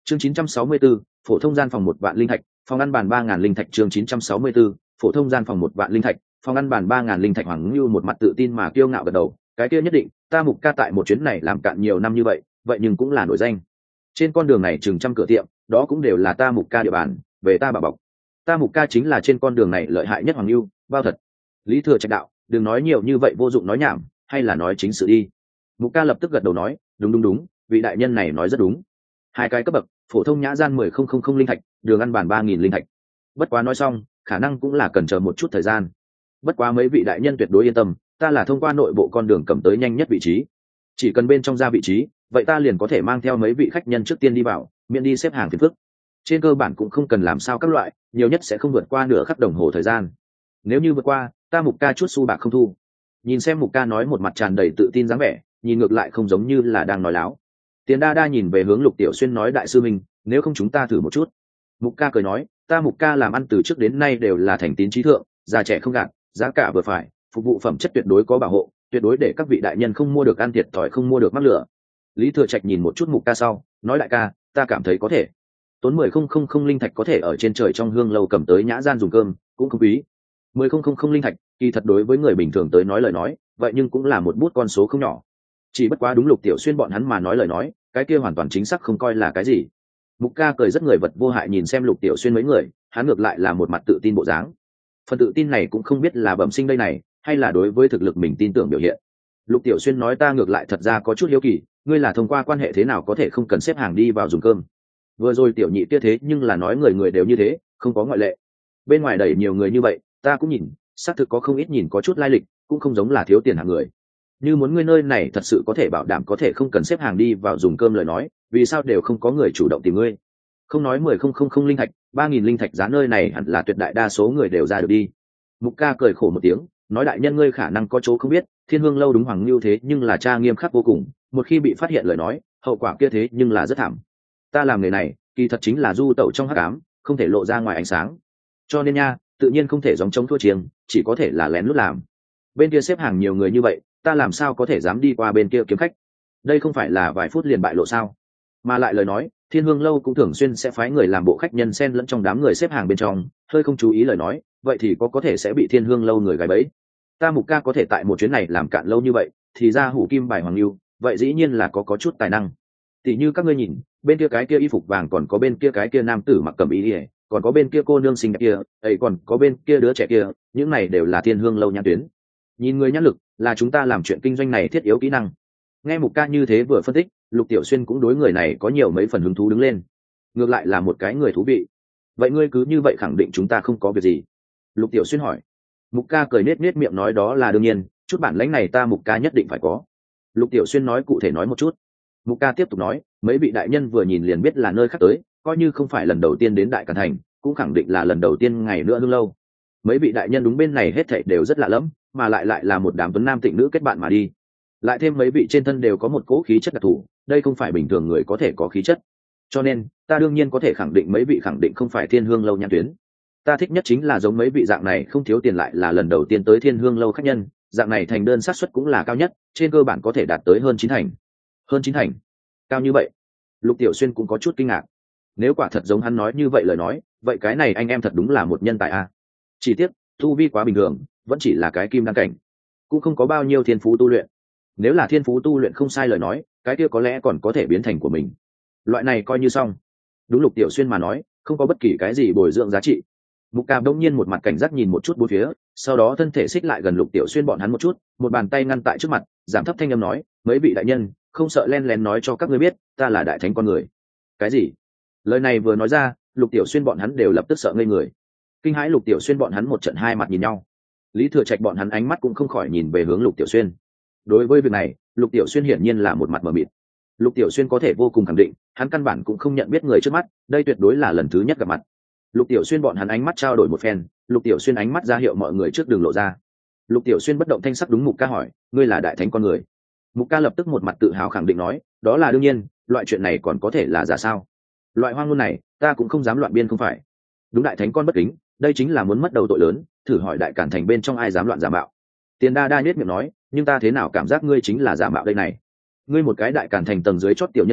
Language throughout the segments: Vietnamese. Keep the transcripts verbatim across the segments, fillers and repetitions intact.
chương chín trăm sáu mươi 964, phổ thông gian phòng một vạn linh thạch, phòng ăn bàn ba ngàn linh thạch. Chương chín trăm sáu mươi 964, phổ thông gian phòng một vạn linh thạch, phòng ăn bàn ba ngàn linh thạch. Hoàng Ngưu một mặt tự tin mà kiêu ngạo gật đầu, cái kia nhất định, ta Mục ca tại một chuyến này làm cạn nhiều năm như vậy, vậy nhưng cũng là nổi danh. Trên con đường này chừng trăm cửa tiệm, đó cũng đều là ta Mục ca địa bàn, về ta bảo bọc. Ta Mục ca chính là trên con đường này lợi hại nhất. Hoàng Ngưu, bao thật. Lý Thừa Trạch đạo, đừng nói nhiều như vậy vô dụng nói nhảm, hay là nói chính sự đi. Mục ca lập tức gật đầu nói, đúng đúng đúng, vị đại nhân này nói rất đúng. Hai cái cấp bậc, phổ thông nhã gian mười không không không linh thạch, đường ăn bàn ba nghìn linh thạch. Bất quá nói xong, khả năng cũng là cần chờ một chút thời gian. Bất quá mấy vị đại nhân tuyệt đối yên tâm, ta là thông qua nội bộ con đường cầm tới nhanh nhất vị trí. Chỉ cần bên trong ra vị trí, vậy ta liền có thể mang theo mấy vị khách nhân trước tiên đi vào, miễn đi xếp hàng phiền phức. Trên cơ bản cũng không cần làm sao các loại, nhiều nhất sẽ không vượt qua nửa khắc đồng hồ thời gian. Nếu như vượt qua, ta Mục ca chút xu bạc không thu. Nhìn xem Mục ca nói một mặt tràn đầy tự tin dáng vẻ, nhìn ngược lại không giống như là đang nói láo. Tiền đa đa nhìn về hướng Lục Tiểu Xuyên nói, đại sư minh, nếu không chúng ta thử một chút. Mục ca cười nói, ta Mục ca làm ăn từ trước đến nay đều là thành tín trí thượng, già trẻ không gạt, giá cả vừa phải, phục vụ phẩm chất tuyệt đối có bảo hộ, tuyệt đối để các vị đại nhân không mua được ăn thiệt thòi, không mua được mắc lửa. Lý Thừa Trạch nhìn một chút Mục ca sau, nói, đại ca, ta cảm thấy có thể. Tốn mười không không không linh thạch có thể ở trên trời trong hương lâu cầm tới nhã gian dùng cơm, cũng không quý. Mười không không không linh thạch, kỳ thật đối với người bình thường tới nói lời nói, vậy nhưng cũng là một bút con số không nhỏ. Chỉ bất quá đúng Lục Tiểu Xuyên bọn hắn mà nói lời nói, cái kia hoàn toàn chính xác không coi là cái gì. Mục ca cười rất người vật vô hại nhìn xem Lục Tiểu Xuyên mấy người, hắn ngược lại là một mặt tự tin bộ dáng. Phần tự tin này cũng không biết là bẩm sinh đây này, hay là đối với thực lực mình tin tưởng biểu hiện. Lục Tiểu Xuyên nói, ta ngược lại thật ra có chút hiếu kỳ, ngươi là thông qua quan hệ thế nào có thể không cần xếp hàng đi vào dùng cơm? Vừa rồi tiểu nhị kia thế nhưng là nói người người đều như thế, không có ngoại lệ. Bên ngoài đẩy nhiều người như vậy, ta cũng nhìn, xác thực có không ít nhìn có chút lai lịch, cũng không giống là thiếu tiền hàng người. Như muốn ngươi nơi này thật sự có thể bảo đảm có thể không cần xếp hàng đi vào dùng cơm lời nói, vì sao đều không có người chủ động tìm ngươi? Không nói mười không không không linh thạch, ba nghìn linh thạch giá nơi này hẳn là tuyệt đại đa số người đều ra được đi. Mục ca cười khổ một tiếng, nói, đại nhân ngươi khả năng có chỗ không biết, Thiên Hương lâu đúng Hoàng Lưu thế nhưng là cha nghiêm khắc vô cùng, một khi bị phát hiện lời nói, hậu quả kia thế nhưng là rất thảm. Ta làm nghề này, kỳ thật chính là du tẩu trong hắc ám, không thể lộ ra ngoài ánh sáng. Cho nên nha, tự nhiên không thể gióng trống thua chiêng, chỉ có thể là lén lút làm. Bên kia xếp hàng nhiều người như vậy, ta làm sao có thể dám đi qua bên kia kiếm khách? Đây không phải là vài phút liền bại lộ sao? Mà lại lời nói, Thiên Hương lâu cũng thường xuyên sẽ phái người làm bộ khách nhân xen lẫn trong đám người xếp hàng bên trong, hơi không chú ý lời nói, vậy thì có có thể sẽ bị Thiên Hương lâu người gài bẫy. Ta Mục ca có thể tại một chuyến này làm cạn lâu như vậy, thì ra hủ kim bài Hoàng Lưu, vậy dĩ nhiên là có có chút tài năng. Tỷ như các ngươi nhìn, bên kia cái kia y phục vàng, còn có bên kia cái kia nam tử mặc cẩm y, còn có bên kia cô nương xinh đẹp kia, ấy còn có bên kia đứa trẻ kia, những này đều là Thiên Hương lâu nhãn tuyến. Nhìn người nhãn lực, là chúng ta làm chuyện kinh doanh này thiết yếu kỹ năng. Nghe Mục ca như thế vừa phân tích, Lục Tiểu Xuyên cũng đối người này có nhiều mấy phần hứng thú đứng lên. Ngược lại là một cái người thú vị. Vậy ngươi cứ như vậy khẳng định chúng ta không có việc gì? Lục Tiểu Xuyên hỏi. Mục ca cười nết nết miệng nói, đó là đương nhiên, chút bản lãnh này ta Mục ca nhất định phải có. Lục Tiểu Xuyên nói, cụ thể nói một chút. Mục ca tiếp tục nói, mấy vị đại nhân vừa nhìn liền biết là nơi khác tới, coi như không phải lần đầu tiên đến Đại Càn Thành, cũng khẳng định là lần đầu tiên ngày nữa hương lâu. Mấy vị đại nhân đúng bên này hết thảy đều rất lạ lẫm, mà lại lại là một đám tuấn nam tịnh nữ kết bạn mà đi. Lại thêm mấy vị trên thân đều có một cỗ khí chất đặc thù, đây không phải bình thường người có thể có khí chất. Cho nên, ta đương nhiên có thể khẳng định mấy vị khẳng định không phải Thiên Hương lâu nhãn tuyến. Ta thích nhất chính là giống mấy vị dạng này không thiếu tiền lại là lần đầu tiên tới Thiên Hương lâu khách nhân, dạng này thành đơn xác suất cũng là cao nhất, trên cơ bản có thể đạt tới hơn chín thành. Hơn chín thành? Cao như vậy? Lục Tiểu Xuyên cũng có chút kinh ngạc. Nếu quả thật giống hắn nói như vậy lời nói, vậy cái này anh em thật đúng là một nhân tài a. Chỉ tiếc, tu vi quá bình thường, vẫn chỉ là cái kim đan cảnh, cũng không có bao nhiêu thiên phú tu luyện. Nếu là thiên phú tu luyện không sai lời nói, cái kia có lẽ còn có thể biến thành của mình. Loại này coi như xong. Đúng Lục Tiểu Xuyên mà nói, không có bất kỳ cái gì bồi dưỡng giá trị. Mục ca đông nhiên một mặt cảnh giác nhìn một chút bốn phía, sau đó thân thể xích lại gần Lục Tiểu Xuyên bọn hắn một chút, một bàn tay ngăn tại trước mặt, giảm thấp thanh âm nói, mấy vị đại nhân, không sợ len lén nói cho các ngươi biết, ta là đại thánh con người. Cái gì? Lời này vừa nói ra, Lục Tiểu Xuyên bọn hắn đều lập tức sợ ngây người. Kinh hãi Lục Tiểu Xuyên bọn hắn một trận hai mặt nhìn nhau. Lý Thừa Trạch bọn hắn ánh mắt cũng không khỏi nhìn về hướng Lục Tiểu Xuyên. Đối với việc này, Lục Tiểu Xuyên hiển nhiên là một mặt mờ mịt. Lục Tiểu Xuyên có thể vô cùng khẳng định, hắn căn bản cũng không nhận biết người trước mắt, đây tuyệt đối là lần thứ nhất gặp mặt. Lục Tiểu Xuyên bọn hắn ánh mắt trao đổi một phen, Lục Tiểu Xuyên ánh mắt ra hiệu mọi người trước đường lộ ra. Lục Tiểu Xuyên bất động thanh sắc đúng Mục ca hỏi, ngươi là đại thánh con người? Mục ca lập tức một mặt tự hào khẳng định nói, đó là đương nhiên, loại chuyện này còn có thể là giả sao? Loại hoang ngôn này, ta cũng không dám loạn biên không phải. Đúng đại thánh con bất kính, đây chính là muốn mất đầu tội lớn, thử hỏi Đại Càn Thành bên trong ai dám loạn giả mạo? Tiền đa đa nhếch miệng nói, nhưng ta thế nào cảm giác ngươi chính là giả mạo đây này? Ngươi một cái Đại Càn Thành tầng dưới chót tiểu nhân vật,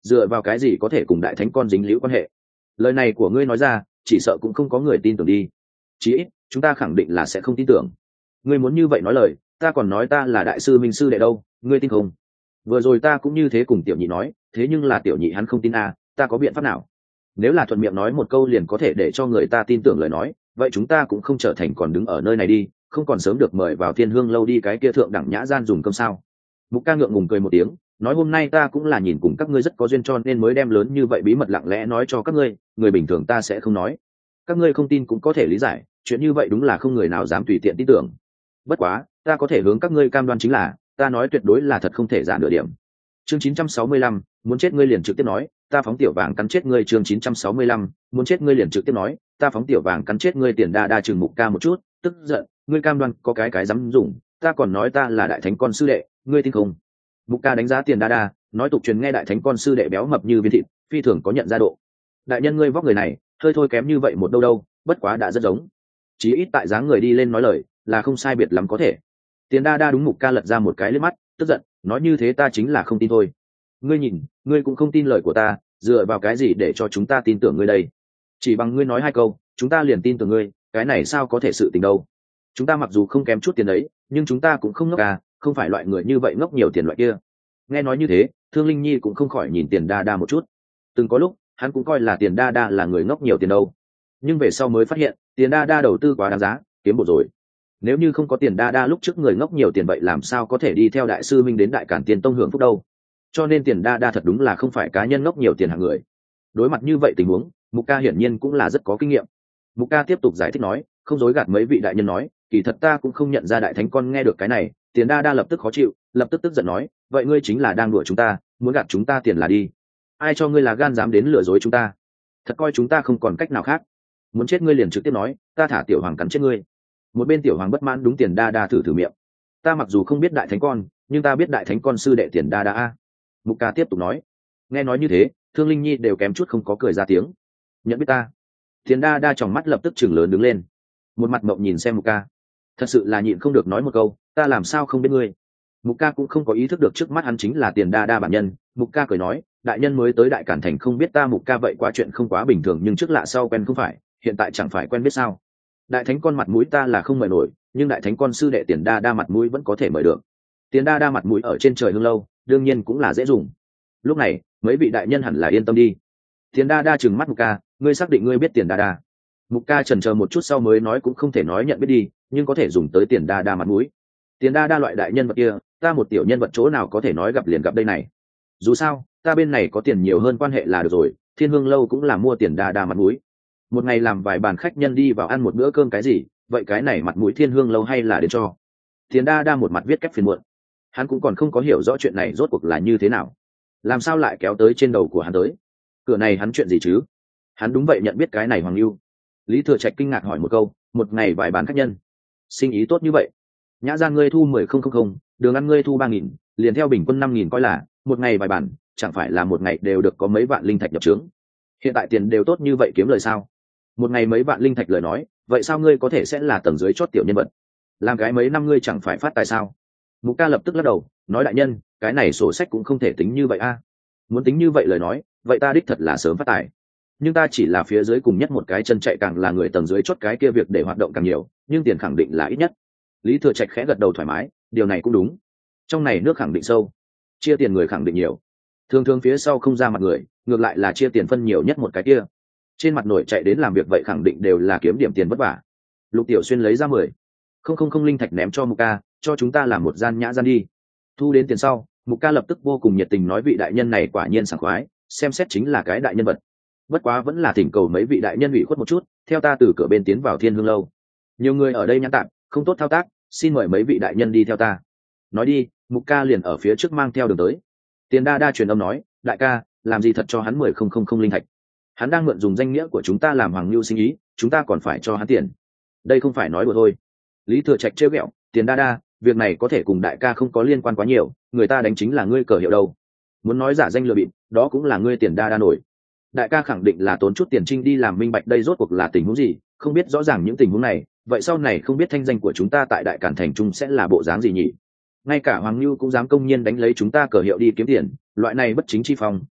dựa vào cái gì có thể cùng đại thánh con dính liễu quan hệ? Lời này của ngươi nói ra chỉ sợ cũng không có người tin tưởng đi, chí ít chúng ta khẳng định là sẽ không tin tưởng. Ngươi muốn như vậy nói lời, ta còn nói ta là đại sư minh sư đệ đâu, ngươi tin không? Vừa rồi ta cũng như thế cùng tiểu nhị nói, thế nhưng là tiểu nhị hắn không tin à, ta có biện pháp nào? Nếu là thuận miệng nói một câu liền có thể để cho người ta tin tưởng lời nói, vậy chúng ta cũng không trở thành còn đứng ở nơi này đi, không còn sớm được mời vào Thiên Hương lâu đi cái kia thượng đẳng nhã gian dùng cơm sao? Mục Ca ngượng ngùng cười một tiếng, nói hôm nay ta cũng là nhìn cùng các ngươi rất có duyên cho nên mới đem lớn như vậy bí mật lặng lẽ nói cho các ngươi, người bình thường ta sẽ không nói. Các ngươi không tin cũng có thể lý giải, chuyện như vậy đúng là không người nào dám tùy tiện tin tưởng. Bất quá, ta có thể hướng các ngươi cam đoan chính là, ta nói tuyệt đối là thật không thể giả nửa điểm. Chương chín trăm sáu mươi lăm, muốn chết ngươi liền trực tiếp nói, ta phóng tiểu vàng cắn chết ngươi. Chương chín trăm sáu mươi lăm, muốn chết ngươi liền trực tiếp nói, ta phóng tiểu vàng cắn chết ngươi. Tiền Đa Đa chừng Mục Ca một chút, tức giận, ngươi cam đoan có cái cái dám dùng, ta còn nói ta là đại thánh con sư đệ, ngươi tin không? Mục Ca đánh giá Tiền Đa Đa, nói tục truyền nghe đại thánh con sư đệ béo mập như viên thịt, phi thường có nhận ra độ. Đại nhân ngươi vóc người này, hơi thôi kém như vậy một đâu đâu, bất quá đã rất giống. Chí ít tại dáng người đi lên nói lời, là không sai biệt lắm có thể. Tiền Đa Đa đúng Mục Ca lật ra một cái liếc mắt, tức giận, nói như thế ta chính là không tin thôi. Ngươi nhìn, ngươi cũng không tin lời của ta, dựa vào cái gì để cho chúng ta tin tưởng ngươi đây? Chỉ bằng ngươi nói hai câu, chúng ta liền tin tưởng ngươi, cái này sao có thể sự tình đâu? Chúng ta mặc dù không kém chút tiền đấy, nhưng chúng ta cũng không ngốc à, không phải loại người như vậy ngốc nhiều tiền loại kia. Nghe nói như thế, Thương Linh Nhi cũng không khỏi nhìn Tiền Đa Đa một chút. Từng có lúc, hắn cũng coi là Tiền Đa Đa là người ngốc nhiều tiền đâu, nhưng về sau mới phát hiện, Tiền Đa Đa đầu tư quá đáng giá, kiếm bột rồi. Nếu như không có Tiền Đa Đa lúc trước người ngốc nhiều tiền vậy làm sao có thể đi theo đại sư minh đến Đại Cản Tiên Tông hưởng phúc đâu? Cho nên Tiền Đa Đa thật đúng là không phải cá nhân ngốc nhiều tiền hạng người. Đối mặt như vậy tình huống, Mục Ca hiển nhiên cũng là rất có kinh nghiệm. Mục Ca tiếp tục giải thích nói, không dối gạt mấy vị đại nhân nói, kỳ thật ta cũng không nhận ra đại thánh con nghe được cái này. Tiền Đa Đa lập tức khó chịu, lập tức tức giận nói, vậy ngươi chính là đang đùa chúng ta, muốn gạt chúng ta tiền là đi. Ai cho ngươi là gan dám đến lừa dối chúng ta? Thật coi chúng ta không còn cách nào khác. Muốn chết ngươi liền trực tiếp nói, ta thả tiểu hoàng cắn chết ngươi. Một bên tiểu hoàng bất mãn đúng Tiền Đa Đa thử thử miệng, ta mặc dù không biết đại thánh con, nhưng ta biết đại thánh con sư đệ Tiền Đa Đa a. Mục Ca tiếp tục nói. Nghe nói như thế, Thương Linh Nhi đều kém chút không có cười ra tiếng. Nhận biết ta? Tiền Đa Đa tròng mắt lập tức chừng lớn đứng lên, một mặt mộng nhìn xem Mục Ca, thật sự là nhịn không được nói một câu, ta làm sao không biết ngươi? Mục Ca cũng không có ý thức được trước mắt hắn chính là Tiền Đa Đa bản nhân. Mục Ca cười nói, đại nhân mới tới Đại Cản thành không biết ta Mục Ca vậy quá chuyện không quá bình thường, nhưng trước lạ sau quen không phải, hiện tại chẳng phải quen biết sao? Đại thánh con mặt mũi ta là không mời nổi, nhưng đại thánh con sư đệ Tiền Đa Đa mặt mũi vẫn có thể mời được. Tiền Đa Đa mặt mũi ở trên trời hương lâu, đương nhiên cũng là dễ dùng. Lúc này, mấy vị đại nhân hẳn là yên tâm đi. Tiền Đa Đa trừng mắt Mục Ca, ngươi xác định ngươi biết Tiền Đa Đa? Mục Ca chần chờ một chút sau mới nói, cũng không thể nói nhận biết đi, nhưng có thể dùng tới Tiền Đa Đa mặt mũi. Tiền Đa Đa loại đại nhân vật kia, ta một tiểu nhân vật chỗ nào có thể nói gặp liền gặp đây này. Dù sao, ta bên này có tiền nhiều hơn quan hệ là được rồi, Thiên Hương lâu cũng là mua Tiền Đa Đa mặt mũi. Một ngày làm vài bàn khách nhân đi vào ăn một bữa cơm cái gì, vậy cái này mặt mũi Thiên Hương lâu hay là đến cho. Tiền Đa Đa một mặt viết cách phiền muộn, hắn cũng còn không có hiểu rõ chuyện này rốt cuộc là như thế nào, làm sao lại kéo tới trên đầu của hắn tới. Cửa này hắn chuyện gì chứ? Hắn đúng vậy nhận biết cái này Hoàng Lưu. Lý Thừa Trạch kinh ngạc hỏi một câu, một ngày vài bàn khách nhân, sinh ý tốt như vậy? Nhã gian ngươi thu mười không không không, đường ăn ngươi thu ba nghìn, liền theo bình quân năm nghìn coi là một ngày vài bàn, chẳng phải là một ngày đều được có mấy vạn linh thạch nhập trướng. Hiện tại tiền đều tốt như vậy kiếm lời sao? Một ngày mấy vạn linh thạch lời nói, vậy sao ngươi có thể sẽ là tầng dưới chót tiểu nhân vật? Làm cái mấy năm ngươi chẳng phải phát tài sao? Mục Ca lập tức lắc đầu, nói đại nhân, cái này sổ sách cũng không thể tính như vậy a. Muốn tính như vậy lời nói, vậy ta đích thật là sớm phát tài. Nhưng ta chỉ là phía dưới cùng nhất một cái chân chạy, càng là người tầng dưới chót cái kia việc để hoạt động càng nhiều, nhưng tiền khẳng định là ít nhất. Lý Thừa Trạch khẽ gật đầu thoải mái, điều này cũng đúng. Trong này nước khẳng định sâu, chia tiền người khẳng định nhiều. Thường thường phía sau không ra mặt người, ngược lại là chia tiền phân nhiều nhất một cái kia. Trên mặt nổi chạy đến làm việc vậy khẳng định đều là kiếm điểm tiền vất vả. Lục Tiểu Xuyên lấy ra mười không không không linh thạch ném cho Mục Ca, cho chúng ta làm một gian nhã gian đi. Thu đến tiền sau, Mục Ca lập tức vô cùng nhiệt tình nói vị đại nhân này quả nhiên sảng khoái, xem xét chính là cái đại nhân vật. Bất quá vẫn là thỉnh cầu mấy vị đại nhân ủy khuất một chút, theo ta từ cửa bên tiến vào Thiên Hương lâu. Nhiều người ở đây nhãn tạm, không tốt thao tác, xin mời mấy vị đại nhân đi theo ta. Nói đi, Mục Ca liền ở phía trước mang theo đường tới. Tiền Đa Đa truyền âm nói, đại ca, làm gì thật cho hắn mười không không không linh thạch? Hắn đang mượn dùng danh nghĩa của chúng ta làm Hoàng Lưu sinh ý, chúng ta còn phải cho hắn tiền. Đây không phải nói đùa thôi. Lý Thừa Trạch trêu ghẹo, Tiền Đa Đa, việc này có thể cùng đại ca không có liên quan quá nhiều, người ta đánh chính là ngươi cờ hiệu đâu. Muốn nói giả danh lừa bịp, đó cũng là ngươi Tiền Đa Đa nổi. Đại ca khẳng định là tốn chút tiền trinh đi làm minh bạch đây rốt cuộc là tình huống gì, không biết rõ ràng những tình huống này, vậy sau này không biết thanh danh của chúng ta tại Đại Cản thành trung sẽ là bộ dáng gì nhỉ? Ngay cả Hoàng Lưu cũng dám công nhiên đánh lấy chúng ta cờ hiệu đi kiếm tiền, loại này bất chính chi phong,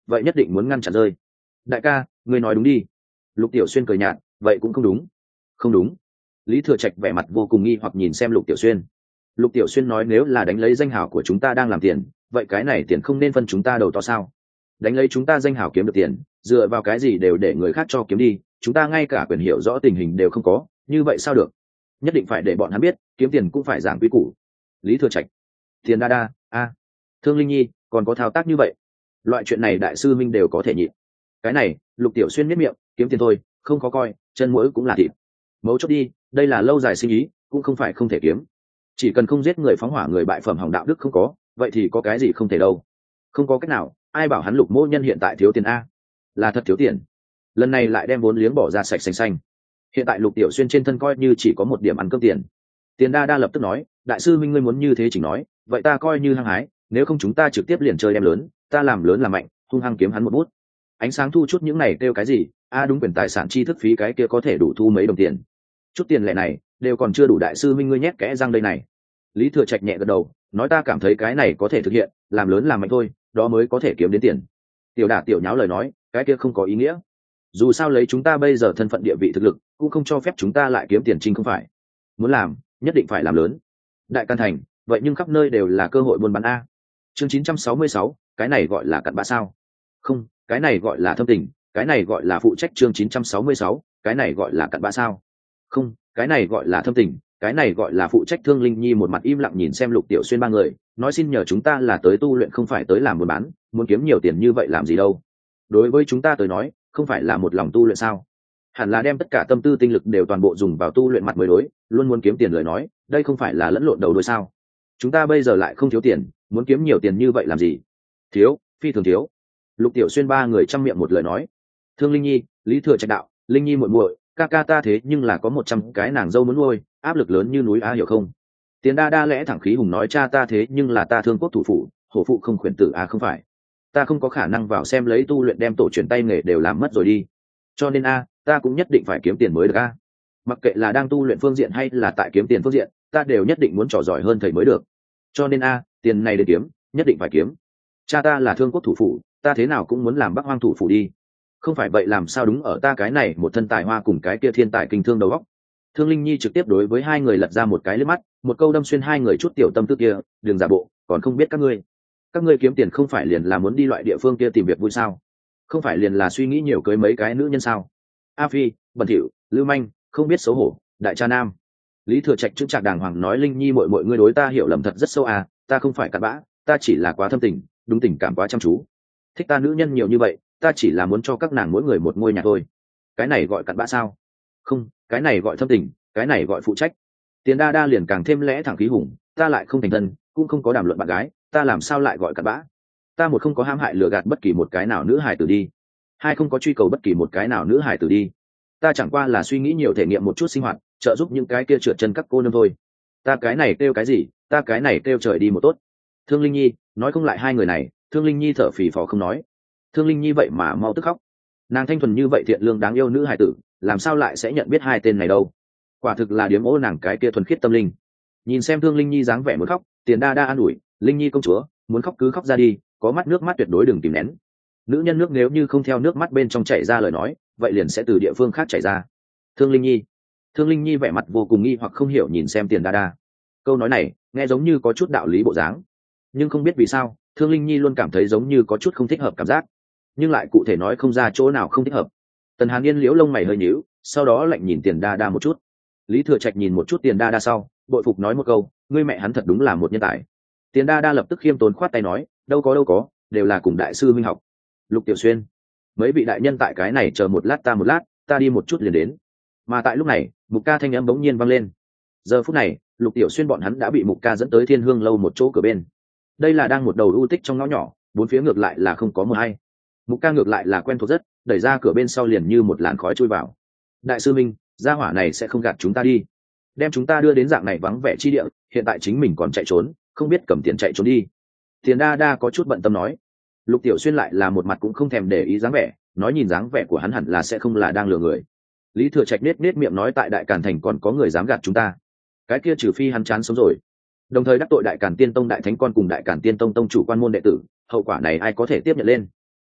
vậy nhất định muốn ngăn chặn rơi. Đại ca, ngươi nói đúng đi. Lục Tiểu Xuyên cười nhạt, vậy cũng không đúng. Không đúng. Lý Thừa Trạch vẻ mặt vô cùng nghi hoặc nhìn xem Lục Tiểu Xuyên. Lục Tiểu Xuyên nói nếu là đánh lấy danh hào của chúng ta đang làm tiền, vậy cái này tiền không nên phân chúng ta đầu to sao? Đánh lấy chúng ta danh hào kiếm được tiền, dựa vào cái gì đều để người khác cho kiếm đi, chúng ta ngay cả quyền hiểu rõ tình hình đều không có, như vậy sao được? Nhất định phải để bọn hắn biết, kiếm tiền cũng phải giảng quy củ. Lý Thừa Trạch, tiền đa đa, a, Thương Linh Nhi, còn có thao tác như vậy? Loại chuyện này đại sư minh đều có thể nhịn. Cái này, Lục Tiểu Xuyên miết miệng, kiếm tiền thôi, không có coi, chân mũi cũng là thịt. Mấu chốt đi, đây là lâu dài sinh ý, cũng không phải không thể kiếm. Chỉ cần không giết người phóng hỏa người bại phẩm hỏng đạo đức không có, vậy thì có cái gì không thể đâu. Không có cách nào, ai bảo hắn Lục mỗ nhân hiện tại thiếu tiền a? Là thật thiếu tiền. Lần này lại đem vốn liếng bỏ ra sạch xanh xanh. Hiện tại Lục Tiểu Xuyên trên thân coi như chỉ có một điểm ăn cơm tiền. Tiền đa đa lập tức nói, đại sư minh ngươi muốn như thế chỉ nói, vậy ta coi như hăng hái, nếu không chúng ta trực tiếp liền chơi đem lớn, ta làm lớn làm mạnh, hung hăng kiếm hắn một bút. Ánh sáng thu chút những này kêu cái gì? A đúng, quyền tài sản chi thức phí cái kia có thể đủ thu mấy đồng tiền. Chút tiền lệ này đều còn chưa đủ đại sư minh ngươi nhét kẽ răng đây này. Lý Thừa Trạch nhẹ gật đầu, nói ta cảm thấy cái này có thể thực hiện, làm lớn làm mạnh thôi, đó mới có thể kiếm đến tiền. Tiểu đả tiểu nháo lời nói, cái kia không có ý nghĩa. Dù sao lấy chúng ta bây giờ thân phận địa vị thực lực, cũng không cho phép chúng ta lại kiếm tiền trinh không phải. Muốn làm, nhất định phải làm lớn. Đại Can Thành, vậy nhưng khắp nơi đều là cơ hội buôn bán a. Chương chín trăm sáu mươi sáu, cái này gọi là cặn bã sao? Không, cái này gọi là thâm tình, cái này gọi là phụ trách. Chương chín trăm sáu mươi sáu, cái này gọi là cặn bã sao? Không, cái này gọi là thâm tình, cái này gọi là phụ trách. Thương Linh Nhi một mặt im lặng nhìn xem Lục Tiểu Xuyên ba người, nói xin nhờ chúng ta là tới tu luyện không phải tới làm buôn bán, muốn kiếm nhiều tiền như vậy làm gì đâu. Đối với chúng ta tới nói, không phải là một lòng tu luyện sao? Hẳn là đem tất cả tâm tư tinh lực đều toàn bộ dùng vào tu luyện mặt mới đối, luôn muốn kiếm tiền lời nói, đây không phải là lẫn lộn đầu đuôi sao? Chúng ta bây giờ lại không thiếu tiền, muốn kiếm nhiều tiền như vậy làm gì? Thiếu, phi thường thiếu. Lục Tiểu Xuyên ba người chăm miệng một lời nói. Thương Linh Nhi, Lý Thừa Trạch đạo, Linh Nhi muội muội, ca ca ta thế nhưng là có một trăm cái nàng dâu muốn nuôi, áp lực lớn như núi a, hiểu không? Tiền đa đa lẽ thẳng khí hùng nói cha ta thế nhưng là ta Thương Quốc thủ phủ, hổ phụ không khuyển tử a, không phải. Ta không có khả năng vào xem lấy tu luyện đem tổ truyền tay nghề đều làm mất rồi đi. Cho nên a, ta cũng nhất định phải kiếm tiền mới được a. Mặc kệ là đang tu luyện phương diện hay là tại kiếm tiền phương diện, ta đều nhất định muốn trò giỏi hơn thầy mới được. Cho nên a, tiền này để kiếm, nhất định phải kiếm. Cha ta là Thương Quốc thủ phủ, ta thế nào cũng muốn làm Bắc Hoang thủ phủ đi. Không phải vậy làm sao đúng ở ta cái này một thân tài hoa cùng cái kia thiên tài kinh thương đầu óc. Thương Linh Nhi trực tiếp đối với hai người lật ra một cái liếc mắt, một câu đâm xuyên hai người chút tiểu tâm tư kia, đừng giả bộ, còn không biết các ngươi. Các ngươi kiếm tiền không phải liền là muốn đi loại địa phương kia tìm việc vui sao? Không phải liền là suy nghĩ nhiều cưới mấy cái nữ nhân sao? A Phi, bẩn thỉu, lưu manh, không biết xấu hổ, đại cha nam. Lý Thừa Trạch chững chạc đàng hoàng nói, Linh Nhi muội muội ngươi đối ta hiểu lầm thật rất sâu à, ta không phải cặn bã, ta chỉ là quá thâm tình, đúng tình cảm quá chăm chú. Thích ta nữ nhân nhiều như vậy, ta chỉ là muốn cho các nàng mỗi người một ngôi nhà thôi. Cái này gọi cặn bã sao? Không, cái này gọi thâm tình, cái này gọi phụ trách. Tiền đa đa liền càng thêm lẽ thẳng khí hùng, ta lại không thành thân, cũng không có đàm luận bạn gái, ta làm sao lại gọi cặn bã? Ta một không có hãm hại lừa gạt bất kỳ một cái nào nữ hài tử đi, hai không có truy cầu bất kỳ một cái nào nữ hài tử đi. Ta chẳng qua là suy nghĩ nhiều thể nghiệm một chút sinh hoạt, trợ giúp những cái kia trượt chân các cô nương thôi. Ta cái này kêu cái gì? Ta cái này kêu trời đi một tốt. Thương Linh Nhi nói không lại hai người này. Thương Linh Nhi thở phì phò không nói. Thương Linh Nhi vậy mà mau tức khóc. Nàng thanh thuần như vậy thiện lương đáng yêu nữ hài tử, làm sao lại sẽ nhận biết hai tên này đâu? Quả thực là điếm ô nàng cái kia thuần khiết tâm linh. Nhìn xem Thương Linh Nhi dáng vẻ muốn khóc, Tiền đa đa an ủi, Linh Nhi công chúa, muốn khóc cứ khóc ra đi, có mắt nước mắt tuyệt đối đừng kìm nén. Nữ nhân nước nếu như không theo nước mắt bên trong chảy ra lời nói, vậy liền sẽ từ địa phương khác chảy ra. Thương Linh Nhi, Thương Linh Nhi vẻ mặt vô cùng nghi hoặc không hiểu nhìn xem Tiền đa đa. Câu nói này nghe giống như có chút đạo lý bộ dáng, nhưng không biết vì sao Thương Linh Nhi luôn cảm thấy giống như có chút không thích hợp cảm giác, nhưng lại cụ thể nói không ra chỗ nào không thích hợp. Tần Hàn Yên liễu lông mày hơi nhíu, sau đó lạnh nhìn Tiền đa đa một chút. Lý Thừa Trạch nhìn một chút Tiền đa đa sau, bội phục nói một câu, ngươi mẹ hắn thật đúng là một nhân tài. Tiền đa đa lập tức khiêm tốn khoát tay nói, đâu có đâu có, đều là cùng đại sư minh học. Lục Tiểu Xuyên, mấy vị đại nhân tại cái này chờ một lát ta một lát, ta đi một chút liền đến. Mà tại lúc này, Mục Ca thanh âm bỗng nhiên vang lên. Giờ phút này, Lục Tiểu Xuyên bọn hắn đã bị Mục Ca dẫn tới Thiên Hương lâu một chỗ cửa bên. Đây là đang một đầu ưu tích trong ngõ nhỏ, bốn phía ngược lại là không có mờ hay. Mục Ca ngược lại là quen thuộc rất, đẩy ra cửa bên sau liền như một làn khói trôi vào. Đại sư minh, gia hỏa này sẽ không gạt chúng ta đi, đem chúng ta đưa đến dạng này vắng vẻ chi địa, hiện tại chính mình còn chạy trốn, không biết cầm tiền chạy trốn đi. Tiền đa đa có chút bận tâm nói. Lục Tiểu Xuyên lại là một mặt cũng không thèm để ý dáng vẻ, nói nhìn dáng vẻ của hắn hẳn là sẽ không là đang lừa người. Lý Thừa Trạch nết nết miệng nói, tại Đại Càn thành còn có người dám gạt chúng ta, cái kia trừ phi hắn chán sống rồi, đồng thời đắc tội Đại Càn Tiên Tông đại thánh con cùng Đại Càn Tiên Tông tông chủ quan môn đệ tử, hậu quả này ai có thể tiếp nhận lên.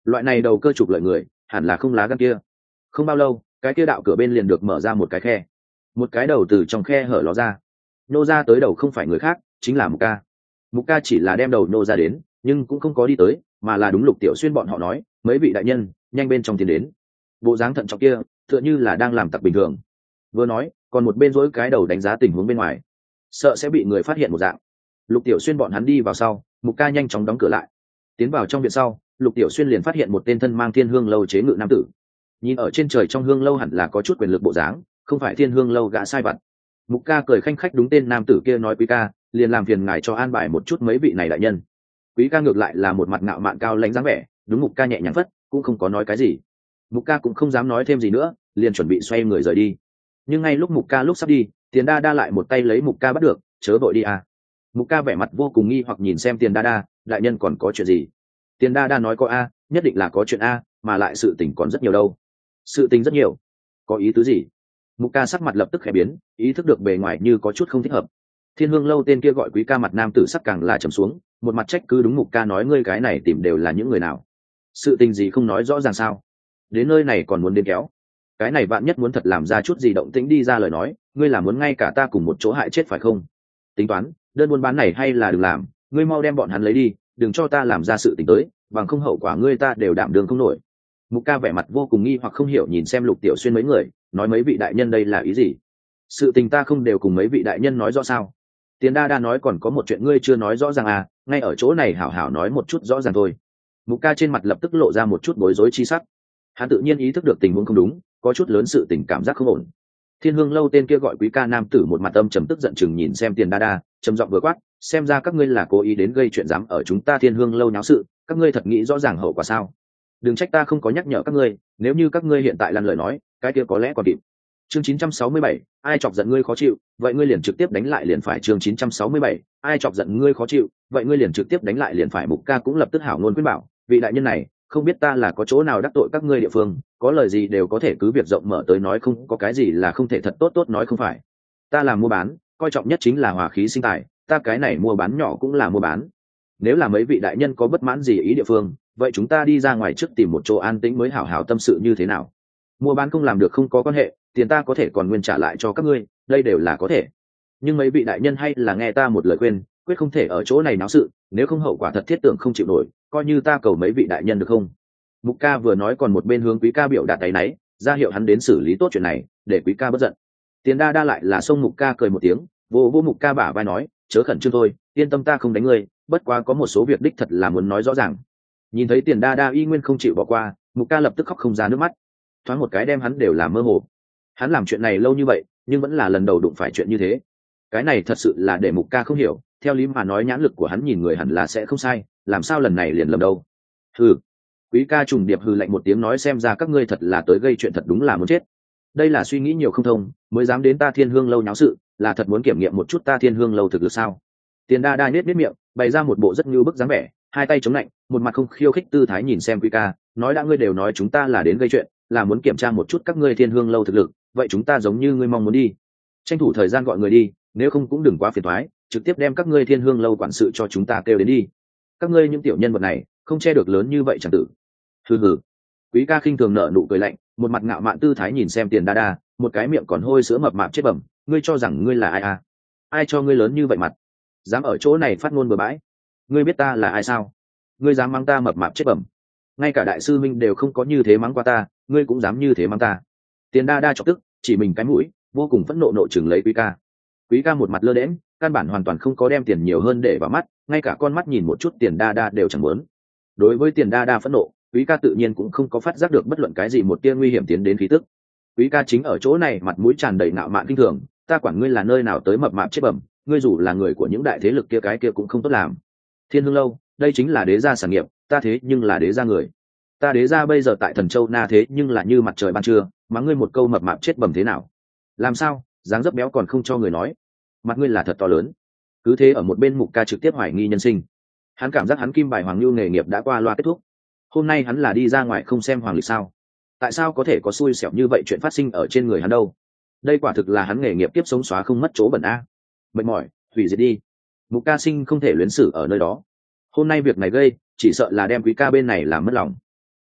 loại này đầu cơ trục lợi người hẳn là không lá gan kia. Không bao lâu cái kia đạo cửa bên liền được mở ra một cái khe, một cái đầu từ trong khe hở ló ra. Nô ra tới đầu không phải người khác, chính là Mục Ca. Mục Ca chỉ là đem đầu nô ra đến, nhưng cũng không có đi tới, mà là đúng Lục Tiểu Xuyên bọn họ nói, mấy vị đại nhân nhanh bên trong tiến đến. Bộ dáng thận trọng kia tựa như là đang làm tặc bình thường. Vừa nói còn một bên dỗi cái đầu đánh giá tình huống bên ngoài, sợ sẽ bị người phát hiện một dạng. Lục Tiểu Xuyên bọn hắn đi vào sau, Mục Ca nhanh chóng đóng cửa lại. Tiến vào trong viện sau, Lục Tiểu Xuyên liền phát hiện một tên thân mang thiên hương lâu chế ngự nam tử. Nhìn ở trên trời trong hương lâu hẳn là có chút quyền lực bộ dáng, không phải thiên hương lâu gã sai vặt. Mục Ca cười khanh khách đúng tên nam tử kia nói, quý ca liền làm phiền ngài cho an bài một chút mấy vị này đại nhân. Quý ca ngược lại là một mặt ngạo mạn cao lãnh dáng vẻ, đúng Mục Ca nhẹ nhàng phất, cũng không có nói cái gì. Mục Ca cũng không dám nói thêm gì nữa, liền chuẩn bị xoay người rời đi. Nhưng ngay lúc Mục Ca lúc sắp đi, Tiền Đa Đa lại một tay lấy Mục Ca bắt được, chớ vội đi à. Mục Ca vẻ mặt vô cùng nghi hoặc nhìn xem Tiền Đa Đa, đại nhân còn có chuyện gì? Tiền Đa Đa nói có a, nhất định là có chuyện a, mà lại sự tình còn rất nhiều đâu. Sự tình rất nhiều? Có ý tứ gì? Mục Ca sắc mặt lập tức khẽ biến, ý thức được bề ngoài như có chút không thích hợp. Thiên hương lâu tên kia gọi quý ca mặt nam tử sắc càng là trầm xuống, một mặt trách cứ đúng Mục Ca nói, ngươi cái này tìm đều là những người nào? Sự tình gì không nói rõ ràng sao? Đến nơi này còn muốn đến kéo. Cái này bạn nhất muốn thật làm ra chút gì động tĩnh đi ra lời nói, ngươi là muốn ngay cả ta cùng một chỗ hại chết phải không? Tính toán, đơn buôn bán này hay là đừng làm, ngươi mau đem bọn hắn lấy đi, đừng cho ta làm ra sự tình tới, bằng không hậu quả ngươi ta đều đảm đương không nổi. Mục Ca vẻ mặt vô cùng nghi hoặc không hiểu nhìn xem Lục Tiểu Xuyên mấy người, nói mấy vị đại nhân đây là ý gì? Sự tình ta không đều cùng mấy vị đại nhân nói rõ sao? Tiền Đa Đa nói còn có một chuyện ngươi chưa nói rõ ràng à, ngay ở chỗ này hảo hảo nói một chút rõ ràng thôi. Mục Ca trên mặt lập tức lộ ra một chút bối rối chi sắc. Hắn tự nhiên ý thức được tình huống không đúng, có chút lớn sự tình cảm giác không ổn. Thiên hương lâu tên kia gọi quý ca nam tử một mặt âm trầm tức giận chừng nhìn xem Tiền Đa Đa, trầm giọng vừa quát, xem ra các ngươi là cố ý đến gây chuyện dám ở chúng ta Thiên hương lâu nháo sự, các ngươi thật nghĩ rõ ràng hậu quả sao? Đừng trách ta không có nhắc nhở các ngươi, nếu như các ngươi hiện tại lăn lời nói, cái kia có lẽ còn kịp. Chương chín trăm sáu mươi bảy, ai chọc giận ngươi khó chịu, vậy ngươi liền trực tiếp đánh lại liền phải. Chương chín trăm sáu mươi bảy, ai chọc giận ngươi khó chịu, vậy ngươi liền trực tiếp đánh lại liền phải. Mục Ca cũng lập tức hảo ngôn khuyên bảo, vị đại nhân này, không biết ta là có chỗ nào đắc tội các ngươi địa phương, có lời gì đều có thể cứ việc rộng mở tới nói, không có cái gì là không thể thật tốt tốt nói không phải. Ta làm mua bán, coi trọng nhất chính là hòa khí sinh tài, ta cái này mua bán nhỏ cũng là mua bán. Nếu là mấy vị đại nhân có bất mãn gì ý địa phương, vậy chúng ta đi ra ngoài trước tìm một chỗ an tĩnh mới hảo hảo tâm sự như thế nào. Mua bán không làm được không có quan hệ, tiền ta có thể còn nguyên trả lại cho các ngươi, đây đều là có thể. Nhưng mấy vị đại nhân hay là nghe ta một lời khuyên, quyết không thể ở chỗ này náo sự, nếu không hậu quả thật thiết tưởng không chịu nổi, coi như ta cầu mấy vị đại nhân được không? Mục Ca vừa nói còn một bên hướng quý ca biểu đạt tay náy, ra hiệu hắn đến xử lý tốt chuyện này, để quý ca bất giận. Tiền Đa Đa lại là xông Mục Ca cười một tiếng, vô vô Mục Ca bả vai nói, chớ khẩn trương thôi, yên tâm ta không đánh ngươi, bất quá có một số việc đích thật là muốn nói rõ ràng. Nhìn thấy Tiền Đa Đa y nguyên không chịu bỏ qua, Mục Ca lập tức khóc không ra nước mắt, thoáng một cái đem hắn đều làm mơ hồ. Hắn làm chuyện này lâu như vậy, nhưng vẫn là lần đầu đụng phải chuyện như thế. Cái này thật sự là để Mục Ca không hiểu, theo lý mà nói nhãn lực của hắn nhìn người hẳn là sẽ không sai, làm sao lần này liền lầm đâu? Hừ. Quý ca trùng điệp hừ lạnh một tiếng nói, xem ra các ngươi thật là tới gây chuyện, thật đúng là muốn chết. Đây là suy nghĩ nhiều không thông, mới dám đến ta Thiên hương lâu nháo sự, là thật muốn kiểm nghiệm một chút ta Thiên hương lâu thực lực sao? Tiền Đa Đa nhếch nhếch miệng, bày ra một bộ rất như bức dáng vẻ, hai tay chống lạnh, một mặt không khiêu khích tư thái nhìn xem Quý ca, nói đã ngươi đều nói chúng ta là đến gây chuyện, là muốn kiểm tra một chút các ngươi Thiên hương lâu thực lực, vậy chúng ta giống như ngươi mong muốn đi, tranh thủ thời gian gọi người đi, nếu không cũng đừng quá phiền toái, trực tiếp đem các ngươi Thiên hương lâu quản sự cho chúng ta kêu đến đi. Các ngươi những tiểu nhân vật này, không che được lớn như vậy chẳng tử. Hừ hừ. Quý ca khinh thường nở nụ cười lạnh, một mặt ngạo mạn tư thái nhìn xem Tiền Đa Đa, một cái miệng còn hôi sữa mập mạp chết bẩm, ngươi cho rằng ngươi là ai à? Ai cho ngươi lớn như vậy mặt? Dám ở chỗ này phát ngôn bừa bãi? Ngươi biết ta là ai sao? Ngươi dám mắng ta mập mạp chết bẩm? Ngay cả đại sư minh đều không có như thế mắng qua ta, ngươi cũng dám như thế mắng ta? Tiền Đa Đa chọc tức, chỉ mình cái mũi, vô cùng phẫn nộ nộ chừng lấy Quý ca. Quý ca một mặt lơ đễnh, căn bản hoàn toàn không có đem tiền nhiều hơn để vào mắt, ngay cả con mắt nhìn một chút Tiền Đa Đa đều chẳng muốn. Đối với Tiền Đa Đa phẫn nộ, Quý ca tự nhiên cũng không có phát giác được bất luận cái gì một tia nguy hiểm tiến đến khí tức. Quý ca chính ở chỗ này mặt mũi tràn đầy ngạo mạn kinh thường, ta quản ngươi là nơi nào tới mập mạp chết bẩm, ngươi dù là người của những đại thế lực kia cái kia cũng không tốt làm. Thiên hương lâu, đây chính là đế gia sản nghiệp, ta thế nhưng là đế gia người. Ta đế gia bây giờ tại Thần Châu Na thế nhưng là như mặt trời ban trưa, mắng ngươi một câu mập mạp chết bẩm thế nào? Làm sao, dáng dấp béo còn không cho người nói? Mặt ngươi là thật to lớn. Cứ thế ở một bên Mục Ca trực tiếp hoài nghi nhân sinh. Hắn cảm giác hắn kim bài hoàng lưu nghề nghiệp đã qua loa kết thúc. Hôm nay hắn là đi ra ngoài không xem hoàng lịch sao? Tại sao có thể có xui xẻo như vậy chuyện phát sinh ở trên người hắn đâu? Đây quả thực là hắn nghề nghiệp tiếp sống xóa không mất chỗ bẩn a. Mệt mỏi, hủy diệt đi. Mục Ca sinh không thể luyến xử ở nơi đó. Hôm nay việc này gây, chỉ sợ là đem Quý ca bên này làm mất lòng.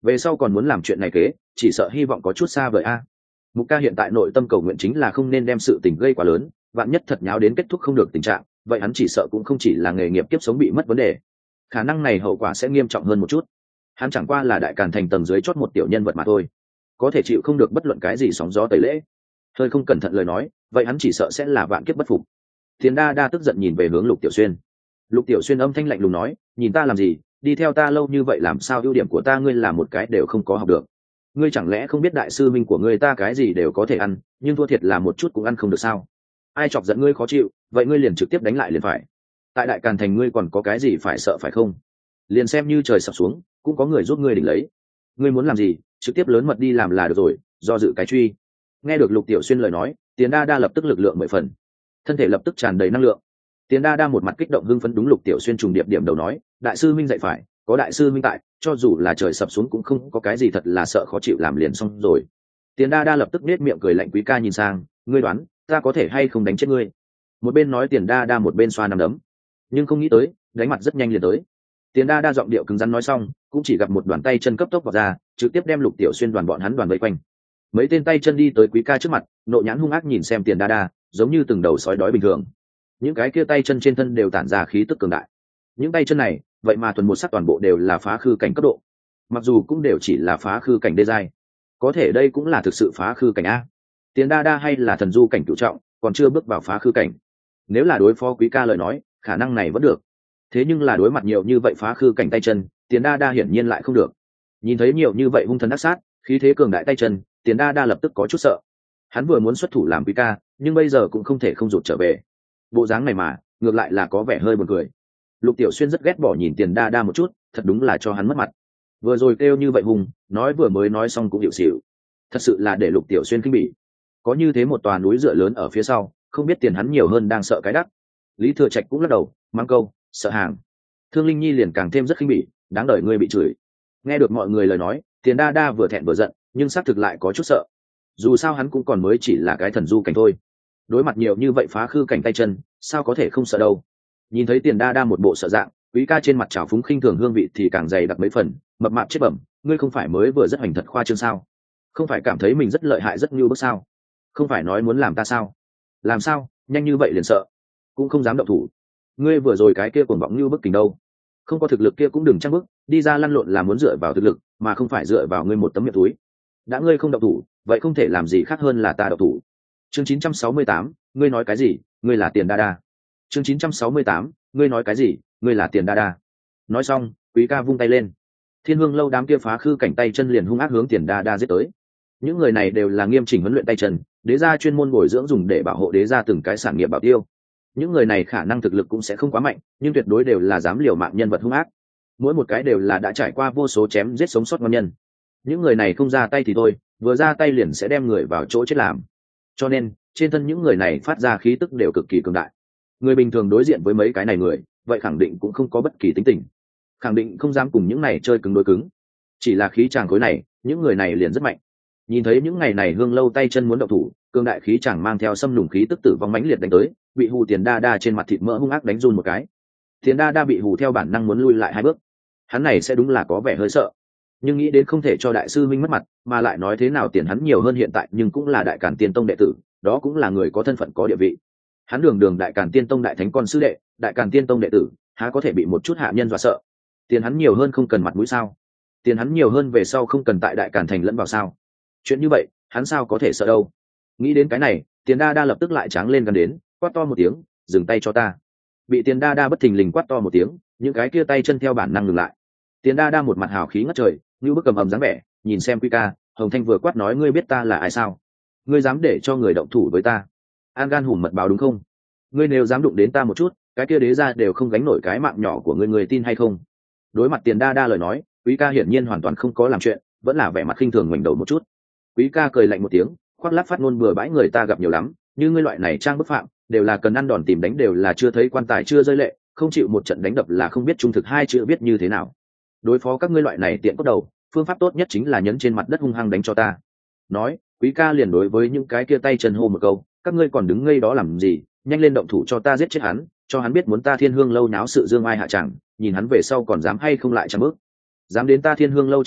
về sau còn muốn làm chuyện này kế, chỉ sợ hy vọng có chút xa vời a. Mục ca hiện tại nội tâm cầu nguyện chính là không nên đem sự tình gây quá lớn, vạn nhất thật nháo đến kết thúc không được tình trạng, vậy hắn chỉ sợ cũng không chỉ là nghề nghiệp kiếp sống bị mất vấn đề, khả năng này hậu quả sẽ nghiêm trọng hơn một chút. Hắn chẳng qua là đại càn thành tầng dưới chót một tiểu nhân vật mà thôi, có thể chịu không được bất luận cái gì sóng gió tẩy lễ. Hơi không cẩn thận lời nói, vậy hắn chỉ sợ sẽ là vạn kiếp bất phục. Tiền đa đa tức giận nhìn về hướng Lục Tiểu Xuyên. Lục Tiểu Xuyên âm thanh lạnh lùng nói, nhìn ta làm gì, đi theo ta lâu như vậy làm sao ưu điểm của ta ngươi là một cái đều không có học được. Ngươi chẳng lẽ không biết đại sư minh của ngươi ta cái gì đều có thể ăn, nhưng thua thiệt là một chút cũng ăn không được sao? Ai chọc giận ngươi khó chịu, vậy ngươi liền trực tiếp đánh lại liền phải. Tại đại càn thành ngươi còn có cái gì phải sợ phải không? Liền xem như trời sập xuống, cũng có người giúp ngươi đỉnh lấy. Ngươi muốn làm gì, trực tiếp lớn mật đi làm là được rồi, do dự cái truy. Nghe được Lục Tiểu Xuyên lời nói, Tiền đa đa lập tức lực lượng mười phần, thân thể lập tức tràn đầy năng lượng. Tiền đa đa một mặt kích động hưng phấn đúng Lục Tiểu Xuyên trùng điệp điểm đầu nói, đại sư minh dạy phải, có đại sư minh tại, cho dù là trời sập xuống cũng không có cái gì thật là sợ khó chịu làm liền xong rồi. Tiền đa đa lập tức nết miệng cười lạnh, Quý ca nhìn sang, ngươi đoán ta có thể hay không đánh chết ngươi? Một bên nói Tiền đa đa một bên xoa nắm đấm, nhưng không nghĩ tới đánh mặt rất nhanh liền tới. Tiền đa đa giọng điệu cứng rắn nói xong, cũng chỉ gặp một đoàn tay chân cấp tốc vào ra, trực tiếp đem Lục Tiểu Xuyên đoàn bọn hắn đoàn vây quanh. Mấy tên tay chân đi tới Quý ca trước mặt, nộ nhãn hung ác nhìn xem Tiền đa đa, giống như từng đầu sói đói bình thường. Những cái kia tay chân trên thân đều tản ra khí tức cường đại. Những tay chân này, vậy mà tuần một sắc toàn bộ đều là phá khư cảnh cấp độ, mặc dù cũng đều chỉ là phá khư cảnh đê giai, có thể đây cũng là thực sự phá khư cảnh a. Tiền đa đa hay là thần du cảnh cửu trọng, còn chưa bước vào phá khư cảnh. Nếu là đối phó Quý ca lời nói, khả năng này vẫn được. Thế nhưng là đối mặt nhiều như vậy phá khư cảnh tay chân, Tiền đa đa hiển nhiên lại không được. Nhìn thấy nhiều như vậy hung thần ác sát, khí thế cường đại tay chân, Tiền đa đa lập tức có chút sợ. Hắn vừa muốn xuất thủ làm Quý ca, nhưng bây giờ cũng không thể không rụt trở về. Bộ dáng này mà, ngược lại là có vẻ hơi buồn cười. Lục Tiểu Xuyên rất ghét bỏ nhìn Tiền đa đa một chút, thật đúng là cho hắn mất mặt. Vừa rồi kêu như vậy hùng, nói vừa mới nói xong cũng hiệu xỉu. Thật sự là để Lục Tiểu Xuyên kinh bỉ. Có như thế một tòa núi dựa lớn ở phía sau, không biết tiền hắn nhiều hơn đang sợ cái đắt. Lý Thừa Trạch cũng lắc đầu, mang câu, sợ hàng. Thương Linh Nhi liền càng thêm rất khinh bỉ, đáng đời ngươi bị chửi. Nghe được mọi người lời nói, Tiền đa đa vừa thẹn vừa giận, nhưng xác thực lại có chút sợ. Dù sao hắn cũng còn mới chỉ là cái thần du cảnh thôi. Đối mặt nhiều như vậy phá khư cảnh tay chân, sao có thể không sợ đâu. Nhìn thấy Tiền đa đa một bộ sợ dạng, Quý ca trên mặt trào phúng khinh thường hương vị thì càng dày đặc mấy phần, mập mạp chết bẩm, ngươi không phải mới vừa rất hoành thật khoa trương sao? Không phải cảm thấy mình rất lợi hại rất nhu bức sao? Không phải nói muốn làm ta sao? Làm sao, nhanh như vậy liền sợ, cũng không dám động thủ. Ngươi vừa rồi cái kia cuồng vọng nhu bức kình đâu? Không có thực lực kia cũng đừng trăng bức, đi ra lăn lộn là muốn dựa vào thực lực, mà không phải dựa vào ngươi một tấm miệng túi. Đã ngươi không động thủ, vậy không thể làm gì khác hơn là ta động thủ. Chương chín trăm sáu mươi tám, ngươi nói cái gì? Ngươi là Tiền đa đa. Chương chín trăm sáu mươi tám, ngươi nói cái gì? Ngươi là Tiền đa đa. Nói xong, Quý ca vung tay lên. Thiên Hương lâu đám kia phá khư cảnh tay chân liền hung ác hướng Tiền đa đa giết tới. Những người này đều là nghiêm chỉnh huấn luyện tay chân, đế gia chuyên môn bồi dưỡng dùng để bảo hộ đế gia từng cái sản nghiệp bảo tiêu. Những người này khả năng thực lực cũng sẽ không quá mạnh, nhưng tuyệt đối đều là dám liều mạng nhân vật hung ác. Mỗi một cái đều là đã trải qua vô số chém giết sống sót ngon nhân. Những người này không ra tay thì thôi, vừa ra tay liền sẽ đem người vào chỗ chết làm. Cho nên, trên thân những người này phát ra khí tức đều cực kỳ cường đại. Người bình thường đối diện với mấy cái này người, vậy khẳng định cũng không có bất kỳ tính tình, khẳng định không dám cùng những này chơi cứng đối cứng. Chỉ là khí tràng khối này, những người này liền rất mạnh. Nhìn thấy những ngày này Hương lâu tay chân muốn động thủ, cường đại khí chàng mang theo xâm lùng khí tức tử vong mãnh liệt đánh tới, bị hù Tiền đa đa trên mặt thịt mỡ hung ác đánh run một cái. Tiền đa đa bị hù theo bản năng muốn lui lại hai bước. Hắn này sẽ đúng là có vẻ hơi sợ, nhưng nghĩ đến không thể cho đại sư minh mất mặt, mà lại nói thế nào tiền hắn nhiều hơn hiện tại nhưng cũng là đại càn tiên tông đệ tử, đó cũng là người có thân phận có địa vị. Hắn đường đường đại càn tiên tông đại thánh con sư đệ, đại càn tiên tông đệ tử, há có thể bị một chút hạ nhân dọa sợ? Tiền hắn nhiều hơn không cần mặt mũi sao? Tiền hắn nhiều hơn về sau không cần tại đại càn thành lẫn vào sao? Chuyện như vậy, hắn sao có thể sợ đâu? Nghĩ đến cái này, Tiền đa đa lập tức lại tráng lên gần đến, quát to một tiếng, dừng tay cho ta. Bị Tiền đa đa bất thình lình quát to một tiếng, những cái kia tay chân theo bản năng ngừng lại. Tiền đa đa một mặt hào khí ngất trời, như bức cầm ầm dáng vẻ, nhìn xem Quy ca, Hồng Thanh vừa quát nói ngươi biết ta là ai sao? Ngươi dám để cho người động thủ với ta? An gan hùm mật báo đúng không? Ngươi nếu dám đụng đến ta một chút, cái kia đế ra đều không gánh nổi cái mạng nhỏ của ngươi, người tin hay không? Đối mặt Tiền đa đa lời nói, Quý ca hiển nhiên hoàn toàn không có làm chuyện, vẫn là vẻ mặt khinh thường ngoảnh đầu một chút. Quý ca cười lạnh một tiếng, khoác lác phát ngôn bừa bãi người ta gặp nhiều lắm, như ngươi loại này trang bức phạm, đều là cần ăn đòn tìm đánh, đều là chưa thấy quan tài chưa rơi lệ, không chịu một trận đánh đập là không biết trung thực hai chữ biết như thế nào. Đối phó các ngươi loại này tiện cốt đầu, phương pháp tốt nhất chính là nhấn trên mặt đất hung hăng đánh cho ta. Nói, Quý ca liền đối với những cái kia tay chân hô một câu, các ngươi còn đứng ngây đó làm gì, nhanh lên động thủ cho ta giết chết hắn, cho hắn biết muốn ta Thiên Hương lâu náo sự dương ai hạ chẳng, nhìn hắn về sau còn dám hay không lại trang bước. Dám đến ta Thiên Hương lâu trang bước,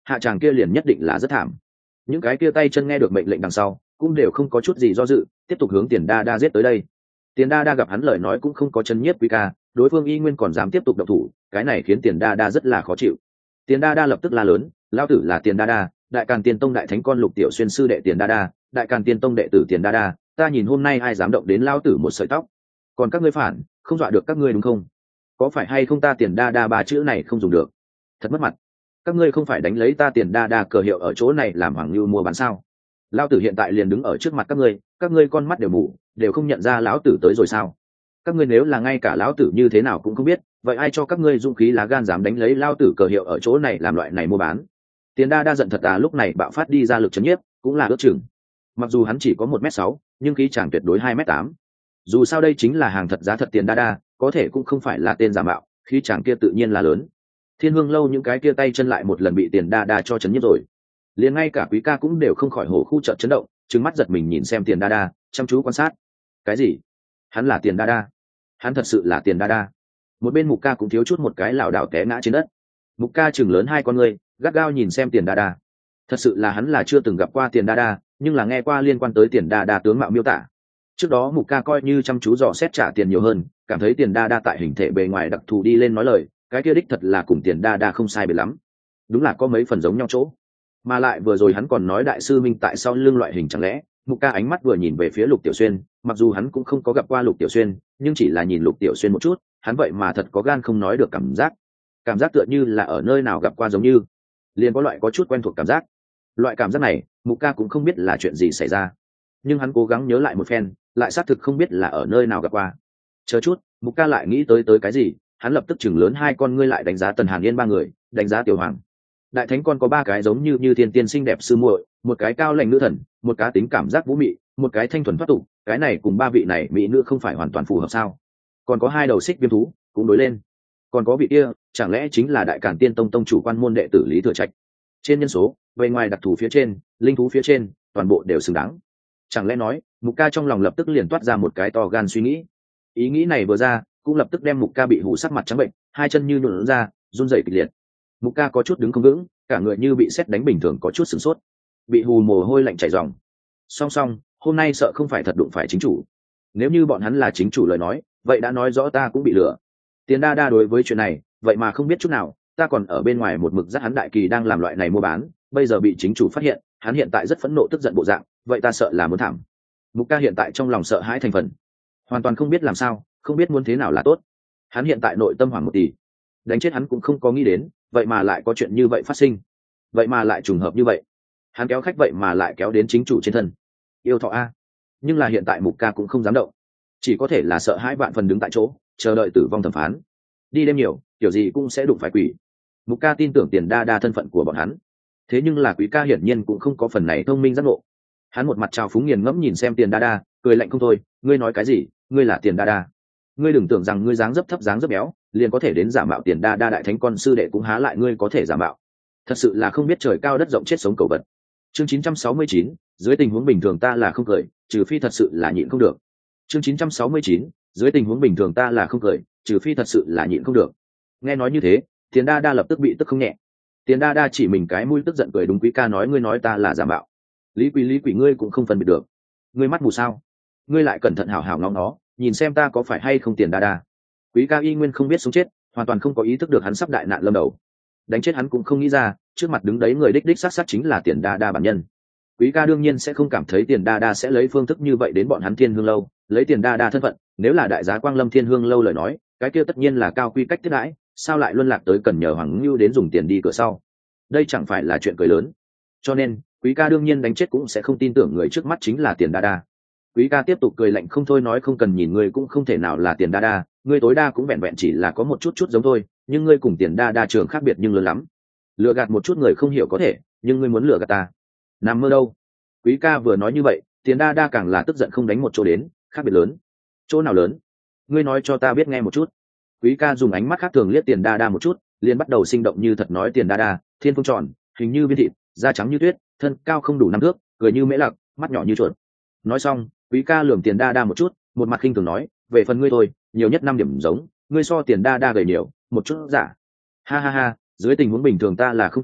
hạ tràng kia liền nhất định là rất thảm. Những cái kia tay chân nghe được mệnh lệnh đằng sau cũng đều không có chút gì do dự, tiếp tục hướng Tiền Đa Đa giết tới đây. Tiền Đa Đa gặp hắn lời nói cũng không có chân nhiếp Quý Ca, đối phương y nguyên còn dám tiếp tục động thủ, cái này khiến Tiền Đa Đa rất là khó chịu. Tiền Đa Đa lập tức la lớn, lao tử là Tiền Đa Đa, đại càn tiên tông đại thánh con Lục Tiểu Xuyên sư đệ Tiền Đa Đa, đại càn tiên tông đệ tử Tiền Đa Đa, ta nhìn hôm nay ai dám động đến lao tử một sợi tóc. Còn các ngươi phản, không dọa được các ngươi đúng không? Có phải hay không ta Tiền Đa Đa ba chữ này không dùng được? Thật mất mặt. Các ngươi không phải đánh lấy ta Tiền Đa Đa cờ hiệu ở chỗ này làm hoàng lưu mua bán sao? Lão tử hiện tại liền đứng ở trước mặt các ngươi, các ngươi con mắt đều mù, đều không nhận ra lão tử tới rồi sao? Các ngươi nếu là ngay cả lão tử như thế nào cũng không biết, vậy ai cho các ngươi dũng khí lá gan dám đánh lấy lão tử cờ hiệu ở chỗ này làm loại này mua bán? Tiền Đa Đa giận thật à, lúc này bạo phát đi ra lực chấn nhiếp, cũng là ước chừng. Mặc dù hắn chỉ có một mét sáu, nhưng khí chàng tuyệt đối hai mét tám. Dù sao đây chính là hàng thật giá thật Tiền Đa Đa, có thể cũng không phải là tên giả mạo, khí chàng kia tự nhiên là lớn. Thiên Hương lâu những cái kia tay chân lại một lần bị Tiền Đa Đa cho chấn nhiếp rồi. Liền ngay cả Quý Ca cũng đều không khỏi hổ khu trợn chấn động, trừng mắt giật mình nhìn xem Tiền Đa Đa, chăm chú quan sát. Cái gì? Hắn là Tiền Đa Đa? Hắn thật sự là Tiền Đa Đa? Một bên Mục Ca cũng thiếu chút một cái lảo đảo té ngã trên đất. Mục Ca chừng lớn hai con ngươi, gắt gao nhìn xem Tiền Đa Đa. Thật sự là hắn là chưa từng gặp qua Tiền Đa Đa, nhưng là nghe qua liên quan tới Tiền Đa Đa tướng mạo miêu tả. Trước đó Mục Ca coi như chăm chú dò xét trả tiền nhiều hơn, cảm thấy Tiền Đa Đa tại hình thể bề ngoài đặc thù đi lên nói lời, cái kia đích thật là cùng Tiền Đa Đa không sai biệt lắm. Đúng là có mấy phần giống nhau chỗ. Mà lại vừa rồi hắn còn nói đại sư minh tại sau lưng loại hình, chẳng lẽ Mục Ca ánh mắt vừa nhìn về phía Lục Tiểu Xuyên, mặc dù hắn cũng không có gặp qua Lục Tiểu Xuyên, nhưng chỉ là nhìn Lục Tiểu Xuyên một chút, hắn vậy mà thật có gan không nói được cảm giác. Cảm giác tựa như là ở nơi nào gặp qua giống như, liền có loại có chút quen thuộc cảm giác. Loại cảm giác này, Mục Ca cũng không biết là chuyện gì xảy ra, nhưng hắn cố gắng nhớ lại một phen, lại xác thực không biết là ở nơi nào gặp qua. Chờ chút, Mục Ca lại nghĩ tới tới cái gì, hắn lập tức chừng lớn hai con ngươi lại đánh giá Tần Hàn Yên ba người, đánh giá Tiểu Hoàng. Đại thánh con có ba cái giống như như thiên tiên xinh đẹp sư muội, một cái cao lạnh nữ thần, một cá tính cảm giác vũ mị, một cái thanh thuần thoát tục, cái này cùng ba vị này mỹ nữ không phải hoàn toàn phù hợp sao? Còn có hai đầu xích viêm thú cũng đối lên. Còn có vị kia, chẳng lẽ chính là đại càn tiên tông tông chủ quan môn đệ tử Lý Thừa Trạch? Trên nhân số, bề ngoài đặc thù phía trên, linh thú phía trên, toàn bộ đều xứng đáng. Chẳng lẽ nói, Mục Ca trong lòng lập tức liền toát ra một cái to gan suy nghĩ. Ý nghĩ này vừa ra, cũng lập tức đem Mục Ca bị hù sắc mặt trắng bệnh, hai chân như nhũn ra, run rẩy kịch liệt. Mục Ca có chút đứng không vững, cả người như bị sét đánh bình thường, có chút sửng sốt, bị hù mồ hôi lạnh chảy ròng. Song song, hôm nay sợ không phải thật đụng phải chính chủ. Nếu như bọn hắn là chính chủ lời nói, vậy đã nói rõ ta cũng bị lừa. Tiền Đa Đa đối với chuyện này, vậy mà không biết chút nào, ta còn ở bên ngoài một mực dắt hắn đại kỳ đang làm loại này mua bán, bây giờ bị chính chủ phát hiện, hắn hiện tại rất phẫn nộ tức giận bộ dạng, vậy ta sợ là muốn thảm. Mục Ca hiện tại trong lòng sợ hãi thành phần, hoàn toàn không biết làm sao, không biết muốn thế nào là tốt. Hắn hiện tại nội tâm hoảng một tỷ, đánh chết hắn cũng không có nghĩ đến, vậy mà lại có chuyện như vậy phát sinh, vậy mà lại trùng hợp như vậy. Hắn kéo khách vậy mà lại kéo đến chính chủ trên thân. Yêu thọ a. Nhưng là hiện tại Mục Ca cũng không dám động, chỉ có thể là sợ hãi vạn phần đứng tại chỗ, chờ đợi tử vong thẩm phán. Đi đêm nhiều, kiểu gì cũng sẽ đụng phải quỷ. Mục Ca tin tưởng Tiền Đa Đa thân phận của bọn hắn, thế nhưng là Quý Ca hiển nhiên cũng không có phần này thông minh giác ngộ. Hắn một mặt trào phúng nghiền ngẫm nhìn xem Tiền Đa Đa, cười lạnh không thôi. Ngươi nói cái gì? Ngươi là Tiền Đa Đa? Ngươi đừng tưởng rằng ngươi dáng dấp thấp dáng dấp béo liền có thể đến giả mạo Tiền Đa Đa đại thánh con sư đệ cũng há lại ngươi có thể giả mạo. Thật sự là không biết trời cao đất rộng chết sống cầu vật. Chương chín trăm sáu mươi chín, dưới tình huống bình thường ta là không cười, trừ phi thật sự là nhịn không được. Chương chín trăm sáu mươi chín, dưới tình huống bình thường ta là không cười, trừ phi thật sự là nhịn không được. Nghe nói như thế, Tiền Đa Đa lập tức bị tức không nhẹ. Tiền Đa Đa chỉ mình cái mũi tức giận cười, đúng Quý Ca nói, ngươi nói ta là giả mạo. Lý Quý Lý Quỷ ngươi cũng không phân biệt được. Ngươi mắt mù sao? Ngươi lại cẩn thận hảo hảo ngóng nó, nhìn xem ta có phải hay không Tiền Đa Đa. Quý Ca y nguyên không biết sống chết, hoàn toàn không có ý thức được hắn sắp đại nạn lâm đầu. Đánh chết hắn cũng không nghĩ ra, trước mặt đứng đấy người đích đích xác xác chính là Tiền Đa Đa bản nhân. Quý Ca đương nhiên sẽ không cảm thấy Tiền Đa Đa sẽ lấy phương thức như vậy đến bọn hắn Thiên Hương lâu, lấy Tiền Đa Đa thân phận, nếu là đại giá Quang Lâm Thiên Hương lâu lời nói, cái kia tất nhiên là cao quy cách tiếp đãi, sao lại luân lạc tới cần nhờ Hoàng Ngưu đến dùng tiền đi cửa sau. Đây chẳng phải là chuyện cười lớn. Cho nên, Quý Ca đương nhiên đánh chết cũng sẽ không tin tưởng người trước mắt chính là Tiền Đa Đa. Quý Ca tiếp tục cười lạnh không thôi, nói không cần nhìn ngươi cũng không thể nào là Tiền Đa Đa, ngươi tối đa cũng vẹn vẹn chỉ là có một chút chút giống thôi, nhưng ngươi cùng Tiền Đa Đa trường khác biệt nhưng lớn lắm. Lừa gạt một chút người không hiểu có thể, nhưng ngươi muốn lừa gạt ta, nằm mơ đâu. Quý Ca vừa nói như vậy, Tiền Đa Đa càng là tức giận không đánh một chỗ đến, khác biệt lớn. Chỗ nào lớn? Ngươi nói cho ta biết nghe một chút. Quý Ca dùng ánh mắt khác thường liếc Tiền Đa Đa một chút, liền bắt đầu sinh động như thật nói, Tiền Đa Đa, thiên phương tròn, hình như viên thịt, da trắng như tuyết, thân cao không đủ năm thước, cười như mễ lặc, mắt nhỏ như chuột. Nói xong, Quý Ca lườm Tiền Đa Đa một chút, một mặt khinh thường nói, về phần ngươi thôi, nhiều nhất năm điểm giống, ngươi so Tiền Đa Đa gầy nhiều, một chút giả. Ha ha ha, dưới tình huống bình thường ta là không cười,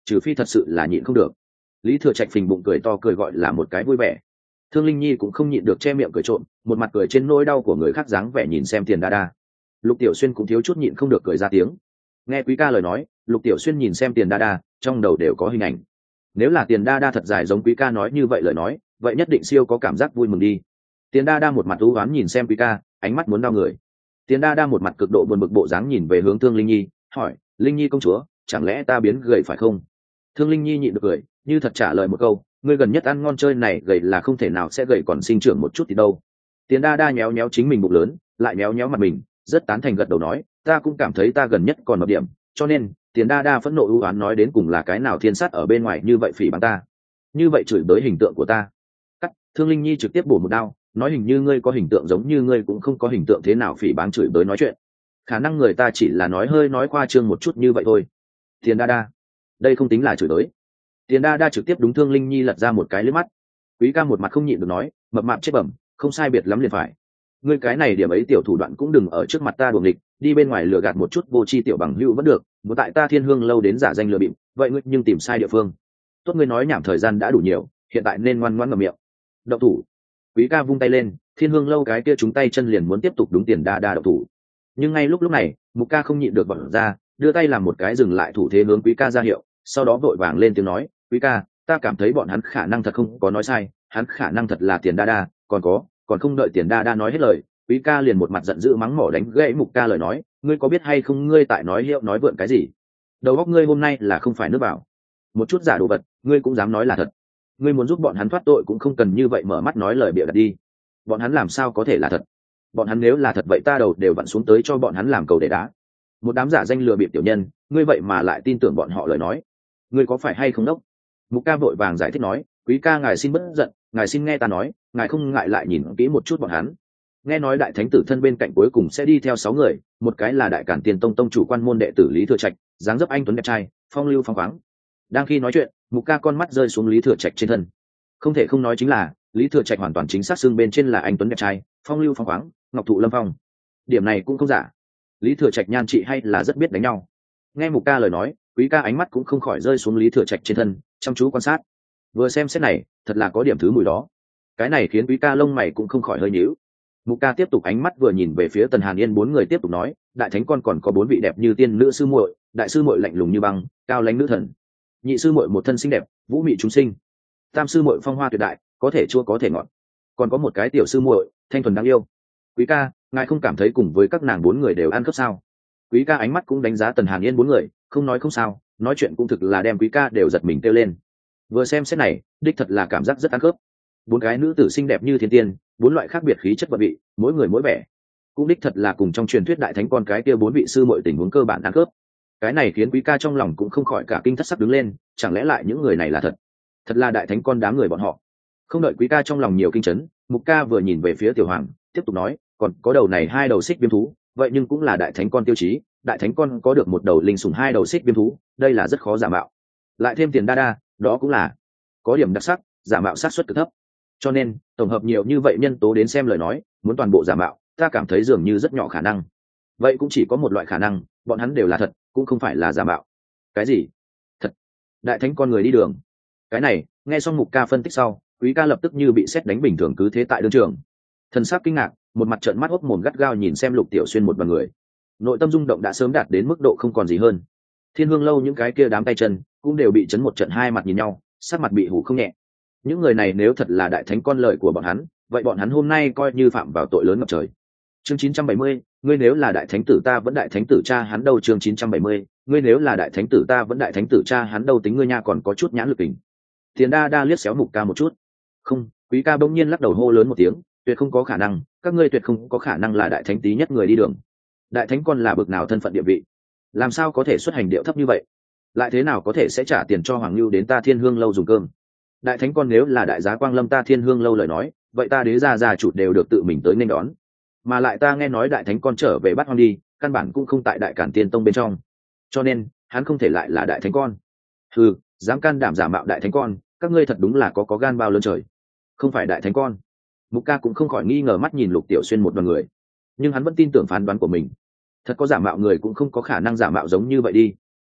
trừ phi thật sự là nhịn không được. Lý Thừa Trạch phình bụng cười to, cười gọi là một cái vui vẻ. Thương Linh Nhi cũng không nhịn được che miệng cười trộm, một mặt cười trên nỗi đau của người khác dáng vẻ nhìn xem Tiền Đa Đa. Lục Tiểu Xuyên cũng thiếu chút nhịn không được cười ra tiếng. Nghe Quý ca lời nói, Lục Tiểu Xuyên nhìn xem Tiền Đa Đa, trong đầu đều có hình ảnh. Nếu là Tiền Đa Đa thật dài giống Quý ca nói như vậy lời nói, vậy nhất định siêu có cảm giác vui mừng đi. Tiền Đa Đa một mặt u uất nhìn xem Quý ca, ánh mắt muốn đau người. Tiền Đa Đa một mặt cực độ buồn bực bộ dáng nhìn về hướng Thương Linh Nhi, hỏi: "Linh Nhi công chúa, chẳng lẽ ta biến gầy phải không?" Thương Linh Nhi nhịn được cười, như thật trả lời một câu: "Ngươi gần nhất ăn ngon chơi này gầy là không thể nào sẽ gầy còn sinh trưởng một chút thì đâu." Tiền Đa Đa nhéo nhéo chính mình bụng lớn, lại nhéo nhéo mặt mình, rất tán thành gật đầu nói: "Ta cũng cảm thấy ta gần nhất còn một điểm, cho nên." Tiền Đa Đa phẫn nộ u oán nói: "Đến cùng là cái nào thiên sát ở bên ngoài như vậy phỉ báng ta, như vậy chửi bới hình tượng của ta." Cắt. Thương Linh Nhi trực tiếp bổ một đao, nói: "Hình như ngươi có hình tượng giống như ngươi cũng không có hình tượng, thế nào phỉ báng chửi bới nói chuyện? Khả năng người ta chỉ là nói hơi nói khoa trương một chút như vậy thôi." Tiền Đa Đa, đây không tính là chửi bới. Tiền Đa Đa trực tiếp đúng Thương Linh Nhi lật ra một cái liếc mắt. Quý ca một mặt không nhịn được nói: "Mập mạp chết bẩm, không sai biệt lắm liền phải. Ngươi cái này điểm ấy tiểu thủ đoạn cũng đừng ở trước mặt ta đuổi nghịch, đi bên ngoài lừa gạt một chút vô tri tiểu bằng hữu vẫn được, muốn tại ta Thiên Hương lâu đến giả danh lừa bịp, vậy ngươi nhưng tìm sai địa phương. Tốt, ngươi nói nhảm thời gian đã đủ nhiều, hiện tại nên ngoan ngoãn ngậm miệng." Động thủ. Quý ca vung tay lên, Thiên Hương lâu cái kia chúng tay chân liền muốn tiếp tục đúng Tiền Đa Đa động thủ. Nhưng ngay lúc lúc này, Mục ca không nhịn được vọt ra, đưa tay làm một cái dừng lại thủ thế hướng Quý ca ra hiệu, sau đó vội vàng lên tiếng nói: "Quý ca, ta cảm thấy bọn hắn khả năng thật không có nói sai, hắn khả năng thật là Tiền Đa Đa, còn có, còn không đợi Tiền Đa Đa nói hết lời, Quý ca liền một mặt giận dữ mắng mỏ đánh gãy Mục ca lời nói: "Ngươi có biết hay không ngươi tại nói hiệu nói vượn cái gì? Đầu óc ngươi hôm nay là không phải nước vào. Một chút giả đồ vật, ngươi cũng dám nói là thật. Ngươi muốn giúp bọn hắn thoát tội cũng không cần như vậy mở mắt nói lời bịa đặt đi. Bọn hắn làm sao có thể là thật? Bọn hắn nếu là thật vậy ta đầu đều vặn xuống tới cho bọn hắn làm cầu để đá. Một đám giả danh lừa bịp tiểu nhân, ngươi vậy mà lại tin tưởng bọn họ lời nói. Ngươi có phải hay không đốc?" Mục ca vội vàng giải thích nói: "Quý ca ngài xin bất giận, ngài xin nghe ta nói, ngài không ngại lại nhìn kỹ một chút bọn hắn." Nghe nói đại thánh tử thân bên cạnh cuối cùng sẽ đi theo sáu người, một cái là đại cản tiền tông tông chủ quan môn đệ tử Lý Thừa Trạch, dáng dấp anh tuấn đẹp trai, phong lưu phong khoáng. Đang khi nói chuyện, Mục ca con mắt rơi xuống Lý Thừa Trạch trên thân. Không thể không nói chính là Lý Thừa Trạch hoàn toàn chính xác xương bên trên là anh tuấn đẹp trai, phong lưu phong khoáng, ngọc thụ lâm phong. Điểm này cũng không giả. Lý Thừa Trạch nhan trị hay là rất biết đánh nhau. Nghe Mục ca lời nói, Quý ca ánh mắt cũng không khỏi rơi xuống Lý Thừa Trạch trên thân, chăm chú quan sát. Vừa xem xét này, thật là có điểm thứ mùi đó. Cái này khiến Quý ca lông mày cũng không khỏi hơi nhíu. Mục ca tiếp tục ánh mắt vừa nhìn về phía Tần Hàn Yên bốn người tiếp tục nói: "Đại thánh con còn có bốn vị đẹp như tiên nữ sư muội, đại sư muội lạnh lùng như băng, cao lãnh nữ thần. Nhị sư muội một thân xinh đẹp, vũ mị chúng sinh. Tam sư muội phong hoa tuyệt đại, có thể chua có thể ngọt. Còn có một cái tiểu sư muội, thanh thuần đáng yêu." Quý ca, ngài không cảm thấy cùng với các nàng bốn người đều ăn khớp sao? Quý ca ánh mắt cũng đánh giá Tần Hàn Yên bốn người, không nói không sao, nói chuyện cũng thực là đem Quý ca đều giật mình kêu lên. Vừa xem xét này, đích thật là cảm giác rất ăn khớp. Bốn cái nữ tử xinh đẹp như thiên tiên, bốn loại khác biệt khí chất vận vị, mỗi người mỗi vẻ, cũng đích thật là cùng trong truyền thuyết đại thánh con cái kia bốn vị sư muội tình huống cơ bản ăn khớp. Cái này khiến Quý ca trong lòng cũng không khỏi cả kinh thất sắc đứng lên, chẳng lẽ lại những người này là thật? Thật là đại thánh con đám người bọn họ. Không đợi Quý ca trong lòng nhiều kinh chấn, Mục ca vừa nhìn về phía Tiểu Hoàng, tiếp tục nói: "Còn có đầu này hai đầu xích viêm thú, vậy nhưng cũng là đại thánh con tiêu chí, đại thánh con có được một đầu linh sủng hai đầu xích viêm thú, đây là rất khó giả mạo. Lại thêm Tiền Đa Đa, đó cũng là có điểm đặc sắc, giả mạo xác suất cực thấp. Cho nên, tổng hợp nhiều như vậy nhân tố đến xem lời nói, muốn toàn bộ giả mạo, ta cảm thấy dường như rất nhỏ khả năng. Vậy cũng chỉ có một loại khả năng, bọn hắn đều là thật, cũng không phải là giả mạo." "Cái gì? Thật? Đại thánh con người đi đường?" Cái này, nghe xong Mục ca phân tích sau, Quý ca lập tức như bị sét đánh bình thường cứ thế tại đương trường. Thần sắc kinh ngạc, một mặt trợn mắt hốc mồm gắt gao nhìn xem Lục Tiểu Xuyên một đoàn người. Nội tâm rung động đã sớm đạt đến mức độ không còn gì hơn. Thiên Hương lâu những cái kia đám tay chân cũng đều bị chấn một trận, hai mặt nhìn nhau, sắc mặt bị hủ không nhẹ. Những người này nếu thật là đại thánh con lời của bọn hắn, vậy bọn hắn hôm nay coi như phạm vào tội lớn ngập trời. Chương chín trăm bảy mươi, ngươi nếu là đại thánh tử ta vẫn đại thánh tử cha hắn đâu. Chương chín trăm bảy mươi, ngươi nếu là đại thánh tử ta vẫn đại thánh tử cha hắn đâu, tính ngươi nha còn có chút nhãn lực tình. Tiền Đa Đa liếc xéo Mục ca một chút. "Không." Quý ca bỗng nhiên lắc đầu hô lớn một tiếng: "Tuyệt không có khả năng, các ngươi tuyệt không có khả năng là đại thánh tí nhất người đi đường. Đại thánh con là bực nào thân phận địa vị, làm sao có thể xuất hành điệu thấp như vậy, lại thế nào có thể sẽ trả tiền cho Hoàng Lưu đến ta Thiên Hương lâu dùng cơm? Đại thánh con nếu là đại giá quang lâm ta Thiên Hương lâu lời nói, vậy ta đế gia gia chủ đều được tự mình tới nên đón. Mà lại ta nghe nói đại thánh con trở về bắt hoang đi, căn bản cũng không tại đại cản tiên tông bên trong, cho nên hắn không thể lại là đại thánh con. Ừ, dám can đảm giả mạo đại thánh con, các ngươi thật đúng là có có gan bao lớn trời. Không phải đại thánh con." Mục ca cũng không khỏi nghi ngờ mắt nhìn Lục Tiểu Xuyên một đoàn người, nhưng hắn vẫn tin tưởng phán đoán của mình. Thật có giả mạo người cũng không có khả năng giả mạo giống như vậy đi.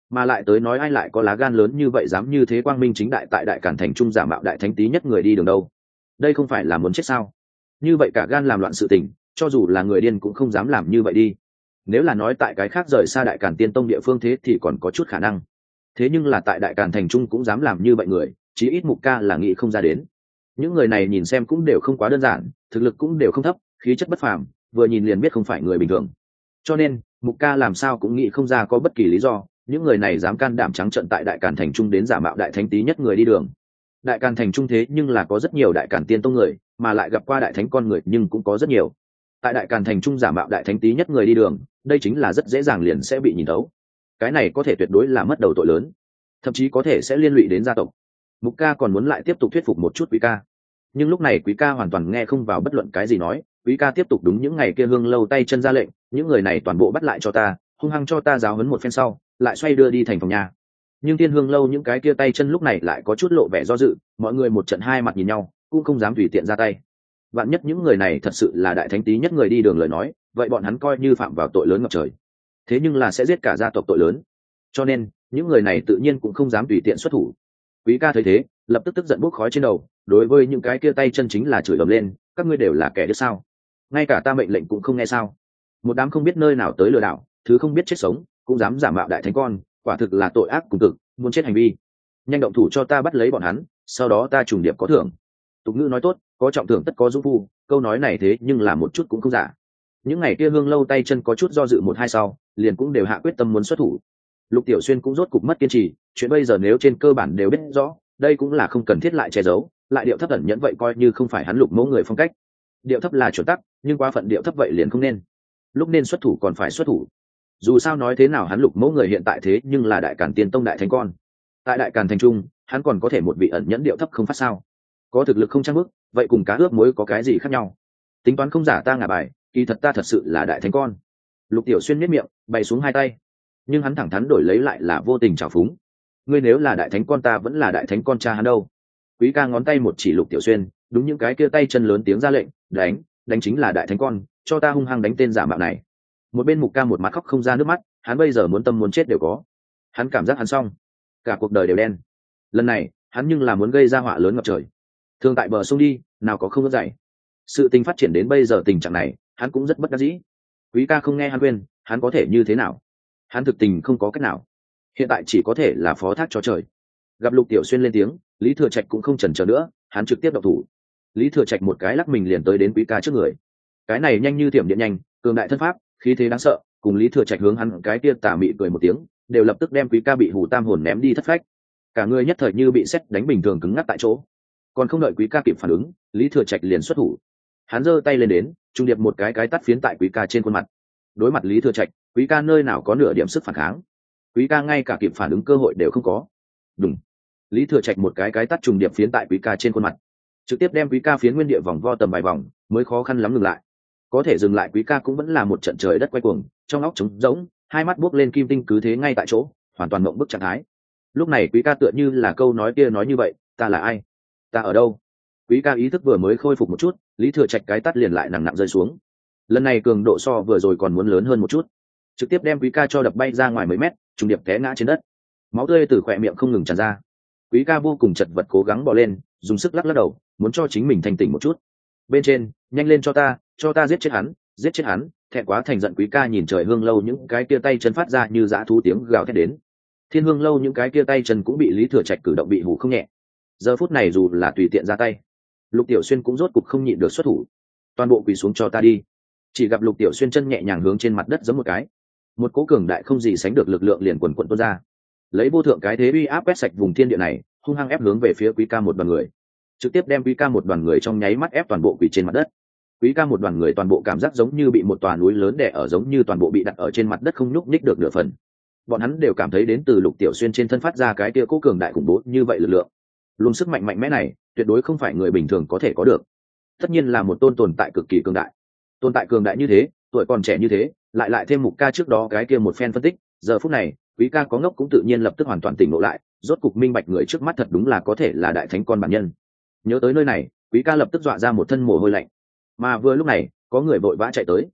mà lại tới nói ai lại có lá gan lớn như vậy dám như thế quang minh chính đại tại đại cản thành trung giả mạo đại thánh tý nhất người đi đường đâu? Đây không phải là muốn chết sao? Như vậy cả gan làm loạn sự tình, cho dù là người điên cũng không dám làm như vậy đi. Nếu là nói tại cái khác rời xa đại cản tiên tông địa phương thế thì còn có chút khả năng, thế nhưng là tại đại cản thành trung cũng dám làm như vậy người, chí ít Mục Ca là nghĩ không ra đến. Những người này nhìn xem cũng đều không quá đơn giản, thực lực cũng đều không thấp, khí chất bất phàm, vừa nhìn liền biết không phải người bình thường. Cho nên Mục Ca làm sao cũng nghĩ không ra có bất kỳ lý do những người này dám can đảm trắng trợn tại đại càn thành trung đến giả mạo đại thánh tý nhất người đi đường. Đại càn thành trung thế nhưng là có rất nhiều đại càn tiên tông người, mà lại gặp qua đại thánh con người nhưng cũng có rất nhiều. Tại đại càn thành trung giả mạo đại thánh tý nhất người đi đường, đây chính là rất dễ dàng liền sẽ bị nhìn thấu. Cái này có thể tuyệt đối là mất đầu tội lớn, thậm chí có thể sẽ liên lụy đến gia tộc. Mục Ca còn muốn lại tiếp tục thuyết phục một chút Quý Ca, nhưng lúc này Quý Ca hoàn toàn nghe không vào bất luận cái gì nói. Quý Ca tiếp tục đúng những ngày kia Hương Lâu tay chân ra lệnh, những người này toàn bộ bắt lại cho ta, hung hăng cho ta giáo huấn một phen sau, lại xoay đưa đi thành phòng nhà. Nhưng Tiên Hương Lâu những cái kia tay chân lúc này lại có chút lộ vẻ do dự, mọi người một trận hai mặt nhìn nhau, cũng không dám tùy tiện ra tay. Vạn nhất những người này thật sự là đại thánh tý nhất người đi đường lời nói, vậy bọn hắn coi như phạm vào tội lớn ngập trời, thế nhưng là sẽ giết cả gia tộc tội lớn, cho nên những người này tự nhiên cũng không dám tùy tiện xuất thủ. Quý Ca thấy thế, lập tức tức giận bốc khói trên đầu, đối với những cái kia tay chân chính là chửi ầm lên, các ngươi đều là kẻ điếc sao? Ngay cả ta mệnh lệnh cũng không nghe sao? Một đám không biết nơi nào tới lừa đảo, thứ không biết chết sống, cũng dám giả mạo đại thánh con, quả thực là tội ác cùng cực, muốn chết hành vi. Nhanh động thủ cho ta bắt lấy bọn hắn, sau đó ta trùng điệp có thưởng. Tục ngữ nói tốt, có trọng thưởng tất có dũng phu, câu nói này thế nhưng là một chút cũng không giả. Những ngày kia Hương Lâu tay chân có chút do dự một hai sau, liền cũng đều hạ quyết tâm muốn xuất thủ. Lục Tiểu Xuyên cũng rốt cục mất kiên trì, chuyện bây giờ nếu trên cơ bản đều biết rõ, đây cũng là không cần thiết lại che giấu, lại điệu thấp ẩn nhẫn vậy coi như không phải hắn Lục mẫu người phong cách. Điệu thấp là chuẩn tắc, nhưng quá phận điệu thấp vậy liền không nên. Lúc nên xuất thủ còn phải xuất thủ. Dù sao nói thế nào hắn Lục mẫu người hiện tại thế nhưng là đại càn tiên tông đại thánh con. Tại đại càn thành trung, hắn còn có thể một vị ẩn nhẫn điệu thấp không phát sao? Có thực lực không trang bức, vậy cùng cá ướp muối có cái gì khác nhau? Tính toán không giả ta ngả bài, kỳ thật ta thật sự là đại thánh con. Lục Tiểu Xuyên miết miệng, bày xuống hai tay, nhưng hắn thẳng thắn đổi lấy lại là vô tình trào phúng. Ngươi nếu là đại thánh con ta vẫn là đại thánh con cha hắn đâu? Quý Ca ngón tay một chỉ Lục Tiểu Xuyên, đúng những cái kia tay chân lớn tiếng ra lệnh, đánh, đánh chính là đại thánh con, cho ta hung hăng đánh tên giả mạo này. Một bên Mục Ca một mặt khóc không ra nước mắt, hắn bây giờ muốn tâm muốn chết đều có. Hắn cảm giác hắn xong, cả cuộc đời đều đen. Lần này, hắn nhưng là muốn gây ra họa lớn ngập trời. Thường tại bờ sông đi, nào có không ngớt dậy. Sự tình phát triển đến bây giờ tình trạng này, hắn cũng rất bất đắc dĩ. Quý Ca không nghe hắn khuyên, hắn có thể như thế nào? Hắn thực tình không có cách nào, hiện tại chỉ có thể là phó thác cho trời. Gặp Lục Tiểu Xuyên lên tiếng, Lý Thừa Trạch cũng không chần chờ nữa, hắn trực tiếp động thủ. Lý Thừa Trạch một cái lắc mình liền tới đến Quý Ca trước người. Cái này nhanh như thiểm điện nhanh, cường đại thân pháp, khí thế đáng sợ, cùng Lý Thừa Trạch hướng hắn cái kia tà mị cười một tiếng, đều lập tức đem Quý Ca bị hù tam hồn ném đi thất phách. Cả người nhất thời như bị sét đánh bình thường cứng ngắc tại chỗ. Còn không đợi Quý Ca kịp phản ứng, Lý Thừa Trạch liền xuất thủ. Hắn giơ tay lên đến, trung điệp một cái cái tát phiến tại Quý Ca trên khuôn mặt. Đối mặt Lý Thừa Trạch, Quý Ca nơi nào có nửa điểm sức phản kháng. Quý Ca ngay cả kịp phản ứng cơ hội đều không có. Đúng. Lý Thừa Trạch một cái cái tát trùng điệp phiến tại Quý Ca trên khuôn mặt, trực tiếp đem Quý Ca phiến nguyên địa vòng vo tầm vài vòng, mới khó khăn lắm ngừng lại. Có thể dừng lại Quý Ca cũng vẫn là một trận trời đất quay cuồng, trong óc trống rỗng, hai mắt buốc lên kim tinh cứ thế ngay tại chỗ, hoàn toàn mộng bức trạng thái. Lúc này Quý Ca tựa như là câu nói kia nói như vậy, ta là ai? Ta ở đâu? Quý Ca ý thức vừa mới khôi phục một chút, Lý Thừa Trạch cái tát liền lại nặng nặng rơi xuống. Lần này cường độ so vừa rồi còn muốn lớn hơn một chút, trực tiếp đem Quý Ca cho đập bay ra ngoài mấy mét, trùng điệp té ngã trên đất, máu tươi từ khỏe miệng không ngừng tràn ra. Quý Ca vô cùng chật vật cố gắng bò lên, dùng sức lắc lắc đầu, muốn cho chính mình thanh tỉnh một chút. Bên trên, nhanh lên cho ta, cho ta giết chết hắn, giết chết hắn! Thẹn quá thành giận Quý Ca nhìn trời Hương Lâu những cái kia tay chân phát ra như dã thú tiếng gào thét đến. Thiên Hương Lâu những cái kia tay chân cũng bị Lý Thừa Trạch cử động bị hù không nhẹ. Giờ phút này dù là tùy tiện ra tay, Lục Tiểu Xuyên cũng rốt cục không nhịn được xuất thủ. Toàn bộ quỳ xuống cho ta đi! Chỉ gặp Lục Tiểu Xuyên chân nhẹ nhàng hướng trên mặt đất giẫm một cái, một cỗ cường đại không gì sánh được lực lượng liền quần quần tuôn ra, lấy vô thượng cái thế uy áp quét sạch vùng thiên địa này, hung hăng ép hướng về phía Quý Ca một đoàn người, trực tiếp đem Quý Ca một đoàn người trong nháy mắt ép toàn bộ quỳ trên mặt đất. Quý Ca một đoàn người toàn bộ cảm giác giống như bị một tòa núi lớn đè ở, giống như toàn bộ bị đặt ở trên mặt đất không nhúc nhích được nửa phần. Bọn hắn đều cảm thấy đến từ Lục Tiểu Xuyên trên thân phát ra cái kia cỗ cường đại khủng bố như vậy lực lượng, luôn sức mạnh mạnh mẽ này tuyệt đối không phải người bình thường có thể có được, tất nhiên là một tôn tồn tại cực kỳ cường đại. Tồn tại cường đại như thế, tuổi còn trẻ như thế, lại lại thêm Mục Ca trước đó cái kia một phen phân tích, giờ phút này Quý Ca có ngốc cũng tự nhiên lập tức hoàn toàn tỉnh ngộ lại, rốt cục minh bạch người trước mắt thật đúng là có thể là đại thánh con bản nhân. Nhớ tới nơi này, Quý Ca lập tức dọa ra một thân mồ hôi lạnh. Mà vừa lúc này, có người vội vã chạy tới.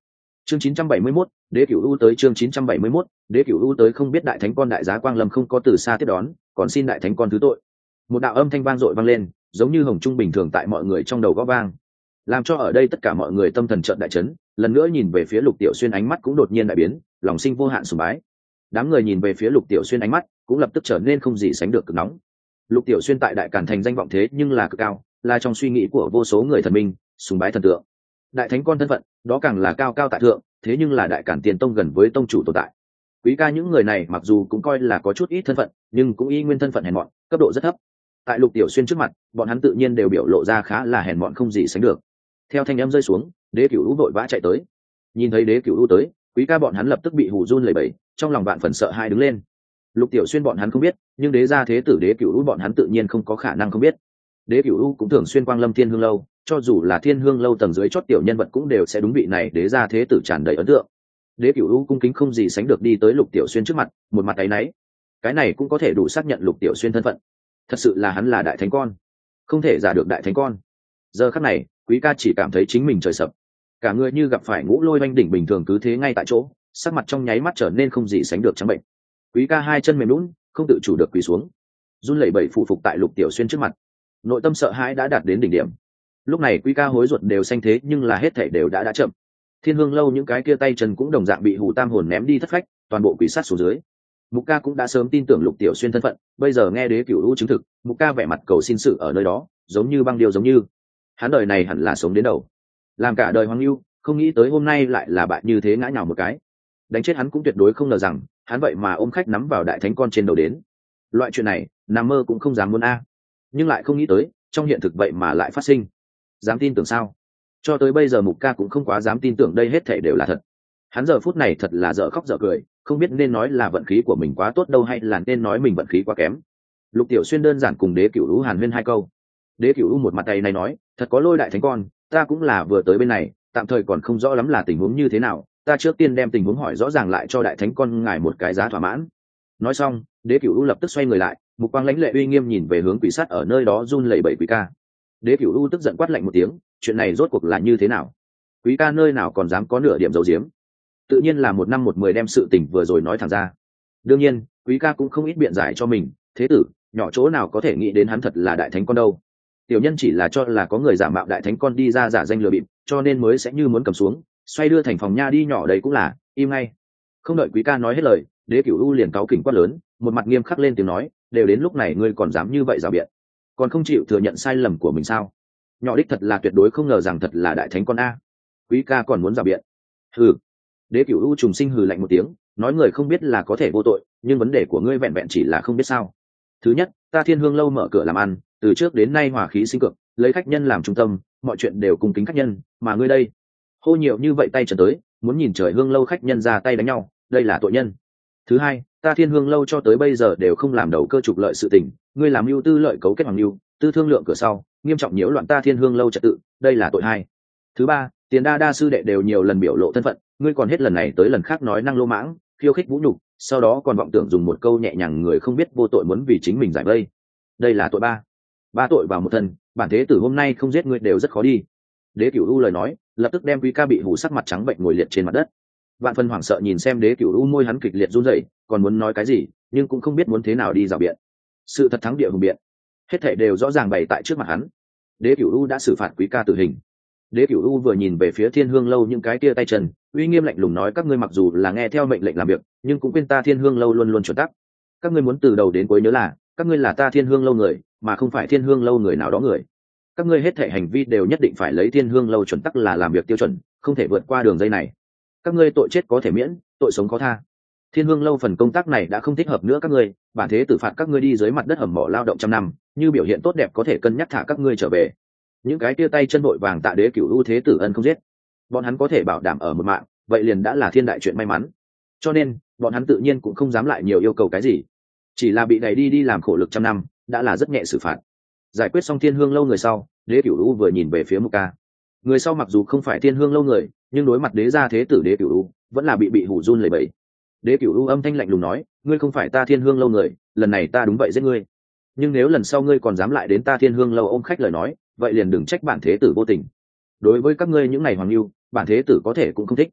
chương chín trăm bảy mươi mốt, đế cửu u tới. Chương chín trăm bảy mươi mốt, đế cửu u tới. Không biết đại thánh con đại giá Quang Lâm không có từ xa tiếp đón, còn xin đại thánh con thứ tội. Một đạo âm thanh vang dội vang lên, giống như hồng trung bình thường tại mọi người trong đầu gõ vang, làm cho ở đây tất cả mọi người tâm thần trợn đại chấn, lần nữa nhìn về phía Lục Tiểu Xuyên, ánh mắt cũng đột nhiên đại biến, lòng sinh vô hạn sùng bái. Đám người nhìn về phía Lục Tiểu Xuyên, ánh mắt cũng lập tức trở nên không gì sánh được cực nóng. Lục Tiểu Xuyên tại Đại Càn thành danh vọng thế nhưng là cực cao, là trong suy nghĩ của vô số người thần minh, sùng bái thần tượng. Đại thánh con thân phận, đó càng là cao cao tại thượng, thế nhưng là Đại Càn Tiền Tông gần với tông chủ tồn tại. Quý ca những người này mặc dù cũng coi là có chút ít thân phận, nhưng cũng y nguyên thân phận hèn mọn, cấp độ rất thấp. Tại Lục Tiểu Xuyên trước mặt, bọn hắn tự nhiên đều biểu lộ ra khá là hèn mọn không gì sánh được. Theo thanh âm rơi xuống, Đế Cửu U vội vã chạy tới. Nhìn thấy Đế Cửu U tới, Quý ca bọn hắn lập tức bị hù run lẩy bẩy, trong lòng vạn phần sợ hãi đứng lên. Lục Tiểu Xuyên bọn hắn không biết, nhưng Đế gia thế tử Đế Cửu U bọn hắn tự nhiên không có khả năng không biết. Đế Cửu U cũng thường xuyên quang lâm Thiên Hương lâu, cho dù là Thiên Hương lâu tầng dưới chót tiểu nhân vật cũng đều sẽ đúng vị này Đế gia thế tử tràn đầy ấn tượng. Đế Cửu U cung kính không gì sánh được đi tới Lục Tiểu Xuyên trước mặt, một mặt áy náy. Cái này cũng có thể đủ xác nhận Lục Tiểu Xuyên thân phận. Thật sự là hắn là đại thánh con, không thể giả được đại thánh con. Giờ khắc này, Quý ca chỉ cảm thấy chính mình trời sập, cả người như gặp phải ngũ lôi oanh đỉnh bình thường, cứ thế ngay tại chỗ, sắc mặt trong nháy mắt trở nên không gì sánh được trắng bệnh. Quý ca hai chân mềm lún, không tự chủ được quỳ xuống, run lẩy bẩy phụ phục tại Lục Tiểu Xuyên trước mặt, nội tâm sợ hãi đã đạt đến đỉnh điểm. Lúc này Quý ca hối ruột đều xanh thế, nhưng là hết thảy đều đã đã chậm. Thiên Hương lâu những cái kia tay chân cũng đồng dạng bị hù tam hồn ném đi thất phách, toàn bộ quỳ sát xuống dưới. Mục ca cũng đã sớm tin tưởng Lục Tiểu Xuyên thân phận, bây giờ nghe Đế Cửu U chứng thực, Mục ca vẻ mặt cầu xin sự ở nơi đó, giống như băng điêu, giống như hắn đời này hẳn là sống đến đầu, làm cả đời hoang lưu, không nghĩ tới hôm nay lại là bại như thế, ngã nhào một cái. Đánh chết hắn cũng tuyệt đối không ngờ rằng, hắn vậy mà ôm khách nắm vào đại thánh con trên đầu đến. Loại chuyện này, nằm mơ cũng không dám muốn a. Nhưng lại không nghĩ tới, trong hiện thực vậy mà lại phát sinh. Dám tin tưởng sao? Cho tới bây giờ Mục ca cũng không quá dám tin tưởng đây hết thảy đều là thật. Hắn giờ phút này thật là dở khóc dở cười, không biết nên nói là vận khí của mình quá tốt đâu hay là nên nói mình vận khí quá kém. Lục Tiểu Xuyên đơn giản cùng Đế Cửu U hàn huyên hai câu. Đế Cửu U một mặt tay này nói, thật có lôi đại thánh con, ta cũng là vừa tới bên này, tạm thời còn không rõ lắm là tình huống như thế nào, ta trước tiên đem tình huống hỏi rõ ràng lại cho đại thánh con ngài một cái giá thỏa mãn. Nói xong, Đế Cửu U lập tức xoay người lại, mục quang lãnh lệ uy nghiêm nhìn về hướng quỷ sát ở nơi đó run lẩy bẩy Quý ca. Đế Cửu U tức giận quát lạnh một tiếng, chuyện này rốt cuộc là như thế nào? Quý ca nơi nào còn dám có nửa điểm giấu giếm? Tự nhiên là một năm một mười đem sự tình vừa rồi nói thẳng ra. Đương nhiên, Quý ca cũng không ít biện giải cho mình, thế tử, nhỏ chỗ nào có thể nghĩ đến hắn thật là đại thánh con đâu. Tiểu nhân chỉ là cho là có người giả mạo đại thánh con đi ra giả danh lừa bịp, cho nên mới sẽ như muốn cầm xuống, xoay đưa thành phòng nha đi nhỏ đấy cũng là, im ngay. Không đợi Quý ca nói hết lời, Đế Cửu U liền cáu kỉnh quát lớn, một mặt nghiêm khắc lên tiếng nói, đều đến lúc này ngươi còn dám như vậy rào biện, còn không chịu thừa nhận sai lầm của mình sao? Nhỏ đích thật là tuyệt đối không ngờ rằng thật là đại thánh con a. Quý ca còn muốn rào biện? Hừ. Đế Cửu U trùng sinh hừ lạnh một tiếng, nói người không biết là có thể vô tội, nhưng vấn đề của ngươi vẹn vẹn chỉ là không biết sao. Thứ nhất, ta Thiên Hương lâu mở cửa làm ăn, từ trước đến nay hòa khí sinh cực, lấy khách nhân làm trung tâm, mọi chuyện đều cùng kính khách nhân, mà ngươi đây, hô nhiều như vậy tay trần tới, muốn nhìn trời Hương lâu khách nhân ra tay đánh nhau, đây là tội nhân. Thứ hai, ta Thiên Hương lâu cho tới bây giờ đều không làm đầu cơ trục lợi sự tình, ngươi làm mưu tư lợi cấu kết hoàng mưu, tư thương lượng cửa sau, nghiêm trọng nhiễu loạn ta Thiên Hương lâu trật tự, đây là tội hai. Thứ ba, tiền đa đa sư đệ đều nhiều lần biểu lộ thân phận, ngươi còn hết lần này tới lần khác nói năng lô mãng, khiêu khích vũ nhục, sau đó còn vọng tưởng dùng một câu nhẹ nhàng người không biết vô tội muốn vì chính mình giải vây, đây là tội ba. Ba tội vào một thân, bản thế tử hôm nay không giết ngươi đều rất khó đi. Đế Cửu U lời nói, lập tức đem Quý ca bị hù sắc mặt trắng bệnh ngồi liệt trên mặt đất. Vạn phân hoảng sợ nhìn xem Đế Cửu U, môi hắn kịch liệt run rẩy, còn muốn nói cái gì, nhưng cũng không biết muốn thế nào đi rào biện. Sự thật thắng địa hùng biện, hết thảy đều rõ ràng bày tại trước mặt hắn. Đế Cửu U đã xử phạt Quý ca tử hình. Đế Cửu U vừa nhìn về phía Thiên Hương lâu những cái kia tay chân, uy nghiêm lạnh lùng nói, các ngươi mặc dù là nghe theo mệnh lệnh làm việc, nhưng cũng quên ta Thiên Hương lâu luôn luôn chuẩn tắc. Các ngươi muốn từ đầu đến cuối nhớ là, các ngươi là ta Thiên Hương lâu người, mà không phải Thiên Hương lâu người nào đó người. Các ngươi hết thảy hành vi đều nhất định phải lấy Thiên Hương lâu chuẩn tắc là làm việc tiêu chuẩn, không thể vượt qua đường dây này. Các ngươi tội chết có thể miễn, tội sống có tha. Thiên Hương lâu phần công tác này đã không thích hợp nữa các ngươi, bản thế tử phạt các ngươi đi dưới mặt đất hầm mỏ lao động trăm năm, như biểu hiện tốt đẹp có thể cân nhắc thả các ngươi trở về. Những cái tia tay chân vội vàng tạ Đế Cửu U thế tử ân không giết, bọn hắn có thể bảo đảm ở một mạng, vậy liền đã là thiên đại chuyện may mắn. Cho nên bọn hắn tự nhiên cũng không dám lại nhiều yêu cầu cái gì, chỉ là bị đẩy đi đi làm khổ lực trăm năm đã là rất nhẹ xử phạt. Giải quyết xong Thiên Hương lâu người sau, Đế Cửu U vừa nhìn về phía Mục ca. Người sau mặc dù không phải Thiên Hương lâu người, nhưng đối mặt đế gia thế tử Đế Cửu U vẫn là bị bị hủ run lẩy bẩy. Đế Cửu U âm thanh lạnh lùng nói, ngươi không phải ta Thiên Hương lâu người, lần này ta đúng vậy giết ngươi, nhưng nếu lần sau ngươi còn dám lại đến ta Thiên Hương lâu ôm khách lời nói, vậy liền đừng trách bản thế tử vô tình. Đối với các ngươi những ngày hoàng lưu, bản thế tử có thể cũng không thích.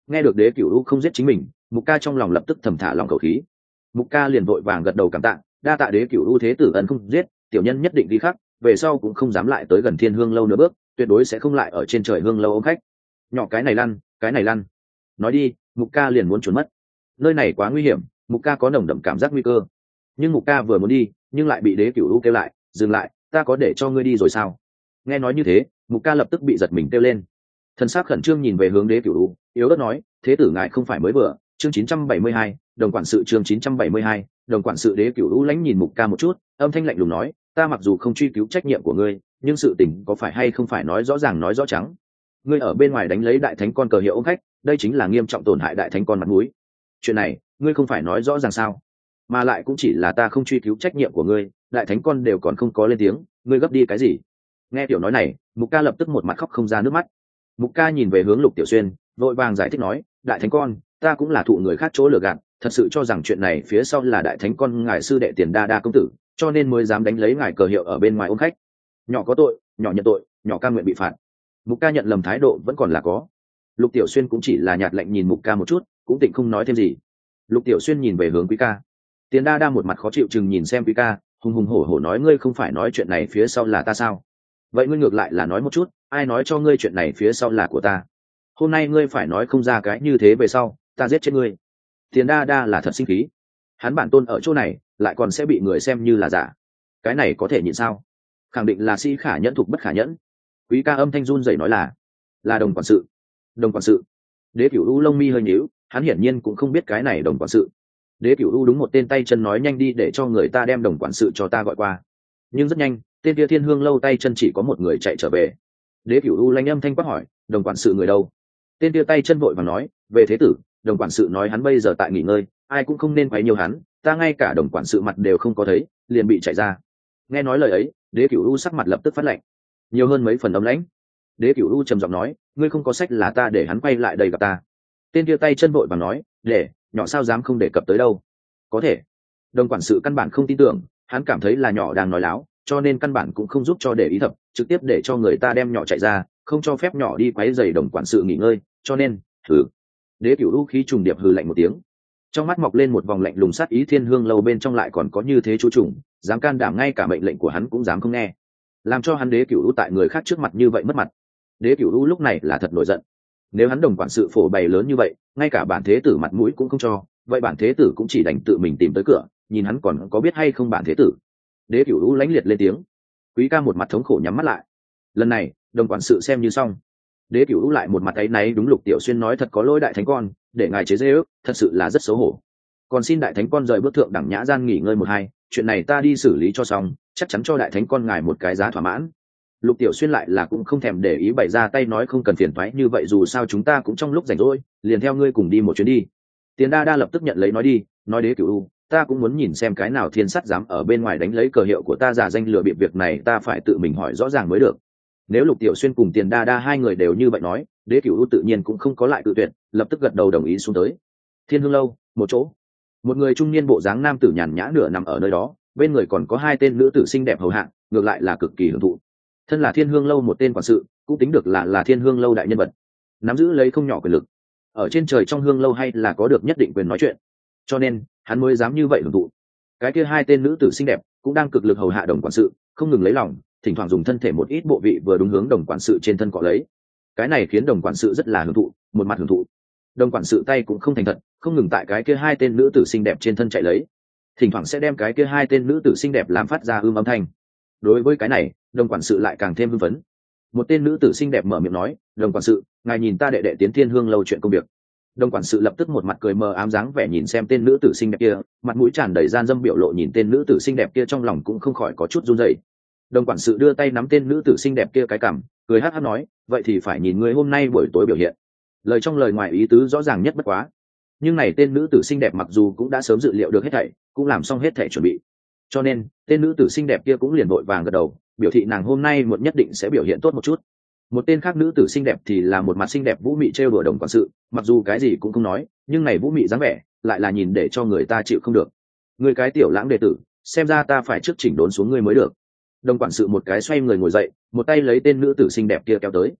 Nghe được đế cửu u không giết chính mình, Mục Ca trong lòng lập tức thầm thả lòng khẩu khí. Mục Ca liền vội vàng gật đầu cảm tạ, đa tạ đế cửu u thế tử ân không giết, tiểu nhân nhất định ghi khắc, về sau cũng không dám lại tới gần Thiên Hương lâu nữa bước, tuyệt đối sẽ không lại ở trên trời hương lâu ôm khách. Nhỏ cái này lăn, cái này lăn. Nói đi, Mục Ca liền muốn trốn mất. Nơi này quá nguy hiểm, Mục Ca có nồng đậm cảm giác nguy cơ. Nhưng Mục Ca vừa muốn đi, nhưng lại bị đế cửu u kêu lại, dừng lại, ta có để cho ngươi đi rồi sao? Nghe nói như thế, Mục Ca lập tức bị giật mình kêu lên. Thần sắc khẩn trương nhìn về hướng đế cửu u, yếu ớt nói, thế tử ngài không phải mới vừa, chương chín trăm bảy mươi hai, đồng quản sự chương chín trăm bảy mươi hai, đồng quản sự. Đế cửu u lãnh nhìn Mục Ca một chút, âm thanh lạnh lùng nói, ta mặc dù không truy cứu trách nhiệm của ngươi, nhưng sự tình có phải hay không phải nói rõ ràng nói rõ trắng. Ngươi ở bên ngoài đánh lấy đại thánh con cờ hiệu ôm khách, đây chính là nghiêm trọng tổn hại đại thánh con mặt mũi. Chuyện này, ngươi không phải nói rõ ràng sao? Mà lại cũng chỉ là ta không truy cứu trách nhiệm của ngươi, đại thánh con đều còn không có lên tiếng, ngươi gấp đi cái gì? Nghe tiểu nói này, Mục Ca lập tức một mặt khóc không ra nước mắt. Mục Ca nhìn về hướng Lục Tiểu Xuyên, vội vàng giải thích nói, đại thánh con, ta cũng là thụ người khác chỗ lừa gạt, thật sự cho rằng chuyện này phía sau là đại thánh con ngài sư đệ Tiền Đa Đa công tử, cho nên mới dám đánh lấy ngài cờ hiệu ở bên ngoài ôm khách. Nhỏ có tội, nhỏ nhận tội, nhỏ ca nguyện bị phạt. Mục Ca nhận lầm thái độ vẫn còn là có. Lục Tiểu Xuyên cũng chỉ là nhạt lạnh nhìn Mục Ca một chút, cũng tịnh không nói thêm gì. Lục Tiểu Xuyên nhìn về hướng Quý Ca. Tiền Đa Đa một mặt khó chịu chừng nhìn xem Quý Ca, hùng hùng hổ hổ nói, ngươi không phải nói chuyện này phía sau là ta sao? Vậy ngươi ngược lại là nói một chút, ai nói cho ngươi chuyện này phía sau là của ta? Hôm nay ngươi phải nói không ra cái như thế về sau, ta giết chết ngươi. Tiền Đa Đa là thật sinh khí. Hắn bản tôn ở chỗ này, lại còn sẽ bị người xem như là giả. Cái này có thể nhịn sao? Khẳng định là sĩ khả nhẫn thục bất khả nhẫn. Quý Ca âm thanh run rẩy nói là, là đồng quản sự. Đồng quản sự. Đế Cửu U lông mi hơi nhíu, hắn hiển nhiên cũng không biết cái này đồng quản sự. Đế Cửu U đúng một tên tay chân nói, nhanh đi để cho người ta đem đồng quản sự cho ta gọi qua. Nhưng rất nhanh, tên kia Thiên Hương lâu tay chân chỉ có một người chạy trở về. Đế Cửu U lanh âm thanh quát hỏi, đồng quản sự người đâu? Tên kia tay chân vội vàng nói, về thế tử, đồng quản sự nói hắn bây giờ tại nghỉ ngơi, ai cũng không nên quấy nhiều hắn, ta ngay cả đồng quản sự mặt đều không có thấy, liền bị chạy ra. Nghe nói lời ấy, Đế Cửu U sắc mặt lập tức phát lạnh, nhiều hơn mấy phần ấm lãnh. Đế Cửu U trầm giọng nói, ngươi không có sách là ta để hắn quay lại đây gặp ta. Tên kia tay chân vội vàng nói, để nhỏ sao dám không đề cập tới đâu. Có thể. Đồng quản sự căn bản không tin tưởng, hắn cảm thấy là nhỏ đang nói láo, cho nên căn bản cũng không giúp cho để ý thập, trực tiếp để cho người ta đem nhỏ chạy ra, không cho phép nhỏ đi quấy rầy đồng quản sự nghỉ ngơi, cho nên thử. Đế Cửu U khí trùng điệp hừ lạnh một tiếng, trong mắt mọc lên một vòng lạnh lùng sát ý. Thiên Hương lâu bên trong lại còn có như thế chú trùng, dám can đảm ngay cả mệnh lệnh của hắn cũng dám không nghe, làm cho hắn Đế Cửu U tại người khác trước mặt như vậy mất mặt. Đế Cửu U lúc này là thật nổi giận. Nếu hắn đồng quản sự phổ bày lớn như vậy, ngay cả bản thế tử mặt mũi cũng không cho, vậy bản thế tử cũng chỉ đành tự mình tìm tới cửa, nhìn hắn còn có biết hay không bản thế tử. Đế Cửu U lãnh liệt lên tiếng. Quý Ca một mặt thống khổ nhắm mắt lại. Lần này, đồng quản sự xem như xong. Đế Cửu U lại một mặt áy náy, đúng Lục Tiểu Xuyên nói, thật có lỗi đại thánh con, để ngài chế giễu, thật sự là rất xấu hổ. Còn xin đại thánh con rời bước thượng đẳng nhã gian nghỉ ngơi một hai, chuyện này ta đi xử lý cho xong, chắc chắn cho đại thánh con ngài một cái giá thỏa mãn. Lục Tiểu Xuyên lại là cũng không thèm để ý, bày ra tay nói, không cần phiền toái như vậy, dù sao chúng ta cũng trong lúc rảnh rỗi, liền theo ngươi cùng đi một chuyến đi. Tiền Đa Đa lập tức nhận lấy nói đi, nói Đế Cửu U, ta cũng muốn nhìn xem cái nào thiên sắt dám ở bên ngoài đánh lấy cờ hiệu của ta giả danh lừa bịp, việc này ta phải tự mình hỏi rõ ràng mới được. Nếu Lục Tiểu Xuyên cùng Tiền Đa Đa hai người đều như vậy nói, Đế Cửu U tự nhiên cũng không có lại tự tuyệt, lập tức gật đầu đồng ý xuống tới. Thiên Hương lâu, một chỗ, một người trung niên bộ dáng nam tử nhàn nhã nửa nằm ở nơi đó, bên người còn có hai tên nữ tử xinh đẹp hầu hạ, ngược lại là cực kỳ hưởng thụ. Thân là Thiên Hương lâu một tên quản sự, cũng tính được là là Thiên Hương lâu đại nhân vật, nắm giữ lấy không nhỏ quyền lực, ở trên trời trong hương lâu hay là có được nhất định quyền nói chuyện, cho nên hắn mới dám như vậy hưởng thụ. Cái kia hai tên nữ tử xinh đẹp cũng đang cực lực hầu hạ đồng quản sự, không ngừng lấy lòng, thỉnh thoảng dùng thân thể một ít bộ vị vừa đúng hướng đồng quản sự trên thân cọ lấy. Cái này khiến đồng quản sự rất là hưởng thụ, một mặt hưởng thụ. Đồng quản sự tay cũng không thành thật, không ngừng tại cái kia hai tên nữ tử xinh đẹp trên thân chạy lấy, thỉnh thoảng sẽ đem cái kia hai tên nữ tử xinh đẹp làm phát ra ưm âm thanh. Đối với cái này, đồng quản sự lại càng thêm hưng phấn. Một tên nữ tử xinh đẹp mở miệng nói, đồng quản sự, ngài nhìn ta đệ đệ tiến Thiên Hương lâu chuyện công việc. Đồng quản sự lập tức một mặt cười mờ ám dáng vẻ nhìn xem tên nữ tử xinh đẹp kia, mặt mũi tràn đầy gian dâm biểu lộ, nhìn tên nữ tử xinh đẹp kia trong lòng cũng không khỏi có chút run rẩy. Đồng quản sự đưa tay nắm tên nữ tử xinh đẹp kia cái cằm, cười hắt hắt nói, vậy thì phải nhìn ngươi hôm nay buổi tối biểu hiện. Lời trong lời ngoài ý tứ rõ ràng nhất bất quá. Nhưng này tên nữ tử xinh đẹp mặc dù cũng đã sớm dự liệu được hết thảy, cũng làm xong hết thảy chuẩn bị, cho nên tên nữ tử xinh đẹp kia cũng liền vội vàng gật đầu, biểu thị nàng hôm nay một nhất định sẽ biểu hiện tốt một chút. Một tên khác nữ tử xinh đẹp thì là một mặt xinh đẹp vũ mị trêu đùa đồng quản sự, mặc dù cái gì cũng không nói, nhưng này vũ mị dáng vẻ lại là nhìn để cho người ta chịu không được. Người cái tiểu lãng đệ tử, xem ra ta phải trước chỉnh đốn xuống ngươi mới được. Đồng quản sự một cái xoay người ngồi dậy, một tay lấy tên nữ tử xinh đẹp kia kéo tới.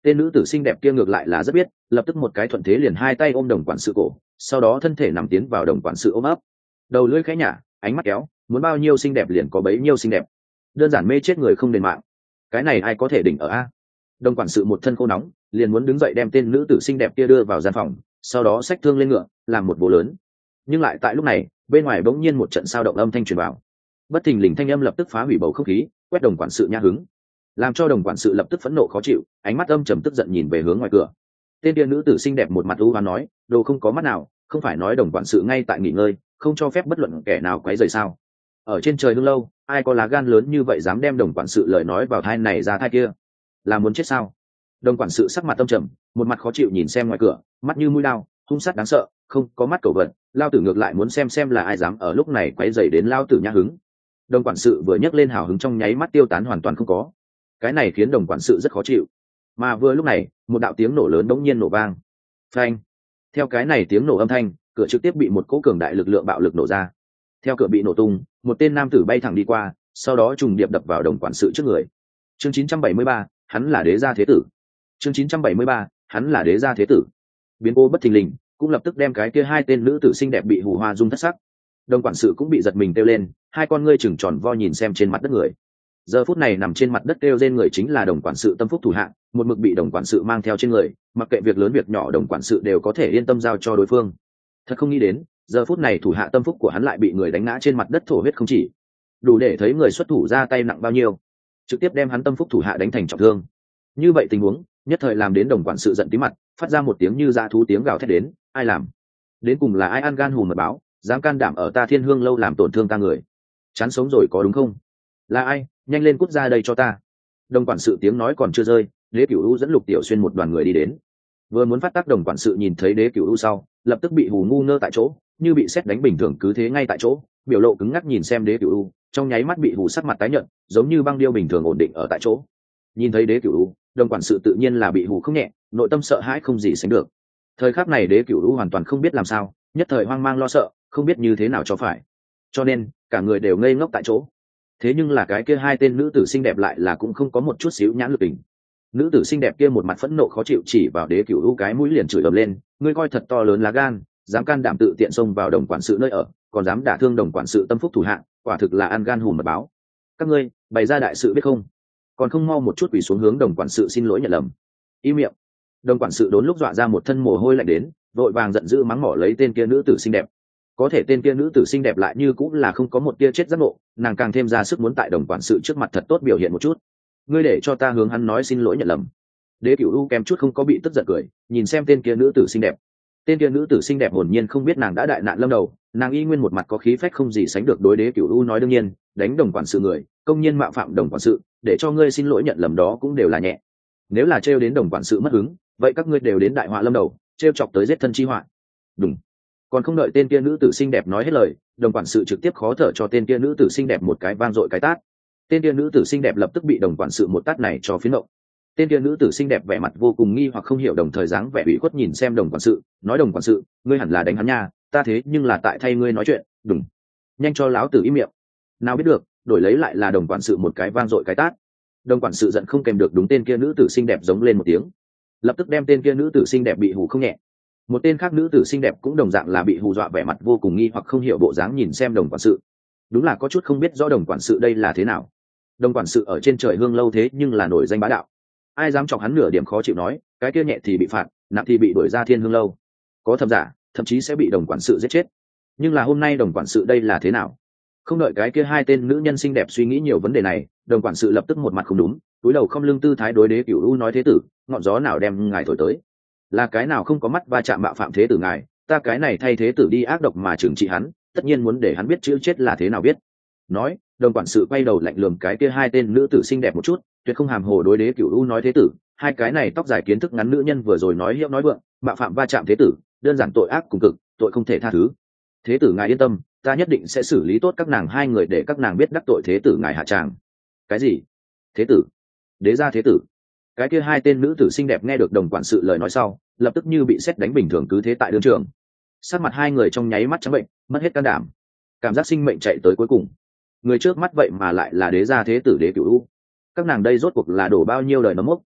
Tên nữ tử xinh đẹp kia ngược lại là rất biết, lập tức một cái thuận thế liền hai tay ôm đồng quản sự cổ, sau đó thân thể nằm tiến vào đồng quản sự ôm ấp, đầu lưỡi khẽ nhả, ánh mắt kéo, muốn bao nhiêu xinh đẹp liền có bấy nhiêu xinh đẹp, đơn giản mê chết người không đền mạng. Cái này ai có thể đỉnh ở a? Đồng quản sự một thân khô nóng, liền muốn đứng dậy đem tên nữ tử xinh đẹp kia đưa vào gian phòng, sau đó xách thương lên ngựa, làm một vụ lớn. Nhưng lại tại lúc này, bên ngoài bỗng nhiên một trận sao động âm thanh truyền vào. Bất thình lình thanh âm lập tức phá hủy bầu không khí, quét đồng quản sự nhã hứng, làm cho đồng quản sự lập tức phẫn nộ khó chịu, ánh mắt âm trầm tức giận nhìn về hướng ngoài cửa. Tên kia nữ tử xinh đẹp một mặt u hoán nói, đồ không có mắt nào, không phải nói đồng quản sự ngay tại nghỉ ngơi, không cho phép bất luận kẻ nào quấy rầy sao? Ở trên trời hương lâu, ai có lá gan lớn như vậy dám đem đồng quản sự lời nói vào thai này ra thai kia? Là muốn chết sao? Đồng quản sự sắc mặt tâm trầm, một mặt khó chịu nhìn xem ngoài cửa, mắt như mũi lao, hung sát đáng sợ, không có mắt cầu vật, lao tử ngược lại muốn xem xem là ai dám ở lúc này quấy rầy đến lao tử nhã hứng. Đồng quản sự vừa nhấc lên hào hứng trong nháy mắt tiêu tán hoàn toàn không có. Cái này khiến đồng quản sự rất khó chịu. Mà vừa lúc này, một đạo tiếng nổ lớn đống nhiên nổ vang. Phanh! Theo cái này tiếng nổ âm thanh, cửa trực tiếp bị một cỗ cường đại lực lượng bạo lực nổ ra. Theo cửa bị nổ tung, một tên nam tử bay thẳng đi qua, sau đó trùng điệp đập vào đồng quản sự trước người. Chương chín trăm bảy mươi ba, hắn là đế gia thế tử. Chương chín trăm bảy mươi ba, hắn là đế gia thế tử. Biến cố bất thình lình, cũng lập tức đem cái kia hai tên nữ tử xinh đẹp bị hù hoa dung thất sắc. Đồng quản sự cũng bị giật mình kêu lên, hai con ngươi chừng tròn vo nhìn xem trên mặt đất người. Giờ phút này nằm trên mặt đất kêu rên người chính là đồng quản sự tâm phúc thủ hạ, một mực bị đồng quản sự mang theo trên người, mặc kệ việc lớn việc nhỏ đồng quản sự đều có thể yên tâm giao cho đối phương. Thật không nghĩ đến, giờ phút này thủ hạ tâm phúc của hắn lại bị người đánh ngã trên mặt đất thổ huyết không chỉ, đủ để thấy người xuất thủ ra tay nặng bao nhiêu, trực tiếp đem hắn tâm phúc thủ hạ đánh thành trọng thương. Như vậy tình huống nhất thời làm đến đồng quản sự giận tí mặt, phát ra một tiếng như dã thú tiếng gào thét đến, ai làm? Đến cùng là ai ăn gan hùm mật báo, dám can đảm ở ta Thiên Hương lâu làm tổn thương ta người? Chán sống rồi có đúng không? Là ai? Nhanh lên cút ra đây cho ta! Đồng quản sự tiếng nói còn chưa rơi, Đế Cửu U dẫn Lục Tiểu Xuyên một đoàn người đi đến. Vừa muốn phát tác đồng quản sự nhìn thấy Đế Cửu U sau, lập tức bị hù ngu ngơ tại chỗ, như bị sét đánh bình thường cứ thế ngay tại chỗ, biểu lộ cứng ngắc nhìn xem Đế Cửu U, trong nháy mắt bị hù sắc mặt tái nhợt, giống như băng điêu bình thường ổn định ở tại chỗ. Nhìn thấy Đế Cửu U, đồng quản sự tự nhiên là bị hù không nhẹ, nội tâm sợ hãi không gì sánh được. Thời khắc này Đế Cửu U hoàn toàn không biết làm sao, nhất thời hoang mang lo sợ, không biết như thế nào cho phải, cho nên cả người đều ngây ngốc tại chỗ. Thế nhưng là cái kia hai tên nữ tử xinh đẹp lại là cũng không có một chút xíu nhãn lực tình. Nữ tử xinh đẹp kia một mặt phẫn nộ khó chịu chỉ vào Đế Cửu U cái mũi liền chửi ầm lên, ngươi coi thật to lớn lá gan, dám can đảm tự tiện xông vào đồng quản sự nơi ở, còn dám đả thương đồng quản sự tâm phúc thủ hạ, quả thực là ăn gan hùm mật báo. Các ngươi bày ra đại sự biết không? Còn không mau một chút quỳ xuống hướng đồng quản sự xin lỗi nhận lầm. Im miệng! Đồng quản sự đốn lúc dọa ra một thân mồ hôi lạnh đến, vội vàng giận dữ mắng mỏ lấy tên kia nữ tử xinh đẹp. Có thể tên kia nữ tử xinh đẹp lại như cũng là không có một tia chết giác ngộ, nàng càng thêm ra sức muốn tại đồng quản sự trước mặt thật tốt biểu hiện một chút. Ngươi để cho ta hướng hắn nói xin lỗi nhận lầm. Đế Cửu U kém chút không có bị tức giận cười, nhìn xem tên kia nữ tử xinh đẹp. Tên kia nữ tử xinh đẹp hồn nhiên không biết nàng đã đại nạn lâm đầu, nàng y nguyên một mặt có khí phách không gì sánh được đối Đế Cửu U nói đương nhiên, đánh đồng quản sự người, công nhiên mạo phạm đồng quản sự, để cho ngươi xin lỗi nhận lầm đó cũng đều là nhẹ. Nếu là trêu đến đồng quản sự mất hứng, vậy các ngươi đều đến đại họa lâm đầu, trêu chọc tới giết thân chi họa. Đúng. Còn không đợi tên kia nữ tử xinh đẹp nói hết lời, đồng quản sự trực tiếp khó thở cho tên kia nữ tử xinh đẹp một cái vang dội cái tát. Tên kia nữ tử xinh đẹp lập tức bị đồng quản sự một tát này cho phiến động. Tên kia nữ tử xinh đẹp vẻ mặt vô cùng nghi hoặc không hiểu, đồng thời dáng vẻ ủy khuất nhìn xem đồng quản sự, nói đồng quản sự, ngươi hẳn là đánh hắn nha, ta thế nhưng là tại thay ngươi nói chuyện, đừng, nhanh cho lão tử im miệng. Nào biết được, đổi lấy lại là đồng quản sự một cái vang dội cái tát. Đồng quản sự giận không kèm được đúng tên kia nữ tử xinh đẹp giống lên một tiếng, lập tức đem tên kia nữ tử xinh đẹp bị hù không nhẹ. Một tên khác nữ tử xinh đẹp cũng đồng dạng là bị hù dọa, vẻ mặt vô cùng nghi hoặc không hiểu bộ dáng nhìn xem đồng quản sự, đúng là có chút không biết rõ đồng quản sự đây là thế nào. Đồng quản sự ở trên trời hương lâu thế nhưng là nổi danh bá đạo, ai dám chọc hắn nửa điểm khó chịu nói, cái kia nhẹ thì bị phạt, nặng thì bị đuổi ra Thiên Hương lâu, có thậm giả thậm chí sẽ bị đồng quản sự giết chết. Nhưng là hôm nay đồng quản sự đây là thế nào? Không đợi cái kia hai tên nữ nhân xinh đẹp suy nghĩ nhiều vấn đề này, đồng quản sự lập tức một mặt không đúng, túi đầu không lưng tư thái đối Đế Cửu U nói, thế tử, ngọn gió nào đem ngài thổi tới? Là cái nào không có mắt va chạm mạo phạm thế tử ngài, ta cái này thay thế tử đi ác độc mà trừng trị hắn, tất nhiên muốn để hắn biết chữ chết là thế nào biết. Nói, đồng quản sự quay đầu lạnh lùng cái kia hai tên nữ tử xinh đẹp một chút, tuyệt không hàm hồ đối Đế Cửu U nói, thế tử, hai cái này tóc dài kiến thức ngắn nữ nhân vừa rồi nói hiệu nói vượng, mạo phạm va chạm thế tử, đơn giản tội ác cùng cực, tội không thể tha thứ. Thế tử ngài yên tâm, ta nhất định sẽ xử lý tốt các nàng hai người để các nàng biết đắc tội thế tử ngài hạ tràng. Cái gì? Thế tử? Đế gia thế tử? Cái kia hai tên nữ tử xinh đẹp nghe được đồng quản sự lời nói sau, lập tức như bị sét đánh bình thường cứ thế tại đương trường. Sát mặt hai người trong nháy mắt trắng bệnh, mất hết can đảm, cảm giác sinh mệnh chạy tới cuối cùng. Người trước mắt vậy mà lại là đế gia thế tử Đế Cửu U. Các nàng đây rốt cuộc là đổ bao nhiêu lời nấm mốc?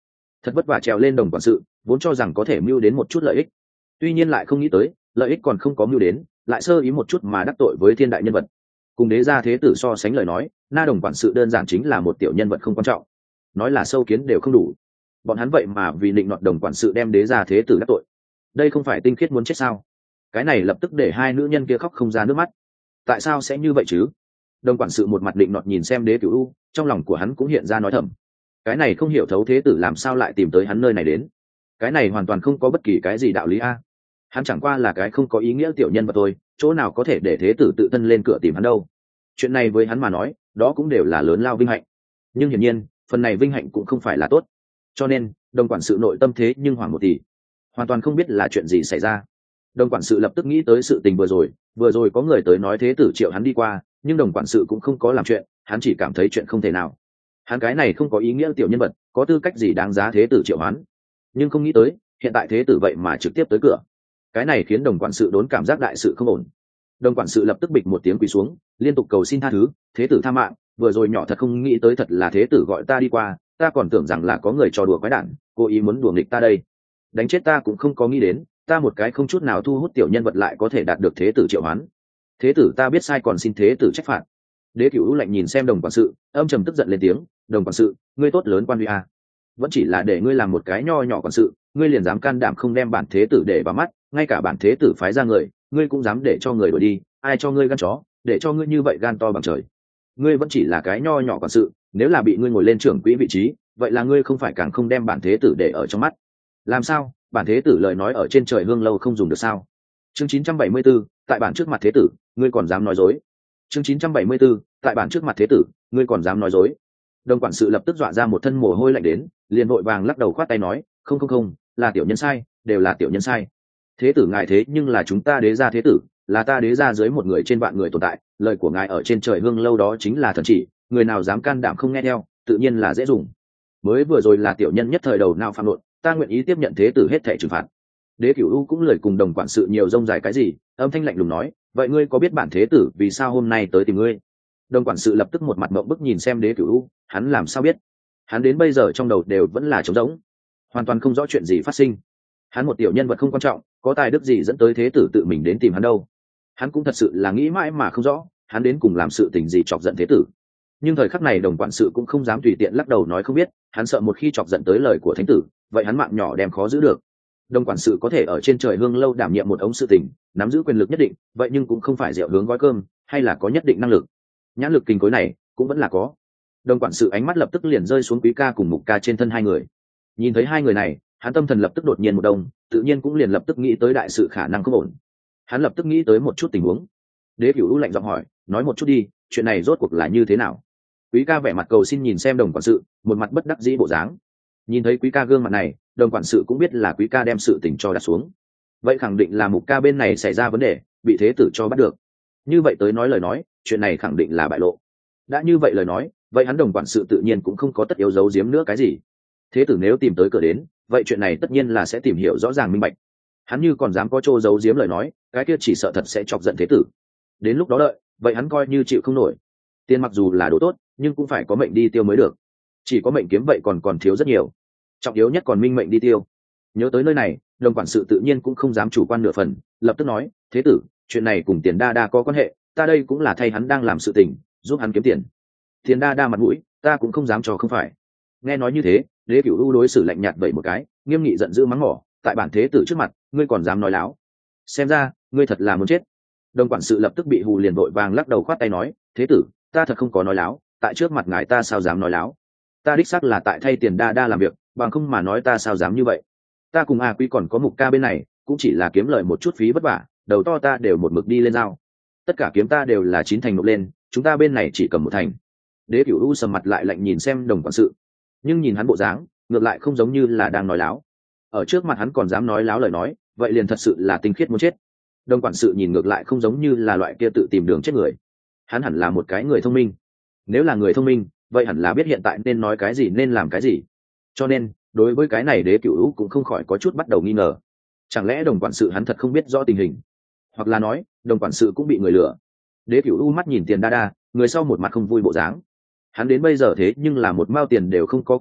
thật vất vả trèo lên đồng quản sự, vốn cho rằng có thể mưu đến một chút lợi ích, tuy nhiên lại không nghĩ tới lợi ích còn không có mưu đến, lại sơ ý một chút mà đắc tội với thiên đại nhân vật. Cùng đế gia thế tử so sánh lời nói, na đồng quản sự đơn giản chính là một tiểu nhân vật không quan trọng, nói là sâu kiến đều không đủ. Bọn hắn vậy mà vì định nọt đồng quản sự đem đế gia thế tử đắc tội, đây không phải tinh khiết muốn chết sao? Cái này lập tức để hai nữ nhân kia khóc không ra nước mắt. Tại sao sẽ như vậy chứ? Đồng quản sự một mặt định nọt nhìn xem đế cửu u, trong lòng của hắn cũng hiện ra nói thầm, cái này không hiểu thấu thế tử làm sao lại tìm tới hắn nơi này đến? Cái này hoàn toàn không có bất kỳ cái gì đạo lý a. Hắn chẳng qua là cái không có ý nghĩa tiểu nhân vật thôi, chỗ nào có thể để thế tử tự thân lên cửa tìm hắn đâu. Chuyện này với hắn mà nói, đó cũng đều là lớn lao vinh hạnh. Nhưng hiển nhiên, phần này vinh hạnh cũng không phải là tốt. Cho nên, đồng quản sự nội tâm thế nhưng hoảng một tỷ, hoàn toàn không biết là chuyện gì xảy ra. Đồng quản sự lập tức nghĩ tới sự tình vừa rồi, vừa rồi có người tới nói thế tử triệu hắn đi qua, nhưng đồng quản sự cũng không có làm chuyện, hắn chỉ cảm thấy chuyện không thể nào. Hắn cái này không có ý nghĩa tiểu nhân vật, có tư cách gì đáng giá thế tử triệu hắn? Nhưng không nghĩ tới, hiện tại thế tử vậy mà trực tiếp tới cửa. Cái này khiến đồng quản sự đốn cảm giác đại sự không ổn. Đồng quản sự lập tức bịch một tiếng quỳ xuống, liên tục cầu xin tha thứ, thế tử tha mạng, vừa rồi nhỏ thật không nghĩ tới thật là thế tử gọi ta đi qua, ta còn tưởng rằng là có người trò đùa quái đản, cố ý muốn đùa nghịch ta đây. Đánh chết ta cũng không có nghĩ đến, ta một cái không chút nào thu hút tiểu nhân vật lại có thể đạt được thế tử triệu hoán. Thế tử ta biết sai còn xin thế tử trách phạt. Đế Cửu lạnh nhìn xem đồng quản sự, âm trầm tức giận lên tiếng, đồng quản sự, ngươi tốt lớn quan uy a, vẫn chỉ là để ngươi làm một cái nho nhỏ quản sự, ngươi liền dám can đảm không đem bản thế tử để vào mắt, ngay cả bản thế tử phái ra người, ngươi cũng dám để cho người đuổi đi, ai cho ngươi gan chó, để cho ngươi như vậy gan to bằng trời. Ngươi vẫn chỉ là cái nho nhỏ quản sự, nếu là bị ngươi ngồi lên trưởng quỹ vị trí, vậy là ngươi không phải càng không đem bản thế tử để ở trong mắt. Làm sao, bản thế tử lời nói ở trên trời hương lâu không dùng được sao? Chương chín trăm bảy mươi 74, tại bản trước mặt thế tử, ngươi còn dám nói dối? Chương chín trăm bảy mươi 74, tại bản trước mặt thế tử, ngươi còn dám nói dối? Đồng quản sự lập tức dọa ra một thân mồ hôi lạnh đến, liền vội vàng lắc đầu khoát tay nói, không không không, là tiểu nhân sai, đều là tiểu nhân sai. Thế tử ngài thế nhưng là chúng ta đế gia thế tử, là ta đế gia dưới một người trên vạn người tồn tại, lời của ngài ở trên trời hương lâu đó chính là thần chỉ, người nào dám can đảm không nghe theo, tự nhiên là dễ dùng. Mới vừa rồi là tiểu nhân nhất thời đầu nào phạm lộn, ta nguyện ý tiếp nhận thế tử hết thảy trừng phạt. Đế Cửu U cũng lười cùng đồng quản sự nhiều rông dài cái gì, âm thanh lạnh lùng nói, vậy ngươi có biết bản thế tử vì sao hôm nay tới tìm ngươi? Đồng quản sự lập tức một mặt mộng bức nhìn xem Đế Cửu U, hắn làm sao biết? Hắn đến bây giờ trong đầu đều vẫn là trống rỗng, hoàn toàn không rõ chuyện gì phát sinh. Hắn một tiểu nhân vật không quan trọng, có tài đức gì dẫn tới thế tử tự mình đến tìm hắn đâu? Hắn cũng thật sự là nghĩ mãi mà không rõ, hắn đến cùng làm sự tình gì chọc giận thế tử. Nhưng thời khắc này đồng quản sự cũng không dám tùy tiện lắc đầu nói không biết, hắn sợ một khi chọc giận tới lời của thánh tử, vậy hắn mạng nhỏ đem khó giữ được. Đồng quản sự có thể ở trên trời hương lâu đảm nhiệm một ống sự tình, nắm giữ quyền lực nhất định, vậy nhưng cũng không phải rượu hướng gói cơm, hay là có nhất định năng lực. Nhãn lực kinh cối này cũng vẫn là có. Đồng quản sự ánh mắt lập tức liền rơi xuống Quý ca cùng Mục ca trên thân hai người. Nhìn thấy hai người này, hắn tâm thần lập tức đột nhiên một đông, tự nhiên cũng liền lập tức nghĩ tới đại sự khả năng không ổn. Hắn lập tức nghĩ tới một chút tình huống. Đế Cửu U lạnh giọng hỏi, nói một chút đi, chuyện này rốt cuộc là như thế nào? Quý ca vẻ mặt cầu xin nhìn xem đồng quản sự, một mặt bất đắc dĩ bộ dáng. Nhìn thấy Quý ca gương mặt này, đồng quản sự cũng biết là Quý ca đem sự tình cho đặt xuống. Vậy khẳng định là Mục ca bên này xảy ra vấn đề, bị thế tử cho bắt được. Như vậy tới nói lời nói, chuyện này khẳng định là bại lộ. Đã như vậy lời nói, vậy hắn đồng quản sự tự nhiên cũng không có tất yếu giấu giếm nữa cái gì. Thế tử nếu tìm tới cửa đến, vậy chuyện này tất nhiên là sẽ tìm hiểu rõ ràng minh bạch. Hắn như còn dám có trô giấu giếm lời nói, cái kia chỉ sợ thật sẽ chọc giận thế tử. Đến lúc đó đợi, vậy hắn coi như chịu không nổi. Tiền mặc dù là đồ tốt, nhưng cũng phải có mệnh đi tiêu mới được. Chỉ có mệnh kiếm vậy còn còn thiếu rất nhiều. Trọng yếu nhất còn minh mệnh đi tiêu. Nhớ tới nơi này, đồng quản sự tự nhiên cũng không dám chủ quan nửa phần, lập tức nói, thế tử, chuyện này cùng Tiền đa đa có quan hệ, ta đây cũng là thay hắn đang làm sự tình, giúp hắn kiếm tiền. Tiền đa đa mặt mũi, ta cũng không dám cho không phải. Nghe nói như thế, Đế Cửu U đối xử lạnh nhạt vậy một cái, nghiêm nghị giận dữ mắng mỏ, tại bản thế tử trước mặt, ngươi còn dám nói láo? Xem ra, ngươi thật là muốn chết. Đồng quản sự lập tức bị hù liền vội vàng lắc đầu khoát tay nói, thế tử, ta thật không có nói láo, tại trước mặt ngài ta sao dám nói láo? Ta đích xác là tại thay Tiền đa đa làm việc, bằng không mà nói ta sao dám như vậy? Ta cùng A Quý còn có Mục ca bên này, cũng chỉ là kiếm lời một chút phí vất vả, đầu to ta đều một mực đi lên dao. Tất cả kiếm ta đều là chín thành nộp lên, chúng ta bên này chỉ cầm một thành. Đế Cửu U sầm mặt lại lạnh nhìn xem đồng quản sự, nhưng nhìn hắn bộ dáng, ngược lại không giống như là đang nói láo. Ở trước mặt hắn còn dám nói láo lời nói, vậy liền thật sự là tinh khiết muốn chết. Đồng quản sự nhìn ngược lại không giống như là loại kia tự tìm đường chết người. Hắn hẳn là một cái người thông minh. Nếu là người thông minh, vậy hẳn là biết hiện tại nên nói cái gì nên làm cái gì. Cho nên, đối với cái này Đế Cửu U cũng không khỏi có chút bắt đầu nghi ngờ. Chẳng lẽ đồng quản sự hắn thật không biết rõ tình hình, hoặc là nói, đồng quản sự cũng bị người lừa. Đế Cửu U mắt nhìn Tiền đa đa, người sau một mặt không vui bộ dáng. Hắn đến bây giờ thế nhưng là một mao tiền đều không có cầm tới,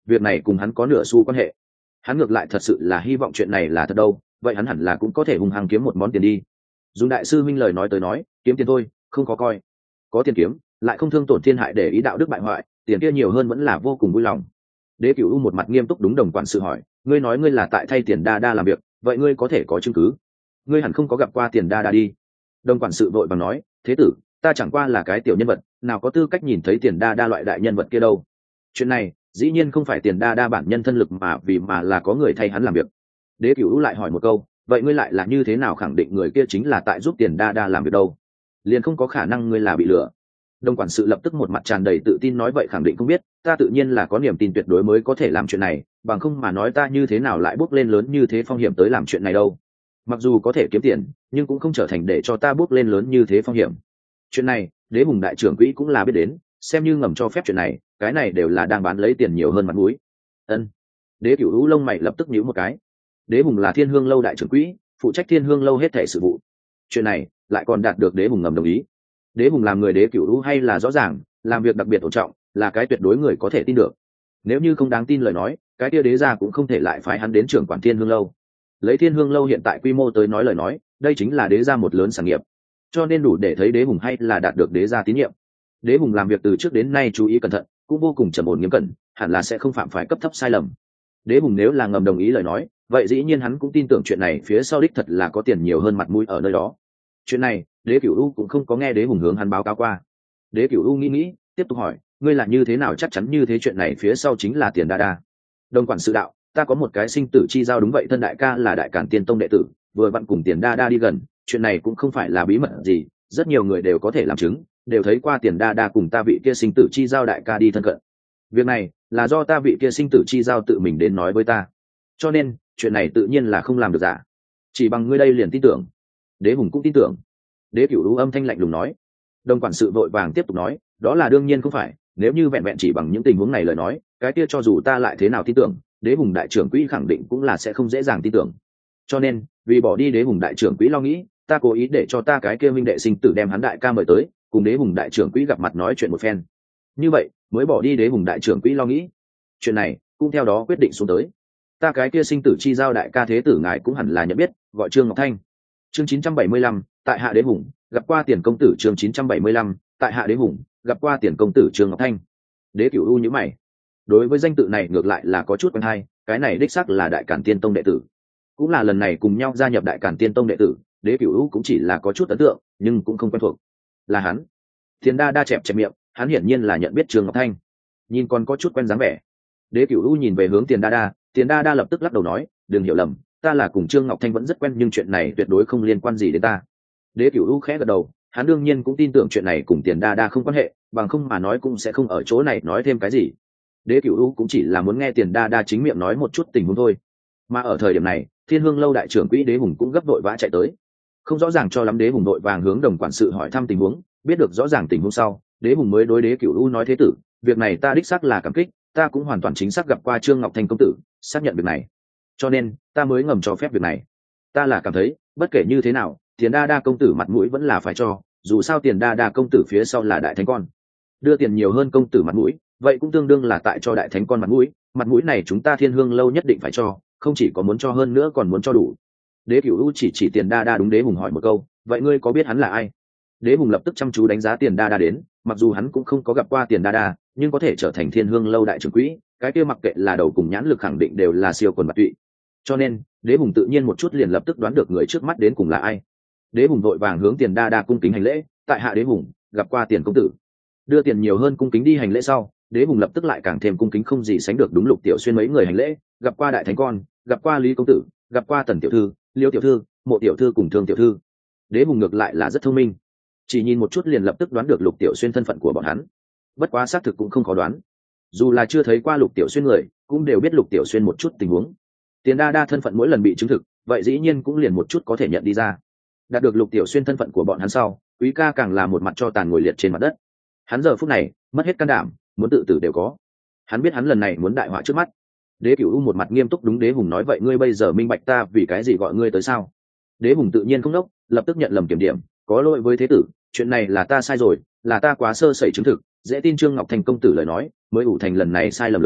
việc này cùng hắn có nửa xu quan hệ. Hắn ngược lại thật sự là hy vọng chuyện này là thật đâu, vậy hắn hẳn là cũng có thể hung hăng kiếm một món tiền đi. Dùng đại sư minh lời nói tới nói, kiếm tiền thôi, không có coi. Có tiền kiếm, lại không thương tổn thiên hại để ý đạo đức bại hoại, tiền kia nhiều hơn vẫn là vô cùng vui lòng. Đế Cửu U một mặt nghiêm túc đúng đồng quản sự hỏi, ngươi nói ngươi là tại thay Tiền Đa Đa làm việc, vậy ngươi có thể có chứng cứ? Ngươi hẳn không có gặp qua Tiền Đa Đa đi. Đồng quản sự vội vàng nói, thế tử, ta chẳng qua là cái tiểu nhân vật, nào có tư cách nhìn thấy Tiền Đa Đa loại đại nhân vật kia đâu. Chuyện này, dĩ nhiên không phải Tiền Đa Đa bản nhân thân lực mà vì mà là có người thay hắn làm việc. Đế Cửu U lại hỏi một câu, vậy ngươi lại là như thế nào khẳng định người kia chính là tại giúp Tiền Đa Đa làm việc đâu? Liền không có khả năng ngươi là bị lừa. Đồng quản sự lập tức một mặt tràn đầy tự tin nói vậy khẳng định không biết, ta tự nhiên là có niềm tin tuyệt đối mới có thể làm chuyện này, bằng không mà nói ta như thế nào lại bước lên lớn như thế phong hiểm tới làm chuyện này đâu. Mặc dù có thể kiếm tiền, nhưng cũng không trở thành để cho ta bước lên lớn như thế phong hiểm. Chuyện này, Đế Hùng đại trưởng quỹ cũng là biết đến, xem như ngầm cho phép chuyện này, cái này đều là đang bán lấy tiền nhiều hơn mặt mũi. Ân. Đế Cửu U lông mày lập tức nhíu một cái. Đế Hùng là Thiên Hương lâu đại trưởng quỹ, phụ trách Thiên Hương lâu hết thảy sự vụ. Chuyện này lại còn đạt được Đế Hùng ngầm đồng ý. Đế Hùng làm người Đế Cửu U hay là rõ ràng, làm việc đặc biệt ổn trọng, là cái tuyệt đối người có thể tin được. Nếu như không đáng tin lời nói, cái kia đế gia cũng không thể lại phái hắn đến trưởng quản Thiên Hương lâu. Lấy Thiên Hương lâu hiện tại quy mô tới nói lời nói, đây chính là đế gia một lớn sản nghiệp, cho nên đủ để thấy Đế Hùng hay là đạt được đế gia tín nhiệm. Đế Hùng làm việc từ trước đến nay chú ý cẩn thận, cũng vô cùng trầm ổn nghiêm cẩn, hẳn là sẽ không phạm phải cấp thấp sai lầm. Đế Hùng nếu là ngầm đồng ý lời nói, vậy dĩ nhiên hắn cũng tin tưởng chuyện này phía sau đích thật là có tiền nhiều hơn mặt mũi ở nơi đó. Chuyện này, Đế Cửu U cũng không có nghe Đế Hùng hướng hắn báo cáo qua. Đế Cửu U nghĩ nghĩ, tiếp tục hỏi, ngươi là như thế nào chắc chắn như thế chuyện này phía sau chính là Tiền Đa Đa? Đồng quản sự đạo, ta có một cái sinh tử chi giao đúng vậy, thân đại ca là Đại Càn Tiên Tông đệ tử, vừa vặn cùng Tiền Đa Đa đi gần, chuyện này cũng không phải là bí mật gì, rất nhiều người đều có thể làm chứng, đều thấy qua Tiền Đa Đa cùng ta vị kia sinh tử chi giao đại ca đi thân cận. Việc này là do ta vị kia sinh tử chi giao tự mình đến nói với ta, cho nên chuyện này tự nhiên là không làm được giả. Chỉ bằng ngươi đây liền tin tưởng? Đế Hùng cũng tin tưởng. Đế Cửu U âm thanh lạnh lùng nói. Đồng quản sự vội vàng tiếp tục nói, đó là đương nhiên không phải, nếu như vẹn vẹn chỉ bằng những tình huống này lời nói, cái kia cho dù ta lại thế nào tin tưởng, Đế Hùng đại trưởng quỹ khẳng định cũng là sẽ không dễ dàng tin tưởng. Cho nên, vì bỏ đi Đế Hùng đại trưởng quỹ lo nghĩ, ta cố ý để cho ta cái kia minh đệ sinh tử đem hắn đại ca mời tới, cùng Đế Hùng đại trưởng quỹ gặp mặt nói chuyện một phen. Như vậy, mới bỏ đi Đế Hùng đại trưởng quỹ lo nghĩ. Chuyện này cũng theo đó quyết định xuống tới. Ta cái kia sinh tử chi giao đại ca thế tử ngài cũng hẳn là nhận biết, gọi Trương Ngọc Thanh. Chương chín trăm bảy mươi lăm, tại hạ Đế Hùng, gặp qua Tiền công tử. Chương chín trăm bảy mươi lăm, tại hạ Đế Hùng, gặp qua Tiền công tử Trương Ngọc Thanh. Đế Cửu U nhíu mày. Đối với danh tự này ngược lại là có chút quen hay, cái này đích xác là Đại Càn Tiên Tông đệ tử, cũng là lần này cùng nhau gia nhập Đại Càn Tiên Tông đệ tử. Đế Cửu U cũng chỉ là có chút ấn tượng, nhưng cũng không quen thuộc. Là hắn. Tiền Đa Đa chẹp chẹp miệng, hắn hiển nhiên là nhận biết Trương Ngọc Thanh, nhìn còn có chút quen dáng vẻ. Đế Cửu U nhìn về hướng Tiền Đa Đa, Tiền Đa Đa lập tức lắc đầu nói, đừng hiểu lầm, ta là cùng Trương Ngọc Thanh vẫn rất quen, nhưng chuyện này tuyệt đối không liên quan gì đến ta. Đế Cửu U khẽ gật đầu, hắn đương nhiên cũng tin tưởng chuyện này cùng Tiền Đa Đa không quan hệ, bằng không mà nói cũng sẽ không ở chỗ này nói thêm cái gì. Đế Cửu U cũng chỉ là muốn nghe Tiền Đa Đa chính miệng nói một chút tình huống thôi. Mà ở thời điểm này, Thiên Hương lâu đại trưởng quỹ Đế Hùng cũng gấp vội vã chạy tới. Không rõ ràng cho lắm, Đế Hùng vội vàng hướng đồng quản sự hỏi thăm tình huống, biết được rõ ràng tình huống sau, Đế Hùng mới đối Đế Cửu U nói, thế tử, việc này ta đích xác là cảm kích, ta cũng hoàn toàn chính xác gặp qua Trương Ngọc Thanh công tử, xác nhận việc này, cho nên ta mới ngầm cho phép việc này. Ta là cảm thấy, bất kể như thế nào, Tiền Đa Đa công tử mặt mũi vẫn là phải cho, dù sao Tiền Đa Đa công tử phía sau là đại thánh con, đưa tiền nhiều hơn công tử mặt mũi, vậy cũng tương đương là tại cho đại thánh con mặt mũi, mặt mũi này chúng ta Thiên Hương lâu nhất định phải cho, không chỉ có muốn cho hơn nữa còn muốn cho đủ. Đế Cửu U chỉ chỉ Tiền Đa Đa đúng Đế Hùng hỏi một câu, vậy ngươi có biết hắn là ai? Đế Hùng lập tức chăm chú đánh giá Tiền Đa Đa đến, mặc dù hắn cũng không có gặp qua Tiền Đa Đa, nhưng có thể trở thành Thiên Hương lâu đại trưởng quỹ, cái kia mặc kệ là đầu cùng nhãn lực khẳng định đều là siêu quần bạt tụy. Cho nên, Đế Hùng tự nhiên một chút liền lập tức đoán được người trước mắt đến cùng là ai. Đế Hùng vội vàng hướng Tiền Đa Đa cung kính hành lễ, tại hạ Đế Hùng, gặp qua Tiền công tử. Đưa tiền nhiều hơn cung kính đi hành lễ sau, Đế Hùng lập tức lại càng thêm cung kính không gì sánh được đúng Lục Tiểu Xuyên mấy người hành lễ, gặp qua đại thánh con, gặp qua Lý công tử, gặp qua Tần tiểu thư, Liêu tiểu thư, Mộ tiểu thư cùng Thương tiểu thư. Đế Hùng ngược lại là rất thông minh, chỉ nhìn một chút liền lập tức đoán được Lục Tiểu Xuyên thân phận của bọn hắn. Bất quá xác thực cũng không khó đoán, dù là chưa thấy qua Lục Tiểu Xuyên người, cũng đều biết Lục Tiểu Xuyên một chút tình huống. Tiền Đa Đa thân phận mỗi lần bị chứng thực, vậy dĩ nhiên cũng liền một chút có thể nhận đi ra. Đạt được Lục Tiểu Xuyên thân phận của bọn hắn sau, Quý ca càng là một mặt cho tàn ngồi liệt trên mặt đất. Hắn giờ phút này mất hết can đảm, muốn tự tử đều có. Hắn biết hắn lần này muốn đại họa trước mắt. Đế Cửu U một mặt nghiêm túc đúng Đế Hùng nói, vậy ngươi bây giờ minh bạch ta vì cái gì gọi ngươi tới sao? Đế Hùng tự nhiên không đốc, lập tức nhận lầm kiểm điểm, có lỗi với thế tử, chuyện này là ta sai rồi, là ta quá sơ sẩy chứng thực, dễ tin Trương Ngọc Thành công tử lời nói, mới ủ thành lần này sai lầm lớn,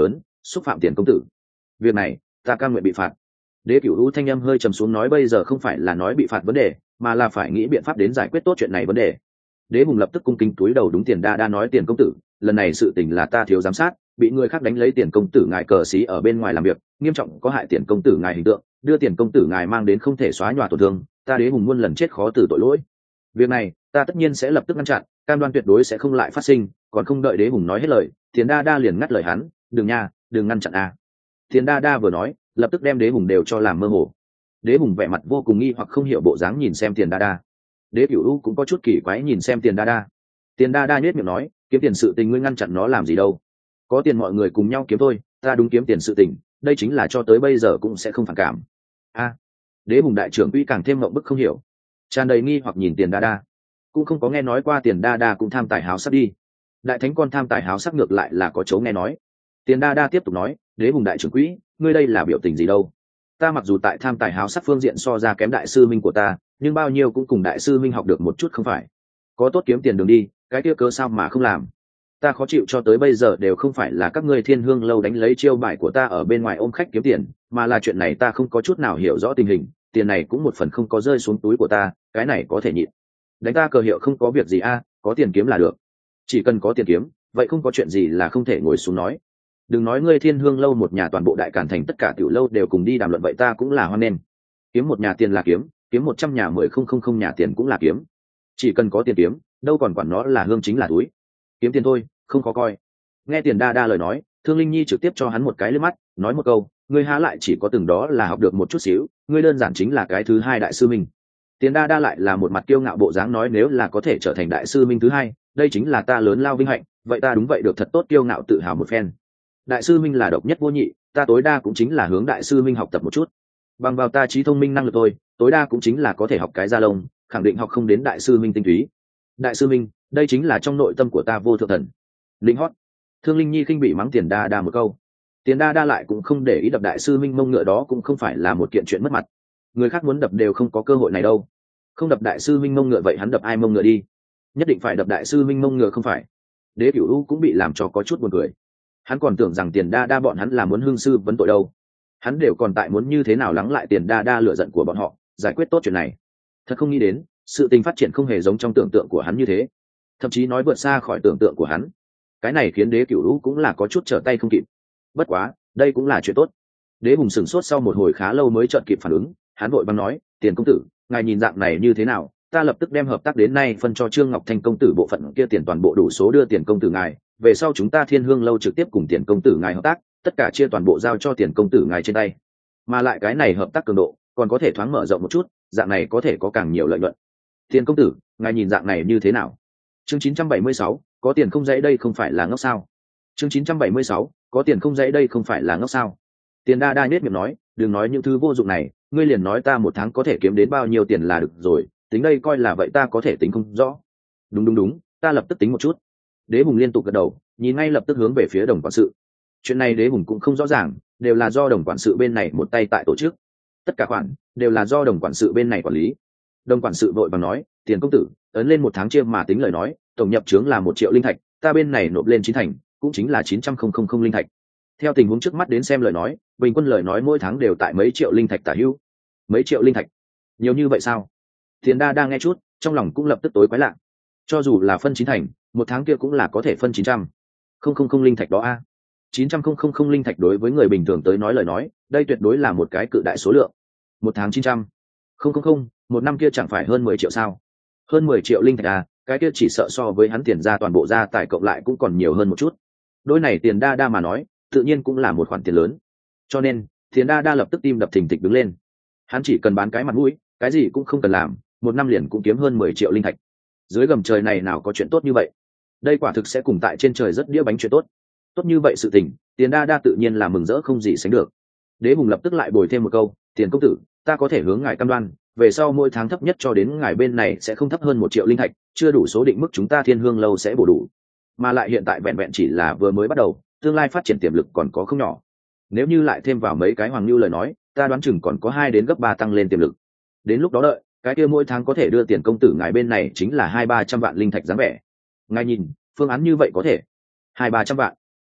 xúc phạm tiền công tử. Việc này ta cam nguyện bị phạt. Đế Cửu U thanh âm hơi trầm xuống nói bây giờ không phải là nói bị phạt vấn đề, mà là phải nghĩ biện pháp đến giải quyết tốt chuyện này vấn đề. Đế Hùng lập tức cung kính túi đầu đúng Tiền Đa Đa nói tiền công tử, lần này sự tình là ta thiếu giám sát, bị người khác đánh lấy tiền công tử ngài cờ xí ở bên ngoài làm việc, nghiêm trọng có hại tiền công tử ngài hình tượng, đưa tiền công tử ngài mang đến không thể xóa nhòa tổn thương, ta Đế Hùng muôn lần chết khó từ tội lỗi. Việc này ta tất nhiên sẽ lập tức ngăn chặn, cam đoan tuyệt đối sẽ không lại phát sinh. Còn không đợi Đế Hùng nói hết lời, Tiền Đa Đa liền ngắt lời hắn, đừng nha, đừng ngăn chặn a. Tiền Đa Đa vừa nói, lập tức đem Đế Hùng đều cho làm mơ hồ. Đế Hùng vẻ mặt vô cùng nghi hoặc không hiểu bộ dáng nhìn xem Tiền Đa Đa. Đế Cửu U cũng có chút kỳ quái nhìn xem Tiền Đa Đa. Tiền Đa Đa nhếch miệng nói, kiếm tiền sự tình ngươi ngăn chặn nó làm gì đâu? Có tiền mọi người cùng nhau kiếm thôi, ta đúng kiếm tiền sự tình, đây chính là cho tới bây giờ cũng sẽ không phản cảm. A. Đế Hùng đại trưởng uy càng thêm ngậm bức không hiểu, tràn đầy nghi hoặc nhìn Tiền Đa Đa, cũng không có nghe nói qua Tiền Đa Đa cũng tham tài háo sắc đi. Đại thánh con tham tài háo sắc ngược lại là có chỗ nghe nói. Tiền Đa Đa tiếp tục nói, Đế Hùng đại trưởng quỹ, ngươi đây là biểu tình gì đâu? Ta mặc dù tại tham tài háo sắc phương diện so ra kém đại sư minh của ta, nhưng bao nhiêu cũng cùng đại sư minh học được một chút không phải? Có tốt kiếm tiền đường đi, cái kia cớ sao mà không làm? Ta khó chịu cho tới bây giờ đều không phải là các ngươi Thiên Hương lâu đánh lấy chiêu bài của ta ở bên ngoài ôm khách kiếm tiền, mà là chuyện này ta không có chút nào hiểu rõ tình hình, tiền này cũng một phần không có rơi xuống túi của ta, cái này có thể nhịn. Đánh ta cờ hiệu không có việc gì a, có tiền kiếm là được. Chỉ cần có tiền kiếm, vậy không có chuyện gì là không thể ngồi xuống nói. Đừng nói ngươi Thiên Hương lâu một nhà toàn bộ đại cản thành tất cả tiểu lâu đều cùng đi đàm luận vậy ta cũng là hoan nghênh. Kiếm một nhà tiền là kiếm, kiếm một trăm nhà mười không không không nhà tiền cũng là kiếm. Chỉ cần có tiền kiếm, đâu còn quản nó là hương chính là túi. Kiếm tiền thôi, không khó coi. Nghe Tiền Đa Đa lời nói, Thương Linh Nhi trực tiếp cho hắn một cái liếc mắt, nói một câu, ngươi há lại chỉ có từng đó là học được một chút xíu, ngươi đơn giản chính là cái thứ hai đại sư minh. Tiền Đa Đa lại là một mặt kiêu ngạo bộ dáng nói nếu là có thể trở thành đại sư minh thứ hai, đây chính là ta lớn lao vinh hạnh, vậy ta đúng vậy được thật tốt kiêu ngạo tự hào một phen. Đại sư minh là độc nhất vô nhị, ta tối đa cũng chính là hướng đại sư minh học tập một chút. Bằng vào ta trí thông minh năng lực tôi, tối đa cũng chính là có thể học cái da lông, khẳng định học không đến đại sư minh tinh túy. Đại sư minh, đây chính là trong nội tâm của ta vô thượng thần. Linh hót. Thương Linh Nhi khinh bị mắng Tiền Đa Đa một câu. Tiền Đa Đa lại cũng không để ý đập đại sư minh mông ngựa đó cũng không phải là một kiện chuyện mất mặt. Người khác muốn đập đều không có cơ hội này đâu. Không đập đại sư minh mông ngựa vậy hắn đập ai mông ngựa đi? Nhất định phải đập đại sư minh mông ngựa không phải? Đế Cửu U cũng bị làm cho có chút buồn cười. Hắn còn tưởng rằng Tiền Đa Đa bọn hắn là muốn hương sư vấn tội đâu. Hắn đều còn tại muốn như thế nào lắng lại Tiền Đa Đa lựa giận của bọn họ, giải quyết tốt chuyện này. Thật không nghĩ đến, sự tình phát triển không hề giống trong tưởng tượng của hắn như thế, thậm chí nói vượt xa khỏi tưởng tượng của hắn. Cái này khiến Đế Cửu Lũ cũng là có chút trở tay không kịp. Bất quá, đây cũng là chuyện tốt. Đế Hùng sửng sốt sau một hồi khá lâu mới chợt kịp phản ứng, hắn vội vàng nói, Tiền công tử, ngài nhìn dạng này như thế nào? Ta lập tức đem hợp tác đến nay phân cho Trương Ngọc Thanh công tử bộ phận kia tiền toàn bộ đủ số đưa Tiền công tử ngài, về sau chúng ta Thiên Hương lâu trực tiếp cùng Tiền công tử ngài hợp tác, tất cả chia toàn bộ giao cho Tiền công tử ngài trên tay. Mà lại cái này hợp tác cường độ còn có thể thoáng mở rộng một chút, dạng này có thể có càng nhiều lợi nhuận. Tiền công tử, ngài nhìn dạng này như thế nào? Chương chín trăm bảy mươi sáu, có tiền không dễ đây không phải là ngốc sao? Chương chín trăm bảy mươi sáu, có tiền không dễ đây không phải là ngốc sao? Tiền Đa Đa nhếch miệng nói, đừng nói những thứ vô dụng này, ngươi liền nói ta một tháng có thể kiếm đến bao nhiêu tiền là được rồi, tính đây coi là vậy ta có thể tính không rõ. Đúng đúng đúng, ta lập tức tính một chút. Đế Hùng liên tục gật đầu, nhìn ngay lập tức hướng về phía Đồng quản sự. Chuyện này Đế Hùng cũng không rõ ràng, đều là do Đồng quản sự bên này một tay tại tổ chức. Tất cả khoản đều là do Đồng quản sự bên này quản lý. Đồng quản sự vội vàng nói, Tiền công tử, ấn lên một tháng chia mà tính lời nói, tổng nhập trướng là một triệu linh thạch, ta bên này nộp lên chín thành, cũng chính là chín trăm không không không linh thạch. Theo tình huống trước mắt đến xem lời nói, bình quân lời nói mỗi tháng đều tại mấy triệu linh thạch tả hữu. Mấy triệu linh thạch, nhiều như vậy sao? Tiền Đa đang nghe chút, trong lòng cũng lập tức tối quái lạ. Cho dù là phân chín thành, một tháng kia cũng là có thể phân chín trăm không không không linh thạch đó a. chín trăm không không không linh thạch đối với người bình thường tới nói lời nói, đây tuyệt đối là một cái cự đại số lượng. Một tháng chín trăm không không không, một năm kia chẳng phải hơn mười triệu sao? Hơn mười triệu linh thạch à, cái kia chỉ sợ so với hắn tiền ra toàn bộ gia tài cộng lại cũng còn nhiều hơn một chút. Đôi này Tiền Đa Đa mà nói, tự nhiên cũng là một khoản tiền lớn. Cho nên, Tiền Đa Đa lập tức tim đập thình thịch đứng lên. Hắn chỉ cần bán cái mặt mũi, cái gì cũng không cần làm, một năm liền cũng kiếm hơn mười triệu linh thạch. Dưới gầm trời này nào có chuyện tốt như vậy? Đây quả thực sẽ cùng tại trên trời rất đĩa bánh chuyện tốt. Tốt như vậy sự tình, Tiền Đa Đa tự nhiên là mừng rỡ không gì sánh được. Đế Hùng lập tức lại bồi thêm một câu, Tiền công tử, ta có thể hướng ngài cam đoan, về sau mỗi tháng thấp nhất cho đến ngài bên này sẽ không thấp hơn một triệu linh thạch, chưa đủ số định mức chúng ta Thiên Hương lâu sẽ bổ đủ. Mà lại hiện tại vẹn vẹn chỉ là vừa mới bắt đầu, tương lai phát triển tiềm lực còn có không nhỏ. Nếu như lại thêm vào mấy cái hoàng lưu lời nói, ta đoán chừng còn có hai đến gấp ba tăng lên tiềm lực. Đến lúc đó đợi, cái kia mỗi tháng có thể đưa tiền công tử ngài bên này chính là hai ba trăm vạn linh thạch dáng vẻ. Ngài nhìn, phương án như vậy có thể hai ba trăm vạn.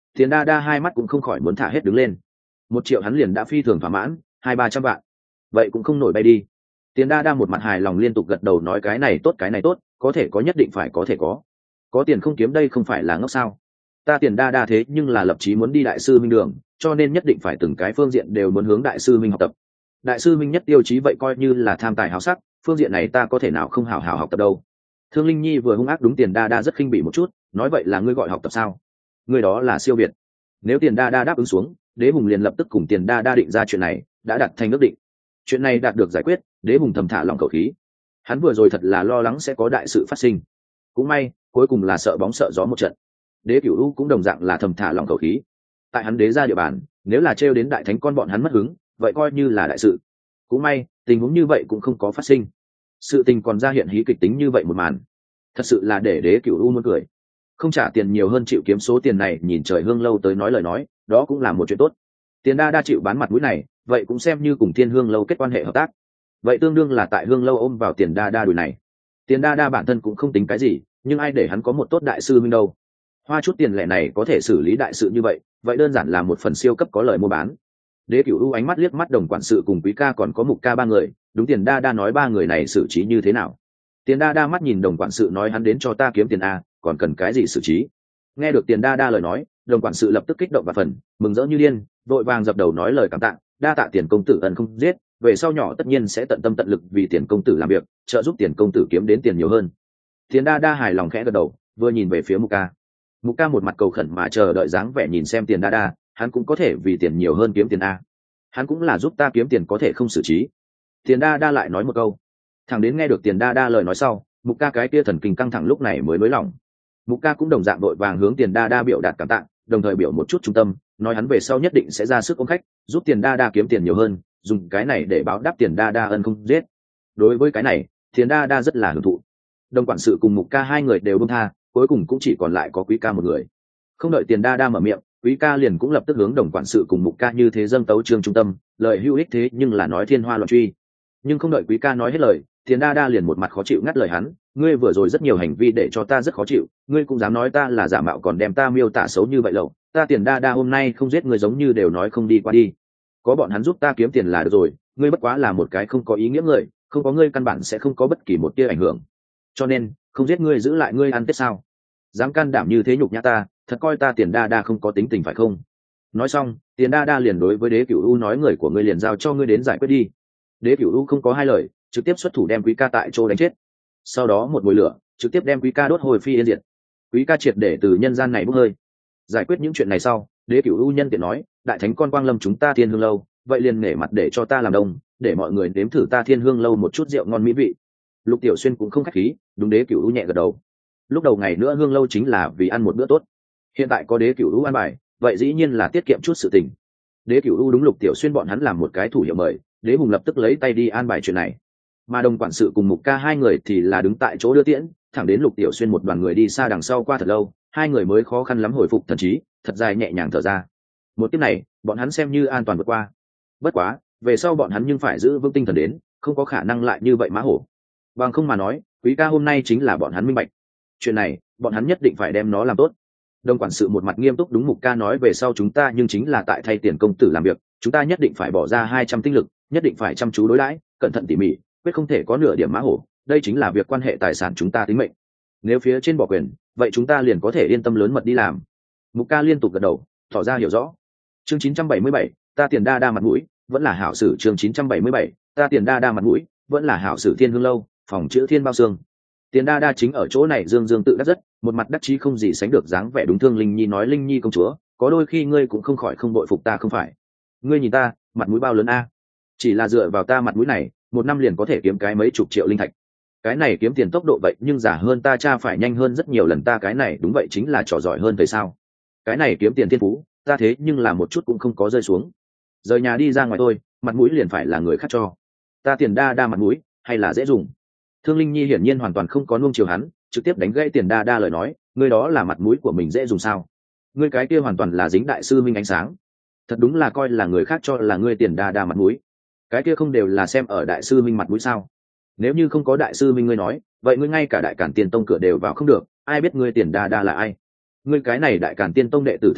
Tiền đa đa hai mắt cũng không khỏi muốn thả hết đứng lên. Một triệu hắn liền đã phi thường thỏa mãn, hai ba trăm vạn vậy cũng không nổi bay đi. Tiền đa đa một mặt hài lòng liên tục gật đầu nói cái này tốt cái này tốt, có thể có nhất định phải có thể có. Có tiền không kiếm đây không phải là ngốc sao? Ta tiền đa đa thế nhưng là lập chí muốn đi đại sư minh đường, cho nên nhất định phải từng cái phương diện đều muốn hướng đại sư minh học tập. Đại sư minh nhất tiêu chí vậy coi như là tham tài hào sắc, phương diện này ta có thể nào không hào hào học tập đâu. Thương Linh Nhi vừa hung ác đúng tiền đa đa rất khinh bỉ một chút, nói vậy là ngươi gọi học tập sao? Ngươi đó là siêu việt. Nếu tiền đa đa đáp ứng xuống, đế hùng liền lập tức cùng tiền đa đa định ra chuyện này, đã đặt thành ước định. Chuyện này đạt được giải quyết, đế hùng thầm thả lòng khẩu khí. Hắn vừa rồi thật là lo lắng sẽ có đại sự phát sinh, cũng may cuối cùng là sợ bóng sợ gió một trận. Đế Cửu U cũng đồng dạng là thầm thả lòng khẩu khí. Tại hắn đế ra địa bàn, nếu là trêu đến đại thánh con bọn hắn mất hứng, vậy coi như là đại sự. Cũng may tình huống như vậy cũng không có phát sinh. Sự tình còn ra hiện hí kịch tính như vậy một màn, thật sự là để Đế Cửu U muốn cười. Không trả tiền nhiều hơn chịu kiếm số tiền này, nhìn trời hương lâu tới nói lời nói, đó cũng là một chuyện tốt. Tiền đa đa chịu bán mặt mũi này, vậy cũng xem như cùng thiên hương lâu kết quan hệ hợp tác, vậy tương đương là tại hương lâu ôm vào tiền đa đa đùi này. Tiền đa đa bản thân cũng không tính cái gì, nhưng ai để hắn có một tốt đại sư minh đâu. Hoa chút tiền lẻ này có thể xử lý đại sự như vậy, vậy đơn giản là một phần siêu cấp có lời mua bán. Đế Cửu U ánh mắt liếc mắt Đồng quản sự cùng Quý ca còn có Mục ca ba người, đúng tiền đa đa nói ba người này xử trí như thế nào. Tiền đa đa mắt nhìn Đồng quản sự nói hắn đến cho ta kiếm tiền a, còn cần cái gì xử trí. Nghe được tiền đa đa lời nói, Đồng quản sự lập tức kích động và phần mừng rỡ như điên, vội vàng dập đầu nói lời cảm tạ, đa tạ tiền công tử ân không giết, về sau nhỏ tất nhiên sẽ tận tâm tận lực vì tiền công tử làm việc, trợ giúp tiền công tử kiếm đến tiền nhiều hơn. Tiền đa đa hài lòng khẽ gật đầu, vừa nhìn về phía Mục ca. Mục ca một mặt cầu khẩn mà chờ đợi dáng vẻ nhìn xem tiền đa đa, hắn cũng có thể vì tiền nhiều hơn kiếm tiền a. Hắn cũng là giúp ta kiếm tiền có thể không xử trí. Tiền đa đa lại nói một câu. Thằng đến nghe được tiền đa đa lời nói sau, Mục ca cái kia thần kinh căng thẳng lúc này mới nới lỏng. Mục ca cũng đồng dạng đội vàng hướng tiền đa đa biểu đạt cảm tạ, đồng thời biểu một chút trung tâm, nói hắn về sau nhất định sẽ ra sức ôm khách, giúp tiền đa đa kiếm tiền nhiều hơn, dùng cái này để báo đáp tiền đa đa ân không giết. Đối với cái này, tiền đa đa rất là hưởng thụ. Đồng quản sự cùng Mục ca hai người đều buông tha, cuối cùng cũng chỉ còn lại có Quý ca một người. Không đợi tiền đa đa mở miệng, Quý ca liền cũng lập tức hướng Đồng quản sự cùng Mục ca như thế dâng tấu trương trung tâm, lời hữu ích thế nhưng là nói thiên hoa loạn truy. Nhưng không đợi Quý ca nói hết lời, tiền đa đa liền một mặt khó chịu ngắt lời hắn, ngươi vừa rồi rất nhiều hành vi để cho ta rất khó chịu, ngươi cũng dám nói ta là giả mạo còn đem ta miêu tả xấu như vậy lậu, ta tiền đa đa hôm nay không giết người giống như đều nói không đi qua đi. Có bọn hắn giúp ta kiếm tiền là được rồi, ngươi bất quá là một cái không có ý nghĩa người, không có ngươi căn bản sẽ không có bất kỳ một tia ảnh hưởng. Cho nên, không giết ngươi giữ lại ngươi ăn tết sao? Dám can đảm như thế nhục nhã ta, thật coi ta tiền đa đa không có tính tình phải không? Nói xong, tiền đa đa liền đối với Đế Cửu U nói người của ngươi liền giao cho ngươi đến giải quyết đi. Đế Cửu U không có hai lời, trực tiếp xuất thủ đem Quý ca tại chỗ đánh chết. Sau đó một mùi lửa, trực tiếp đem Quý ca đốt hồi phi yên diệt. Quý ca triệt để từ nhân gian này bốc hơi. Giải quyết những chuyện này sau, Đế Cửu U nhân tiện nói, đại thánh con quang lâm chúng ta Thiên Hương lâu, vậy liền nể mặt để cho ta làm đông, để mọi người nếm thử ta Thiên Hương lâu một chút rượu ngon mỹ vị. Lục Tiểu Xuyên cũng không khách khí, đúng Đế Cửu U nhẹ gật đầu. Lúc đầu ngày nữa Hương lâu chính là vì ăn một bữa tốt, hiện tại có Đế Cửu U ăn bài, vậy dĩ nhiên là tiết kiệm chút sự tình. Đế Cửu U đúng Lục Tiểu Xuyên bọn hắn làm một cái thủ hiệu mời, Đế Hùng lập tức lấy tay đi an bài chuyện này, mà Đồng quản sự cùng Mục ca hai người thì là đứng tại chỗ đưa tiễn, thẳng đến Lục Tiểu Xuyên một đoàn người đi xa đằng sau qua thật lâu, hai người mới khó khăn lắm hồi phục thần trí, thật dài nhẹ nhàng thở ra. Một kiếp này, bọn hắn xem như an toàn vượt qua. Bất quá, về sau bọn hắn nhưng phải giữ vững tinh thần đến, không có khả năng lại như vậy mã hổ. Bằng không mà nói, Quý ca hôm nay chính là bọn hắn minh bạch. Chuyện này, bọn hắn nhất định phải đem nó làm tốt. Đồng quản sự một mặt nghiêm túc đúng Mục ca nói về sau chúng ta nhưng chính là tại thay tiền công tử làm việc, chúng ta nhất định phải bỏ ra hai trăm tinh lực, nhất định phải chăm chú đối đãi, cẩn thận tỉ mỉ, quyết không thể có nửa điểm mã hổ, đây chính là việc quan hệ tài sản chúng ta tính mệnh. Nếu phía trên bỏ quyền, vậy chúng ta liền có thể yên tâm lớn mật đi làm. Mục ca liên tục gật đầu, tỏ ra hiểu rõ. Chương chín trăm bảy mươi bảy, ta tiền đa đa mặt mũi, vẫn là hảo sử. Chương chín trăm bảy mươi bảy, ta tiền đa đa mặt mũi, vẫn là hảo sử. Thiên Hương lâu, phòng chữ Thiên Bao Xương. Tiền đa đa chính ở chỗ này dương dương tự đắc rất, một mặt đắc chí không gì sánh được dáng vẻ đúng thương Linh Nhi nói Linh Nhi công chúa, có đôi khi ngươi cũng không khỏi không bội phục ta không phải? Ngươi nhìn ta, mặt mũi bao lớn a, chỉ là dựa vào ta mặt mũi này, một năm liền có thể kiếm cái mấy chục triệu linh thạch. Cái này kiếm tiền tốc độ vậy nhưng giả hơn ta cha phải nhanh hơn rất nhiều lần, ta cái này đúng vậy chính là trò giỏi hơn thầy sao? Cái này kiếm tiền thiên phú, ta thế nhưng là một chút cũng không có rơi xuống. Rời nhà đi ra ngoài thôi, mặt mũi liền phải là người khác cho. Ta tiền đa đa mặt mũi, hay là dễ dùng. Thương Linh Nhi hiển nhiên hoàn toàn không có nuông chiều hắn, trực tiếp đánh gãy tiền đa đa lời nói, ngươi đó là mặt mũi của mình dễ dùng sao? Ngươi cái kia hoàn toàn là dính đại sư minh ánh sáng. Thật đúng là coi là người khác cho là ngươi tiền đa đa mặt mũi. Cái kia không đều là xem ở đại sư minh mặt mũi sao? Nếu như không có đại sư minh ngươi nói, vậy ngươi ngay cả đại cản tiên tông cửa đều vào không được, ai biết ngươi tiền đa đa là ai? Ngươi cái này đại cản tiên tông đệ tử thân phận,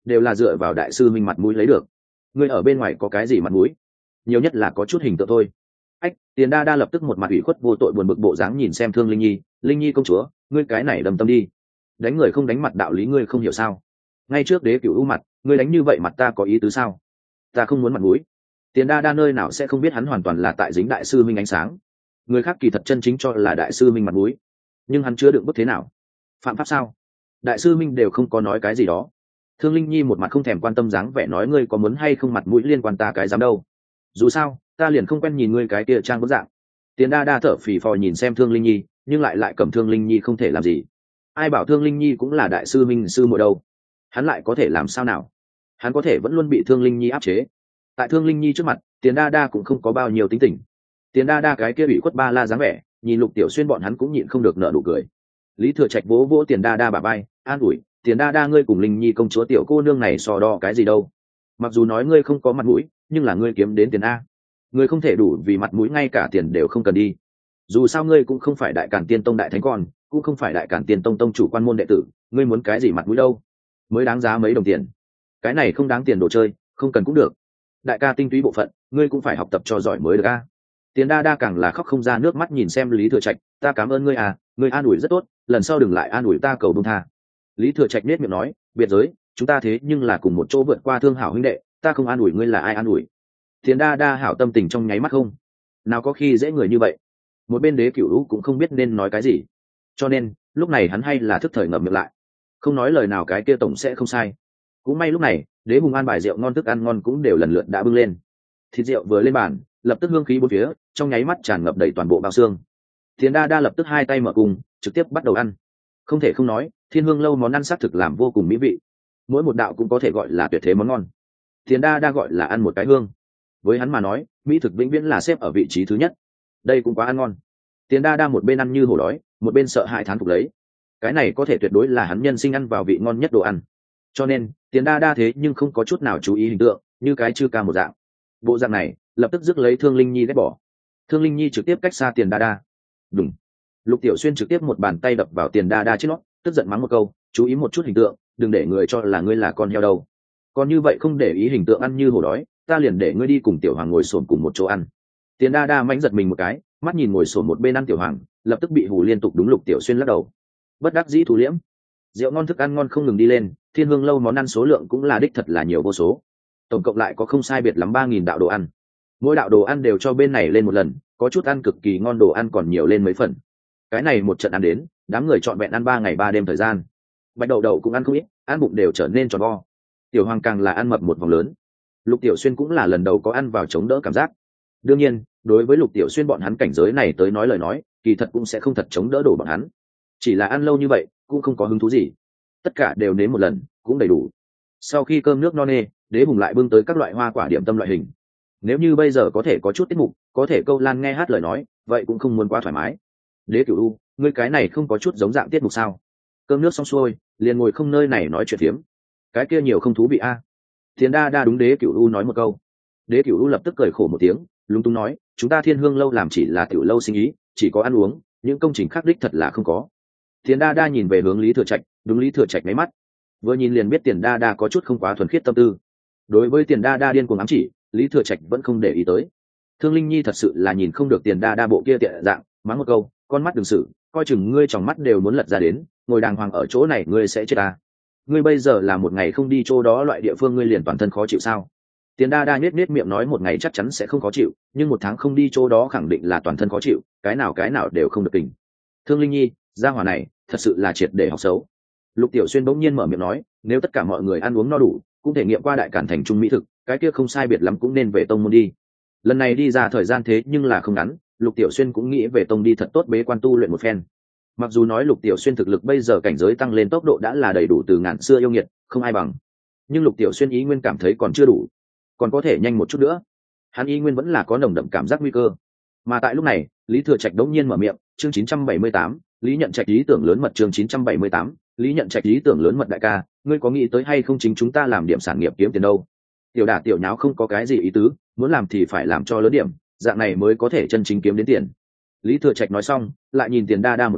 đều là dựa vào đại sư minh mặt mũi lấy được. Ngươi ở bên ngoài có cái gì mặt mũi? Nhiều nhất là có chút hình tượng thôi. Ách, Tiền Đa Đa lập tức một mặt ủy khuất vô tội buồn bực bộ dáng nhìn xem Thương Linh Nhi. Linh Nhi công chúa, ngươi cái này đâm tâm đi, đánh người không đánh mặt đạo lý ngươi không hiểu sao? Ngay trước đế cửu u mặt, ngươi đánh như vậy mặt ta có ý tứ sao? Ta không muốn mặt mũi. Tiền Đa Đa nơi nào sẽ không biết hắn hoàn toàn là tại dính đại sư minh ánh sáng. Người khác kỳ thật chân chính cho là đại sư minh mặt mũi, nhưng hắn chưa đựng bức thế nào? Phạm pháp sao? Đại sư minh đều không có nói cái gì đó. Thương Linh Nhi một mặt không thèm quan tâm dáng vẻ nói ngươi có muốn hay không mặt mũi liên quan ta cái dám đâu. Dù sao, ta liền không quen nhìn ngươi cái kia trang bức dạng. Tiền Đa Đa thở phì phò nhìn xem Thương Linh Nhi, nhưng lại lại cầm Thương Linh Nhi không thể làm gì. Ai bảo Thương Linh Nhi cũng là đại sư minh sư muội đâu, hắn lại có thể làm sao nào? Hắn có thể vẫn luôn bị Thương Linh Nhi áp chế. Tại Thương Linh Nhi trước mặt, Tiền Đa Đa cũng không có bao nhiêu tính tình. Tiền Đa Đa cái kia bị khuất ba la dáng vẻ, nhìn Lục Tiểu Xuyên bọn hắn cũng nhịn không được nở nụ cười. Lý Thừa Trạch vỗ vỗ Tiền Đa Đa bả vai, an ủi, Tiền Đa Đa ngươi cùng Linh Nhi công chúa tiểu cô nương này so đo cái gì đâu? Mặc dù nói ngươi không có mặt mũi, nhưng là ngươi kiếm đến tiền a. Ngươi không thể đủ vì mặt mũi ngay cả tiền đều không cần đi. Dù sao ngươi cũng không phải Đại Càn Tiên Tông đại thánh con, cũng không phải Đại Càn Tiên Tông tông chủ quan môn đệ tử, ngươi muốn cái gì mặt mũi đâu? Mới đáng giá mấy đồng tiền. Cái này không đáng tiền đồ chơi, không cần cũng được. Đại ca tinh túy bộ phận, ngươi cũng phải học tập cho giỏi mới được a. Tiền Đa Đa càng là khóc không ra nước mắt nhìn xem Lý Thừa Trạch, ta cảm ơn ngươi à, ngươi an ủi rất tốt, lần sau đừng lại an ủi ta cầu buông tha. Lý Thừa Trạch nết miệng nói, biệt giới, chúng ta thế nhưng là cùng một chỗ vượt qua thương hảo huynh đệ, ta không an ủi ngươi là ai an ủi? Tiền Đa Đa hảo tâm tình trong nháy mắt không, nào có khi dễ người như vậy. Một bên đế cửu lũ cũng không biết nên nói cái gì, cho nên lúc này hắn hay là thức thời ngậm miệng lại, không nói lời nào cái kia tổng sẽ không sai. Cũng may lúc này đế hùng an bài rượu ngon thức ăn ngon cũng đều lần lượt đã bưng lên. Thịt rượu vừa lên bàn, lập tức hương khí bốn phía, trong nháy mắt tràn ngập đầy toàn bộ bao xương. Tiền Đa Đa lập tức hai tay mở cùng, trực tiếp bắt đầu ăn. Không thể không nói, Thiên Hương lâu món ăn xác thực làm vô cùng mỹ vị, mỗi một đạo cũng có thể gọi là tuyệt thế món ngon. Tiền Đa Đa gọi là ăn một cái hương, với hắn mà nói, mỹ thực vĩnh viễn là xếp ở vị trí thứ nhất. Đây cũng quá ăn ngon. Tiền Đa Đa một bên ăn như hổ đói, một bên sợ hãi thán phục lấy. Cái này có thể tuyệt đối là hắn nhân sinh ăn vào vị ngon nhất đồ ăn. Cho nên, Tiền Đa Đa thế nhưng không có chút nào chú ý hình tượng, như cái chư ca một dạng. Bộ dạng này, lập tức rước lấy Thương Linh Nhi ghét bỏ. Thương Linh Nhi trực tiếp cách xa Tiền Đa Đa. Đúng. Lục Tiểu Xuyên trực tiếp một bàn tay đập vào Tiền Đa Đa trên nó, tức giận mắng một câu, chú ý một chút hình tượng, đừng để người cho là ngươi là con heo đâu. Còn như vậy không để ý hình tượng ăn như hổ đói, ta liền để ngươi đi cùng Tiểu Hoàng ngồi xổm cùng một chỗ ăn. Tiền Đa Đa mãnh giật mình một cái, mắt nhìn ngồi xổm một bên ăn Tiểu Hoàng, lập tức bị hù liên tục đúng Lục Tiểu Xuyên lắc đầu. Bất đắc dĩ thủ liễm. Rượu ngon thức ăn ngon không ngừng đi lên, Thiên Hương lâu món ăn số lượng cũng là đích thật là nhiều vô số. Tổng cộng lại có không sai biệt lắm ba nghìn đạo đồ ăn. Mỗi đạo đồ ăn đều cho bên này lên một lần, có chút ăn cực kỳ ngon đồ ăn còn nhiều lên mấy phần. Cái này một trận ăn đến, đám người trọn vẹn ăn ba ngày ba đêm thời gian. Bạch đậu đậu cũng ăn không ít, ăn bụng đều trở nên tròn vo. Tiểu Hoàng càng là ăn mập một vòng lớn. Lục Tiểu Xuyên cũng là lần đầu có ăn vào chống đỡ cảm giác. Đương nhiên, đối với Lục Tiểu Xuyên bọn hắn cảnh giới này tới nói lời nói, kỳ thật cũng sẽ không thật chống đỡ đổ bọn hắn. Chỉ là ăn lâu như vậy, cũng không có hứng thú gì. Tất cả đều nếm một lần, cũng đầy đủ. Sau khi cơm nước no nê, Đế Hùng lại bưng tới các loại hoa quả điểm tâm loại hình. Nếu như bây giờ có thể có chút tiết mục, có thể câu lan nghe hát lời nói, vậy cũng không muốn quá thoải mái. Đế Cửu U, ngươi cái này không có chút giống dạng tiết mục sao? Cơm nước xong xuôi, liền ngồi không nơi này nói chuyện phiếm. Cái kia nhiều không thú vị a. À? Tiền Đa Đa đúng Đế Cửu U nói một câu. Đế Cửu U lập tức cười khổ một tiếng, lúng túng nói, chúng ta Thiên Hương lâu làm chỉ là tiểu lâu sinh ý, chỉ có ăn uống, những công trình khác đích thật là không có. Tiền Đa Đa nhìn về hướng Lý Thừa Trạch, đúng Lý Thừa Trạch mấy mắt. Vừa nhìn liền biết Tiền Đa Đa có chút không quá thuần khiết tâm tư. Đối với Tiền Đa Đa điên cuồng ám chỉ, Lý Thừa Trạch vẫn không để ý tới. Thương Linh Nhi thật sự là nhìn không được Tiền Đa Đa bộ kia tiện dạng, mắng một câu, con mắt đừng xử, coi chừng ngươi tròng mắt đều muốn lật ra đến, ngồi đàng hoàng ở chỗ này ngươi sẽ chết ta. Ngươi bây giờ là một ngày không đi chỗ đó loại địa phương ngươi liền toàn thân khó chịu sao? Tiền Đa Đa nhếch nhếch miệng nói một ngày chắc chắn sẽ không khó chịu, nhưng một tháng không đi chỗ đó khẳng định là toàn thân khó chịu, cái nào cái nào đều không được tình. Thương Linh Nhi, gia hỏa này, thật sự là triệt để học xấu. Lục Tiểu Xuyên bỗng nhiên mở miệng nói, nếu tất cả mọi người ăn uống no đủ, cũng thể nghiệm qua Đại Càn thành trung mỹ thực, cái kia không sai biệt lắm cũng nên về tông môn đi. Lần này đi ra thời gian thế nhưng là không ngắn, Lục Tiểu Xuyên cũng nghĩ về tông đi thật tốt bế quan tu luyện một phen. Mặc dù nói Lục Tiểu Xuyên thực lực bây giờ cảnh giới tăng lên tốc độ đã là đầy đủ từ ngàn xưa yêu nghiệt, không ai bằng. Nhưng Lục Tiểu Xuyên ý nguyên cảm thấy còn chưa đủ, còn có thể nhanh một chút nữa. Hắn ý nguyên vẫn là có nồng đậm cảm giác nguy cơ. Mà tại lúc này, Lý Thừa Trạch đống nhiên mở miệng, chương chín trăm bảy mươi tám, Lý Nhận Trạch ý tưởng lớn mật chương chín trăm bảy mươi tám, Lý Nhận Trạch ý tưởng lớn mật đại ca, ngươi có nghĩ tới hay không chính chúng ta làm điểm sản nghiệp kiếm tiền đâu? Tiểu đả tiểu nháo không có cái gì ý tứ, muốn làm thì phải làm cho lớn điểm, dạng này mới có thể chân chính kiếm đến tiền. Lý Thừa Trạch nói xong, lại nhìn Tiền Đa Đa một chút,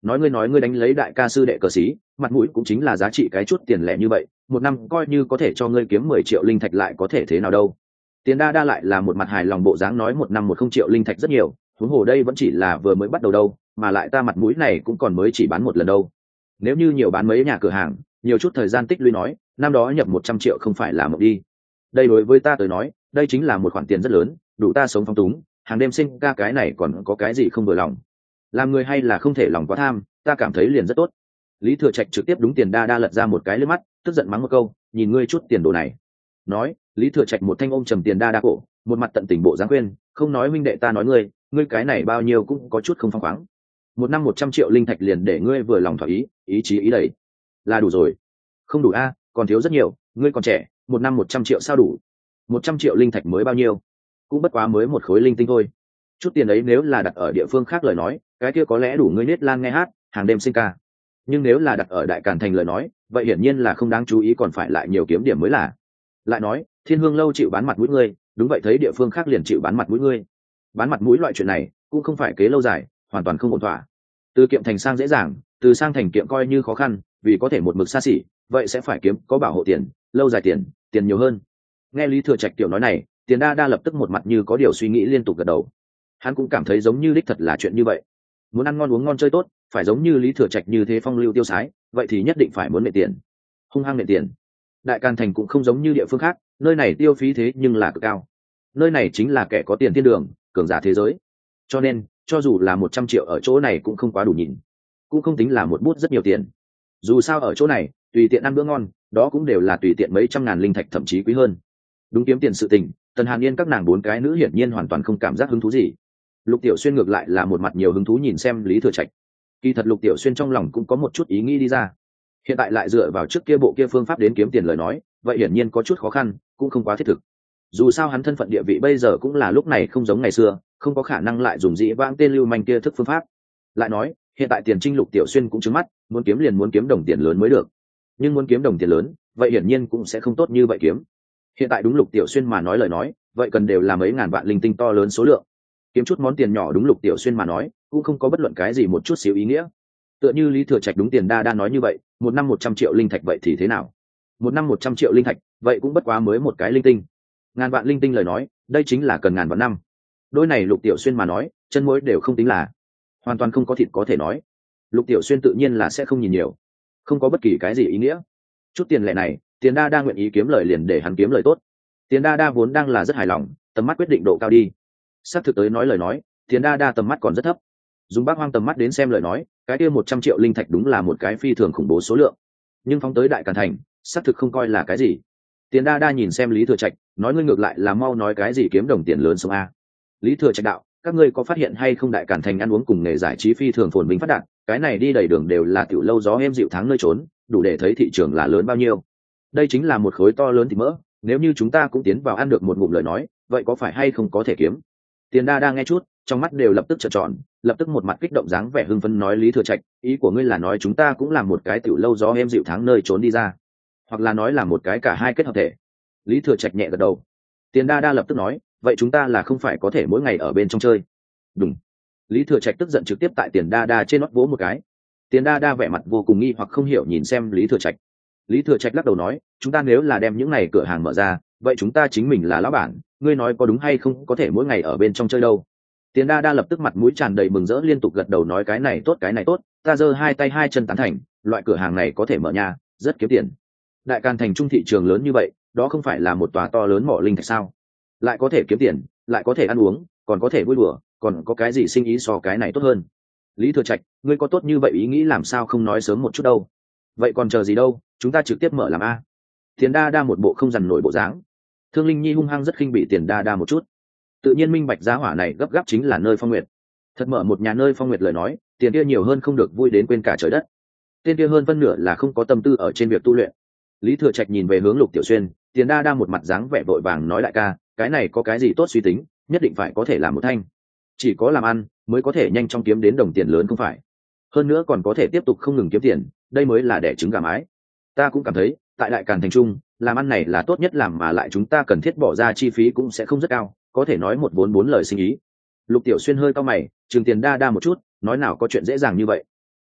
nói ngươi nói ngươi đánh lấy đại ca sư đệ cờ xí, mặt mũi cũng chính là giá trị cái chút tiền lẻ như vậy, một năm coi như có thể cho ngươi kiếm mười triệu linh thạch lại có thể thế nào đâu. Tiền đa đa lại là một mặt hài lòng bộ dáng nói một năm một không triệu linh thạch rất nhiều, huống hồ đây vẫn chỉ là vừa mới bắt đầu đâu, mà lại ta mặt mũi này cũng còn mới chỉ bán một lần đâu. Nếu như nhiều bán mấy nhà cửa hàng, nhiều chút thời gian tích lũy nói, năm đó nhập một trăm triệu không phải là một đi. Đây đối với ta tới nói, đây chính là một khoản tiền rất lớn, đủ ta sống phong túng, hàng đêm sinh ca cái này còn có cái gì không vừa lòng. Làm người hay là không thể lòng quá tham, ta cảm thấy liền rất tốt. Lý Thừa Trạch trực tiếp đúng Tiền đa đa lật ra một cái lướt mắt, tức giận mắng một câu, nhìn ngươi chút tiền đồ này. Nói, Lý Thừa Trạch một thanh ôm trầm Tiền đa đa cổ, một mặt tận tình bộ dáng khuyên, không nói huynh đệ ta nói ngươi, ngươi cái này bao nhiêu cũng có chút không phăng khoáng. Một năm một trăm triệu linh thạch liền để ngươi vừa lòng thỏa ý, ý chí ý đầy, là đủ rồi. Không đủ a, còn thiếu rất nhiều, ngươi còn trẻ, một năm một trăm triệu sao đủ? Một trăm triệu linh thạch mới bao nhiêu? Cũng bất quá mới một khối linh tinh thôi. Chút tiền ấy nếu là đặt ở địa phương khác lời nói, cái kia có lẽ đủ ngươi nết lan nghe hát, hàng đêm sinh ca. Nhưng nếu là đặt ở Đại Càn thành lời nói, vậy hiển nhiên là không đáng chú ý, còn phải lại nhiều kiếm điểm mới là. Lại nói, Thiên Hương lâu chịu bán mặt mũi ngươi, đúng vậy thấy địa phương khác liền chịu bán mặt mũi ngươi. Bán mặt mũi loại chuyện này, cũng không phải kế lâu dài, hoàn toàn không ổn thỏa. Từ kiệm thành sang dễ dàng, từ sang thành kiệm coi như khó khăn, vì có thể một mực xa xỉ, vậy sẽ phải kiếm có bảo hộ tiền, lâu dài tiền, tiền nhiều hơn. Nghe Lý Thừa Trạch tiểu nói này, Tiền đa đa lập tức một mặt như có điều suy nghĩ liên tục gật đầu. Hắn cũng cảm thấy giống như đích thật là chuyện như vậy. Muốn ăn ngon uống ngon chơi tốt, phải giống như Lý Thừa Trạch như thế phong lưu tiêu sái, vậy thì nhất định phải muốn nệ tiền, hung hăng nệ tiền. Đại Càn thành cũng không giống như địa phương khác, nơi này tiêu phí thế nhưng là cực cao. Nơi này chính là kẻ có tiền thiên đường, cường giả thế giới. Cho nên, cho dù là một trăm triệu ở chỗ này cũng không quá đủ nhìn, cũng không tính là một bút rất nhiều tiền. Dù sao ở chỗ này, tùy tiện ăn bữa ngon, đó cũng đều là tùy tiện mấy trăm ngàn linh thạch thậm chí quý hơn. Đúng kiếm tiền sự tình, Tần Hàn Yên các nàng bốn cái nữ hiển nhiên hoàn toàn không cảm giác hứng thú gì. Lục Tiểu Xuyên ngược lại là một mặt nhiều hứng thú nhìn xem Lý Thừa Trạch. Kỳ thật Lục Tiểu Xuyên trong lòng cũng có một chút ý nghĩ đi ra. Hiện tại lại dựa vào trước kia bộ kia phương pháp đến kiếm tiền lời nói, vậy hiển nhiên có chút khó khăn, cũng không quá thiết thực. Dù sao hắn thân phận địa vị bây giờ cũng là lúc này không giống ngày xưa, không có khả năng lại dùng dĩ vãng tên lưu manh kia thức phương pháp. Lại nói, hiện tại tiền trinh Lục Tiểu Xuyên cũng trứng mắt, muốn kiếm liền muốn kiếm đồng tiền lớn mới được. Nhưng muốn kiếm đồng tiền lớn, vậy hiển nhiên cũng sẽ không tốt như vậy kiếm. Hiện tại đúng Lục Tiểu Xuyên mà nói lời nói, vậy cần đều là mấy ngàn vạn linh tinh to lớn số lượng. Kiếm chút món tiền nhỏ đúng Lục Tiểu Xuyên mà nói, cũng không có bất luận cái gì một chút xíu ý nghĩa. Tựa như Lý Thừa Trạch đúng Tiền đa đa nói như vậy, một năm một trăm triệu linh thạch vậy thì thế nào? Một năm một trăm triệu linh thạch, vậy cũng bất quá mới một cái linh tinh. Ngàn vạn linh tinh lời nói, đây chính là cần ngàn vạn năm. Đôi này Lục Tiểu Xuyên mà nói, chân mối đều không tính là, hoàn toàn không có thịt có thể nói. Lục Tiểu Xuyên tự nhiên là sẽ không nhìn nhiều, không có bất kỳ cái gì ý nghĩa. Chút tiền lẻ này, Tiền đa đa nguyện ý kiếm lời liền để hắn kiếm lời tốt. Tiền đa đa vốn đang là rất hài lòng, tầm mắt quyết định độ cao đi. Sắp thực tới nói lời nói, Tiền đa đa tầm mắt còn rất thấp. Dùng Bác Hoang tầm mắt đến xem lời nói, cái kia một trăm triệu linh thạch đúng là một cái phi thường khủng bố số lượng. Nhưng phóng tới Đại Càn thành, sắp thực không coi là cái gì. Tiền đa đa nhìn xem Lý Thừa Trạch, nói ngươi ngược lại là mau nói cái gì kiếm đồng tiền lớn sống a. Lý Thừa Trạch đạo, các ngươi có phát hiện hay không Đại Càn thành ăn uống cùng nghề giải trí phi thường phồn vinh phát đạt, cái này đi đầy đường đều là tiểu lâu gió êm dịu tháng nơi trốn, đủ để thấy thị trường là lớn bao nhiêu. Đây chính là một khối to lớn thịt mỡ, nếu như chúng ta cũng tiến vào ăn được một ngụm lời nói, vậy có phải hay không có thể kiếm? Tiền đa đa nghe chút, trong mắt đều lập tức trợn tròn, lập tức một mặt kích động dáng vẻ hưng phấn nói Lý Thừa Trạch, ý của ngươi là nói chúng ta cũng làm một cái tiểu lâu gió êm dịu tháng nơi trốn đi ra, hoặc là nói là một cái cả hai kết hợp thể? Lý Thừa Trạch nhẹ gật đầu. Tiền đa đa lập tức nói, vậy chúng ta là không phải có thể mỗi ngày ở bên trong chơi? Đúng. Lý Thừa Trạch tức giận trực tiếp tại Tiền đa đa trên nót vỗ một cái. Tiền đa đa vẻ mặt vô cùng nghi hoặc không hiểu nhìn xem Lý Thừa Trạch. Lý Thừa Trạch lắc đầu nói, chúng ta nếu là đem những này cửa hàng mở ra, vậy chúng ta chính mình là lão bản, ngươi nói có đúng hay không có thể mỗi ngày ở bên trong chơi đâu? Tiền đa đa lập tức mặt mũi tràn đầy mừng rỡ liên tục gật đầu nói cái này tốt cái này tốt, ta giơ hai tay hai chân tán thành, loại cửa hàng này có thể mở nhà, rất kiếm tiền. Đại Càn thành trung thị trường lớn như vậy, đó không phải là một tòa to lớn mỏ linh thạch sao? Lại có thể kiếm tiền, lại có thể ăn uống, còn có thể vui đùa, còn có cái gì sinh ý so cái này tốt hơn? Lý Thừa Trạch, ngươi có tốt như vậy ý nghĩ làm sao không nói sớm một chút đâu? Vậy còn chờ gì đâu, chúng ta trực tiếp mở làm a. Tiền đa đa một bộ không dằn nổi bộ dáng. Thương Linh Nhi hung hăng rất khinh bị Tiền đa đa một chút. Tự nhiên minh bạch giá hỏa này gấp gáp chính là nơi Phong Nguyệt. Thật mở một nhà nơi Phong Nguyệt lời nói, tiền kia nhiều hơn không được vui đến quên cả trời đất. Tên kia hơn phân nửa là không có tâm tư ở trên việc tu luyện. Lý Thừa Trạch nhìn về hướng Lục Tiểu Xuyên, Tiền đa đa một mặt dáng vẻ vội vàng nói đại ca, cái này có cái gì tốt suy tính, nhất định phải có thể làm một thanh. Chỉ có làm ăn mới có thể nhanh chóng kiếm đến đồng tiền lớn không phải? Hơn nữa còn có thể tiếp tục không ngừng kiếm tiền, đây mới là đẻ trứng gà mái. Ta cũng cảm thấy, tại Đại Càn thành trung, làm ăn này là tốt nhất làm mà lại chúng ta cần thiết bỏ ra chi phí cũng sẽ không rất cao, có thể nói một vốn bốn lời sinh ý. Lục Tiểu Xuyên hơi cau mày, trừng Tiền đa đa một chút, nói nào có chuyện dễ dàng như vậy.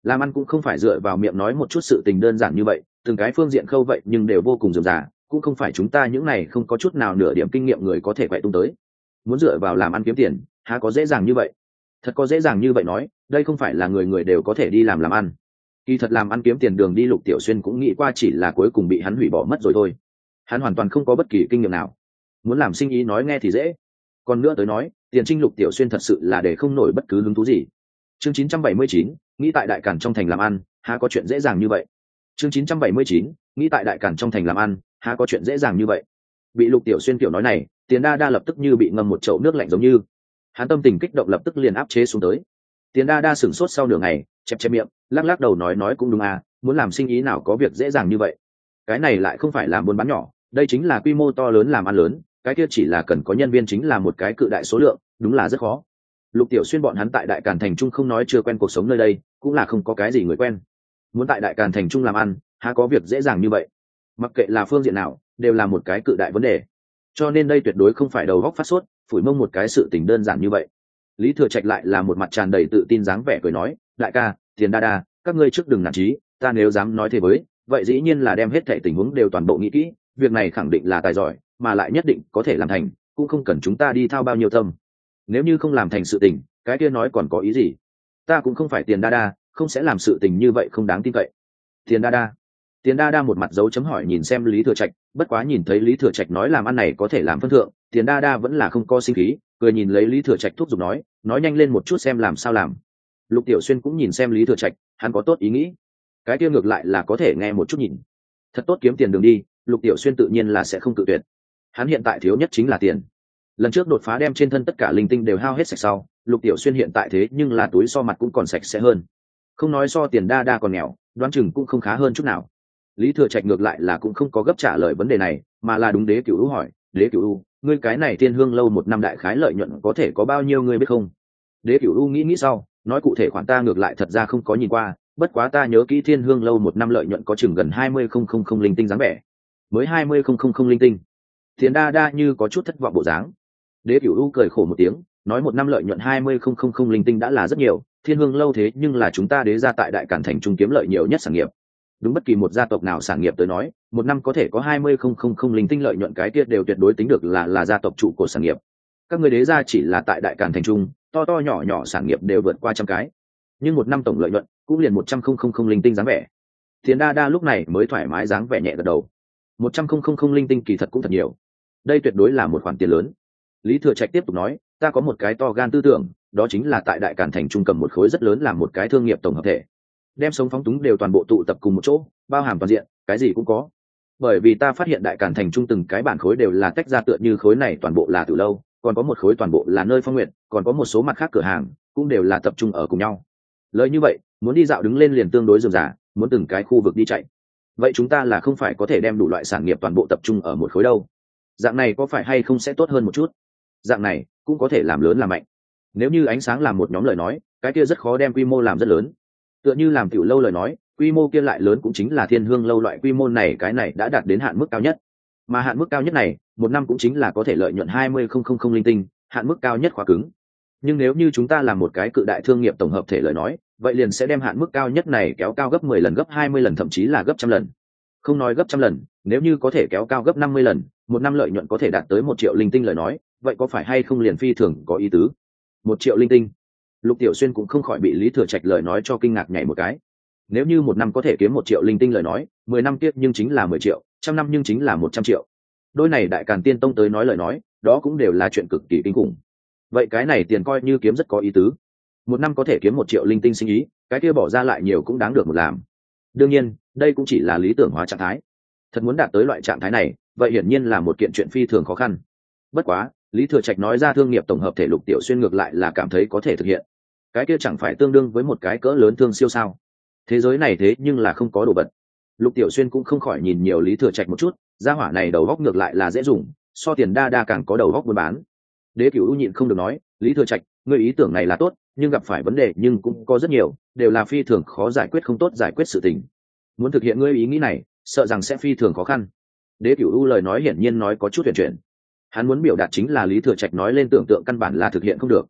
làm ăn cũng không phải dựa vào miệng nói một chút sự tình đơn giản như vậy, từng cái phương diện khâu vậy nhưng đều vô cùng dườm già, cũng không phải chúng ta những này không có chút nào nửa điểm kinh nghiệm người có thể quậy tung tới. Muốn dựa vào làm ăn kiếm tiền há có dễ dàng như vậy. Thật có dễ dàng như vậy nói, đây không phải là người người đều có thể đi làm làm ăn. Kỳ thật làm ăn kiếm tiền đường đi Lục Tiểu Xuyên cũng nghĩ qua, chỉ là cuối cùng bị hắn hủy bỏ mất rồi thôi. Hắn hoàn toàn không có bất kỳ kinh nghiệm nào. Muốn làm sinh ý nói nghe thì dễ, còn nữa tới nói tiền trinh Lục Tiểu Xuyên thật sự là để không nổi bất cứ hứng thú gì. Chương chín trăm bảy mươi chín, nghĩ tại đại càn trong thành làm ăn há có chuyện dễ dàng như vậy. Chương chín trăm bảy mươi chín, nghĩ tại đại càn trong thành làm ăn há có chuyện dễ dàng như vậy. Bị Lục Tiểu Xuyên kiểu nói này, Tiền Đa Đa lập tức như bị ngâm một chậu nước lạnh giống như. Hắn tâm tình kích động lập tức liền áp chế xuống tới. Tiền Đa Đa sửng sốt sau nửa ngày, chẹp chẹp miệng, lắc lắc đầu nói nói cũng đúng à, muốn làm sinh ý nào có việc dễ dàng như vậy. Cái này lại không phải làm buôn bán nhỏ, đây chính là quy mô to lớn làm ăn lớn, cái kia chỉ là cần có nhân viên chính là một cái cự đại số lượng, đúng là rất khó. Lục Tiểu Xuyên bọn hắn tại Đại Càn thành trung không nói chưa quen cuộc sống nơi đây, cũng là không có cái gì người quen. Muốn tại Đại Càn thành trung làm ăn, há có việc dễ dàng như vậy. Mặc kệ là phương diện nào, đều là một cái cự đại vấn đề. Cho nên đây tuyệt đối không phải đầu góc phát sốt, phủi mông một cái sự tình đơn giản như vậy. Lý Thừa Trạch lại là một mặt tràn đầy tự tin dáng vẻ cười nói, đại ca, Tiền Đa Đa, các ngươi trước đừng nản chí, ta nếu dám nói thế với, vậy dĩ nhiên là đem hết thảy tình huống đều toàn bộ nghĩ kỹ, việc này khẳng định là tài giỏi, mà lại nhất định có thể làm thành, cũng không cần chúng ta đi thao bao nhiêu tâm. Nếu như không làm thành sự tình, cái kia nói còn có ý gì? Ta cũng không phải Tiền Đa Đa, không sẽ làm sự tình như vậy không đáng tin cậy. Tiền Đa Đa. Tiền Đa Đa một mặt dấu chấm hỏi nhìn xem Lý Thừa Trạch, bất quá nhìn thấy Lý Thừa Trạch nói làm ăn này có thể làm phân thượng, Tiền Đa Đa vẫn là không có sinh khí, cười nhìn lấy Lý Thừa Trạch thúc giục nói, nói nhanh lên một chút xem làm sao làm. Lục Tiểu Xuyên cũng nhìn xem Lý Thừa Trạch, hắn có tốt ý nghĩ, cái kia ngược lại là có thể nghe một chút nhìn. Thật tốt kiếm tiền đường đi, Lục Tiểu Xuyên tự nhiên là sẽ không cự tuyệt. Hắn hiện tại thiếu nhất chính là tiền. Lần trước đột phá đem trên thân tất cả linh tinh đều hao hết sạch sau, Lục Tiểu Xuyên hiện tại thế nhưng là túi so mặt cũng còn sạch sẽ hơn. Không nói so Tiền Đa Đa còn nghèo, đoán chừng cũng không khá hơn chút nào. Lý Thừa Trạch ngược lại là cũng không có gấp trả lời vấn đề này, mà là đúng Đế Cửu U hỏi, Đế Cửu U, ngươi cái này Thiên Hương lâu một năm đại khái lợi nhuận có thể có bao nhiêu ngươi biết không? Đế Cửu U nghĩ nghĩ sau, nói cụ thể khoản ta ngược lại thật ra không có nhìn qua, bất quá ta nhớ kỹ Thiên Hương lâu một năm lợi nhuận có chừng gần hai mươi không không không linh tinh dáng vẻ. Mới hai mươi không không không linh tinh. Tiền Đa Đa như có chút thất vọng bộ dáng. Đế Cửu U cười khổ một tiếng, nói một năm lợi nhuận hai mươi không không không linh tinh đã là rất nhiều, Thiên Hương lâu thế nhưng là chúng ta Đế gia tại Đại Càn thành trung kiếm lợi nhiều nhất sản nghiệp. Đúng bất kỳ một gia tộc nào sản nghiệp tới nói, một năm có thể có hai mươi không không không linh tinh lợi nhuận cái kia đều tuyệt đối tính được là là gia tộc trụ của sản nghiệp. Các người Đế gia chỉ là tại Đại Càn thành trung, to to nhỏ nhỏ sản nghiệp đều vượt qua trăm cái, nhưng một năm tổng lợi nhuận cũng liền một trăm không không không linh tinh dáng vẻ. Tiền Đa Đa lúc này mới thoải mái dáng vẻ nhẹ gật đầu. Một trăm không không không linh tinh kỳ thật cũng thật nhiều, đây tuyệt đối là một khoản tiền lớn. Lý Thừa Trạch tiếp tục nói, ta có một cái to gan tư tưởng, đó chính là tại Đại Càn thành trung cầm một khối rất lớn làm một cái thương nghiệp tổng hợp thể, đem sống phóng túng đều toàn bộ tụ tập cùng một chỗ, bao hàm toàn diện, cái gì cũng có. Bởi vì ta phát hiện Đại Càn thành trung từng cái bản khối đều là tách ra, tựa như khối này toàn bộ là Tử lâu, còn có một khối toàn bộ là nơi Phong Nguyệt, còn có một số mặt khác cửa hàng cũng đều là tập trung ở cùng nhau. Lời như vậy, muốn đi dạo đứng lên liền tương đối rườm rà, muốn từng cái khu vực đi chạy. Vậy chúng ta là không phải có thể đem đủ loại sản nghiệp toàn bộ tập trung ở một khối đâu? Dạng này có phải hay không sẽ tốt hơn một chút? Dạng này cũng có thể làm lớn làm mạnh. Nếu như ánh sáng làm một nhóm lời nói, cái kia rất khó đem quy mô làm rất lớn. Tựa như làm tiểu lâu lời nói, quy mô kia lại lớn cũng chính là Thiên Hương lâu loại quy mô này, cái này đã đạt đến hạn mức cao nhất. Mà hạn mức cao nhất này, một năm cũng chính là có thể lợi nhuận hai mươi không không không linh tinh, hạn mức cao nhất khóa cứng. Nhưng nếu như chúng ta làm một cái cự đại thương nghiệp tổng hợp thể lời nói, vậy liền sẽ đem hạn mức cao nhất này kéo cao gấp mười lần, gấp hai mươi lần, thậm chí là gấp trăm lần. Không nói gấp trăm lần, nếu như có thể kéo cao gấp năm mươi lần, một năm lợi nhuận có thể đạt tới một triệu linh tinh lời nói, vậy có phải hay không liền phi thường có ý tứ? Một triệu linh tinh. Lục Tiểu Xuyên cũng không khỏi bị Lý Thừa Trạch lời nói cho kinh ngạc nhảy một cái. Nếu như một năm có thể kiếm một triệu linh tinh lời nói, mười năm tiếp nhưng chính là mười triệu, trăm năm nhưng chính là một trăm triệu. Đôi này Đại Càn Tiên Tông tới nói lời nói, đó cũng đều là chuyện cực kỳ kinh khủng. Vậy cái này tiền coi như kiếm rất có ý tứ. Một năm có thể kiếm một triệu linh tinh sinh ý, cái kia bỏ ra lại nhiều cũng đáng được một làm. Đương nhiên, đây cũng chỉ là lý tưởng hóa trạng thái. Thật muốn đạt tới loại trạng thái này, vậy hiển nhiên là một kiện chuyện phi thường khó khăn. Bất quá, Lý Thừa Trạch nói ra thương nghiệp tổng hợp thể, Lục Tiểu Xuyên ngược lại là cảm thấy có thể thực hiện. Cái kia chẳng phải tương đương với một cái cỡ lớn thương siêu sao? Thế giới này thế nhưng là không có đồ vật. Lục Tiểu Xuyên cũng không khỏi nhìn nhiều Lý Thừa Trạch một chút, gia hỏa này đầu góc ngược lại là dễ dùng, so Tiền Đa Đa càng có đầu góc buôn bán. Đế Cửu nhịn không được nói, Lý Thừa Trạch, ngươi ý tưởng này là tốt, nhưng gặp phải vấn đề nhưng cũng có rất nhiều, đều là phi thường khó giải quyết, không tốt giải quyết sự tình. Muốn thực hiện ngươi ý nghĩ này, sợ rằng sẽ phi thường khó khăn. Đế Cửu lời nói hiển nhiên nói có chút huyền chuyển. Hắn muốn biểu đạt chính là Lý Thừa Trạch nói lên tưởng tượng căn bản là thực hiện không được.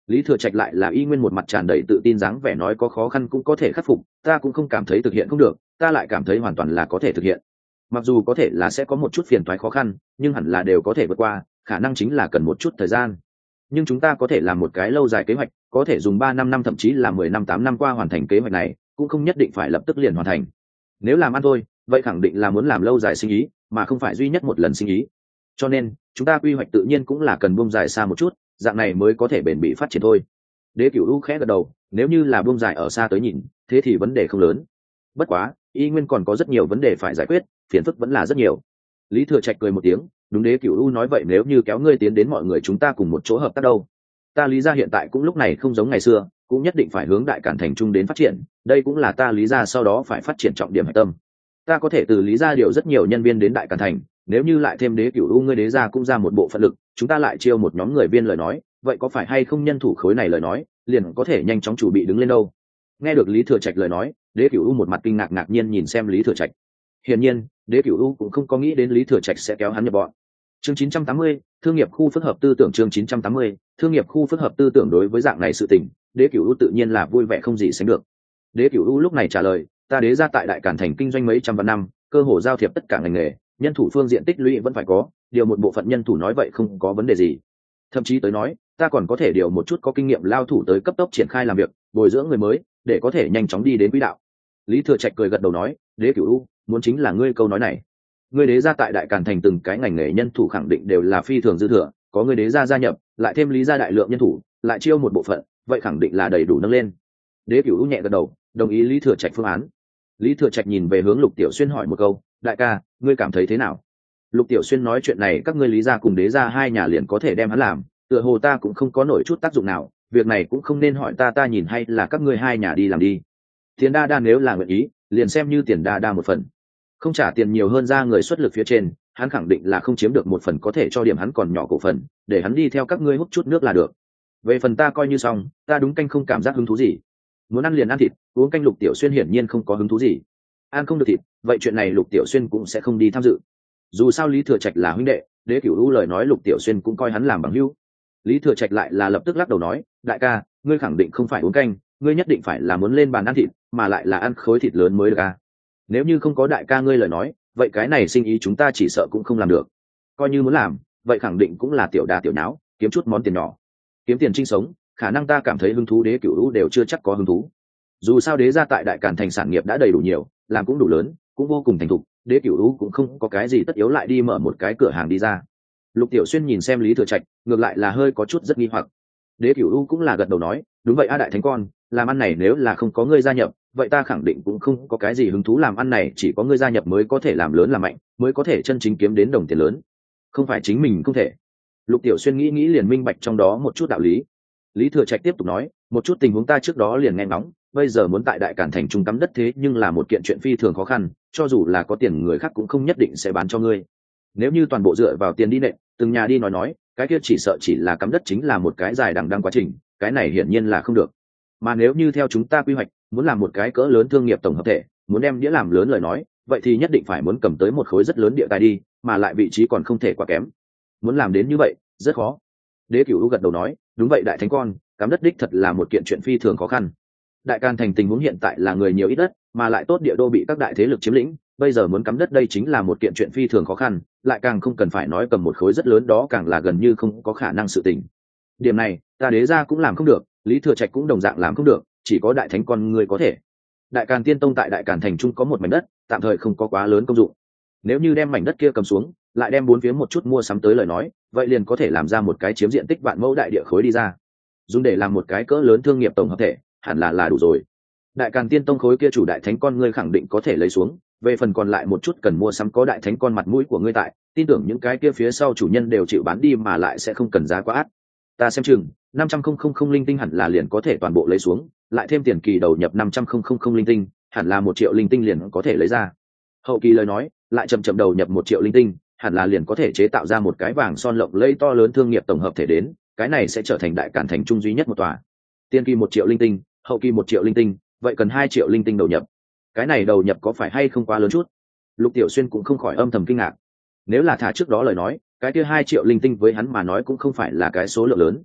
Lý Thừa Trạch lại là y nguyên một mặt tràn đầy tự tin dáng vẻ nói có khó khăn cũng có thể khắc phục, ta cũng không cảm thấy thực hiện không được, ta lại cảm thấy hoàn toàn là có thể thực hiện. Mặc dù có thể là sẽ có một chút phiền toái khó khăn, nhưng hẳn là đều có thể vượt qua, khả năng chính là cần một chút thời gian. Nhưng chúng ta có thể làm một cái lâu dài kế hoạch, có thể dùng ba năm năm thậm chí là mười năm tám năm qua hoàn thành kế hoạch này, cũng không nhất định phải lập tức liền hoàn thành. Nếu làm ăn thôi, vậy khẳng định là muốn làm lâu dài sinh ý, mà không phải duy nhất một lần sinh ý. Cho nên, chúng ta quy hoạch tự nhiên cũng là cần buông dài xa một chút, dạng này mới có thể bền bỉ phát triển thôi. Đế Cửu U khẽ gật đầu, nếu như là buông dài ở xa tới nhìn, thế thì vấn đề không lớn. Bất quá, y nguyên còn có rất nhiều vấn đề phải giải quyết, phiền phức vẫn là rất nhiều. Lý Thừa Trạch cười một tiếng, đúng, Đế Cửu U nói vậy nếu như kéo ngươi tiến đến mọi người chúng ta cùng một chỗ hợp tác đâu? Ta Lý gia hiện tại cũng lúc này không giống ngày xưa, cũng nhất định phải hướng Đại Cản thành trung đến phát triển, đây cũng là ta Lý gia sau đó phải phát triển trọng điểm hạch tâm. Ta có thể từ Lý gia điều rất nhiều nhân viên đến Đại Cản thành, nếu như lại thêm Đế Cửu U ngươi Đế gia cũng ra một bộ phận lực, chúng ta lại chiêu một nhóm người viên lời nói, vậy có phải hay không nhân thủ khối này lời nói, liền có thể nhanh chóng chuẩn bị đứng lên đâu? Nghe được Lý Thừa Trạch lời nói, Đế Cửu U một mặt kinh ngạc ngạc nhiên nhìn xem Lý Thừa Trạch. Hiển nhiên, Đế Cửu U cũng không có nghĩ đến Lý Thừa Trạch sẽ kéo hắn nhập bọn. Chương chín trăm tám mươi, thương nghiệp khu phức hợp tư tưởng chương chín trăm tám mươi, thương nghiệp khu phức hợp tư tưởng đối với dạng này sự tình, Đế Cửu U tự nhiên là vui vẻ không gì sánh được. Đế Cửu U lúc này trả lời, ta Đế gia tại Đại Cản thành kinh doanh mấy trăm vạn năm, cơ hồ giao thiệp tất cả ngành nghề, nhân thủ phương diện tích lũy vẫn phải có, điều một bộ phận nhân thủ nói vậy không có vấn đề gì. Thậm chí tới nói, ta còn có thể điều một chút có kinh nghiệm lao thủ tới cấp tốc triển khai làm việc, bồi dưỡng người mới, để có thể nhanh chóng đi đến quỹ đạo. Lý Thừa Trạch cười gật đầu nói, Đế Cửu U, muốn chính là ngươi câu nói này. Ngươi Đế gia tại Đại Cản thành từng cái ngành nghề nhân thủ khẳng định đều là phi thường dư thừa, có ngươi Đế gia gia nhập, lại thêm Lý gia đại lượng nhân thủ, lại chiêu một bộ phận, vậy khẳng định là đầy đủ nâng lên. Đế Cửu U nhẹ gật đầu, đồng ý Lý Thừa Trạch phương án. Lý Thừa Trạch nhìn về hướng Lục Tiểu Xuyên hỏi một câu, đại ca, ngươi cảm thấy thế nào? Lục Tiểu Xuyên nói chuyện này các ngươi Lý gia cùng Đế gia hai nhà liền có thể đem hắn làm, tựa hồ ta cũng không có nổi chút tác dụng nào, việc này cũng không nên hỏi ta ta nhìn hay là các ngươi hai nhà đi làm đi. Tiền đa đa nếu là nguyện ý, liền xem như tiền đa đa một phần. Không trả tiền nhiều hơn ra người xuất lực phía trên, hắn khẳng định là không chiếm được một phần có thể cho điểm hắn còn nhỏ cổ phần, để hắn đi theo các ngươi hút chút nước là được. Về phần ta coi như xong, ta đúng canh không cảm giác hứng thú gì. Muốn ăn liền ăn thịt, uống canh Lục Tiểu Xuyên hiển nhiên không có hứng thú gì. Ăn không được thịt, vậy chuyện này Lục Tiểu Xuyên cũng sẽ không đi tham dự. Dù sao Lý Thừa Trạch là huynh đệ, Đế Cửu U lời nói Lục Tiểu Xuyên cũng coi hắn làm bằng hữu. Lý Thừa Trạch lại là lập tức lắc đầu nói, đại ca, ngươi khẳng định không phải uống canh, ngươi nhất định phải là muốn lên bàn ăn thịt, mà lại là ăn khối thịt lớn mới được à. Nếu như không có đại ca ngươi lời nói, vậy cái này sinh ý chúng ta chỉ sợ cũng không làm được. Coi như muốn làm, vậy khẳng định cũng là tiểu đà tiểu nháo, kiếm chút món tiền nhỏ. Kiếm tiền sinh sống, khả năng ta cảm thấy hứng thú Đế Cửu U đều chưa chắc có hứng thú. Dù sao Đế gia tại Đại Cản thành sản nghiệp đã đầy đủ nhiều, làm cũng đủ lớn, cũng vô cùng thành thục, Đế Cửu U cũng không có cái gì tất yếu lại đi mở một cái cửa hàng đi ra. Lục Tiểu Xuyên nhìn xem Lý Thừa Trạch, ngược lại là hơi có chút rất nghi hoặc. Đế Cửu U cũng là gật đầu nói, đúng vậy a đại thánh con, làm ăn này nếu là không có ngươi gia nhập, vậy ta khẳng định cũng không có cái gì hứng thú làm ăn này, chỉ có ngươi gia nhập mới có thể làm lớn làm mạnh, mới có thể chân chính kiếm đến đồng tiền lớn, không phải chính mình không thể. Lục Tiểu Xuyên nghĩ nghĩ liền minh bạch trong đó một chút đạo lý. Lý Thừa Trạch tiếp tục nói, một chút tình huống ta trước đó liền nghe ngóng, bây giờ muốn tại Đại Cản thành trung cắm đất thế nhưng là một kiện chuyện phi thường khó khăn, cho dù là có tiền người khác cũng không nhất định sẽ bán cho ngươi. Nếu như toàn bộ dựa vào tiền đi nện, từng nhà đi nói nói, cái kia chỉ sợ chỉ là cắm đất chính là một cái dài đằng đẵng quá trình, cái này hiển nhiên là không được. Mà nếu như theo chúng ta quy hoạch, muốn làm một cái cỡ lớn thương nghiệp tổng hợp thể, muốn đem đĩa làm lớn lời nói, vậy thì nhất định phải muốn cầm tới một khối rất lớn địa tài đi, mà lại vị trí còn không thể quá kém. Muốn làm đến như vậy, rất khó. Đế Cửu U gật đầu nói, đúng vậy đại thánh con, cắm đất đích thật là một kiện chuyện phi thường khó khăn. Đại Càn thành tình huống hiện tại là người nhiều ít đất, mà lại tốt địa đô bị các đại thế lực chiếm lĩnh, bây giờ muốn cắm đất đây chính là một kiện chuyện phi thường khó khăn, lại càng không cần phải nói cầm một khối rất lớn đó càng là gần như không có khả năng sự tình. Điểm này, ta Đế gia cũng làm không được, Lý Thừa Trạch cũng đồng dạng làm không được, chỉ có đại thánh con người có thể. Đại Càn Tiên Tông tại Đại Càn thành trung có một mảnh đất, tạm thời không có quá lớn công dụng. Nếu như đem mảnh đất kia cầm xuống, lại đem bốn phía một chút mua sắm tới lời nói, vậy liền có thể làm ra một cái chiếm diện tích vạn mẫu đại địa khối đi ra, dùng để làm một cái cỡ lớn thương nghiệp tổng hợp thể, hẳn là là đủ rồi. Đại Càn Tiên Tông khối kia chủ đại thánh con ngươi khẳng định có thể lấy xuống, về phần còn lại một chút cần mua sắm có đại thánh con mặt mũi của ngươi tại, tin tưởng những cái kia phía sau chủ nhân đều chịu bán đi mà lại sẽ không cần giá quá ác. Ta xem chừng năm trăm nghìn linh tinh hẳn là liền có thể toàn bộ lấy xuống, lại thêm tiền kỳ đầu nhập năm trăm nghìn linh tinh, hẳn là một triệu linh tinh liền có thể lấy ra. Hậu kỳ lời nói, lại chậm chậm đầu nhập một triệu linh tinh, hẳn là liền có thể chế tạo ra một cái vàng son lộng lẫy to lớn thương nghiệp tổng hợp thể đến, cái này sẽ trở thành Đại Càn thành trung duy nhất một tòa. Tiên kỳ một triệu linh tinh, hậu kỳ một triệu linh tinh, vậy cần hai triệu linh tinh đầu nhập. Cái này đầu nhập có phải hay không quá lớn chút? Lục Tiểu Xuyên cũng không khỏi âm thầm kinh ngạc. Nếu là thả trước đó lời nói, cái kia hai triệu linh tinh với hắn mà nói cũng không phải là cái số lượng lớn.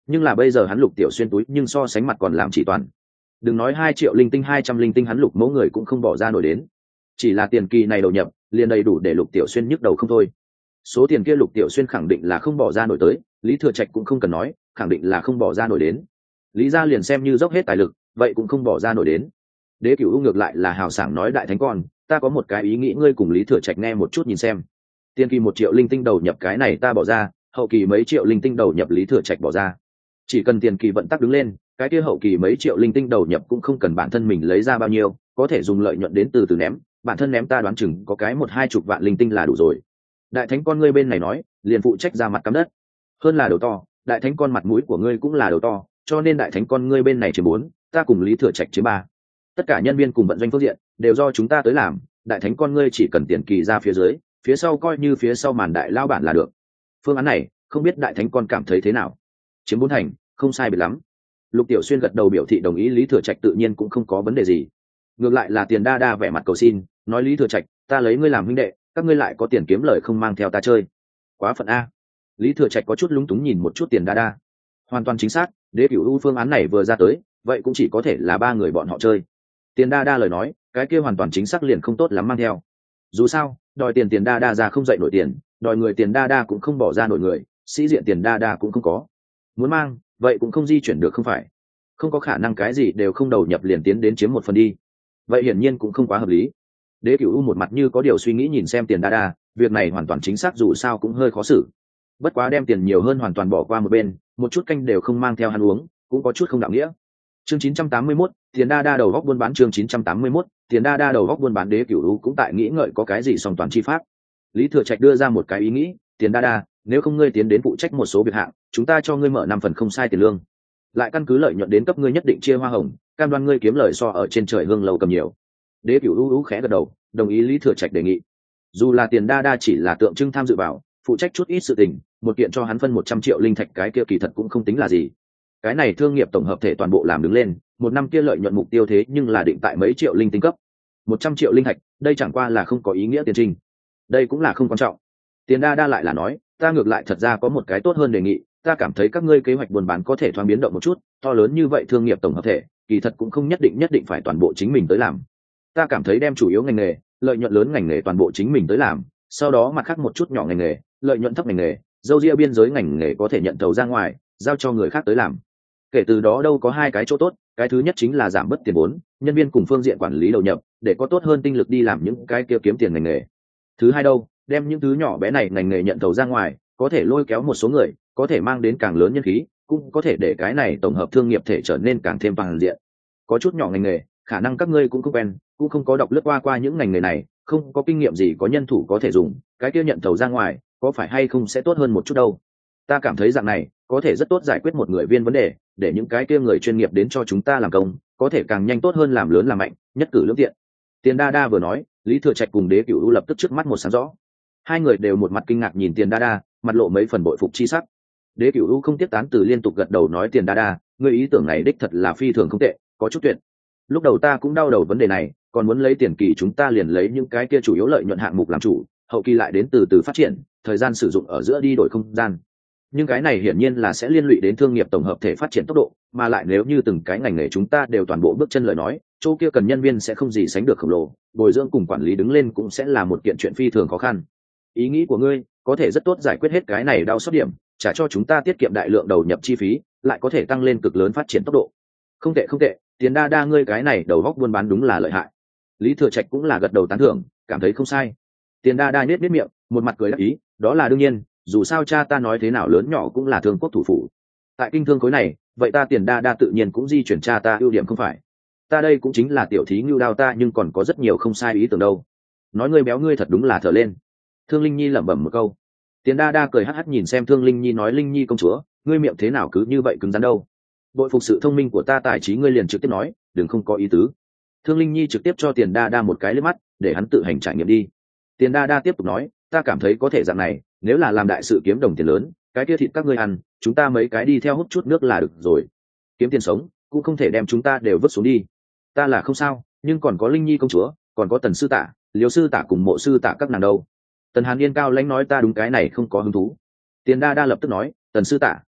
nhưng là bây giờ hắn Lục Tiểu Xuyên túi nhưng so sánh mặt còn làm chỉ toàn. Đừng nói hai triệu linh tinh, hai trăm linh tinh hắn Lục mẫu người cũng không bỏ ra nổi đến. Chỉ là tiền kỳ này đầu nhập liền đầy đủ để Lục Tiểu Xuyên nhức đầu không thôi. Số tiền kia Lục Tiểu Xuyên khẳng định là không bỏ ra nổi tới, Lý Thừa Trạch cũng không cần nói, khẳng định là không bỏ ra nổi đến. Lý gia liền xem như dốc hết tài lực, vậy cũng không bỏ ra nổi đến. Đế Cửu U ngược lại là hào sảng nói, đại thánh con, ta có một cái ý nghĩ, ngươi cùng Lý Thừa Trạch nghe một chút nhìn xem. Tiền kỳ một triệu linh tinh đầu nhập cái này ta bỏ ra, hậu kỳ mấy triệu linh tinh đầu nhập Lý Thừa Trạch bỏ ra. Chỉ cần tiền kỳ vận tắc đứng lên, cái kia hậu kỳ mấy triệu linh tinh đầu nhập cũng không cần bản thân mình lấy ra bao nhiêu, có thể dùng lợi nhuận đến từ từ ném, bản thân ném ta đoán chừng có cái một hai chục vạn linh tinh là đủ rồi. Đại thánh con ngươi bên này nói, liền phụ trách ra mặt cắm đất. Hơn là đầu to, đại thánh con mặt mũi của ngươi cũng là đầu to, cho nên đại thánh con ngươi bên này chiếm bốn, ta cùng Lý Thừa Trạch chiếm ba. Tất cả nhân viên cùng vận doanh phương diện đều do chúng ta tới làm, đại thánh con ngươi chỉ cần tiền kỳ ra phía dưới, phía sau coi như phía sau màn đại lao bản là được. Phương án này không biết đại thánh con cảm thấy thế nào? Chiếm bốn thành không sai biệt lắm. Lục Tiểu Xuyên gật đầu biểu thị đồng ý, Lý Thừa Trạch tự nhiên cũng không có vấn đề gì. Ngược lại là Tiền Đa Đa vẻ mặt cầu xin, nói Lý Thừa Trạch, ta lấy ngươi làm huynh đệ, các ngươi lại có tiền kiếm lời không mang theo ta chơi, quá phận a. Lý Thừa Trạch có chút lúng túng nhìn một chút Tiền Đa Đa. Hoàn toàn chính xác, Đế Cửu U phương án này vừa ra tới, vậy cũng chỉ có thể là ba người bọn họ chơi. Tiền Đa Đa lời nói, cái kia hoàn toàn chính xác liền không tốt lắm mang theo. Dù sao, đòi tiền Tiền Đa Đa ra không dậy nổi tiền, đòi người Tiền Đa Đa cũng không bỏ ra nổi người, sĩ diện Tiền Đa Đa cũng không có. Muốn mang, vậy cũng không di chuyển được không phải? Không có khả năng cái gì đều không đầu nhập liền tiến đến chiếm một phần đi. Vậy hiển nhiên cũng không quá hợp lý. Đế Cửu U một mặt như có điều suy nghĩ nhìn xem Tiền Đa Đa, việc này hoàn toàn chính xác dù sao cũng hơi khó xử. Bất quá đem tiền nhiều hơn hoàn toàn bỏ qua một bên, một chút canh đều không mang theo hắn uống, cũng có chút không đạo nghĩa. Chương chín trăm tám mươi mốt, Tiền Đa Đa đầu góc buôn bán. Chương chín trăm tám mươi mốt, Tiền Đa Đa đầu góc buôn bán. Đế Cửu U cũng tại nghĩ ngợi có cái gì song toàn chi pháp. Lý Thừa Trạch đưa ra một cái ý nghĩ, Tiền Đa Đa, nếu không ngươi tiến đến phụ trách một số việc hạng, chúng ta cho ngươi mở năm phần không sai tiền lương, lại căn cứ lợi nhuận đến cấp ngươi nhất định chia hoa hồng, cam đoan ngươi kiếm lời so ở trên trời hương lầu cầm nhiều. Đế Cửu U khẽ gật đầu, đồng ý Lý Thừa Trạch đề nghị. Dù là Tiền Đa Đa chỉ là tượng trưng tham dự vào, phụ trách chút ít sự tình, một kiện cho hắn phân một trăm triệu linh thạch, cái kia kỳ thật cũng không tính là gì. Cái này thương nghiệp tổng hợp thể toàn bộ làm đứng lên, một năm kia lợi nhuận mục tiêu thế nhưng là định tại mấy triệu linh tinh cấp. Một trăm triệu linh thạch, đây chẳng qua là không có ý nghĩa tiền trình. Đây cũng là không quan trọng. Tiền Đa Đa lại là nói, ta ngược lại thật ra có một cái tốt hơn đề nghị, ta cảm thấy các ngươi kế hoạch buôn bán có thể thoáng biến động một chút, to lớn như vậy thương nghiệp tổng hợp thể, kỳ thật cũng không nhất định nhất định phải toàn bộ chính mình tới làm. Ta cảm thấy đem chủ yếu ngành nghề, lợi nhuận lớn ngành nghề toàn bộ chính mình tới làm, sau đó mặt khác một chút nhỏ ngành nghề, lợi nhuận thấp ngành nghề, dâu ria biên giới ngành nghề có thể nhận thầu ra ngoài, giao cho người khác tới làm. Kể từ đó đâu có hai cái chỗ tốt, cái thứ nhất chính là giảm bớt tiền vốn, nhân viên cùng phương diện quản lý đầu nhập, để có tốt hơn tinh lực đi làm những cái kia kiếm tiền ngành nghề. Thứ hai đâu, đem những thứ nhỏ bé này ngành nghề nhận thầu ra ngoài, có thể lôi kéo một số người, có thể mang đến càng lớn nhân khí, cũng có thể để cái này tổng hợp thương nghiệp thể trở nên càng thêm toàn diện. Có chút nhỏ ngành nghề, khả năng các ngươi cũng không quen, cũng không có đọc lướt qua qua những ngành nghề này, không có kinh nghiệm gì có nhân thủ có thể dùng, cái kia nhận thầu ra ngoài, có phải hay không sẽ tốt hơn một chút đâu. Ta cảm thấy dạng này có thể rất tốt giải quyết một người viên vấn đề, để những cái kia người chuyên nghiệp đến cho chúng ta làm công, có thể càng nhanh tốt hơn làm lớn làm mạnh, nhất cử lưỡng tiện. Tiền Đa Đa vừa nói, Lý Thừa Trạch cùng Đế Cửu U lập tức trước mắt một sáng rõ. Hai người đều một mặt kinh ngạc nhìn Tiền Đa Đa, mặt lộ mấy phần bội phục chi sắc. Đế Cửu U không tiếp tán từ liên tục gật đầu nói, Tiền Đa Đa, ngươi ý tưởng này đích thật là phi thường không tệ, có chút tuyệt. Lúc đầu ta cũng đau đầu vấn đề này, còn muốn lấy tiền kỳ chúng ta liền lấy những cái kia chủ yếu lợi nhuận hạng mục làm chủ, hậu kỳ lại đến từ từ phát triển, thời gian sử dụng ở giữa đi đổi không gian. Nhưng cái này hiển nhiên là sẽ liên lụy đến thương nghiệp tổng hợp thể phát triển tốc độ, mà lại nếu như từng cái ngành nghề chúng ta đều toàn bộ bước chân lời nói, chỗ kia cần nhân viên sẽ không gì sánh được khổng lồ, bồi dưỡng cùng quản lý đứng lên cũng sẽ là một kiện chuyện phi thường khó khăn. Ý nghĩ của ngươi có thể rất tốt giải quyết hết cái này đau xót điểm, trả cho chúng ta tiết kiệm đại lượng đầu nhập chi phí, lại có thể tăng lên cực lớn phát triển tốc độ. Không tệ không tệ, Tiền Đa Đa ngươi cái này đầu góc buôn bán đúng là lợi hại. Lý Thừa Trạch cũng là gật đầu tán thưởng, cảm thấy không sai. Tiền Đa Đa nhếch nhếch miệng, một mặt cười đáp ý, đó là đương nhiên, dù sao cha ta nói thế nào lớn nhỏ cũng là thương quốc thủ phủ. Tại kinh thương khối này, vậy ta Tiền Đa Đa tự nhiên cũng di chuyển cha ta ưu điểm không phải. Ta đây cũng chính là tiểu thí ngưu đao ta, nhưng còn có rất nhiều không sai ý tưởng đâu. Nói ngươi béo ngươi thật đúng là thở lên. Thương Linh Nhi lẩm bẩm một câu. Tiền Đa Đa cười hắc hắc nhìn xem Thương Linh Nhi nói, Linh Nhi công chúa, ngươi miệng thế nào cứ như vậy cứng rắn đâu. Bội phục sự thông minh của ta, tài trí ngươi liền trực tiếp nói, đừng không có ý tứ. Thương Linh Nhi trực tiếp cho Tiền Đa Đa một cái liếc mắt, để hắn tự hành trải nghiệm đi. Tiền Đa Đa tiếp tục nói, ta cảm thấy có thể dạng này, nếu là làm đại sự kiếm đồng tiền lớn, cái kia thịt các ngươi ăn, chúng ta mấy cái đi theo hút chút nước là được rồi. Kiếm tiền sống, cũng không thể đem chúng ta đều vứt xuống đi. Ta là không sao, nhưng còn có Linh Nhi công chúa, còn có Tần sư tạ, Liêu sư tạ cùng Mộ sư tạ các nàng đâu. Tần Hàn Yên cao lãnh nói, ta đúng cái này không có hứng thú. Tiền Đa Đa lập tức nói, Tần sư tạ,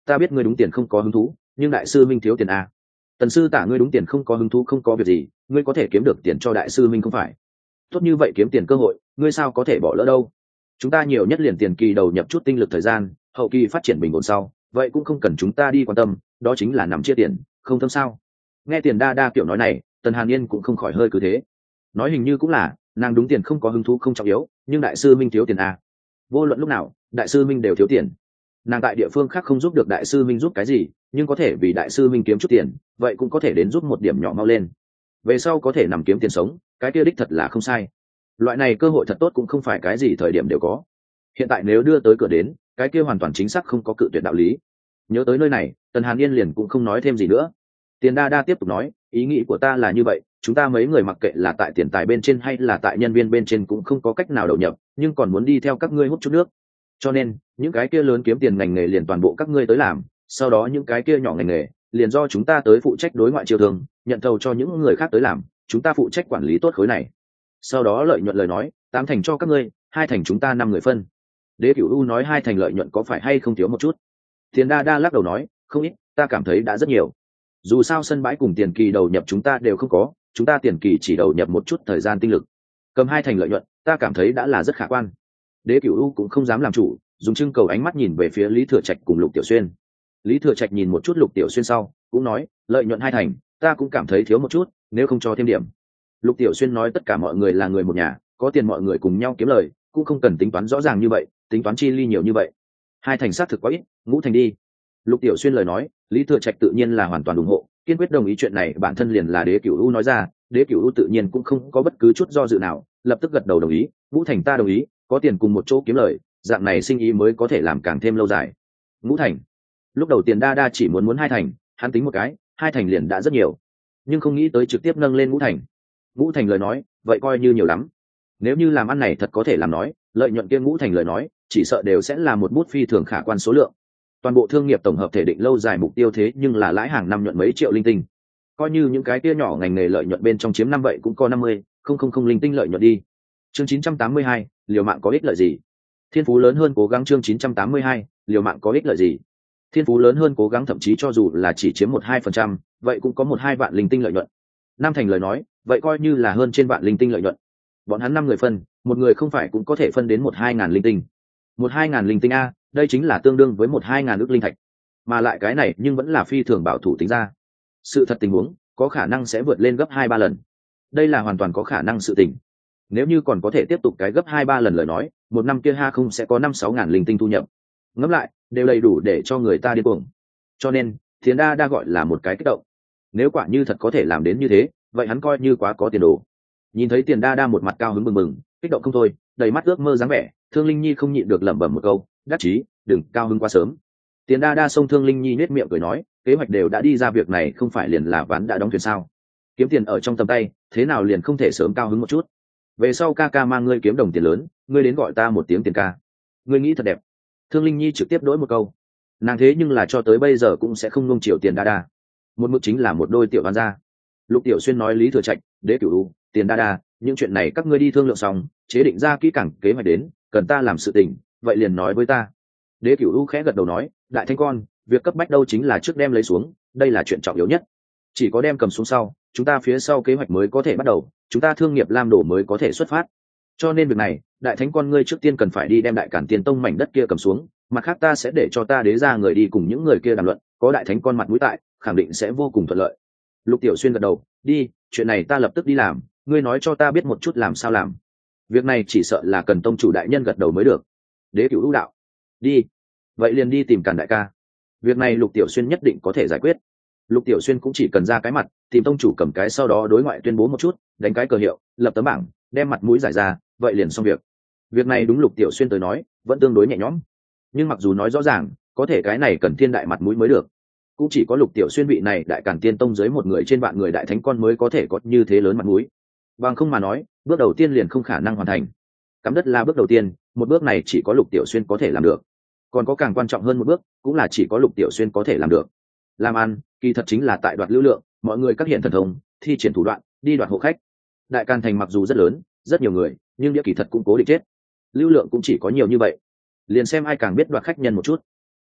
ta biết ngươi đúng tiền không có hứng thú, nhưng đại sư minh thiếu tiền à. Tần sư tả, ngươi đúng tiền không có hứng thú không có việc gì, ngươi có thể kiếm được tiền cho đại sư minh không phải? Tốt như vậy kiếm tiền cơ hội, ngươi sao có thể bỏ lỡ đâu? Chúng ta nhiều nhất liền tiền kỳ đầu nhập chút tinh lực thời gian, hậu kỳ phát triển bình ổn sau, vậy cũng không cần chúng ta đi quan tâm, đó chính là nằm chia tiền, không thâm sao? Nghe Tiền Đa Đa kiểu nói này, Tần Hàn Yên cũng không khỏi hơi cứ thế. Nói hình như cũng là, nàng đúng tiền không có hứng thú không trọng yếu, nhưng đại sư minh thiếu tiền à? Vô luận lúc nào, đại sư minh đều thiếu tiền. Nàng tại địa phương khác không giúp được đại sư minh giúp cái gì, nhưng có thể vì đại sư minh kiếm chút tiền, vậy cũng có thể đến giúp một điểm nhỏ mau lên. Về sau có thể nằm kiếm tiền sống, cái kia đích thật là không sai. Loại này cơ hội thật tốt cũng không phải cái gì thời điểm đều có. Hiện tại nếu đưa tới cửa đến, cái kia hoàn toàn chính xác không có cự tuyệt đạo lý. Nhớ tới nơi này, Tần Hàn Yên liền cũng không nói thêm gì nữa. Tiền Đa Đa tiếp tục nói, ý nghĩ của ta là như vậy, chúng ta mấy người mặc kệ là tại tiền tài bên trên hay là tại nhân viên bên trên cũng không có cách nào đầu nhập, nhưng còn muốn đi theo các ngươi hút chút nước. Cho nên, những cái kia lớn kiếm tiền ngành nghề liền toàn bộ các ngươi tới làm, sau đó những cái kia nhỏ ngành nghề liền do chúng ta tới phụ trách đối ngoại chiêu thương, nhận thầu cho những người khác tới làm, chúng ta phụ trách quản lý tốt khối này. Sau đó lợi nhuận lời nói, tám thành cho các ngươi, hai thành chúng ta năm người phân. Đế Cửu U nói hai thành lợi nhuận có phải hay không thiếu một chút? Tiền Đa Đa lắc đầu nói, không ít, ta cảm thấy đã rất nhiều. Dù sao sân bãi cùng tiền kỳ đầu nhập chúng ta đều không có, chúng ta tiền kỳ chỉ đầu nhập một chút thời gian tinh lực, cầm hai thành lợi nhuận, ta cảm thấy đã là rất khả quan. Đế Cửu U cũng không dám làm chủ, dùng trưng cầu ánh mắt nhìn về phía Lý Thừa Trạch cùng Lục Tiểu Xuyên. Lý Thừa Trạch nhìn một chút Lục Tiểu Xuyên sau, cũng nói, lợi nhuận hai thành, ta cũng cảm thấy thiếu một chút, nếu không cho thêm điểm. Lục Tiểu Xuyên nói tất cả mọi người là người một nhà, có tiền mọi người cùng nhau kiếm lời, cũng không cần tính toán rõ ràng như vậy, tính toán chi ly nhiều như vậy. Hai thành xác thực quá ít, ngũ thành đi. Lục Tiểu Xuyên lời nói, Lý Thừa Trạch tự nhiên là hoàn toàn ủng hộ, kiên quyết đồng ý chuyện này, bản thân liền là Đế Cửu U nói ra, Đế Cửu U tự nhiên cũng không có bất cứ chút do dự nào, lập tức gật đầu đồng ý, ngũ thành ta đồng ý, có tiền cùng một chỗ kiếm lời, dạng này sinh ý mới có thể làm càng thêm lâu dài. Ngũ thành. Lúc đầu Tiền Đa Đa chỉ muốn muốn hai thành, hắn tính một cái, hai thành liền đã rất nhiều, nhưng không nghĩ tới trực tiếp nâng lên ngũ thành. Ngũ thành lời nói, vậy coi như nhiều lắm. Nếu như làm ăn này thật có thể làm nói, lợi nhuận kia ngũ thành lời nói, chỉ sợ đều sẽ là một bút phi thường khả quan số lượng. Toàn bộ thương nghiệp tổng hợp thể định lâu dài mục tiêu thế nhưng là lãi hàng năm nhuận mấy triệu linh tinh. Coi như những cái kia nhỏ ngành nghề lợi nhuận bên trong chiếm năm vậy cũng có năm mươi, không không không linh tinh lợi nhuận đi. Chương chín trăm tám mươi hai, liều mạng có ích lợi gì? Thiên phú lớn hơn cố gắng. Chương chín trăm tám mươi hai, liều mạng có ích lợi gì? Thiên phú lớn hơn cố gắng, thậm chí cho dù là chỉ chiếm một hai phần trăm, vậy cũng có một hai vạn linh tinh lợi nhuận. Năm thành lời nói, vậy coi như là hơn trên vạn linh tinh lợi nhuận. Bọn hắn năm người phân, một người không phải cũng có thể phân đến một hai ngàn linh tinh. Một hai ngàn linh tinh a, đây chính là tương đương với một hai ngàn ức linh thạch. Mà lại cái này nhưng vẫn là phi thường bảo thủ tính ra. Sự thật tình huống, có khả năng sẽ vượt lên gấp hai ba lần. Đây là hoàn toàn có khả năng sự tình. Nếu như còn có thể tiếp tục cái gấp hai ba lần lời nói, một năm kia ha không sẽ có năm sáu ngàn linh tinh thu nhập. Ngẫm lại, đều đầy đủ để cho người ta điên cuồng. Cho nên, Tiền Đa Đa gọi là một cái kích động. Nếu quả như thật có thể làm đến như thế, vậy hắn coi như quá có tiền đồ. Nhìn thấy Tiền Đa Đa một mặt cao hứng bừng bừng, kích động không thôi, đầy mắt ước mơ dáng vẻ, Thương Linh Nhi không nhịn được lẩm bẩm một câu, đắc chí, đừng cao hứng quá sớm. Tiền Đa Đa xông Thương Linh Nhi nhếch miệng cười nói, kế hoạch đều đã đi ra, việc này không phải liền là ván đã đóng thuyền sao? Kiếm tiền ở trong tầm tay, thế nào liền không thể sớm cao hứng một chút? Về sau ca ca mang ngươi kiếm đồng tiền lớn, ngươi đến gọi ta một tiếng Tiền ca. Ngươi nghĩ thật đẹp. Thương Linh Nhi trực tiếp đối một câu. Nàng thế nhưng là cho tới bây giờ cũng sẽ không nuông chiều Tiền Đa Đa. Một mức chính là một đôi tiểu văn gia. Lục Tiểu Xuyên nói Lý Thừa Trạch, Đế Cửu U, Tiền Đa Đa, những chuyện này các ngươi đi thương lượng xong, chế định ra kỹ càng kế hoạch đến, cần ta làm sự tình, vậy liền nói với ta. Đế Cửu U khẽ gật đầu nói, đại thanh con, việc cấp bách đâu chính là trước đem lấy xuống, đây là chuyện trọng yếu nhất. Chỉ có đem cầm xuống sau, chúng ta phía sau kế hoạch mới có thể bắt đầu, chúng ta thương nghiệp lam đổ mới có thể xuất phát. Cho nên việc này, đại thánh con ngươi trước tiên cần phải đi đem đại cản tiền tông mảnh đất kia cầm xuống, mặt khác ta sẽ để cho ta đế ra người đi cùng những người kia đàm luận, có đại thánh con mặt mũi tại, khẳng định sẽ vô cùng thuận lợi. Lục Tiểu Xuyên gật đầu, đi, chuyện này ta lập tức đi làm, ngươi nói cho ta biết một chút làm sao làm. Việc này chỉ sợ là cần tông chủ đại nhân gật đầu mới được. Đế Cửu U đạo, đi, vậy liền đi tìm Càn đại ca. Việc này Lục Tiểu Xuyên nhất định có thể giải quyết. Lục Tiểu Xuyên cũng chỉ cần ra cái mặt, tìm tông chủ cầm cái, sau đó đối ngoại tuyên bố một chút, đánh cái cờ hiệu, lập tấm bảng, đem mặt mũi giải ra, vậy liền xong việc. Việc này đúng Lục Tiểu Xuyên tới nói, vẫn tương đối nhẹ nhõm. Nhưng mặc dù nói rõ ràng, có thể cái này cần thiên đại mặt mũi mới được. Cũng chỉ có Lục Tiểu Xuyên vị này đại càn tiên tông dưới một người trên vạn người đại thánh con mới có thể có như thế lớn mặt mũi. Bằng không mà nói, bước đầu tiên liền không khả năng hoàn thành. Cắm đất là bước đầu tiên, một bước này chỉ có Lục Tiểu Xuyên có thể làm được. Còn có càng quan trọng hơn một bước, cũng là chỉ có Lục Tiểu Xuyên có thể làm được. Làm ăn, kỳ thật chính là tại đoạt lưu lượng, mọi người các hiện thần thông, thi triển thủ đoạn, đi đoạt hộ khách. Đại Càn thành mặc dù rất lớn, rất nhiều người, nhưng địa kỳ thật cũng cố định chết. Lưu lượng cũng chỉ có nhiều như vậy. Liền xem ai càng biết đoạt khách nhân một chút.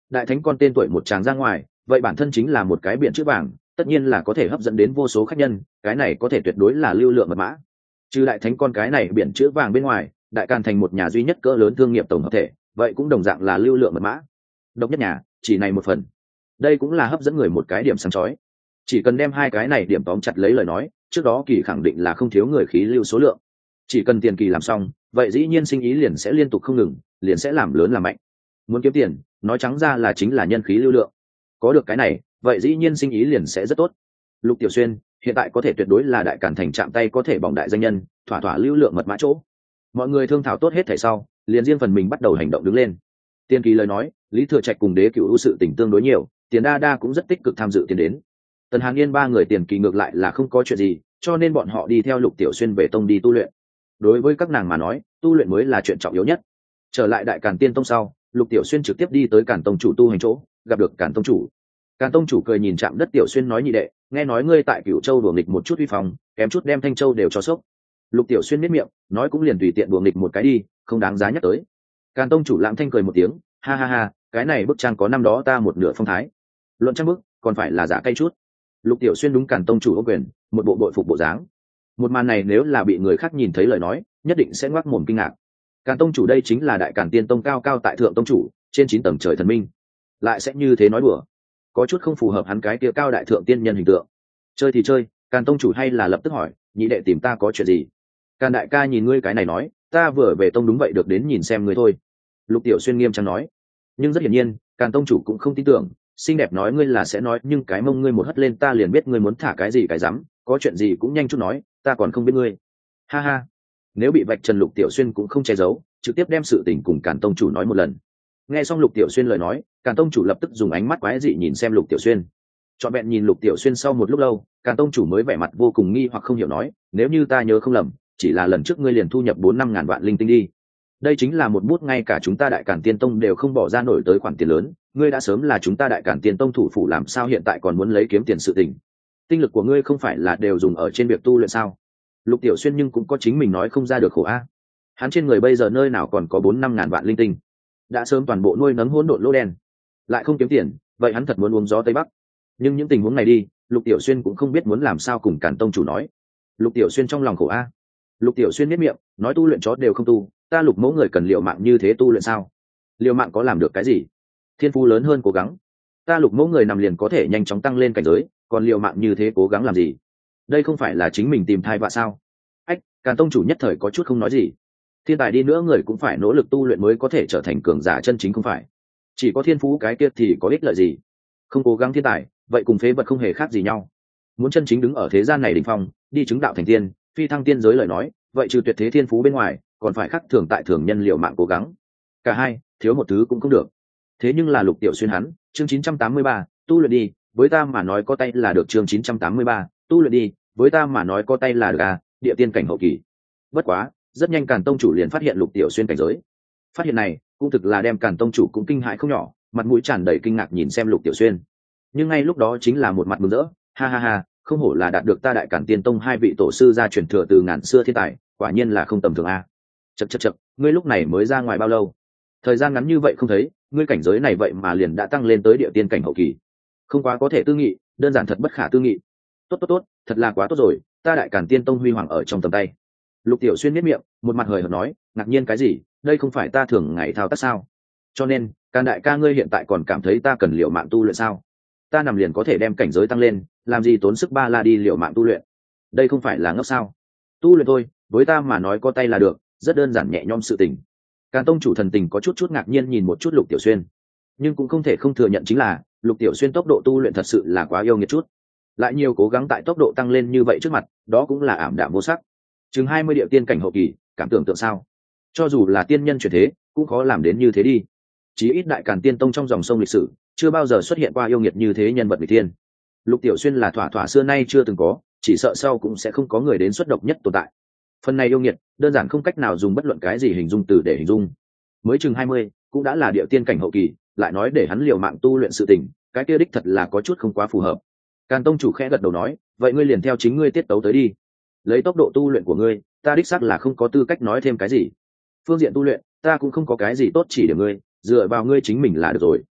đại thánh con tên tuổi một tràng ra ngoài, vậy bản thân chính là một cái biển chữ vàng, tất nhiên là có thể hấp dẫn đến vô số khách nhân, cái này có thể tuyệt đối là lưu lượng mật mã. Trừ đại thánh con cái này biển chữ vàng bên ngoài, đại càn thành một nhà duy nhất cỡ lớn thương nghiệp tổng hợp thể, vậy cũng đồng dạng là lưu lượng mật mã. Độc nhất nhà, chỉ này một phần. Đây cũng là hấp dẫn người một cái điểm sáng chói. Chỉ cần đem hai cái này điểm tóm chặt lấy lời nói, trước đó kỳ khẳng định là không thiếu người khí lưu số lượng. Chỉ cần tiền kỳ làm xong, vậy dĩ nhiên sinh ý liền sẽ liên tục không ngừng, liền sẽ làm lớn làm mạnh. Muốn kiếm tiền, nói trắng ra là chính là nhân khí lưu lượng. Có được cái này, vậy dĩ nhiên sinh ý liền sẽ rất tốt. Lục Tiểu Xuyên hiện tại có thể tuyệt đối là đại càn thành chạm tay có thể bỏng đại danh nhân, thỏa thỏa lưu lượng mật mã chỗ. Mọi người thương thảo tốt hết thảy sau, liền riêng phần mình bắt đầu hành động đứng lên. Tiên kỳ lời nói, Lý Thừa Trạch cùng Đế Cửu ưu sự tình tương đối nhiều, Tiền Đa Đa cũng rất tích cực tham dự tiến đến. Tần Hàn Yên ba người tiền kỳ ngược lại là không có chuyện gì, cho nên bọn họ đi theo Lục Tiểu Xuyên về tông đi tu luyện. Đối với các nàng mà nói, tu luyện mới là chuyện trọng yếu nhất. Trở lại đại Càn Tiên tông sau, Lục Tiểu Xuyên trực tiếp đi tới Càn tông chủ tu hành chỗ, gặp được Càn tông chủ. Càn tông chủ cười nhìn chạm đất Tiểu Xuyên nói: nhị đệ, nghe nói ngươi tại Cửu Châu đùa nghịch một chút uy phong, kém chút đem Thanh Châu đều cho sốc. Lục Tiểu Xuyên miết miệng, nói cũng liền tùy tiện đùa nghịch một cái đi, không đáng giá nhắc tới. Càn tông chủ lãng thanh cười một tiếng, ha ha ha, cái này bức trang có năm đó ta một nửa phong thái. Luận trang bức, còn phải là giả cay chút. Lục Tiểu Xuyên đúng Càn tông chủ ô quyền, một bộ bội phục bộ dáng. Một màn này nếu là bị người khác nhìn thấy lời nói, nhất định sẽ ngoác mồm kinh ngạc. Càn tông chủ đây chính là đại Càn Tiên tông cao cao tại thượng tông chủ, trên chín tầng trời thần minh, lại sẽ như thế nói đùa, có chút không phù hợp hắn cái kia cao đại thượng tiên nhân hình tượng. Chơi thì chơi, Càn tông chủ hay là lập tức hỏi: nhị đệ tìm ta có chuyện gì? Càn đại ca nhìn ngươi cái này nói, ta vừa về tông đúng vậy được đến nhìn xem ngươi thôi. Lục Tiểu Xuyên nghiêm trang nói. Nhưng rất hiển nhiên, Càn tông chủ cũng không tin tưởng, xinh đẹp nói ngươi là sẽ nói, nhưng cái mông ngươi một hất lên ta liền biết ngươi muốn thả cái gì cái rắm, có chuyện gì cũng nhanh chút nói, ta còn không biết ngươi. Ha ha. Nếu bị vạch trần, Lục Tiểu Xuyên cũng không che giấu, trực tiếp đem sự tình cùng Càn tông chủ nói một lần. Nghe xong Lục Tiểu Xuyên lời nói, Càn tông chủ lập tức dùng ánh mắt quái dị nhìn xem Lục Tiểu Xuyên. Trọn vẹn nhìn Lục Tiểu Xuyên sau một lúc lâu, Càn tông chủ mới vẻ mặt vô cùng nghi hoặc không hiểu nói: nếu như ta nhớ không lầm, chỉ là lần trước ngươi liền thu nhập bốn năm ngàn vạn linh tinh đi. Đây chính là một bút ngay cả chúng ta đại Càn Tiên tông đều không bỏ ra nổi tới khoản tiền lớn, ngươi đã sớm là chúng ta đại Càn Tiên tông thủ phủ, làm sao hiện tại còn muốn lấy kiếm tiền sự tình? Tinh lực của ngươi không phải là đều dùng ở trên việc tu luyện sao? Lục Tiểu Xuyên nhưng cũng có chính mình nói không ra được khổ a. Hắn trên người bây giờ nơi nào còn có bốn năm ngàn vạn linh tinh, đã sớm toàn bộ nuôi nấng hỗn độn lỗ đen, lại không kiếm tiền, vậy hắn thật muốn uống gió tây bắc. Nhưng những tình huống này đi, Lục Tiểu Xuyên cũng không biết muốn làm sao cùng Càn tông chủ nói. Lục Tiểu Xuyên trong lòng khổ a. Lục Tiểu Xuyên miết miệng, nói tu luyện chó đều không tu, ta Lục mẫu người cần liều mạng như thế tu luyện sao? Liều mạng có làm được cái gì? Thiên phú lớn hơn cố gắng, ta Lục mẫu người nằm liền có thể nhanh chóng tăng lên cảnh giới, còn liều mạng như thế cố gắng làm gì? Đây không phải là chính mình tìm thai vạ sao? Ách, Càn tông chủ nhất thời có chút không nói gì. Thiên tài đi nữa người cũng phải nỗ lực tu luyện mới có thể trở thành cường giả chân chính, không phải? Chỉ có thiên phú cái kia thì có ích lợi gì? Không cố gắng thiên tài, vậy cùng phế vật không hề khác gì nhau. Muốn chân chính đứng ở thế gian này đỉnh phong, đi chứng đạo thành tiên, phi thăng tiên giới lời nói, vậy trừ tuyệt thế thiên phú bên ngoài, còn phải khắc thường tại thường nhân liều mạng cố gắng. Cả hai, thiếu một thứ cũng không được. Thế nhưng là Lục Tiểu Xuyên hắn, chương chín trăm tám mươi ba, tu luyện đi, với ta mà nói có tay là được. Chương chín trăm tám mươi ba, tu luyện đi, với ta mà nói có tay là được à, địa tiên cảnh hậu kỳ. Bất quá, rất nhanh Càn tông chủ liền phát hiện Lục Tiểu Xuyên cảnh giới. Phát hiện này, cũng thực là đem Càn tông chủ cũng kinh hãi không nhỏ, mặt mũi tràn đầy kinh ngạc nhìn xem Lục Tiểu Xuyên. Nhưng ngay lúc đó chính là một mặt mừng rỡ, ha ha ha, không hổ là đạt được ta đại Càn Tiên tông hai vị tổ sư gia truyền thừa từ ngàn xưa thiên tài, quả nhiên là không tầm thường a. Chậc chậc chậc, ngươi lúc này mới ra ngoài bao lâu? Thời gian ngắn như vậy không thấy, ngươi cảnh giới này vậy mà liền đã tăng lên tới địa tiên cảnh hậu kỳ. Không quá có thể tư nghị, đơn giản thật bất khả tư nghị. Tốt tốt tốt, thật là quá tốt rồi, ta đại Càn Tiên tông huy hoàng ở trong tầm tay. Lục Tiểu Xuyên miết miệng, một mặt hời hợt nói, ngạc nhiên cái gì, đây không phải ta thường ngày thao tác sao? Cho nên, Càn đại ca ngươi hiện tại còn cảm thấy ta cần liều mạng tu luyện sao? Ta nằm liền có thể đem cảnh giới tăng lên, làm gì tốn sức ba la đi liều mạng tu luyện? Đây không phải là ngốc sao? Tu luyện thôi, với ta mà nói có tay là được, rất đơn giản nhẹ nhõm sự tình. Càn tông chủ thần tình có chút chút ngạc nhiên nhìn một chút Lục Tiểu Xuyên, nhưng cũng không thể không thừa nhận chính là Lục Tiểu Xuyên tốc độ tu luyện thật sự là quá yêu nghiệt chút. Lại nhiều cố gắng tại tốc độ tăng lên như vậy trước mặt, đó cũng là ảm đạm vô sắc. Chừng hai mươi địa tiên cảnh hậu kỳ, cảm tưởng tượng sao? Cho dù là tiên nhân chuyển thế, cũng khó làm đến như thế đi. Chí ít đại Càn Tiên tông trong dòng sông lịch sử, chưa bao giờ xuất hiện qua yêu nghiệt như thế nhân vật người tiên. Lục Tiểu Xuyên là thỏa thỏa xưa nay chưa từng có, chỉ sợ sau cũng sẽ không có người đến xuất độc nhất tồn tại. Phần này yêu nghiệt, đơn giản không cách nào dùng bất luận cái gì hình dung từ để hình dung. Mới chừng hai mươi, cũng đã là địa tiên cảnh hậu kỳ, lại nói để hắn liều mạng tu luyện sự tình, cái kia đích thật là có chút không quá phù hợp. Càn tông chủ khẽ gật đầu nói, vậy ngươi liền theo chính ngươi tiết tấu tới đi. Lấy tốc độ tu luyện của ngươi, ta đích xác là không có tư cách nói thêm cái gì. Phương diện tu luyện, ta cũng không có cái gì tốt chỉ để ngươi, dựa vào ngươi chính mình là được rồi.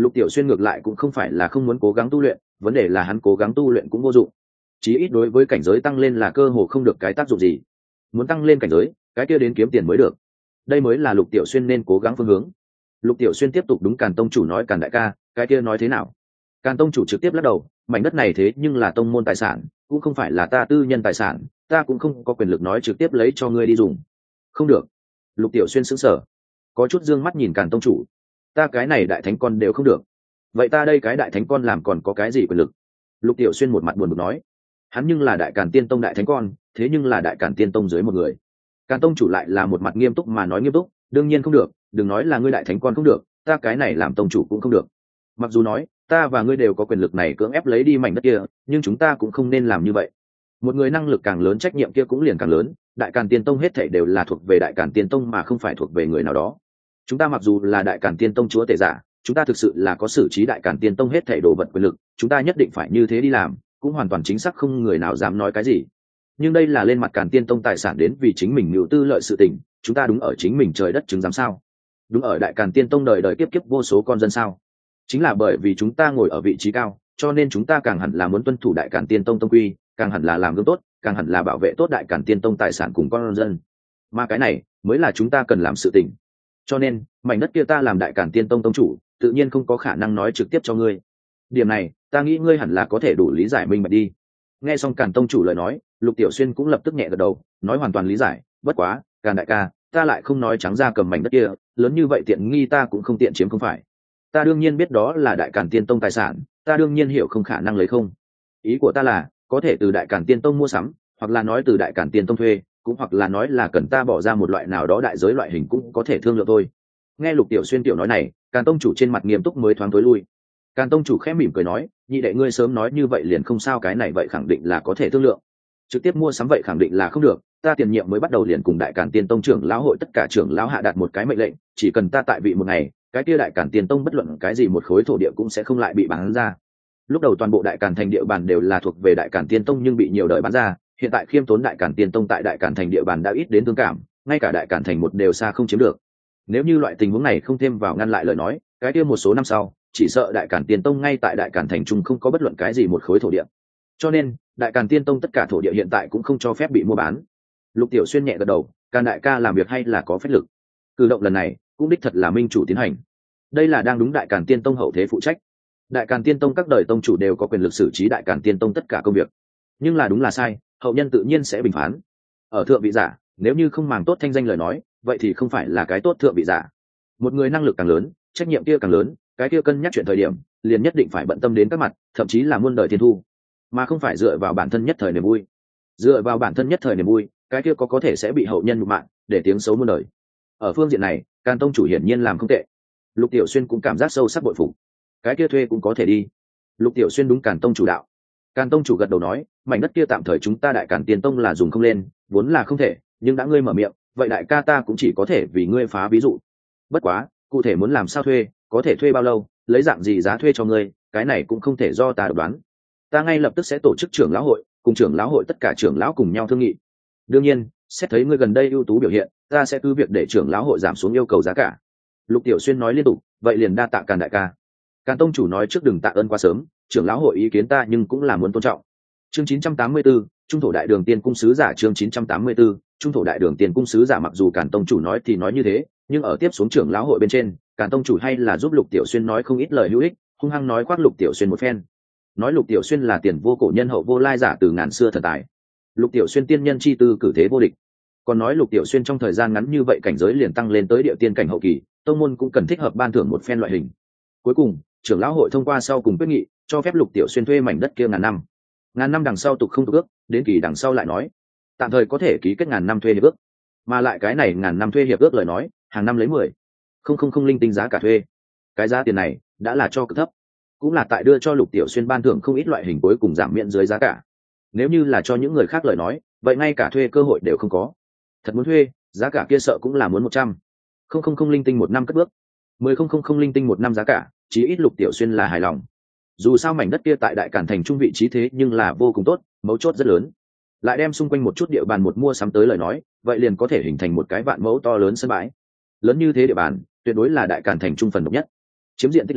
Lục Tiểu Xuyên ngược lại cũng không phải là không muốn cố gắng tu luyện, vấn đề là hắn cố gắng tu luyện cũng vô dụng, chí ít đối với cảnh giới tăng lên là cơ hồ không được cái tác dụng gì. Muốn tăng lên cảnh giới, cái kia đến kiếm tiền mới được, đây mới là Lục Tiểu Xuyên nên cố gắng phương hướng. Lục Tiểu Xuyên tiếp tục đúng Càn tông chủ nói: Càn đại ca, cái kia nói thế nào? Càn tông chủ trực tiếp lắc đầu: mảnh đất này thế nhưng là tông môn tài sản, cũng không phải là ta tư nhân tài sản, ta cũng không có quyền lực nói trực tiếp lấy cho ngươi đi dùng. Không được. Lục Tiểu Xuyên sững sờ, có chút dương mắt nhìn Càn tông chủ: ta cái này đại thánh con đều không được, vậy ta đây cái đại thánh con làm còn có cái gì quyền lực? Lục Tiểu Xuyên một mặt buồn bực nói: hắn nhưng là đại Càn tiên tông đại thánh con, thế nhưng là đại Càn tiên tông dưới một người. Càn tông chủ lại là một mặt nghiêm túc mà nói nghiêm túc: đương nhiên không được, đừng nói là ngươi đại thánh con không được, ta cái này làm tông chủ cũng không được. Mặc dù nói ta và ngươi đều có quyền lực này cưỡng ép lấy đi mảnh đất kia, nhưng chúng ta cũng không nên làm như vậy. Một người năng lực càng lớn trách nhiệm kia cũng liền càng lớn, đại Càn tiên tông hết thảy đều là thuộc về đại Càn tiên tông mà không phải thuộc về người nào đó. Chúng ta mặc dù là đại Càn tiên tông chúa tể giả, chúng ta thực sự là có xử trí đại Càn tiên tông hết thảy đồ vật quyền lực, chúng ta nhất định phải như thế đi làm, cũng hoàn toàn chính xác không người nào dám nói cái gì. Nhưng đây là lên mặt Càn tiên tông tài sản đến vì chính mình mưu tư lợi sự tình, chúng ta đúng ở chính mình trời đất chứng giám sao? Đúng ở đại Càn tiên tông đời đời kiếp kiếp vô số con dân sao? Chính là bởi vì chúng ta ngồi ở vị trí cao, cho nên chúng ta càng hẳn là muốn tuân thủ đại Càn tiên tông tông quy, càng hẳn là làm gương tốt, càng hẳn là bảo vệ tốt đại Càn tiên tông tài sản cùng con dân. Mà cái này mới là chúng ta cần làm sự tình. Cho nên mảnh đất kia ta làm đại Càn tiên tông tông chủ, tự nhiên không có khả năng nói trực tiếp cho ngươi. Điểm này ta nghĩ ngươi hẳn là có thể đủ lý giải minh bạch đi. Nghe xong Càn tông chủ lời nói, Lục Tiểu Xuyên cũng lập tức nhẹ gật đầu, nói hoàn toàn lý giải. Bất quá Càn đại ca, ta lại không nói trắng ra cầm mảnh đất kia, lớn như vậy tiện nghi ta cũng không tiện chiếm không phải. Ta đương nhiên biết đó là đại Càn tiên tông tài sản, ta đương nhiên hiểu không khả năng lấy không. Ý của ta là có thể từ đại Càn tiên tông mua sắm, hoặc là nói từ đại Càn tiên tông thuê, cũng hoặc là nói là cần ta bỏ ra một loại nào đó đại giới loại hình cũng có thể thương lượng thôi. Nghe Lục Tiểu Xuyên tiểu nói này, Càn tông chủ trên mặt nghiêm túc mới thoáng tối lui. Càn tông chủ khẽ mỉm cười nói: nhị đệ ngươi sớm nói như vậy liền không sao, cái này vậy khẳng định là có thể thương lượng. Trực tiếp mua sắm vậy khẳng định là không được, ta tiền nhiệm mới bắt đầu liền cùng đại Càn tiên tông trưởng lão hội tất cả trưởng lão hạ đạt một cái mệnh lệnh, chỉ cần ta tại vị một ngày, cái kia đại Càn tiên tông bất luận cái gì một khối thổ địa cũng sẽ không lại bị bán ra. Lúc đầu toàn bộ đại Càn thành địa bàn đều là thuộc về đại Càn tiên tông nhưng bị nhiều đời bán ra, hiện tại khiêm tốn đại Càn tiên tông tại đại Càn thành địa bàn đã ít đến thương cảm, ngay cả đại Càn thành một đều xa không chiếm được. Nếu như loại tình huống này không thêm vào ngăn lại lời nói, cái kia một số năm sau chỉ sợ đại Càn tiên tông ngay tại đại Càn thành trung không có bất luận cái gì một khối thổ địa. Cho nên đại Càn tiên tông tất cả thổ địa hiện tại cũng không cho phép bị mua bán. Lục Tiểu Xuyên nhẹ gật đầu: Càn đại ca làm việc hay là có phép lực. Cử động lần này cũng đích thật là minh chủ tiến hành, đây là đang đúng đại Càn tiên tông hậu thế phụ trách. Đại Càn tiên tông các đời tông chủ đều có quyền lực xử trí đại Càn tiên tông tất cả công việc, nhưng là đúng là sai, hậu nhân tự nhiên sẽ bình phán. Ở thượng vị giả, nếu như không màng tốt thanh danh lời nói, vậy thì không phải là cái tốt thượng vị giả. Một người năng lực càng lớn, trách nhiệm kia càng lớn, cái kia cân nhắc chuyện thời điểm liền nhất định phải bận tâm đến các mặt, thậm chí là muôn đời thiên thu, mà không phải dựa vào bản thân nhất thời niềm vui. Dựa vào bản thân nhất thời niềm vui, cái kia có có thể sẽ bị hậu nhân nhục mạ, để tiếng xấu muôn đời. Ở phương diện này, Càn tông chủ hiển nhiên làm không tệ. Lục Tiểu Xuyên cũng cảm giác sâu sắc bội phục. Cái kia thuê cũng có thể đi. Lục Tiểu Xuyên đúng Càn tông chủ đạo. Càn tông chủ gật đầu nói: mảnh đất kia tạm thời chúng ta đại Càn tiên tông là dùng không lên, vốn là không thể, nhưng đã ngươi mở miệng, vậy đại ca ta cũng chỉ có thể vì ngươi phá ví dụ. Bất quá cụ thể muốn làm sao thuê, có thể thuê bao lâu, lấy dạng gì giá thuê cho ngươi, cái này cũng không thể do ta đoán. Ta ngay lập tức sẽ tổ chức trưởng lão hội, cùng trưởng lão hội tất cả trưởng lão cùng nhau thương nghị. Đương nhiên xét thấy ngươi gần đây ưu tú biểu hiện, ta sẽ cứ việc để trưởng lão hội giảm xuống yêu cầu giá cả. Lục Tiểu Xuyên nói liên tục: vậy liền đa tạ Càn đại ca. Càn tông chủ nói trước đừng tạ ơn quá sớm, trưởng lão hội ý kiến ta nhưng cũng là muốn tôn trọng. Chương chín trăm tám mươi 4, trung thổ đại đường tiên cung sứ giả. Chương chín trăm tám mươi 4, trung thổ đại đường tiên cung sứ giả. Mặc dù Càn tông chủ nói thì nói như thế, nhưng ở tiếp xuống trưởng lão hội bên trên, Càn tông chủ hay là giúp Lục Tiểu Xuyên nói không ít lời hữu ích, hung hăng nói khoác Lục Tiểu Xuyên một phen. Nói Lục Tiểu Xuyên là tiền vô cổ nhân hậu vô lai giả từ ngàn xưa thần tài. Lục Tiểu Xuyên tiên nhân chi tư cử thế vô địch. Còn nói Lục Tiểu Xuyên trong thời gian ngắn như vậy cảnh giới liền tăng lên tới địa tiên cảnh hậu kỳ, tông môn cũng cần thích hợp ban thưởng một phen loại hình. Cuối cùng trưởng lão hội thông qua sau cùng quyết nghị, cho phép Lục Tiểu Xuyên thuê mảnh đất kia ngàn năm. Ngàn năm đằng sau tục không tục ước, đến kỳ đằng sau lại nói. Tạm thời có thể ký kết ngàn năm thuê hiệp ước, mà lại cái này ngàn năm thuê hiệp ước lời nói, hàng năm lấy mười không không không linh tinh giá cả thuê. Cái giá tiền này đã là cho cực thấp, cũng là tại đưa cho Lục Tiểu Xuyên ban thưởng không ít loại hình cuối cùng giảm miễn dưới giá cả. Nếu như là cho những người khác lời nói, vậy ngay cả thuê cơ hội đều không có. Thật muốn thuê, giá cả kia sợ cũng là muốn một trăm không không không linh tinh một năm cất bước, mười không không không linh tinh một năm giá cả, chí ít Lục Tiểu Xuyên là hài lòng. Dù sao mảnh đất kia tại đại Càn thành trung vị trí thế nhưng là vô cùng tốt, mấu chốt rất lớn. Lại đem xung quanh một chút địa bàn một mua sắm tới lời nói, vậy liền có thể hình thành một cái vạn mẫu to lớn sân bãi. Lớn như thế địa bàn, tuyệt đối là đại Càn thành trung phần độc nhất. Chiếm diện tích lớn,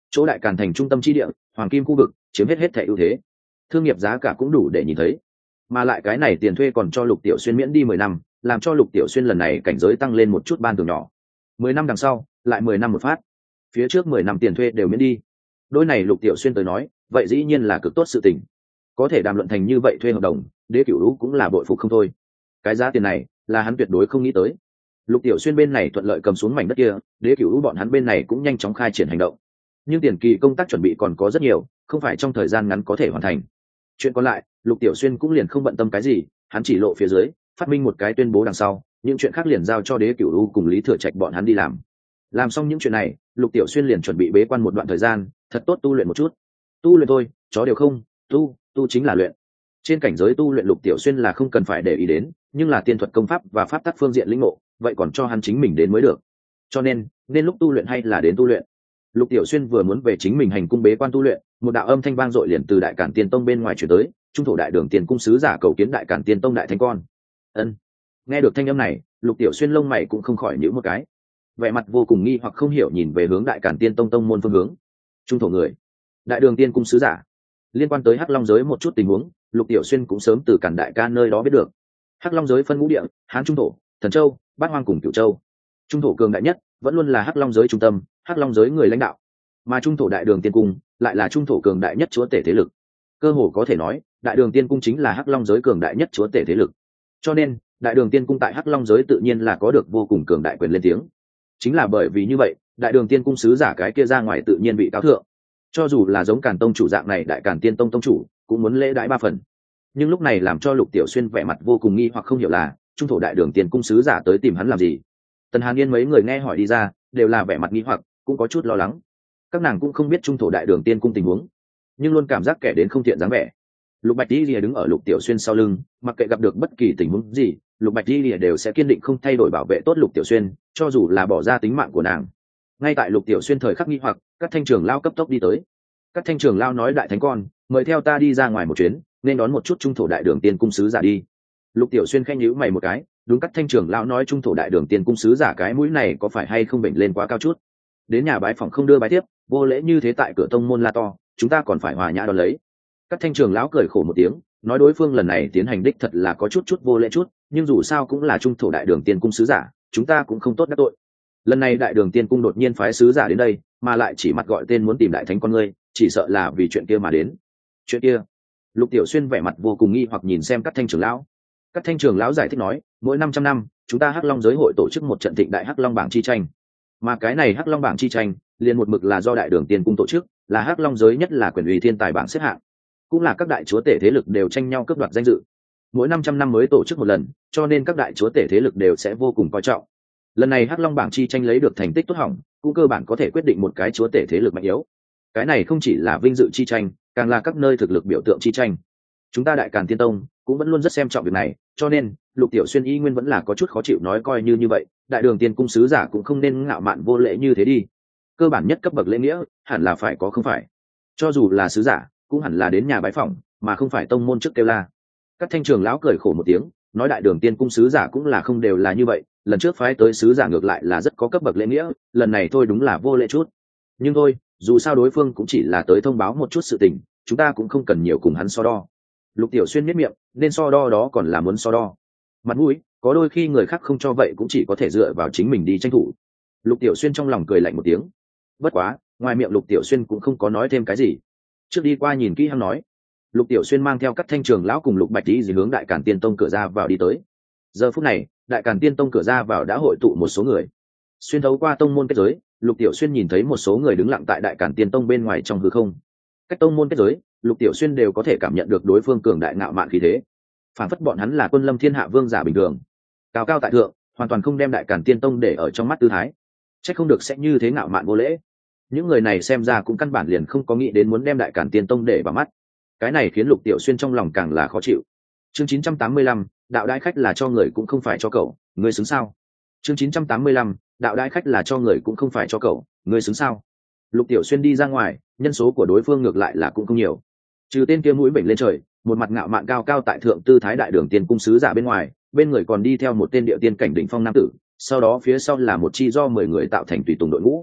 chỗ đại càn thành trung tâm chi địa, hoàng kim khu vực chiếm hết hết thẻ ưu thế, thương nghiệp giá cả cũng đủ để nhìn thấy, mà lại cái này tiền thuê còn cho Lục Tiểu Xuyên miễn đi mười năm, làm cho Lục Tiểu Xuyên lần này cảnh giới tăng lên một chút ban thưởng nhỏ. Mười năm đằng sau lại mười năm một phát, phía trước mười năm tiền thuê đều miễn đi. Đôi này Lục Tiểu Xuyên tới nói, vậy dĩ nhiên là cực tốt sự tình. Có thể đàm luận thành như vậy thuê hợp đồng, Đế Cửu Lũ cũng là bội phục không thôi. Cái giá tiền này là hắn tuyệt đối không nghĩ tới. Lục Tiểu Xuyên bên này thuận lợi cầm xuống mảnh đất kia, Đế Cửu Lũ bọn hắn bên này cũng nhanh chóng khai triển hành động. Nhưng tiền kỳ công tác chuẩn bị còn có rất nhiều, không phải trong thời gian ngắn có thể hoàn thành. Chuyện còn lại, Lục Tiểu Xuyên cũng liền không bận tâm cái gì, hắn chỉ lộ phía dưới, phát minh một cái tuyên bố đằng sau, những chuyện khác liền giao cho Đế Cửu Lũ cùng Lý Thừa Trạch bọn hắn đi làm. Làm xong những chuyện này, Lục Tiểu Xuyên liền chuẩn bị bế quan một đoạn thời gian, thật tốt tu luyện một chút. Tu luyện thôi, chó đều không, tu, tu chính là luyện. Trên cảnh giới tu luyện Lục Tiểu Xuyên là không cần phải để ý đến, nhưng là tiên thuật công pháp và pháp tắc phương diện lĩnh ngộ, vậy còn cho hắn chính mình đến mới được. Cho nên, nên lúc tu luyện hay là đến tu luyện. Lục Tiểu Xuyên vừa muốn về chính mình hành cung bế quan tu luyện, một đạo âm thanh vang dội liền từ Đại Cản Tiên Tông bên ngoài truyền tới, trung thổ đại đường tiền cung sứ giả cầu kiến Đại Cản Tiên Tông đại thánh con. Ân. Nghe được thanh âm này, Lục Tiểu Xuyên lông mày cũng không khỏi nhíu một cái, vẻ mặt vô cùng nghi hoặc không hiểu nhìn về hướng Đại Cản Tiên Tông tông môn phương hướng. Trung thổ người, đại đường tiên cung sứ giả. Liên quan tới Hắc Long giới một chút tình huống, Lục Tiểu Xuyên cũng sớm từ Cản đại ca nơi đó biết được. Hắc Long giới phân ngũ địa, Hán Trung thổ, Thần Châu, Bát Hoang cùng Cửu Châu. Trung thổ cường đại nhất, vẫn luôn là Hắc Long giới trung tâm, Hắc Long giới người lãnh đạo. Mà Trung thổ đại đường tiên cung lại là trung thổ cường đại nhất chúa tể thế lực. Cơ hồ có thể nói, đại đường tiên cung chính là Hắc Long giới cường đại nhất chúa tể thế lực. Cho nên, đại đường tiên cung tại Hắc Long giới tự nhiên là có được vô cùng cường đại quyền lên tiếng. Chính là bởi vì như vậy, đại đường tiên cung sứ giả cái kia ra ngoài tự nhiên bị cáo thượng. Cho dù là giống Càn Tông chủ dạng này đại Càn Tiên Tông tông chủ, cũng muốn lễ đãi ba phần. Nhưng lúc này làm cho Lục Tiểu Xuyên vẻ mặt vô cùng nghi hoặc không hiểu là, trung thổ đại đường tiên cung sứ giả tới tìm hắn làm gì. Tần Hàn Yên mấy người nghe hỏi đi ra, đều là vẻ mặt nghi hoặc, cũng có chút lo lắng. Các nàng cũng không biết trung thổ đại đường tiên cung tình huống, nhưng luôn cảm giác kẻ đến không thiện dáng vẻ. Lục Bạch Di Lìa đứng ở Lục Tiểu Xuyên sau lưng, mặc kệ gặp được bất kỳ tình huống gì, Lục Bạch Di Lìa đều sẽ kiên định không thay đổi bảo vệ tốt Lục Tiểu Xuyên, cho dù là bỏ ra tính mạng của nàng. Ngay tại Lục Tiểu Xuyên thời khắc nghi hoặc, các thanh trưởng lao cấp tốc đi tới. Các thanh trưởng lao nói đại thánh con, mời theo ta đi ra ngoài một chuyến, nên đón một chút trung thổ đại đường tiên cung sứ giả đi. Lục Tiểu Xuyên khẽ nhíu mày một cái, đúng các thanh trưởng lao nói trung thổ đại đường tiên cung sứ giả cái mũi này có phải hay không bệnh lên quá cao chút. Đến nhà bái phỏng không đưa bái tiếp, vô lễ như thế tại cửa tông môn la to, chúng ta còn phải hòa nhã đón lấy. Các thanh trưởng lão cười khổ một tiếng, nói đối phương lần này tiến hành đích thật là có chút chút vô lễ chút, nhưng dù sao cũng là trung thổ đại đường tiên cung sứ giả, chúng ta cũng không tốt đắc tội. Lần này đại đường tiên cung đột nhiên phái sứ giả đến đây, mà lại chỉ mặt gọi tên muốn tìm đại thánh con ngươi, chỉ sợ là vì chuyện kia mà đến. Chuyện kia? Lục Tiểu Xuyên vẻ mặt vô cùng nghi hoặc nhìn xem các thanh trưởng lão. Các thanh trưởng lão giải thích nói, mỗi năm trăm năm, chúng ta Hắc Long giới hội tổ chức một trận thịnh đại Hắc Long bảng chi tranh. Mà cái này Hắc Long bảng chi tranh, liền một mực là do đại đường tiên cung tổ chức, là Hắc Long giới nhất là quyền uy thiên tài bảng xếp hạng, cũng là các đại chúa tể thế lực đều tranh nhau cướp đoạt danh dự. Mỗi năm trăm năm mới tổ chức một lần, cho nên các đại chúa tể thế lực đều sẽ vô cùng coi trọng. Lần này Hắc Long bảng chi tranh lấy được thành tích tốt hỏng, cũng cơ bản có thể quyết định một cái chúa tể thế lực mạnh yếu. Cái này không chỉ là vinh dự chi tranh, càng là các nơi thực lực biểu tượng chi tranh. Chúng ta đại Càn Tiên Tông cũng vẫn luôn rất xem trọng việc này, cho nên Lục Tiểu Xuyên y nguyên vẫn là có chút khó chịu nói coi như như vậy, đại đường tiên cung sứ giả cũng không nên ngạo mạn vô lễ như thế đi. Cơ bản nhất cấp bậc lễ nghĩa hẳn là phải có không phải? Cho dù là sứ giả, cũng hẳn là đến nhà bái phỏng, mà không phải tông môn trước kêu la. Các thanh trưởng lão cười khổ một tiếng, nói đại đường tiên cung sứ giả cũng là không đều là như vậy, lần trước phái tới sứ giả ngược lại là rất có cấp bậc lễ nghĩa, lần này thôi đúng là vô lễ chút. Nhưng thôi, dù sao đối phương cũng chỉ là tới thông báo một chút sự tình, chúng ta cũng không cần nhiều cùng hắn so đo. Lục Tiểu Xuyên miết miệng, nên so đo đó còn là muốn so đo. Mặt mũi, có đôi khi người khác không cho vậy cũng chỉ có thể dựa vào chính mình đi tranh thủ. Lục Tiểu Xuyên trong lòng cười lạnh một tiếng. Bất quá, ngoài miệng Lục Tiểu Xuyên cũng không có nói thêm cái gì. Trước đi qua nhìn kỹ hắn nói. Lục Tiểu Xuyên mang theo các thanh trường lão cùng Lục Bạch Tí gì hướng Đại Càn Tiên Tông cửa ra vào đi tới. Giờ phút này, Đại Càn Tiên Tông cửa ra vào đã hội tụ một số người. Xuyên thấu qua tông môn kết giới, Lục Tiểu Xuyên nhìn thấy một số người đứng lặng tại Đại Càn Tiên Tông bên ngoài trong hư không. Cách tông môn kết giới, Lục Tiểu Xuyên đều có thể cảm nhận được đối phương cường đại ngạo mạn khí thế. Phản phất bọn hắn là quân lâm thiên hạ vương giả bình thường, cao cao tại thượng, hoàn toàn không đem Đại Càn Tiên Tông để ở trong mắt tư thái. Chắc không được sẽ như thế ngạo mạn vô lễ. Những người này xem ra cũng căn bản liền không có nghĩ đến muốn đem Đại Càn Tiên Tông để vào mắt. Cái này khiến Lục Tiểu Xuyên trong lòng càng là khó chịu. Chương chín trăm tám mươi lăm, đạo đãi khách là cho người cũng không phải cho cậu, ngươi xứng sao? Chương chín trăm tám mươi lăm, đạo đãi khách là cho người cũng không phải cho cậu, ngươi xứng sao? Lục Tiểu Xuyên đi ra ngoài, nhân số của đối phương ngược lại là cũng không nhiều. Trừ tên kia mũi bệnh lên trời, một mặt ngạo mạn cao cao tại thượng tư thái đại đường tiên cung sứ giả bên ngoài, bên người còn đi theo một tên địa tiên cảnh đỉnh phong nam tử, sau đó phía sau là một chi do mười người tạo thành tùy tùng đội ngũ.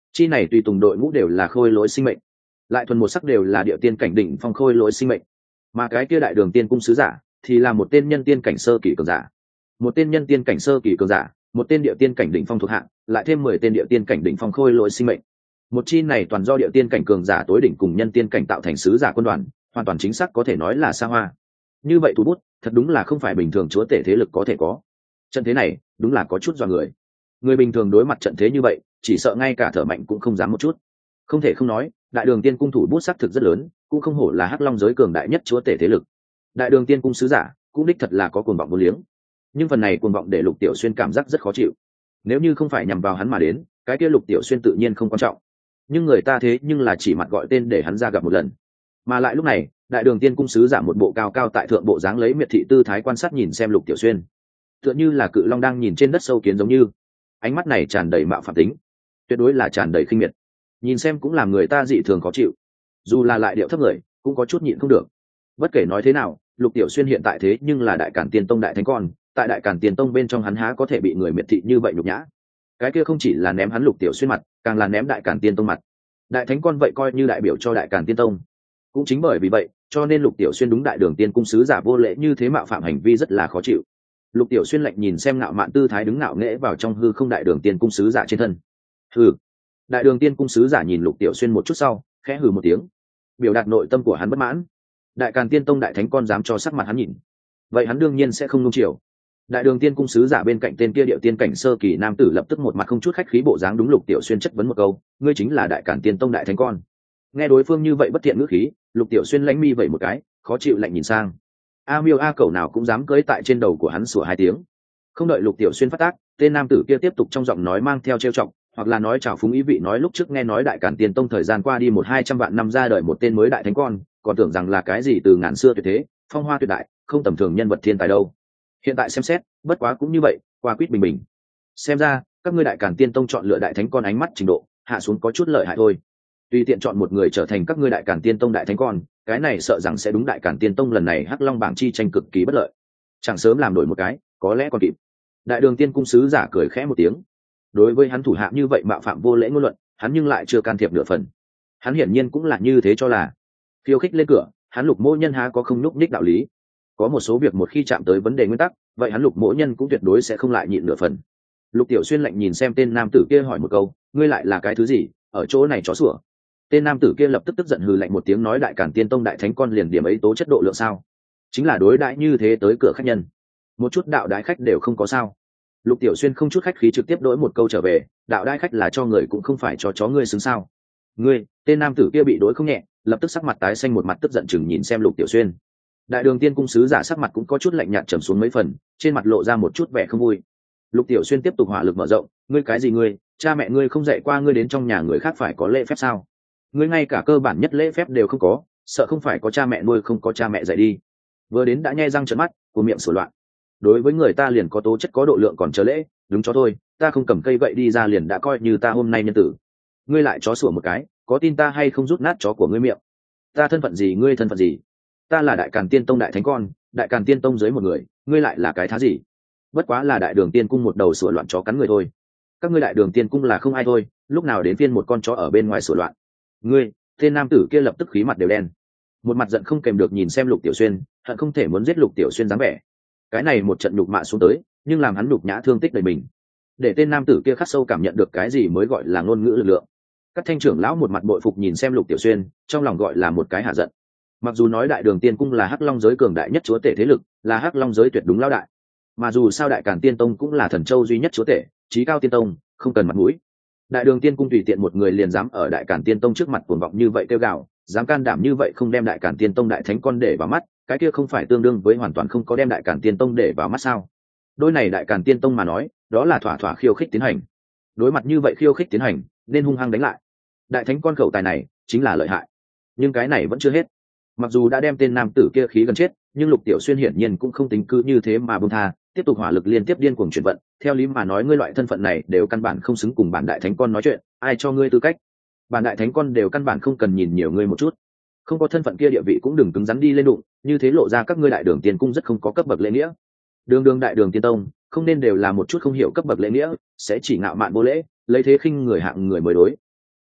chi này tùy tùng đội ngũ đều là khôi lỗi sinh mệnh, lại thuần một sắc đều là địa tiên cảnh đỉnh phong khôi lỗi sinh mệnh, mà cái kia đại đường tiên cung sứ giả thì là một tên nhân tiên cảnh sơ kỳ cường giả, một tên nhân tiên cảnh sơ kỳ cường giả, một tên địa tiên cảnh đỉnh phong thuộc hạng, lại thêm mười tên địa tiên cảnh đỉnh phong khôi lỗi sinh mệnh. Một chi này toàn do địa tiên cảnh cường giả tối đỉnh cùng nhân tiên cảnh tạo thành sứ giả quân đoàn, hoàn toàn chính xác có thể nói là xa hoa. Như vậy thủ bút thật đúng là không phải bình thường chúa tể thế lực có thể có. Trận thế này đúng là có chút dọa người. Người bình thường đối mặt trận thế như vậy, chỉ sợ ngay cả thở mạnh cũng không dám một chút. Không thể không nói, đại đường tiên cung thủ bút xác thực rất lớn, cũng không hổ là hắc long giới cường đại nhất chúa tể thế lực. Đại đường tiên cung sứ giả cũng đích thật là có cuồng vọng vô liếng, nhưng phần này cuồng vọng để Lục Tiểu Xuyên cảm giác rất khó chịu. Nếu như không phải nhằm vào hắn mà đến, cái kia Lục Tiểu Xuyên tự nhiên không quan trọng, nhưng người ta thế nhưng là chỉ mặt gọi tên để hắn ra gặp một lần. Mà lại lúc này, đại đường tiên cung sứ giả một bộ cao cao tại thượng bộ dáng lấy miệt thị tư thái quan sát nhìn xem Lục Tiểu Xuyên, tựa như là cự long đang nhìn trên đất sâu kiến giống như. Ánh mắt này tràn đầy mạo phạm tính, tuyệt đối là tràn đầy khinh miệt, nhìn xem cũng làm người ta dị thường khó chịu. Dù là lại điệu thấp người cũng có chút nhịn không được. Bất kể nói thế nào, Lục Tiểu Xuyên hiện tại thế nhưng là đại cản tiên tông đại thánh con, tại đại cản tiên tông bên trong hắn há có thể bị người miệt thị như vậy nhục nhã. Cái kia không chỉ là ném hắn Lục Tiểu Xuyên mặt, càng là ném đại cản tiên tông mặt. Đại thánh con vậy coi như đại biểu cho đại cản tiên tông. Cũng chính bởi vì vậy, cho nên Lục Tiểu Xuyên đúng đại đường tiên cung sứ giả vô lễ như thế mạo phạm hành vi rất là khó chịu. Lục Tiểu Xuyên lạnh nhìn xem ngạo mạn tư thái đứng ngạo nghễ vào trong hư không đại đường tiên cung sứ giả trên thân. Hừ. Đại đường tiên cung sứ giả nhìn Lục Tiểu Xuyên một chút sau, khẽ hừ một tiếng, biểu đạt nội tâm của hắn bất mãn. Đại càn tiên tông đại thánh con dám cho sắc mặt hắn nhìn, vậy hắn đương nhiên sẽ không nung chiều. Đại đường tiên cung sứ giả bên cạnh tên kia điệu tiên cảnh sơ kỳ nam tử lập tức một mặt không chút khách khí bộ dáng đúng Lục Tiểu Xuyên chất vấn một câu, ngươi chính là đại càn tiên tông đại thánh con? Nghe đối phương như vậy bất thiện ngữ khí, Lục Tiểu Xuyên lãnh mi vậy một cái, khó chịu lạnh nhìn sang. A miêu a cẩu nào cũng dám cưỡi tại trên đầu của hắn sủa hai tiếng. Không đợi Lục Tiểu Xuyên phát tác, tên nam tử kia tiếp tục trong giọng nói mang theo trêu chọc, hoặc là nói chào phúng ý vị nói lúc trước nghe nói đại càn tiên tông thời gian qua đi một hai trăm vạn năm ra đời một tên mới đại thánh con, còn tưởng rằng là cái gì từ ngàn xưa tuyệt thế, phong hoa tuyệt đại, không tầm thường nhân vật thiên tài đâu. Hiện tại xem xét, bất quá cũng như vậy, qua quýt bình bình. Xem ra, các ngươi đại càn tiên tông chọn lựa đại thánh con ánh mắt trình độ hạ xuống có chút lợi hại thôi. Tùy tiện chọn một người trở thành các ngươi đại càn tiên tông đại thánh con, cái này sợ rằng sẽ đúng đại càn tiên tông lần này hắc long bảng chi tranh cực kỳ bất lợi. Chẳng sớm làm đổi một cái, có lẽ còn kịp. Đại đường tiên cung sứ giả cười khẽ một tiếng. Đối với hắn thủ hạ như vậy mạo phạm vô lễ ngôn luận, hắn nhưng lại chưa can thiệp nửa phần. Hắn hiển nhiên cũng là như thế cho là khiêu khích lên cửa, hắn Lục Mỗ Nhân há có không nhúc nhích đạo lý. Có một số việc một khi chạm tới vấn đề nguyên tắc, vậy hắn Lục Mỗ Nhân cũng tuyệt đối sẽ không lại nhịn nửa phần. Lục Tiểu Xuyên lạnh nhìn xem tên nam tử kia hỏi một câu, ngươi lại là cái thứ gì, ở chỗ này chó sủa? Tên nam tử kia lập tức tức giận hừ lạnh một tiếng nói đại càn tiên tông đại thánh con liền điểm ấy tố chất độ lượng sao? Chính là đối đãi như thế tới cửa khách nhân, một chút đạo đái khách đều không có sao? Lục Tiểu Xuyên không chút khách khí trực tiếp đổi một câu trở về, đạo đái khách là cho người cũng không phải cho chó ngươi xứng sao? Ngươi, tên nam tử kia bị đối không nhẹ, lập tức sắc mặt tái xanh một mặt tức giận chừng nhìn xem Lục Tiểu Xuyên. Đại đường tiên cung sứ giả sắc mặt cũng có chút lạnh nhạt trầm xuống mấy phần, trên mặt lộ ra một chút vẻ không vui. Lục Tiểu Xuyên tiếp tục hỏa lực mở rộng, ngươi cái gì ngươi, cha mẹ ngươi không dạy qua ngươi đến trong nhà người khác phải có lễ phép sao? Ngươi ngay cả cơ bản nhất lễ phép đều không có, sợ không phải có cha mẹ nuôi không có cha mẹ dạy đi. Vừa đến đã nhe răng trợn mắt, của miệng sửa loạn. Đối với người ta liền có tố chất có độ lượng còn chờ lễ, đúng chó thôi, ta không cầm cây vậy đi ra liền đã coi như ta hôm nay nhân tử. Ngươi lại chó sủa một cái, có tin ta hay không rút nát chó của ngươi miệng? Ta thân phận gì ngươi thân phận gì? Ta là đại càn tiên tông đại thánh con, đại càn tiên tông dưới một người, ngươi lại là cái thá gì? Bất quá là đại đường tiên cung một đầu sủa loạn chó cắn người thôi. Các ngươi đại đường tiên cung là không ai thôi, lúc nào đến phiên một con chó ở bên ngoài sủa loạn? Ngươi, tên nam tử kia lập tức khí mặt đều đen, một mặt giận không kèm được nhìn xem Lục Tiểu Xuyên, hận không thể muốn giết Lục Tiểu Xuyên dáng vẻ. Cái này một trận nhục mạ xuống tới, nhưng làm hắn nhục nhã thương tích đầy mình, để tên nam tử kia khắc sâu cảm nhận được cái gì mới gọi là ngôn ngữ lực lượng. Các thanh trưởng lão một mặt bội phục nhìn xem Lục Tiểu Xuyên, trong lòng gọi là một cái hạ giận. Mặc dù nói đại đường tiên cung là hắc long giới cường đại nhất chúa tể thế lực, là hắc long giới tuyệt đúng lão đại, mà dù sao đại càn tiên tông cũng là thần châu duy nhất chúa tể, chí cao tiên tông, không cần mặt mũi. Đại đường tiên cung tùy tiện một người liền dám ở đại càn tiên tông trước mặt cuồng vọng như vậy kêu gào, dám can đảm như vậy không đem đại càn tiên tông đại thánh con để vào mắt, cái kia không phải tương đương với hoàn toàn không có đem đại càn tiên tông để vào mắt sao? Đôi này đại càn tiên tông mà nói, đó là thỏa thỏa khiêu khích tiến hành. Đối mặt như vậy khiêu khích tiến hành, nên hung hăng đánh lại. Đại thánh con khẩu tài này chính là lợi hại, nhưng cái này vẫn chưa hết. Mặc dù đã đem tên nam tử kia khí gần chết, nhưng Lục Tiểu Xuyên hiển nhiên cũng không tính cứ như thế mà buông tha, tiếp tục hỏa lực liên tiếp điên cuồng chuyển vận. Theo lý mà nói ngươi loại thân phận này đều căn bản không xứng cùng bản đại thánh con nói chuyện, ai cho ngươi tư cách? Bản đại thánh con đều căn bản không cần nhìn nhiều ngươi một chút, không có thân phận kia địa vị cũng đừng cứng rắn đi lên đụng, như thế lộ ra các ngươi đại đường tiên cung rất không có cấp bậc lễ nghĩa. Đường đường đại đường tiên tông không nên đều là một chút không hiểu cấp bậc lễ nghĩa, sẽ chỉ ngạo mạn vô lễ, lấy thế khinh người hạng người mới đối.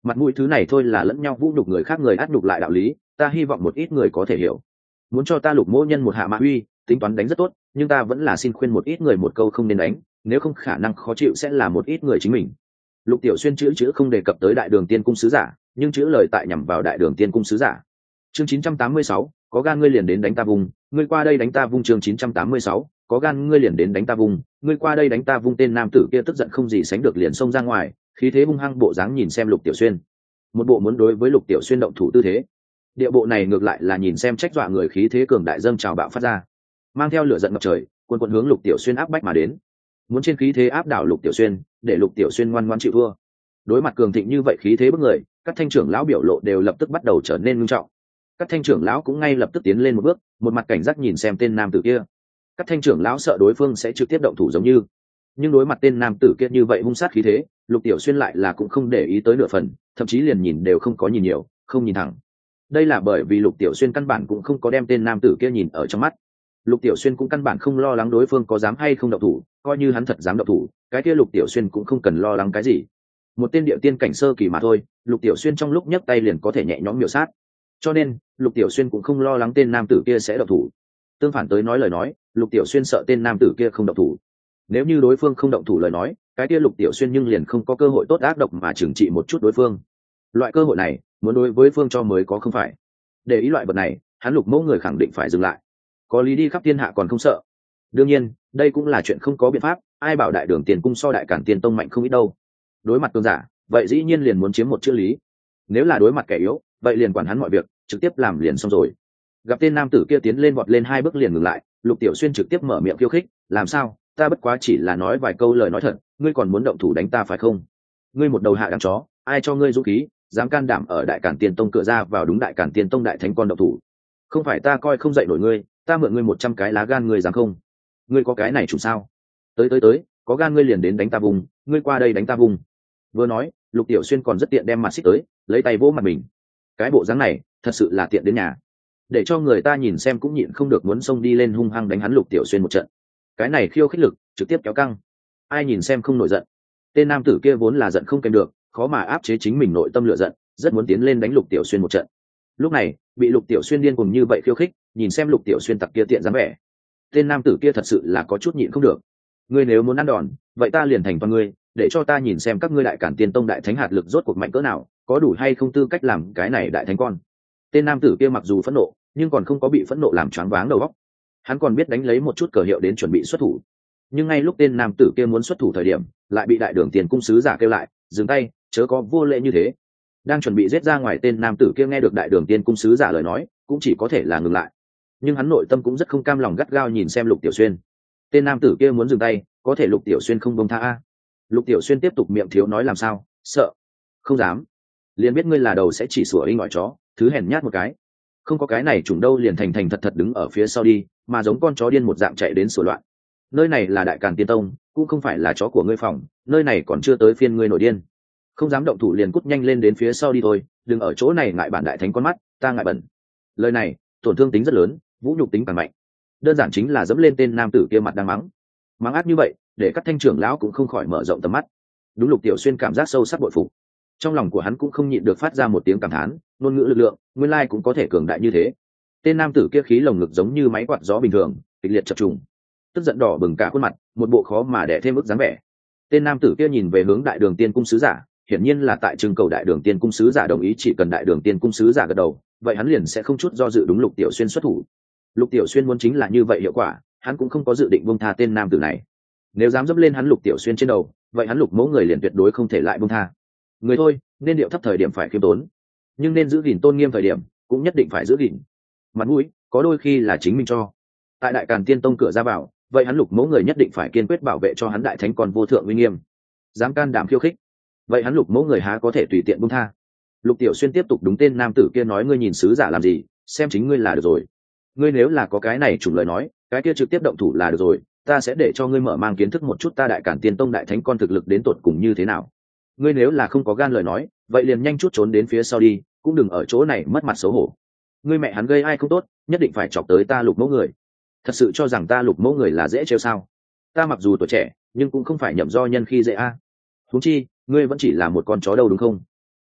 mặt mũi thứ này thôi là lẫn nhau vũ nhục người khác, người át nhục lại đạo lý, ta hy vọng một ít người có thể hiểu. Muốn cho ta Lục mỗ nhân một hạ mã uy, tính toán đánh rất tốt, nhưng ta vẫn là xin khuyên một ít người một câu không nên đánh, nếu không khả năng khó chịu sẽ là một ít người chính mình. Lục Tiểu Xuyên chữ chữ không đề cập tới Đại Đường Tiên Cung sứ giả, nhưng chữ lời tại nhằm vào Đại Đường Tiên Cung sứ giả. Chương chín trăm tám mươi sáu, có gan ngươi liền đến đánh ta vùng, ngươi qua đây đánh ta vùng. Chương chín trăm tám mươi sáu, có gan ngươi liền đến đánh ta vùng, ngươi qua đây đánh ta vùng. Tên nam tử kia tức giận không gì sánh được, liền xông ra ngoài, khí thế hung hăng bộ dáng nhìn xem Lục Tiểu Xuyên, một bộ muốn đối với Lục Tiểu Xuyên động thủ tư thế. Địa bộ này ngược lại là nhìn xem trách dọa người, khí thế cường đại dâng trào bạo phát ra, mang theo lửa giận ngập trời, cuồn cuộn hướng Lục Tiểu Xuyên áp bách mà đến, muốn trên khí thế áp đảo Lục Tiểu Xuyên, để Lục Tiểu Xuyên ngoan ngoãn chịu thua. Đối mặt cường thịnh như vậy khí thế bức người, các thanh trưởng lão biểu lộ đều lập tức bắt đầu trở nên nghiêm trọng. Các thanh trưởng lão cũng ngay lập tức tiến lên một bước, một mặt cảnh giác nhìn xem tên nam tử kia. Các thanh trưởng lão sợ đối phương sẽ trực tiếp động thủ giống như, nhưng đối mặt tên nam tử kia như vậy hung sát khí thế, Lục Tiểu Xuyên lại là cũng không để ý tới nửa phần, thậm chí liền nhìn đều không có nhìn nhiều, không nhìn thẳng. Đây là bởi vì Lục Tiểu Xuyên căn bản cũng không có đem tên nam tử kia nhìn ở trong mắt. Lục Tiểu Xuyên cũng căn bản không lo lắng đối phương có dám hay không động thủ, coi như hắn thật dám động thủ, cái kia Lục Tiểu Xuyên cũng không cần lo lắng cái gì. Một tên địa tiên cảnh sơ kỳ mà thôi, Lục Tiểu Xuyên trong lúc nhấc tay liền có thể nhẹ nhõm miểu sát. Cho nên, Lục Tiểu Xuyên cũng không lo lắng tên nam tử kia sẽ động thủ. Tương phản tới nói lời nói, Lục Tiểu Xuyên sợ tên nam tử kia không động thủ. Nếu như đối phương không động thủ lời nói, cái kia Lục Tiểu Xuyên nhưng liền không có cơ hội tốt ác độc mà trừng trị một chút đối phương. Loại cơ hội này, muốn đối với phương cho mới có không phải. Để ý loại vật này, hắn Lục mẫu người khẳng định phải dừng lại. Có lý đi khắp thiên hạ còn không sợ. Đương nhiên, đây cũng là chuyện không có biện pháp, ai bảo Đại Đường Tiền Cung so Đại Càn Tiên Tông mạnh không ít đâu. Đối mặt cường giả, vậy dĩ nhiên liền muốn chiếm một chữ lý. Nếu là đối mặt kẻ yếu, vậy liền quản hắn mọi việc, trực tiếp làm liền xong rồi. Gặp tên nam tử kia tiến lên vọt lên hai bước liền ngừng lại, Lục Tiểu Xuyên trực tiếp mở miệng khiêu khích, làm sao, ta bất quá chỉ là nói vài câu lời nói thật, ngươi còn muốn động thủ đánh ta phải không? Ngươi một đầu hạ đẳng chó, ai cho ngươi dũng khí, dám can đảm ở Đại Càn Tiên Tông cửa ra vào đúng Đại Càn Tiên Tông đại thánh con động thủ? Không phải ta coi không dậy nổi ngươi, ta mượn ngươi một trăm cái lá gan ngươi dám không? Ngươi có cái này chủ sao? Tới tới tới, có gan ngươi liền đến đánh ta vùng, ngươi qua đây đánh ta vùng. Vừa nói, Lục Tiểu Xuyên còn rất tiện đem mặt xích tới, lấy tay vỗ mặt mình. Cái bộ dáng này, thật sự là tiện đến nhà. Để cho người ta nhìn xem cũng nhịn không được muốn xông đi lên hung hăng đánh hắn Lục Tiểu Xuyên một trận. Cái này khiêu khích lực, trực tiếp kéo căng. Ai nhìn xem không nổi giận. Tên nam tử kia vốn là giận không kèm được, khó mà áp chế chính mình nội tâm lửa giận, rất muốn tiến lên đánh Lục Tiểu Xuyên một trận. Lúc này, bị Lục Tiểu Xuyên điên cuồng như vậy khiêu khích, nhìn xem Lục Tiểu Xuyên tặc kia tiện dáng vẻ. Tên nam tử kia thật sự là có chút nhịn không được. Ngươi nếu muốn ăn đòn, vậy ta liền thành toàn ngươi, để cho ta nhìn xem các ngươi Đại Càn Tiên Tông đại thánh hạt lực rốt cuộc mạnh cỡ nào, có đủ hay không tư cách làm cái này đại thánh con. Tên nam tử kia mặc dù phẫn nộ, nhưng còn không có bị phẫn nộ làm choáng váng đầu óc. Hắn còn biết đánh lấy một chút cờ hiệu đến chuẩn bị xuất thủ. Nhưng ngay lúc tên nam tử kia muốn xuất thủ thời điểm, lại bị Đại Đường Tiền Cung sứ giả kêu lại, dừng tay, chớ có vô lễ như thế. Đang chuẩn bị giết ra ngoài, tên nam tử kia nghe được Đại Đường Tiên Cung sứ giả lời nói, cũng chỉ có thể là ngừng lại. Nhưng hắn nội tâm cũng rất không cam lòng, gắt gao nhìn xem Lục Tiểu Xuyên. Tên nam tử kia muốn dừng tay, có thể Lục Tiểu Xuyên không buông tha a. Lục Tiểu Xuyên tiếp tục miệng thiếu nói làm sao, sợ, không dám, liền biết ngươi là đầu sẽ chỉ sủa inh ỏi chó, thứ hèn nhát một cái, không có cái này trùng đâu liền thành thành thật thật đứng ở phía sau đi, mà giống con chó điên một dạng chạy đến sủa loạn. Nơi này là Đại Càn Tiên Tông, cũng không phải là chó của ngươi phòng, nơi này còn chưa tới phiên ngươi nổi điên. Không dám động thủ liền cút nhanh lên đến phía sau đi thôi, đừng ở chỗ này ngại bản đại thánh con mắt, ta ngại bẩn. Lời này tổn thương tính rất lớn, vũ nhục tính càng mạnh. Đơn giản chính là dẫm lên tên nam tử kia mặt đang mắng, mắng ác như vậy, để các thanh trưởng lão cũng không khỏi mở rộng tầm mắt. Đúng Lục Tiểu Xuyên cảm giác sâu sắc bội phục, trong lòng của hắn cũng không nhịn được phát ra một tiếng cảm thán, ngôn ngữ lực lượng, nguyên lai cũng có thể cường đại như thế. Tên nam tử kia khí lồng ngực giống như máy quạt gió bình thường, kịch liệt chập trùng, tức giận đỏ bừng cả khuôn mặt, một bộ khó mà đẻ thêm ức dáng vẻ. Tên nam tử kia nhìn về hướng Đại Đường Tiên Cung sứ giả, hiển nhiên là tại trưng cầu Đại Đường Tiên Cung sứ giả đồng ý, chỉ cần Đại Đường Tiên Cung sứ giả gật đầu, vậy hắn liền sẽ không chút do dự đúng Lục Tiểu Xuyên xuất thủ. Lục Tiểu Xuyên muốn chính là như vậy hiệu quả, hắn cũng không có dự định buông tha tên nam tử này. Nếu dám dẫm lên hắn Lục Tiểu Xuyên trên đầu, vậy hắn Lục mẫu người liền tuyệt đối không thể lại buông tha. Người thôi, nên điệu thấp thời điểm phải khiêm tốn, nhưng nên giữ gìn tôn nghiêm thời điểm cũng nhất định phải giữ gìn. Mặt mũi có đôi khi là chính mình cho. Tại Đại Càn Tiên Tông cửa ra vào, vậy hắn Lục mẫu người nhất định phải kiên quyết bảo vệ cho hắn đại thánh còn vô thượng uy nghiêm. Dám can đảm khiêu khích, vậy hắn Lục mẫu người há có thể tùy tiện buông tha. Lục Tiểu Xuyên tiếp tục đúng tên nam tử kia nói, ngươi nhìn sứ giả làm gì, xem chính ngươi là được rồi. Ngươi nếu là có cái này chủng lời nói, cái kia trực tiếp động thủ là được rồi, ta sẽ để cho ngươi mở mang kiến thức một chút ta Đại Càn Tiên Tông đại thánh con thực lực đến tột cùng như thế nào. Ngươi nếu là không có gan lời nói, vậy liền nhanh chút trốn đến phía sau đi, cũng đừng ở chỗ này mất mặt xấu hổ. Ngươi mẹ hắn gây ai không tốt, nhất định phải chọc tới ta Lục mẫu người. Thật sự cho rằng ta Lục mẫu người là dễ trêu sao? Ta mặc dù tuổi trẻ, nhưng cũng không phải nhậm do nhân khi dễ a. Huống chi, ngươi vẫn chỉ là một con chó đâu đúng không?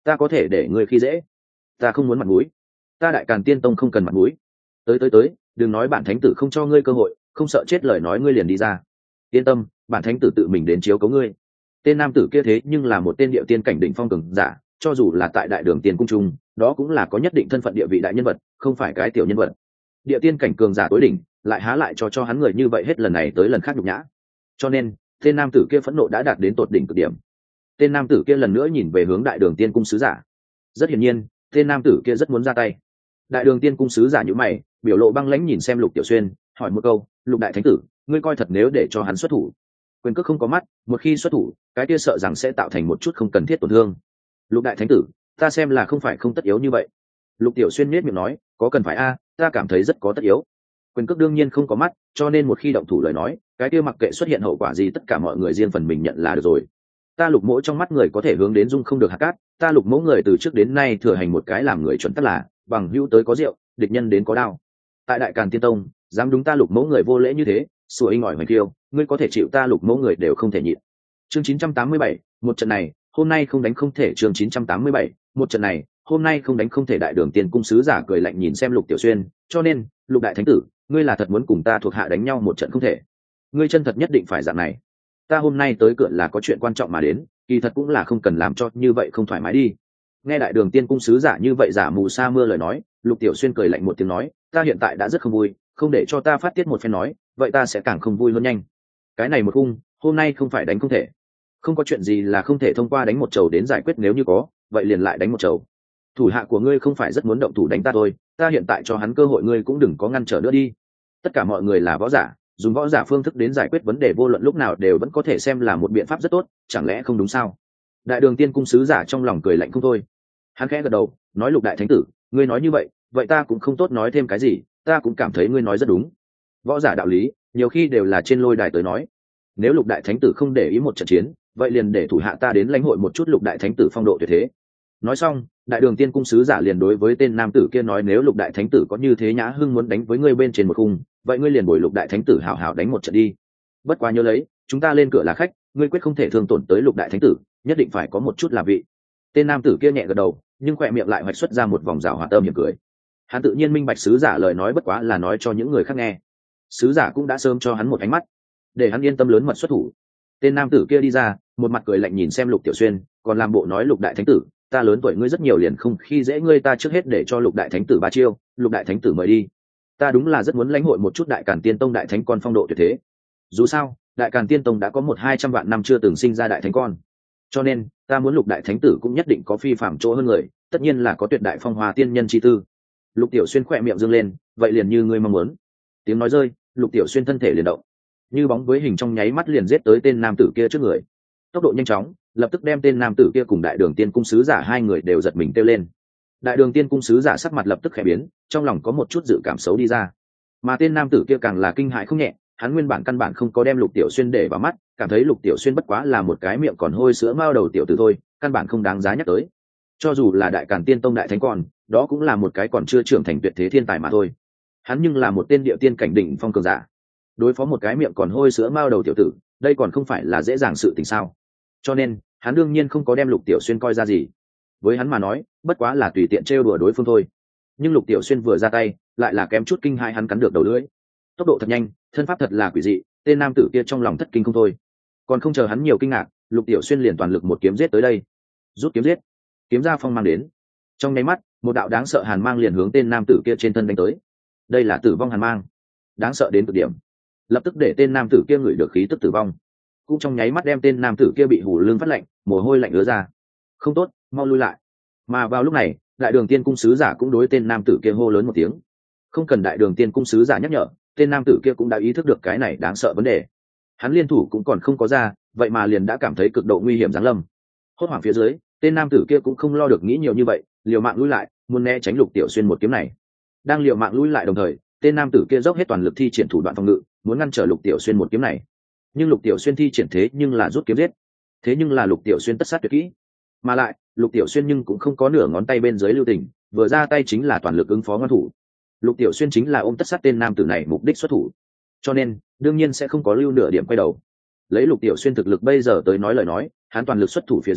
ta có thể để ngươi khi dễ? Ta không muốn mặt mũi, ta Đại Càn Tiên Tông không cần mặt mũi. Tới tới tới, đừng nói bản thánh tử không cho ngươi cơ hội, không sợ chết lời nói ngươi liền đi ra. Yên tâm, bản thánh tử tự mình đến chiếu cố ngươi. Tên nam tử kia thế nhưng là một tên địa tiên cảnh đỉnh phong cường giả, cho dù là tại Đại Đường Tiên cung trung, đó cũng là có nhất định thân phận địa vị đại nhân vật, không phải cái tiểu nhân vật. Địa tiên cảnh cường giả tối đỉnh, lại há lại cho cho hắn người như vậy hết lần này tới lần khác nhục nhã. Cho nên, tên nam tử kia phẫn nộ đã đạt đến tột đỉnh cực điểm. Tên nam tử kia lần nữa nhìn về hướng Đại Đường Tiên cung sứ giả. Rất hiển nhiên, tên nam tử kia rất muốn ra tay. Đại Đường Tiên cung sứ giả nhíu mày, biểu lộ băng lãnh nhìn xem Lục Tiểu Xuyên, hỏi một câu: "Lục đại thánh tử, ngươi coi thật nếu để cho hắn xuất thủ?" Quyền cước không có mắt, một khi xuất thủ, cái kia sợ rằng sẽ tạo thành một chút không cần thiết tổn thương. Lục đại thánh tử, ta xem là không phải không tất yếu như vậy. Lục Tiểu Xuyên nhếch miệng nói: "Có cần phải a, ta cảm thấy rất có tất yếu." Quyền cước đương nhiên không có mắt, cho nên một khi động thủ lời nói, cái kia mặc kệ xuất hiện hậu quả gì tất cả mọi người riêng phần mình nhận là được rồi. Ta Lục Mỗ trong mắt người có thể hướng đến dung không được hạt cát, ta Lục Mỗ người từ trước đến nay thừa hành một cái làm người chuẩn tắc là bằng hữu tới có rượu, địch nhân đến có đao. Tại Đại Càn Tiên Tông, dám đúng ta Lục Mỗ người vô lễ như thế, sủa inh ỏi hoành kiêu, ngươi có thể chịu ta Lục Mỗ người đều không thể nhịn. Chương chín trăm tám mươi bảy, một trận này, hôm nay không đánh không thể. Chương chín trăm tám mươi bảy, một trận này, hôm nay không đánh không thể. Đại Đường Tiên cung sứ giả cười lạnh nhìn xem Lục Tiểu Xuyên, cho nên, Lục đại thánh tử, ngươi là thật muốn cùng ta thuộc hạ đánh nhau một trận không thể? Ngươi chân thật nhất định phải dạng này. Ta hôm nay tới cửa là có chuyện quan trọng mà đến, kỳ thật cũng là không cần làm cho như vậy không thoải mái đi. Nghe Đại Đường Tiên cung sứ giả như vậy giả mù sa mưa lời nói, Lục Tiểu Xuyên cười lạnh một tiếng nói: "Ta hiện tại đã rất không vui, không để cho ta phát tiết một phen nói, vậy ta sẽ càng không vui hơn nhanh. Cái này một khung, hôm nay không phải đánh không thể. Không có chuyện gì là không thể thông qua đánh một chầu đến giải quyết, nếu như có, vậy liền lại đánh một chầu. Thủ hạ của ngươi không phải rất muốn động thủ đánh ta thôi, ta hiện tại cho hắn cơ hội, ngươi cũng đừng có ngăn trở nữa đi. Tất cả mọi người là võ giả, dùng võ giả phương thức đến giải quyết vấn đề vô luận lúc nào đều vẫn có thể xem là một biện pháp rất tốt, chẳng lẽ không đúng sao?" Đại Đường Tiên cung sứ giả trong lòng cười lạnh không thôi. Hắn khẽ gật đầu, nói: "Lục đại thánh tử, ngươi nói như vậy, vậy ta cũng không tốt nói thêm cái gì, ta cũng cảm thấy ngươi nói rất đúng. Võ giả đạo lý, nhiều khi đều là trên lôi đài tới nói. Nếu Lục đại thánh tử không để ý một trận chiến, vậy liền để thủ hạ ta đến lãnh hội một chút Lục đại thánh tử phong độ tuyệt thế." Nói xong, Đại Đường Tiên cung sứ giả liền đối với tên nam tử kia nói: "Nếu Lục đại thánh tử có như thế nhã hưng muốn đánh với ngươi bên trên một khung, vậy ngươi liền bồi Lục đại thánh tử hảo hảo đánh một trận đi. Bất quá nhớ lấy, chúng ta lên cửa là khách, ngươi quyết không thể thương tổn tới Lục đại thánh tử, nhất định phải có một chút là vị." Tên nam tử kia nhẹ gật đầu, nhưng khỏe miệng lại hoạch xuất ra một vòng rào hoạt tâm hiểm cười. Hắn tự nhiên minh bạch sứ giả lời nói bất quá là nói cho những người khác nghe. Sứ giả cũng đã sớm cho hắn một ánh mắt, để hắn yên tâm lớn mật xuất thủ. Tên nam tử kia đi ra, một mặt cười lạnh nhìn xem Lục Tiểu Xuyên, còn làm bộ nói: "Lục đại thánh tử, ta lớn tuổi ngươi rất nhiều, liền không khi dễ ngươi, ta trước hết để cho Lục đại thánh tử ba chiêu, Lục đại thánh tử mời đi. Ta đúng là rất muốn lãnh hội một chút Đại Càn Tiên Tông đại thánh con phong độ tuyệt thế. Dù sao, Đại Càn Tiên Tông đã có một hai trăm vạn năm chưa từng sinh ra đại thánh con, cho nên ta muốn Lục đại thánh tử cũng nhất định có phi phạm chỗ hơn người, tất nhiên là có tuyệt đại phong hoa tiên nhân chi tư." Lục Tiểu Xuyên khỏe miệng dương lên: "Vậy liền như ngươi mong muốn." Tiếng nói rơi, Lục Tiểu Xuyên thân thể liền động, như bóng với hình, trong nháy mắt liền giết tới tên nam tử kia trước người. Tốc độ nhanh chóng, lập tức đem tên nam tử kia cùng Đại Đường Tiên cung sứ giả hai người đều giật mình kêu lên. Đại Đường Tiên cung sứ giả sắc mặt lập tức khẽ biến, trong lòng có một chút dự cảm xấu đi ra. Mà tên nam tử kia càng là kinh hãi không nhẹ, hắn nguyên bản căn bản không có đem Lục Tiểu Xuyên để vào mắt, cảm thấy Lục Tiểu Xuyên bất quá là một cái miệng còn hôi sữa mao đầu tiểu tử thôi, căn bản không đáng giá nhắc tới. Cho dù là Đại Càn Tiên Tông đại thánh con, đó cũng là một cái còn chưa trưởng thành tuyệt thế thiên tài mà thôi. Hắn nhưng là một tên địa tiên cảnh đỉnh phong cường giả, đối phó một cái miệng còn hôi sữa mao đầu tiểu tử, đây còn không phải là dễ dàng sự tình sao? Cho nên, hắn đương nhiên không có đem Lục Tiểu Xuyên coi ra gì. Với hắn mà nói, bất quá là tùy tiện trêu đùa đối phương thôi. Nhưng Lục Tiểu Xuyên vừa ra tay, lại là kém chút kinh hai hắn cắn được đầu lưỡi. Tốc độ thật nhanh, thân pháp thật là quỷ dị, tên nam tử kia trong lòng thất kinh không thôi. Còn không chờ hắn nhiều kinh ngạc, Lục Tiểu Xuyên liền toàn lực một kiếm giết tới đây. Rút kiếm giết, kiếm ra phong mang đến. Trong nháy mắt, một đạo đáng sợ hàn mang liền hướng tên nam tử kia trên thân đánh tới. Đây là tử vong hàn mang, đáng sợ đến cực điểm, lập tức để tên nam tử kia ngửi được khí tức tử vong, cũng trong nháy mắt đem tên nam tử kia bị hù lưng phát lạnh, mồ hôi lạnh ứa ra. Không tốt, mau lui lại. Mà vào lúc này, Đại Đường Tiên cung sứ giả cũng đối tên nam tử kia hô lớn một tiếng. Không cần Đại Đường Tiên cung sứ giả nhắc nhở, tên nam tử kia cũng đã ý thức được cái này đáng sợ vấn đề. Hắn liên thủ cũng còn không có ra, vậy mà liền đã cảm thấy cực độ nguy hiểm giáng lâm. Hốt hoảng phía dưới, tên nam tử kia cũng không lo được nghĩ nhiều như vậy, liều mạng lui lại, muốn né tránh Lục Tiểu Xuyên một kiếm này. Đang liều mạng lui lại đồng thời, tên nam tử kia dốc hết toàn lực thi triển thủ đoạn phòng ngự, muốn ngăn trở Lục Tiểu Xuyên một kiếm này. Nhưng Lục Tiểu Xuyên thi triển thế nhưng là rút kiếm giết, thế nhưng là Lục Tiểu Xuyên tất sát tuyệt kỹ, mà lại Lục Tiểu Xuyên nhưng cũng không có nửa ngón tay bên dưới lưu tình, vừa ra tay chính là toàn lực ứng phó ngăn thủ. Lục Tiểu Xuyên chính là ôm tất sát tên nam tử này mục đích xuất thủ, cho nên đương nhiên sẽ không có lưu nửa điểm quay đầu. Lấy Lục Tiểu Xuyên thực lực bây giờ tới nói lời nói, hắn toàn lực xuất thủ phía dưới,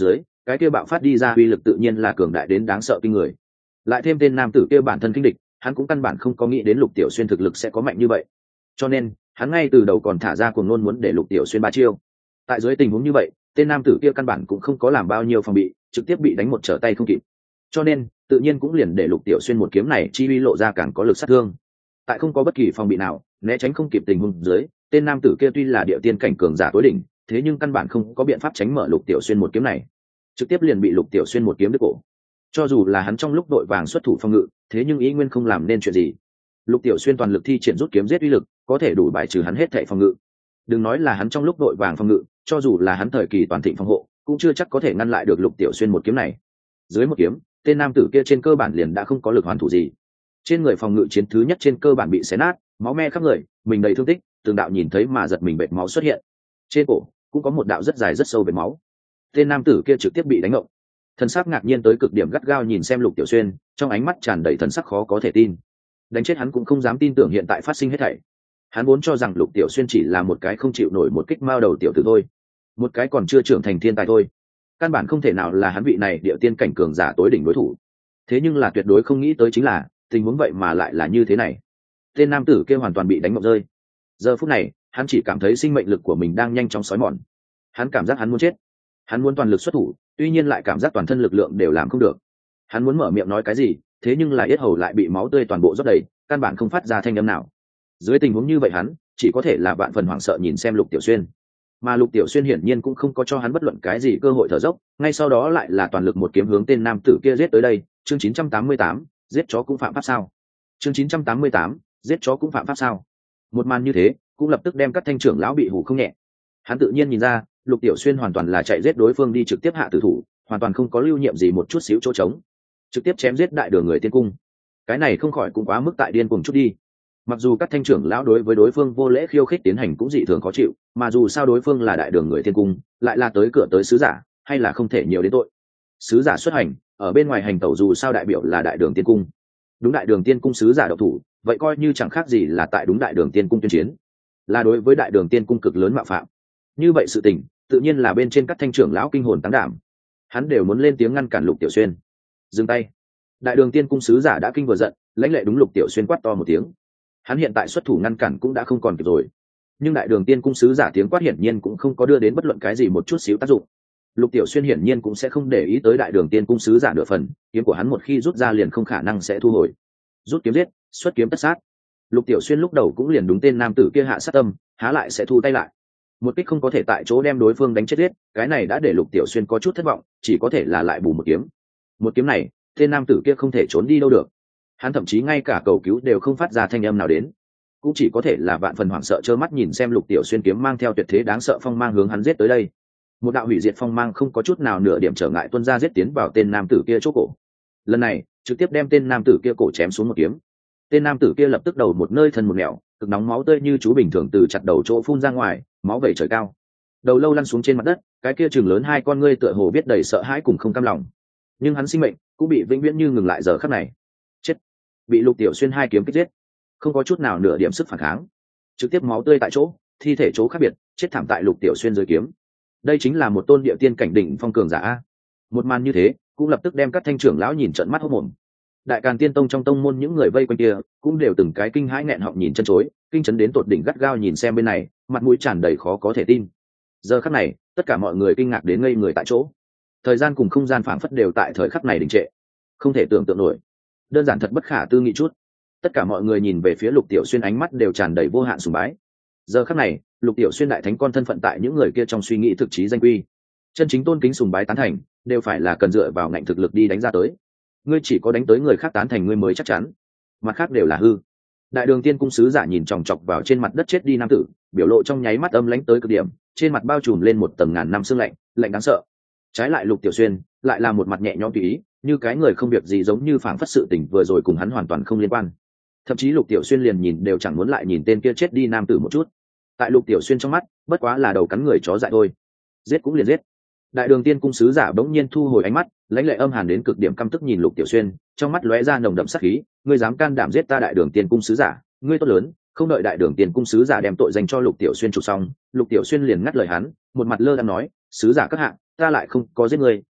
cái kia bạo phát đi ra uy lực tự nhiên là cường đại đến đáng sợ kinh người. Lại thêm tên nam tử kia bản thân kinh địch, hắn cũng căn bản không có nghĩ đến Lục Tiểu Xuyên thực lực sẽ có mạnh như vậy, cho nên hắn ngay từ đầu còn thả ra cuồng ngôn muốn để Lục Tiểu Xuyên ba chiêu. Tại dưới tình huống như vậy, tên nam tử kia căn bản cũng không có làm bao nhiêu phòng bị, trực tiếp bị đánh một trở tay không kịp, cho nên tự nhiên cũng liền để Lục Tiểu Xuyên một kiếm này chi uy lộ ra càng có lực sát thương. Tại không có bất kỳ phòng bị nào, né tránh không kịp tình huống dưới, tên nam tử kia tuy là địa tiên cảnh cường giả tối đỉnh, thế nhưng căn bản không có biện pháp tránh mở Lục Tiểu Xuyên một kiếm này, trực tiếp liền bị Lục Tiểu Xuyên một kiếm đứt cổ. Cho dù là hắn trong lúc đội vàng xuất thủ phòng ngự, thế nhưng ý nguyên không làm nên chuyện gì. Lục Tiểu Xuyên toàn lực thi triển rút kiếm giết uy lực, có thể đủ bài trừ hắn hết thảy phòng ngự. Đừng nói là hắn trong lúc đội vàng phòng ngự, cho dù là hắn thời kỳ toàn thịnh phòng hộ, cũng chưa chắc có thể ngăn lại được Lục Tiểu Xuyên một kiếm này. Dưới một kiếm, tên nam tử kia trên cơ bản liền đã không có lực hoàn thủ gì. Trên người phòng ngự chiến thứ nhất trên cơ bản bị xé nát, máu me khắp người, mình đầy thương tích, từng đạo nhìn thấy mà giật mình vệt máu xuất hiện. Trên cổ cũng có một đạo rất dài rất sâu vệt máu. Tên nam tử kia trực tiếp bị đánh ngộng. Thần sắc ngạc nhiên tới cực điểm, gắt gao nhìn xem Lục Tiểu Xuyên, trong ánh mắt tràn đầy thần sắc khó có thể tin. Đánh chết hắn cũng không dám tin tưởng hiện tại phát sinh hết thảy. Hắn vốn cho rằng Lục Tiểu Xuyên chỉ là một cái không chịu nổi một kích mao đầu tiểu tử thôi, một cái còn chưa trưởng thành thiên tài thôi, căn bản không thể nào là hắn vị này địa tiên cảnh cường giả tối đỉnh đối thủ. Thế nhưng là tuyệt đối không nghĩ tới chính là tình huống vậy mà lại là như thế này. Tên nam tử kia hoàn toàn bị đánh ngộng rơi. Giờ phút này, hắn chỉ cảm thấy sinh mệnh lực của mình đang nhanh chóng xói mòn. Hắn cảm giác hắn muốn chết. Hắn muốn toàn lực xuất thủ, tuy nhiên lại cảm giác toàn thân lực lượng đều làm không được. Hắn muốn mở miệng nói cái gì, thế nhưng là yết hầu lại bị máu tươi toàn bộ rót đầy, căn bản không phát ra thanh âm nào. Dưới tình huống như vậy hắn chỉ có thể là vạn phần hoảng sợ nhìn xem Lục Tiểu Xuyên. Mà Lục Tiểu Xuyên hiển nhiên cũng không có cho hắn bất luận cái gì cơ hội thở dốc, ngay sau đó lại là toàn lực một kiếm hướng tên nam tử kia giết tới đây. Chương chín trăm tám mươi tám, giết chó cũng phạm pháp sao? Chương chín trăm tám mươi tám, giết chó cũng phạm pháp sao? Một màn như thế, cũng lập tức đem các thanh trưởng lão bị hù không nhẹ. Hắn tự nhiên nhìn ra, Lục Tiểu Xuyên hoàn toàn là chạy giết đối phương đi trực tiếp hạ tử thủ, hoàn toàn không có lưu nhiệm gì một chút xíu chỗ trống, trực tiếp chém giết đại đường người tiên cung. Cái này không khỏi cũng quá mức tại điên cuồng chút đi. Mặc dù các thanh trưởng lão đối với đối phương vô lễ khiêu khích tiến hành cũng dị thường khó chịu, mà dù sao đối phương là đại đường người tiên cung, lại là tới cửa tới sứ giả, hay là không thể nhiều đến tội. Sứ giả xuất hành, ở bên ngoài hành tẩu dù sao đại biểu là đại đường tiên cung. Đúng đại đường tiên cung sứ giả độc thủ, vậy coi như chẳng khác gì là tại đúng đại đường tiên cung tuyên chiến, là đối với đại đường tiên cung cực lớn mạo phạm. Như vậy sự tình, tự nhiên là bên trên các thanh trưởng lão kinh hồn táng đảm. Hắn đều muốn lên tiếng ngăn cản Lục Tiểu Xuyên. Dừng tay. Đại đường tiên cung sứ giả đã kinh vừa giận, lãnh lệ đúng Lục Tiểu Xuyên quát to một tiếng. Hắn hiện tại xuất thủ ngăn cản cũng đã không còn kịp rồi. Nhưng đại đường tiên cung sứ giả tiếng quát hiển nhiên cũng không có đưa đến bất luận cái gì một chút xíu tác dụng. Lục Tiểu Xuyên hiển nhiên cũng sẽ không để ý tới đại đường tiên cung sứ giả nửa phần, kiếm của hắn một khi rút ra liền không khả năng sẽ thu hồi. Rút kiếm giết, xuất kiếm tất sát. Lục Tiểu Xuyên lúc đầu cũng liền đúng tên nam tử kia hạ sát tâm, há lại sẽ thu tay lại. Một kích không có thể tại chỗ đem đối phương đánh chết giết, cái này đã để Lục Tiểu Xuyên có chút thất vọng, chỉ có thể là lại bù một kiếm. Một kiếm này, tên nam tử kia không thể trốn đi đâu được. Hắn thậm chí ngay cả cầu cứu đều không phát ra thanh âm nào đến, cũng chỉ có thể là vạn phần hoảng sợ trơ mắt nhìn xem Lục Tiểu Xuyên kiếm mang theo tuyệt thế đáng sợ phong mang hướng hắn giết tới đây. Một đạo hủy diệt phong mang không có chút nào nửa điểm trở ngại tuôn ra giết tiến vào tên nam tử kia chỗ cổ. Lần này, trực tiếp đem tên nam tử kia cổ chém xuống một kiếm. Tên nam tử kia lập tức đầu một nơi thân một nẻo, cực nóng máu tươi như chú bình thường từ chặt đầu chỗ phun ra ngoài, máu vẩy trời cao. Đầu lâu lăn xuống trên mặt đất, cái kia chừng lớn hai con ngươi tựa hồ biết đầy sợ hãi cùng không cam lòng. Nhưng hắn sinh mệnh cũng bị vĩnh viễn như ngừng lại giờ khắc này. Chết. Bị Lục Tiểu Xuyên hai kiếm kích giết, không có chút nào nửa điểm sức phản kháng, trực tiếp máu tươi tại chỗ, thi thể chỗ khác biệt, chết thảm tại Lục Tiểu Xuyên dưới kiếm. Đây chính là một tôn địa tiên cảnh đỉnh phong cường giả a. Một màn như thế, cũng lập tức đem các thanh trưởng lão nhìn trợn mắt hốt mồm. Đại Càn Tiên Tông trong tông môn những người vây quanh kia, cũng đều từng cái kinh hãi nghẹn họng nhìn chân chối, kinh chấn đến tột đỉnh gắt gao nhìn xem bên này, mặt mũi tràn đầy khó có thể tin. Giờ khắc này, tất cả mọi người kinh ngạc đến ngây người tại chỗ. Thời gian cùng không gian phảng phất đều tại thời khắc này đình trệ. Không thể tưởng tượng nổi, đơn giản thật bất khả tư nghị chút. Tất cả mọi người nhìn về phía Lục Tiểu Xuyên ánh mắt đều tràn đầy vô hạn sùng bái. Giờ khắc này, Lục Tiểu Xuyên đại thánh con thân phận tại những người kia trong suy nghĩ thực chí danh quy, chân chính tôn kính sùng bái tán thành, đều phải là cần dựa vào ngạnh thực lực đi đánh ra tới. Ngươi chỉ có đánh tới người khác tán thành ngươi mới chắc chắn, mặt khác đều là hư. Đại đường tiên cung sứ giả nhìn chòng chọc vào trên mặt đất chết đi nam tử, biểu lộ trong nháy mắt âm lãnh tới cực điểm, trên mặt bao trùm lên một tầng ngàn năm sương lạnh, lạnh đáng sợ. Trái lại Lục Tiểu Xuyên lại là một mặt nhẹ nhõm tùy ý, như cái người không việc gì, giống như phảng phất sự tình vừa rồi cùng hắn hoàn toàn không liên quan. Thậm chí Lục Tiểu Xuyên liền nhìn đều chẳng muốn lại nhìn tên kia chết đi nam tử một chút. Tại Lục Tiểu Xuyên trong mắt, bất quá là đầu cắn người chó dại thôi. Giết cũng liền giết. Đại đường tiên cung sứ giả bỗng nhiên thu hồi ánh mắt, lãnh lệ âm hàn đến cực điểm, căm tức nhìn Lục Tiểu Xuyên, trong mắt lóe ra nồng đậm sát khí. Ngươi dám can đảm giết ta đại đường tiên cung sứ giả, ngươi tốt lớn. Không đợi đại đường tiên cung sứ giả đem tội danh cho Lục Tiểu Xuyên chụp xong, Lục Tiểu Xuyên liền ngắt lời hắn, một mặt lơ đang nói, sứ giả các hạ, ta lại không có giết ngươi,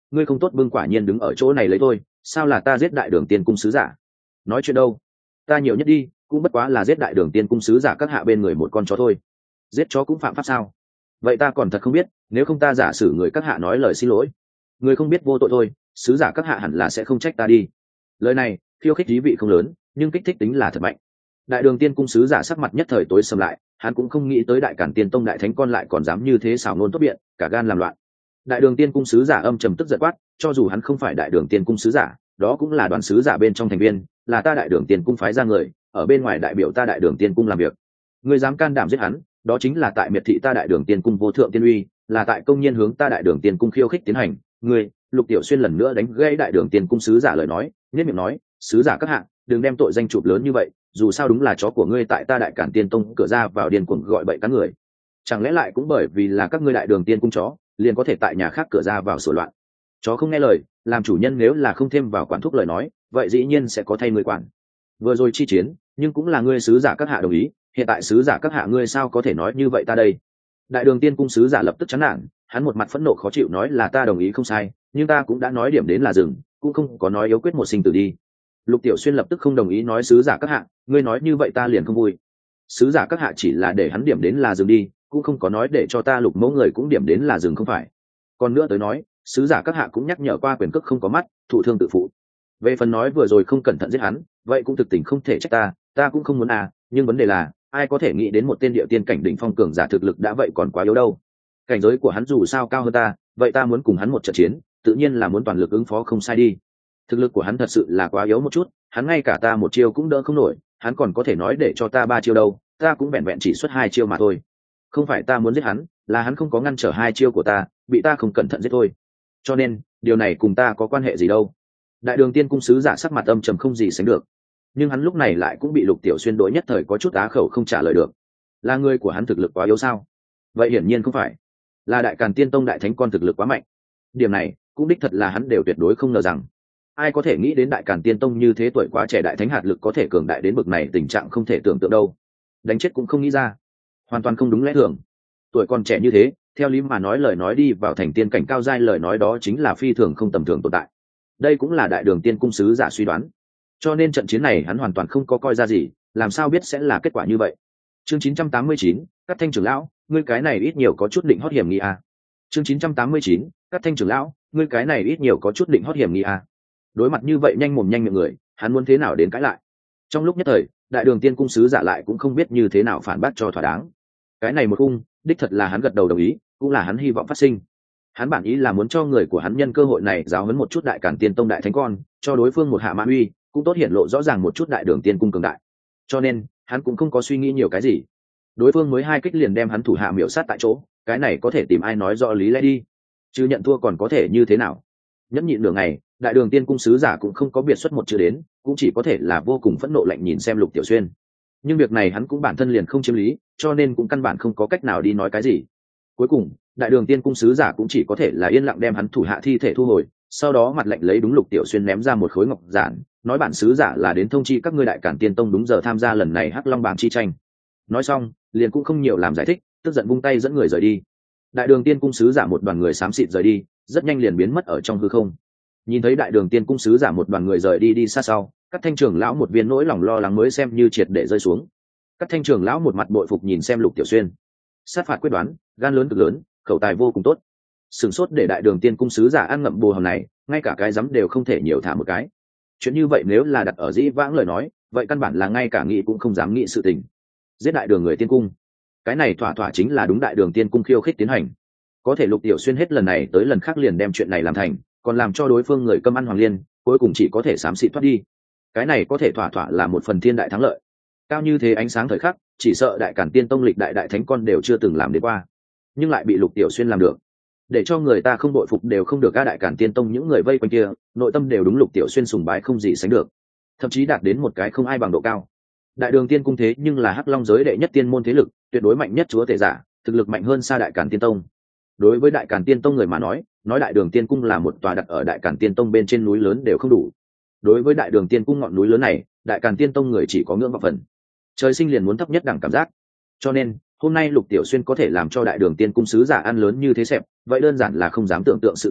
ngươi không tốt bưng quả nhiên đứng ở chỗ này lấy tôi, sao là ta giết đại đường tiên cung sứ giả? Nói chuyện đâu? Ta nhiều nhất đi cũng bất quá là giết đại đường tiên cung sứ giả các hạ bên người một con chó thôi. Giết chó cũng phạm pháp sao? Vậy ta còn thật không biết, nếu không ta giả sử người các hạ nói lời xin lỗi. Người không biết vô tội thôi, sứ giả các hạ hẳn là sẽ không trách ta đi. Lời này khiêu khích ý vị không lớn, nhưng kích thích tính là thật mạnh. Đại đường tiên cung sứ giả sắc mặt nhất thời tối sầm lại, hắn cũng không nghĩ tới đại cản tiên tông đại thánh con lại còn dám như thế xảo ngôn tốt biện, cả gan làm loạn. Đại đường tiên cung sứ giả âm trầm tức giận quát, cho dù hắn không phải đại đường tiên cung sứ giả, đó cũng là đoàn sứ giả bên trong thành viên, là ta đại đường tiên cung phái ra người, ở bên ngoài đại biểu ta đại đường tiên cung làm việc. Ngươi dám can đảm giết hắn, đó chính là tại miệt thị ta đại đường tiên cung vô thượng tiên uy, là tại công nhiên hướng ta đại đường tiên cung khiêu khích tiến hành. Ngươi, Lục Tiểu Xuyên lần nữa đánh gãy đại đường tiên cung sứ giả lời nói, nhất miệng nói, sứ giả các hạ, đừng đem tội danh chụp lớn như vậy, dù sao đúng là chó của ngươi tại ta đại cản tiên tông cửa ra vào điên cuồng gọi bậy cắn người, chẳng lẽ lại cũng bởi vì là các ngươi đại đường tiên cung chó liền có thể tại nhà khác cửa ra vào sửa loạn? Chó không nghe lời, làm chủ nhân nếu là không thêm vào quản thúc lời nói, vậy dĩ nhiên sẽ có thay người quản. Vừa rồi chi chiến nhưng cũng là ngươi sứ giả các hạ đồng ý, hiện tại sứ giả các hạ ngươi sao có thể nói như vậy ta đây? Đại đường tiên cung sứ giả lập tức chán nản, hắn một mặt phẫn nộ khó chịu nói là ta đồng ý không sai, nhưng ta cũng đã nói điểm đến là dừng, cũng không có nói yếu quyết một sinh tử đi. Lục Tiểu Xuyên lập tức không đồng ý nói sứ giả các hạ, ngươi nói như vậy ta liền không vui. Sứ giả các hạ chỉ là để hắn điểm đến là dừng đi, cũng không có nói để cho ta Lục mẫu người cũng điểm đến là dừng không phải. Còn nữa tới nói, sứ giả các hạ cũng nhắc nhở qua quyền cước không có mắt, thụ thương tự phụ. Về phần nói vừa rồi không cẩn thận giết hắn, vậy cũng thực tình không thể trách ta, ta cũng không muốn à, nhưng vấn đề là, ai có thể nghĩ đến một tên địa tiên cảnh đỉnh phong cường giả thực lực đã vậy còn quá yếu đâu. Cảnh giới của hắn dù sao cao hơn ta, vậy ta muốn cùng hắn một trận chiến, tự nhiên là muốn toàn lực ứng phó không sai đi. Thực lực của hắn thật sự là quá yếu một chút, hắn ngay cả ta một chiêu cũng đỡ không nổi, hắn còn có thể nói để cho ta ba chiêu đâu, ta cũng vẹn vẹn chỉ xuất hai chiêu mà thôi. Không phải ta muốn giết hắn, là hắn không có ngăn trở hai chiêu của ta, bị ta không cẩn thận giết thôi. Cho nên điều này cùng ta có quan hệ gì đâu. Đại đường tiên cung sứ giả sắc mặt âm trầm không gì sánh được, nhưng hắn lúc này lại cũng bị Lục Tiểu Xuyên đối nhất thời có chút á khẩu không trả lời được. Là người của hắn thực lực quá yếu sao? Vậy hiển nhiên không phải, là đại càn tiên tông đại thánh con thực lực quá mạnh. Điểm này cũng đích thật là hắn đều tuyệt đối không ngờ rằng. Ai có thể nghĩ đến đại càn tiên tông như thế tuổi quá trẻ đại thánh hạt lực có thể cường đại đến bực này, tình trạng không thể tưởng tượng đâu. Đánh chết cũng không nghĩ ra, hoàn toàn không đúng lẽ thường. Tuổi còn trẻ như thế, theo lý mà nói lời nói đi vào thành tiên cảnh cao giai lời nói đó chính là phi thường không tầm thường tồn tại. Đây cũng là đại đường tiên cung sứ giả suy đoán. Cho nên trận chiến này hắn hoàn toàn không có coi ra gì, làm sao biết sẽ là kết quả như vậy. Chương chín trăm tám mươi chín, Cát Thanh trưởng lão, ngươi cái này ít nhiều có chút định hót hiểm nghi à. Chương chín trăm tám mươi chín, Cát Thanh trưởng lão, ngươi cái này ít nhiều có chút định hót hiểm nghi à. Đối mặt như vậy nhanh mồm nhanh miệng người, hắn muốn thế nào đến cãi lại. Trong lúc nhất thời, đại đường tiên cung sứ giả lại cũng không biết như thế nào phản bác cho thỏa đáng. Cái này một cung, đích thật là hắn gật đầu đồng ý, cũng là hắn hy vọng phát sinh. Hắn bản ý là muốn cho người của hắn nhân cơ hội này giáo huấn một chút đại càn tiên tông đại thánh con, cho đối phương một hạ mã uy, cũng tốt hiển lộ rõ ràng một chút đại đường tiên cung cường đại. Cho nên hắn cũng không có suy nghĩ nhiều cái gì. Đối phương mới hai kích liền đem hắn thủ hạ miểu sát tại chỗ, cái này có thể tìm ai nói rõ lý lẽ đi, chứ nhận thua còn có thể như thế nào. Nhẫn nhịn nửa ngày, đại đường tiên cung sứ giả cũng không có biệt xuất một chữ đến, cũng chỉ có thể là vô cùng phẫn nộ lạnh nhìn xem Lục Tiểu Xuyên. Nhưng việc này hắn cũng bản thân liền không chiếm lý, cho nên cũng căn bản không có cách nào đi nói cái gì. Cuối cùng đại đường tiên cung sứ giả cũng chỉ có thể là yên lặng đem hắn thủ hạ thi thể thu hồi, sau đó mặt lạnh lấy đúng Lục Tiểu Xuyên ném ra một khối ngọc giản, nói bản sứ giả là đến thông chi các ngươi đại cản tiên tông đúng giờ tham gia lần này hắc long bảng chi tranh. Nói xong liền cũng không nhiều làm giải thích, tức giận vung tay dẫn người rời đi. Đại đường tiên cung sứ giả một đoàn người xám xịt rời đi, rất nhanh liền biến mất ở trong hư không. Nhìn thấy đại đường tiên cung sứ giả một đoàn người rời đi đi xa sau, các thanh trưởng lão một viên nỗi lòng lo lắng mới xem như triệt để rơi xuống. Các thanh trưởng lão một mặt bội phục nhìn xem Lục Tiểu Xuyên, sát phạt quyết đoán, gan lớn cực lớn, khẩu tài vô cùng tốt. Sửng sốt để đại đường tiên cung sứ giả ăn ngậm bồ hòn này, ngay cả cái dám đều không thể nhiều thả một cái. Chuyện như vậy nếu là đặt ở dĩ vãng lời nói, vậy căn bản là ngay cả nghĩ cũng không dám nghĩ sự tình. Giết đại đường người tiên cung, cái này thỏa thỏa chính là đúng đại đường tiên cung khiêu khích tiến hành. Có thể Lục Tiểu Xuyên hết lần này tới lần khác liền đem chuyện này làm thành, còn làm cho đối phương người cơm ăn hoàng liên, cuối cùng chỉ có thể xám xịt thoát đi. Cái này có thể thỏa thỏa là một phần thiên đại thắng lợi. Cao như thế ánh sáng thời khắc, chỉ sợ đại cản tiên tông lịch đại đại thánh con đều chưa từng làm đến qua, nhưng lại bị Lục Tiểu Xuyên làm được, để cho người ta không bội phục đều không được. Các đại cản tiên tông những người vây quanh kia, nội tâm đều đúng Lục Tiểu Xuyên sùng bái không gì sánh được, thậm chí đạt đến một cái không ai bằng độ cao. Đại đường tiên cung thế nhưng là hắc long giới đệ nhất tiên môn thế lực, tuyệt đối mạnh nhất chúa tể giả, thực lực mạnh hơn xa đại cản tiên tông. Đối với đại cản tiên tông người mà nói, nói đại đường tiên cung là một tòa đặt ở đại cản tiên tông bên trên núi lớn đều không đủ. Đối với đại đường tiên cung ngọn núi lớn này, đại cản tiên tông người chỉ có ngưỡng vọng phần, trời sinh liền muốn thấp nhất đẳng cảm giác. Cho nên hôm nay Lục Tiểu Xuyên có thể làm cho đại đường tiên cung sứ giả ăn lớn như thế xẹp, vậy đơn giản là không dám tưởng tượng sự tình,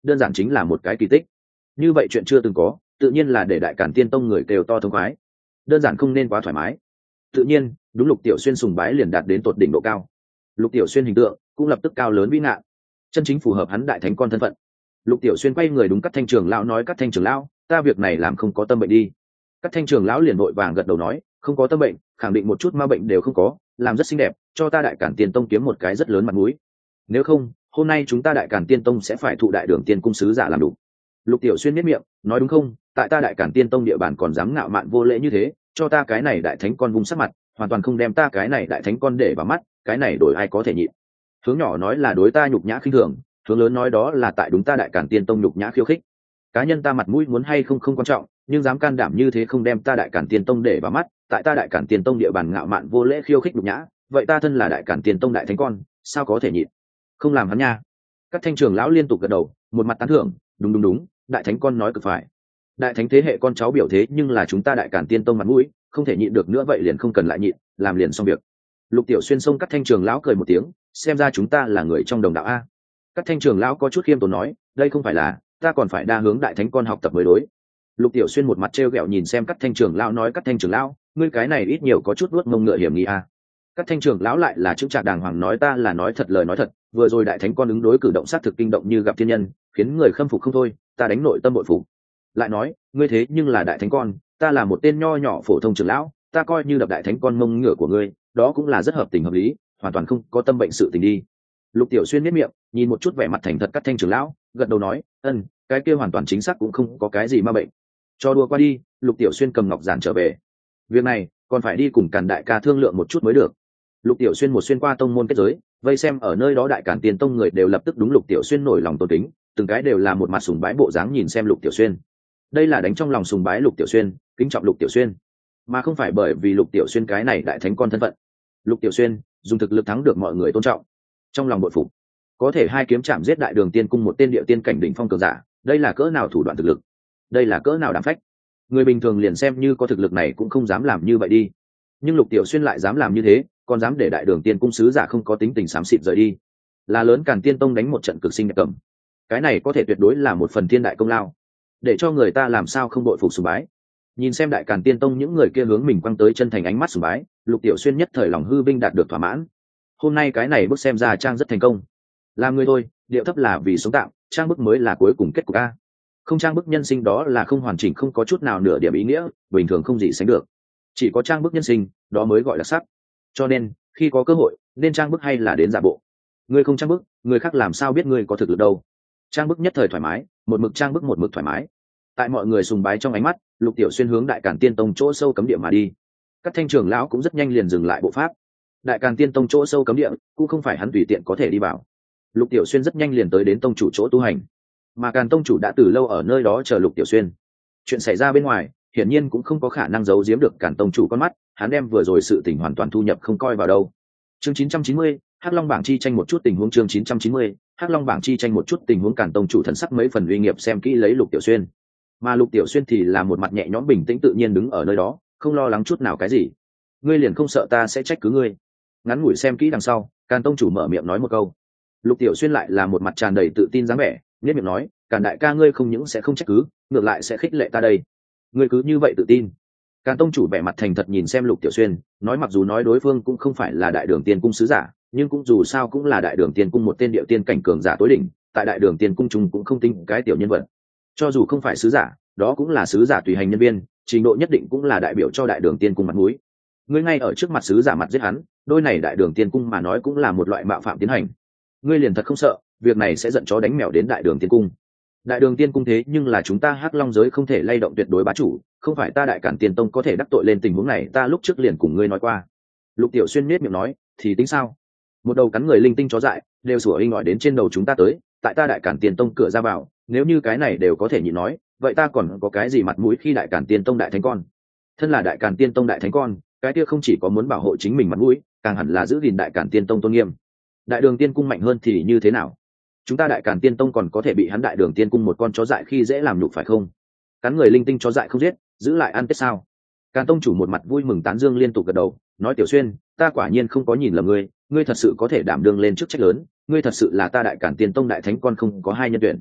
đơn giản chính là một cái kỳ tích. Như vậy chuyện chưa từng có, tự nhiên là để đại cản tiên tông người kêu to thông khoái, đơn giản không nên quá thoải mái. Tự nhiên đúng Lục Tiểu Xuyên sùng bái liền đạt đến tột đỉnh độ cao. Lục Tiểu Xuyên hình tượng cũng lập tức cao lớn vĩ ngạn, chân chính phù hợp hắn đại thánh con thân phận. Lục Tiểu Xuyên quay người đúng Cát Thanh trưởng lão nói, Cát Thanh trưởng lão, ta việc này làm không có tâm bệnh đi. Cát Thanh trưởng lão liền vội vàng gật đầu nói, không có tâm bệnh, khẳng định một chút ma bệnh đều không có, làm rất xinh đẹp, cho ta đại cản tiên tông kiếm một cái rất lớn mặt mũi. Nếu không, hôm nay chúng ta đại cản tiên tông sẽ phải thụ đại đường tiên cung sứ giả làm đủ. Lục Tiểu Xuyên miết miệng nói, đúng không, tại ta đại cản tiên tông địa bàn còn dám ngạo mạn vô lễ như thế, cho ta cái này đại thánh con vung sắc mặt, hoàn toàn không đem ta cái này đại thánh con để vào mắt, cái này đổi ai có thể nhịn. Hướng nhỏ nói là đối ta nhục nhã khinh thường, hướng lớn nói đó là tại đúng ta đại cản tiên tông nhục nhã khiêu khích. Cá nhân ta mặt mũi muốn hay không không quan trọng, nhưng dám can đảm như thế không đem ta đại cản tiên tông để vào mắt, tại ta đại cản tiên tông địa bàn ngạo mạn vô lễ khiêu khích nhục nhã, vậy ta thân là đại cản tiên tông đại thánh con, sao có thể nhịn. Không làm hắn nha. Các thanh trưởng lão liên tục gật đầu, một mặt tán thưởng, đúng đúng đúng, đại thánh con nói cực phải. Đại thánh thế hệ con cháu biểu thế nhưng là chúng ta đại cản tiên tông mặt mũi, không thể nhịn được nữa, vậy liền không cần lại nhịn, làm liền xong việc. Lục Tiểu Xuyên xông Các thanh trưởng lão cười một tiếng, xem ra chúng ta là người trong đồng đạo a. Các thanh trưởng lão có chút khiêm tốn nói, đây không phải là, ta còn phải đa hướng đại thánh con học tập mới đối. Lục Tiểu Xuyên một mặt trêu ghẹo nhìn xem Các thanh trưởng lão nói, Các thanh trưởng lão, ngươi cái này ít nhiều có chút nuốt mông ngựa hiểm nghi a. Các thanh trưởng lão lại là chững chạc đàng hoàng nói, ta là nói thật lời nói thật, vừa rồi đại thánh con ứng đối cử động sát thực kinh động như gặp thiên nhân, khiến người khâm phục không thôi, ta đánh nội tâm bội phục. Lại nói, ngươi thế nhưng là đại thánh con, ta là một tên nho nhỏ phổ thông trưởng lão, ta coi như đập đại thánh con mông ngựa của ngươi, đó cũng là rất hợp tình hợp lý, hoàn toàn không có tâm bệnh sự tình đi. Lục Tiểu Xuyên miết miệng, nhìn một chút vẻ mặt thành thật Các thanh trưởng lão, gật đầu nói, ân, cái kia hoàn toàn chính xác cũng không có cái gì ma bệnh. Cho đùa qua đi. Lục Tiểu Xuyên cầm ngọc giản trở về. Việc này còn phải đi cùng Càn đại ca thương lượng một chút mới được. Lục Tiểu Xuyên một xuyên qua tông môn kết giới, vây xem ở nơi đó đại cản tiền tông người đều lập tức đúng Lục Tiểu Xuyên nổi lòng tôn kính, từng cái đều là một mặt sùng bái bộ dáng nhìn xem Lục Tiểu Xuyên. Đây là đánh trong lòng sùng bái Lục Tiểu Xuyên, kính trọng Lục Tiểu Xuyên, mà không phải bởi vì Lục Tiểu Xuyên cái này đại thánh con thân phận. Lục Tiểu Xuyên dùng thực lực thắng được mọi người tôn trọng, trong lòng bội phục. Có thể hai kiếm chạm giết đại đường tiên cung một tên địa tiên cảnh đỉnh phong cường giả, đây là cỡ nào thủ đoạn thực lực, đây là cỡ nào đảm phách. Người bình thường liền xem như có thực lực này cũng không dám làm như vậy đi, nhưng Lục Tiểu Xuyên lại dám làm như thế, còn dám để đại đường tiên cung sứ giả không có tính tình xám xịt rời đi, là lớn Càn tiên tông đánh một trận cực sinh đẹp cầm. Cái này có thể tuyệt đối là một phần thiên đại công lao, để cho người ta làm sao không đội phục sùng bái. Nhìn xem đại Càn tiên tông những người kia hướng mình quăng tới chân thành ánh mắt sùng bái, Lục Tiểu Xuyên nhất thời lòng hư vinh đạt được thỏa mãn. Hôm nay cái này bước xem ra trang rất thành công. Làm người thôi, điệu thấp là vì sống tạm, trang bức mới là cuối cùng kết cục a. Không trang bức nhân sinh đó là không hoàn chỉnh, không có chút nào nửa điểm ý nghĩa, bình thường không gì sánh được. Chỉ có trang bức nhân sinh, đó mới gọi là sắc. Cho nên khi có cơ hội nên trang bức hay là đến giả bộ. Ngươi không trang bức, người khác làm sao biết ngươi có thực lực đâu. Trang bức nhất thời thoải mái, một mực trang bức một mực thoải mái. Tại mọi người sùng bái trong ánh mắt, Lục Tiểu Xuyên hướng đại Càn tiên tông chỗ sâu cấm địa mà đi. Các thanh trưởng lão cũng rất nhanh liền dừng lại bộ pháp. Đại Càn tiên tông chỗ sâu cấm địa cũng không phải hắn tùy tiện có thể đi vào. Lục Tiểu Xuyên rất nhanh liền tới đến tông chủ chỗ tu hành, mà Càn tông chủ đã từ lâu ở nơi đó chờ Lục Tiểu Xuyên. Chuyện xảy ra bên ngoài hiển nhiên cũng không có khả năng giấu giếm được Càn tông chủ con mắt, hắn đem vừa rồi sự tình hoàn toàn thu nhập không coi vào đâu. Chương chín trăm chín mươi, Hắc Long bảng chi tranh một chút tình huống. Chương chín trăm chín mươi, Hắc Long bảng chi tranh một chút tình huống. Càn tông chủ thần sắc mấy phần uy nghiệp xem kỹ lấy Lục Tiểu Xuyên, mà Lục Tiểu Xuyên thì là một mặt nhẹ nhõm bình tĩnh tự nhiên đứng ở nơi đó, không lo lắng chút nào cái gì. Ngươi liền không sợ ta sẽ trách cứ ngươi? Ngắn ngủi xem kỹ đằng sau, Càn tông chủ mở miệng nói một câu. Lục Tiểu Xuyên lại là một mặt tràn đầy tự tin dáng vẻ, nhếch miệng nói, Càn đại ca ngươi không những sẽ không trách cứ, ngược lại sẽ khích lệ ta đây. Ngươi cứ như vậy tự tin? Càn tông chủ vẻ mặt thành thật nhìn xem Lục Tiểu Xuyên, nói mặc dù nói đối phương cũng không phải là đại đường tiên cung sứ giả, nhưng cũng dù sao cũng là đại đường tiên cung một tên điệu tiên cảnh cường giả tối đỉnh, tại đại đường tiên cung chúng cũng không tính cái tiểu nhân vật. Cho dù không phải sứ giả, đó cũng là sứ giả tùy hành nhân viên, trình độ nhất định cũng là đại biểu cho đại đường tiên cung mặt mũi. Ngươi ngay ở trước mặt sứ giả mặt giết hắn, đôi này đại đường tiên cung mà nói cũng là một loại mạo phạm tiến hành. Ngươi liền thật không sợ việc này sẽ giận chó đánh mèo đến đại đường tiên cung? Đại đường tiên cung thế nhưng là chúng ta Hắc Long giới không thể lay động tuyệt đối bá chủ, không phải ta đại Càn tiên tông có thể đắc tội lên tình huống này, ta lúc trước liền cùng ngươi nói qua. Lục Tiểu Xuyên nhếch miệng nói, thì tính sao? Một đầu cắn người linh tinh chó dại đều sủa inh ỏi đến trên đầu chúng ta tới, tại ta đại Càn tiên tông cửa ra vào, nếu như cái này đều có thể nhịn nói, vậy ta còn có cái gì mặt mũi khi đại Càn tiên tông đại thánh con? Thân là đại Càn tiên tông đại thánh con, cái kia không chỉ có muốn bảo hộ chính mình mặt mũi, càng hẳn là giữ gìn đại Càn tiên tông tôn nghiêm. Đại đường tiên cung mạnh hơn thì như thế nào? Chúng ta đại Càn tiên tông còn có thể bị hắn đại đường tiên cung một con chó dại khi dễ làm nhục phải không? Cắn người linh tinh chó dại không giết, giữ lại ăn tết sao? Càn tông chủ một mặt vui mừng tán dương liên tục gật đầu, nói Tiểu Xuyên, ta quả nhiên không có nhìn lầm ngươi, ngươi thật sự có thể đảm đương lên chức trách lớn, ngươi thật sự là ta đại Càn tiên tông đại thánh con không có hai nhân tuyển.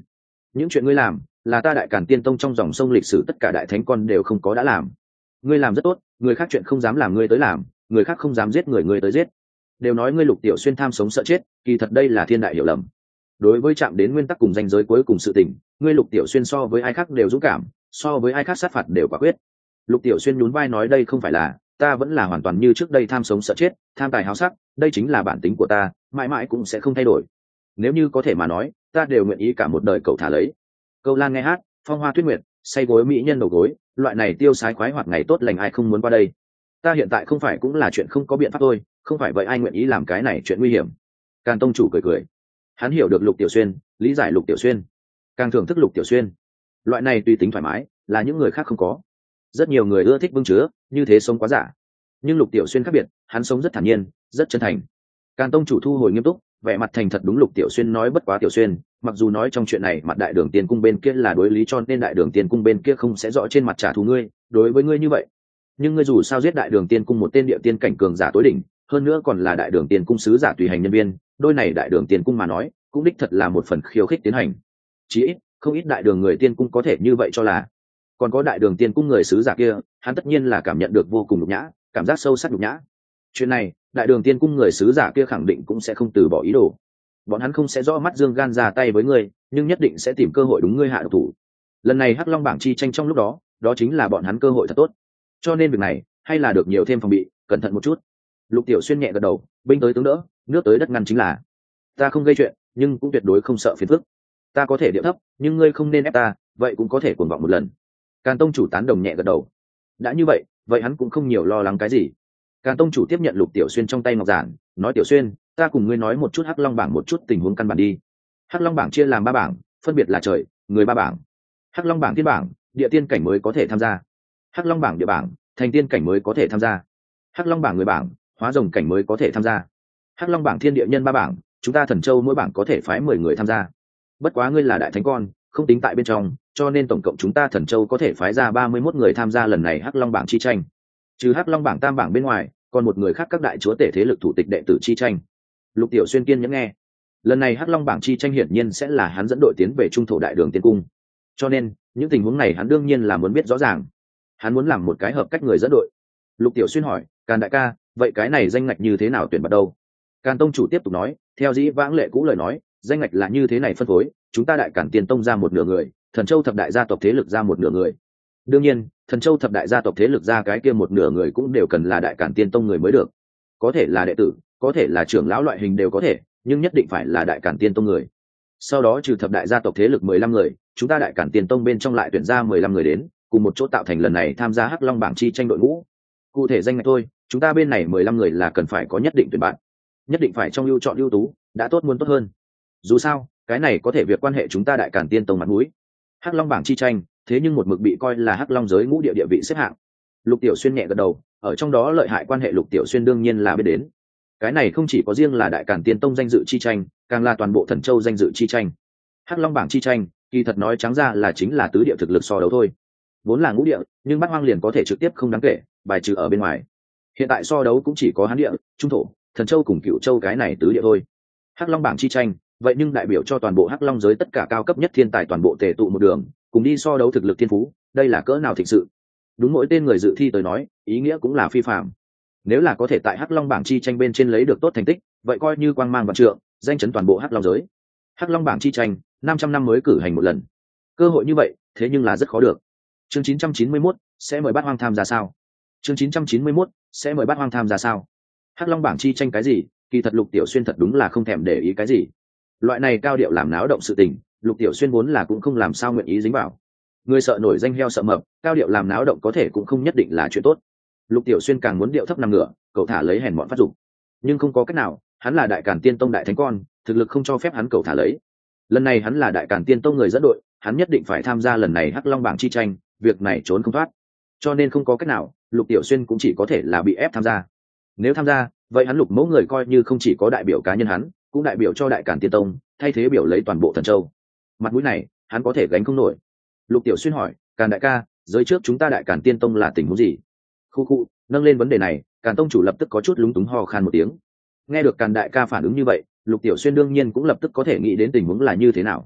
những chuyện ngươi làm là ta đại càn tiên tông trong dòng sông lịch sử tất cả đại thánh con đều không có đã làm. Ngươi làm rất tốt, người khác chuyện không dám làm ngươi tới làm, người khác không dám giết người ngươi tới giết. Đều nói ngươi Lục Tiểu Xuyên tham sống sợ chết, kỳ thật đây là thiên đại hiểu lầm. Đối với chạm đến nguyên tắc cùng danh giới cuối cùng sự tình, ngươi Lục Tiểu Xuyên so với ai khác đều dũng cảm, so với ai khác sát phạt đều quả quyết. Lục Tiểu Xuyên nhún vai nói đây không phải là, ta vẫn là hoàn toàn như trước đây tham sống sợ chết, tham tài háo sắc, đây chính là bản tính của ta, mãi mãi cũng sẽ không thay đổi. Nếu như có thể mà nói, ta đều nguyện ý cả một đời cậu thả lấy. Câu Lan nghe hát, phong hoa tuyết nguyệt, say gối mỹ nhân đầu gối, loại này tiêu sái khoái hoạt ngày tốt lành ai không muốn qua đây. Ta hiện tại không phải cũng là chuyện không có biện pháp thôi, không phải vậy ai nguyện ý làm cái này chuyện nguy hiểm. Càn tông chủ cười cười, hắn hiểu được Lục Tiểu Xuyên, lý giải Lục Tiểu Xuyên, càng thưởng thức Lục Tiểu Xuyên. Loại này tùy tính thoải mái, là những người khác không có. Rất nhiều người ưa thích vương chứa, như thế sống quá giả. Nhưng Lục Tiểu Xuyên khác biệt, hắn sống rất thản nhiên, rất chân thành. Càn tông chủ thu hồi nghiêm túc, vẻ mặt thành thật đúng. Lục Tiểu Xuyên nói bất quá Tiểu Xuyên, mặc dù nói trong chuyện này mặt đại đường tiền cung bên kia là đối lý cho nên đại đường tiền cung bên kia không sẽ rõ trên mặt trả thù ngươi, đối với ngươi như vậy. Nhưng ngươi dù sao giết đại đường tiên cung một tên địa tiên cảnh cường giả tối đỉnh, hơn nữa còn là đại đường tiên cung sứ giả tùy hành nhân viên, đôi này đại đường tiên cung mà nói, cũng đích thật là một phần khiêu khích tiến hành. Chỉ ít, không ít đại đường người tiên cung có thể như vậy cho là. Còn có đại đường tiên cung người sứ giả kia, hắn tất nhiên là cảm nhận được vô cùng nhục nhã, cảm giác sâu sắc nhục nhã. Chuyện này, đại đường tiên cung người sứ giả kia khẳng định cũng sẽ không từ bỏ ý đồ. Bọn hắn không sẽ rõ mắt dương gan ra tay với ngươi, nhưng nhất định sẽ tìm cơ hội đúng ngươi hạ độc thủ. Lần này Hắc Long bảng chi tranh trong lúc đó, đó chính là bọn hắn cơ hội thật tốt. Cho nên việc này, hay là được nhiều thêm phòng bị, cẩn thận một chút. Lục Tiểu Xuyên nhẹ gật đầu, binh tới tướng đỡ, nước tới đất ngăn chính là. Ta không gây chuyện, nhưng cũng tuyệt đối không sợ phiền phức. Ta có thể điệu thấp, nhưng ngươi không nên ép ta, vậy cũng có thể cuồng vọng một lần. Càn tông chủ tán đồng nhẹ gật đầu. Đã như vậy, vậy hắn cũng không nhiều lo lắng cái gì. Càn tông chủ tiếp nhận Lục Tiểu Xuyên trong tay ngọc giản, nói Tiểu Xuyên, ta cùng ngươi nói một chút Hắc Long bảng một chút tình huống căn bản đi. Hắc Long bảng chia làm ba bảng, phân biệt là trời, người ba bảng. Hắc Long bảng thiên bảng, địa tiên cảnh mới có thể tham gia. Hắc Long bảng địa bảng, thành tiên cảnh mới có thể tham gia. Hắc Long bảng người bảng, hóa rồng cảnh mới có thể tham gia. Hắc Long bảng thiên địa nhân ba bảng, chúng ta Thần Châu mỗi bảng có thể phái mười người tham gia. Bất quá ngươi là đại thánh con, không tính tại bên trong, cho nên tổng cộng chúng ta Thần Châu có thể phái ra ba mươi mốt người tham gia lần này Hắc Long bảng chi tranh. Trừ Hắc Long bảng tam bảng bên ngoài, còn một người khác các đại chúa tể thế lực thủ tịch đệ tử chi tranh. Lục Tiểu Xuyên kiên nhẫn nghe. Lần này Hắc Long bảng chi tranh hiển nhiên sẽ là hắn dẫn đội tiến về trung thổ đại đường tiên cung. Cho nên, những tình huống này hắn đương nhiên là muốn biết rõ ràng. Hắn muốn làm một cái hợp cách người dẫn đội. Lục Tiểu Xuyên hỏi, Càn đại ca, vậy cái này danh ngạch như thế nào tuyển bắt đầu? Càn tông chủ tiếp tục nói, theo dĩ vãng lệ cũ lời nói, danh ngạch là như thế này phân phối, chúng ta đại Càn Tiên tông ra một nửa người, Thần Châu thập đại gia tộc thế lực ra một nửa người. Đương nhiên, Thần Châu thập đại gia tộc thế lực ra cái kia một nửa người cũng đều cần là đại Càn Tiên tông người mới được. Có thể là đệ tử, có thể là trưởng lão loại hình đều có thể, nhưng nhất định phải là đại Càn Tiên tông người. Sau đó trừ thập đại gia tộc thế lực mười lăm người, chúng ta đại Càn Tiên tông bên trong lại tuyển ra mười lăm người đến, cùng một chỗ tạo thành lần này tham gia Hắc Long bảng chi tranh đội ngũ. Cụ thể danh ngạch thôi, chúng ta bên này mười lăm người là cần phải có nhất định tuyển bạn, nhất định phải trong ưu chọn ưu tú, đã tốt muốn tốt hơn. Dù sao, cái này có thể việc quan hệ chúng ta đại Càn Tiên tông mặt mũi. Hắc Long bảng chi tranh, thế nhưng một mực bị coi là Hắc Long giới ngũ địa địa vị xếp hạng. Lục Tiểu Xuyên nhẹ gật đầu, ở trong đó lợi hại quan hệ Lục Tiểu Xuyên đương nhiên là biết đến. Cái này không chỉ có riêng là đại Càn Tiên tông danh dự chi tranh, càng là toàn bộ Thần Châu danh dự chi tranh. Hắc Long bảng chi tranh, kỳ thật nói trắng ra là chính là tứ địa thực lực so đấu thôi. Vốn là ngũ địa, nhưng Bát Hoang liền có thể trực tiếp không đáng kể, bài trừ ở bên ngoài. Hiện tại so đấu cũng chỉ có Hán địa, Trung thổ, Thần Châu cùng Cửu Châu cái này tứ địa thôi. Hắc Long bảng chi tranh, vậy nhưng đại biểu cho toàn bộ Hắc Long giới tất cả cao cấp nhất thiên tài toàn bộ tề tụ một đường, cùng đi so đấu thực lực thiên phú, đây là cỡ nào thịnh sự. Đúng mỗi tên người dự thi tới nói, ý nghĩa cũng là phi phàm. Nếu là có thể tại Hắc Long bảng chi tranh bên trên lấy được tốt thành tích, vậy coi như quang mang vạn trượng, danh chấn toàn bộ Hắc Long giới. Hắc Long bảng chi tranh, năm trăm năm mới cử hành một lần. Cơ hội như vậy, thế nhưng là rất khó được. Chương chín trăm chín mươi mốt sẽ mời Bát Hoang tham gia sao? Chương chín trăm chín mươi mốt sẽ mời Bát Hoang tham gia sao? Hắc Long bảng chi tranh cái gì? Kỳ thật Lục Tiểu Xuyên thật đúng là không thèm để ý cái gì. Loại này cao điệu làm náo động sự tình, Lục Tiểu Xuyên vốn là cũng không làm sao nguyện ý dính vào. Người sợ nổi danh heo sợ mập, cao điệu làm náo động có thể cũng không nhất định là chuyện tốt. Lục Tiểu Xuyên càng muốn điệu thấp nằm ngửa, cậu thả lấy hèn mọn phát dụng. Nhưng không có cách nào, hắn là đại Càn Tiên tông đại thánh con, thực lực không cho phép hắn cậu thả lấy. Lần này hắn là đại Càn Tiên tông người dẫn đội, hắn nhất định phải tham gia lần này Hắc Long bảng chi tranh, việc này trốn không thoát. Cho nên không có cách nào, Lục Tiểu Xuyên cũng chỉ có thể là bị ép tham gia. Nếu tham gia, vậy hắn Lục mẫu người coi như không chỉ có đại biểu cá nhân hắn, cũng đại biểu cho đại Càn Tiên tông, thay thế biểu lấy toàn bộ Thần Châu. Mặt mũi này, hắn có thể gánh không nổi. Lục Tiểu Xuyên hỏi, Càn đại ca, giới trước chúng ta đại Càn Tiên tông là tình huống gì? Khu khu, nâng lên vấn đề này, Càn tông chủ lập tức có chút lúng túng ho khan một tiếng. Nghe được Càn đại ca phản ứng như vậy, Lục Tiểu Xuyên đương nhiên cũng lập tức có thể nghĩ đến tình huống là như thế nào.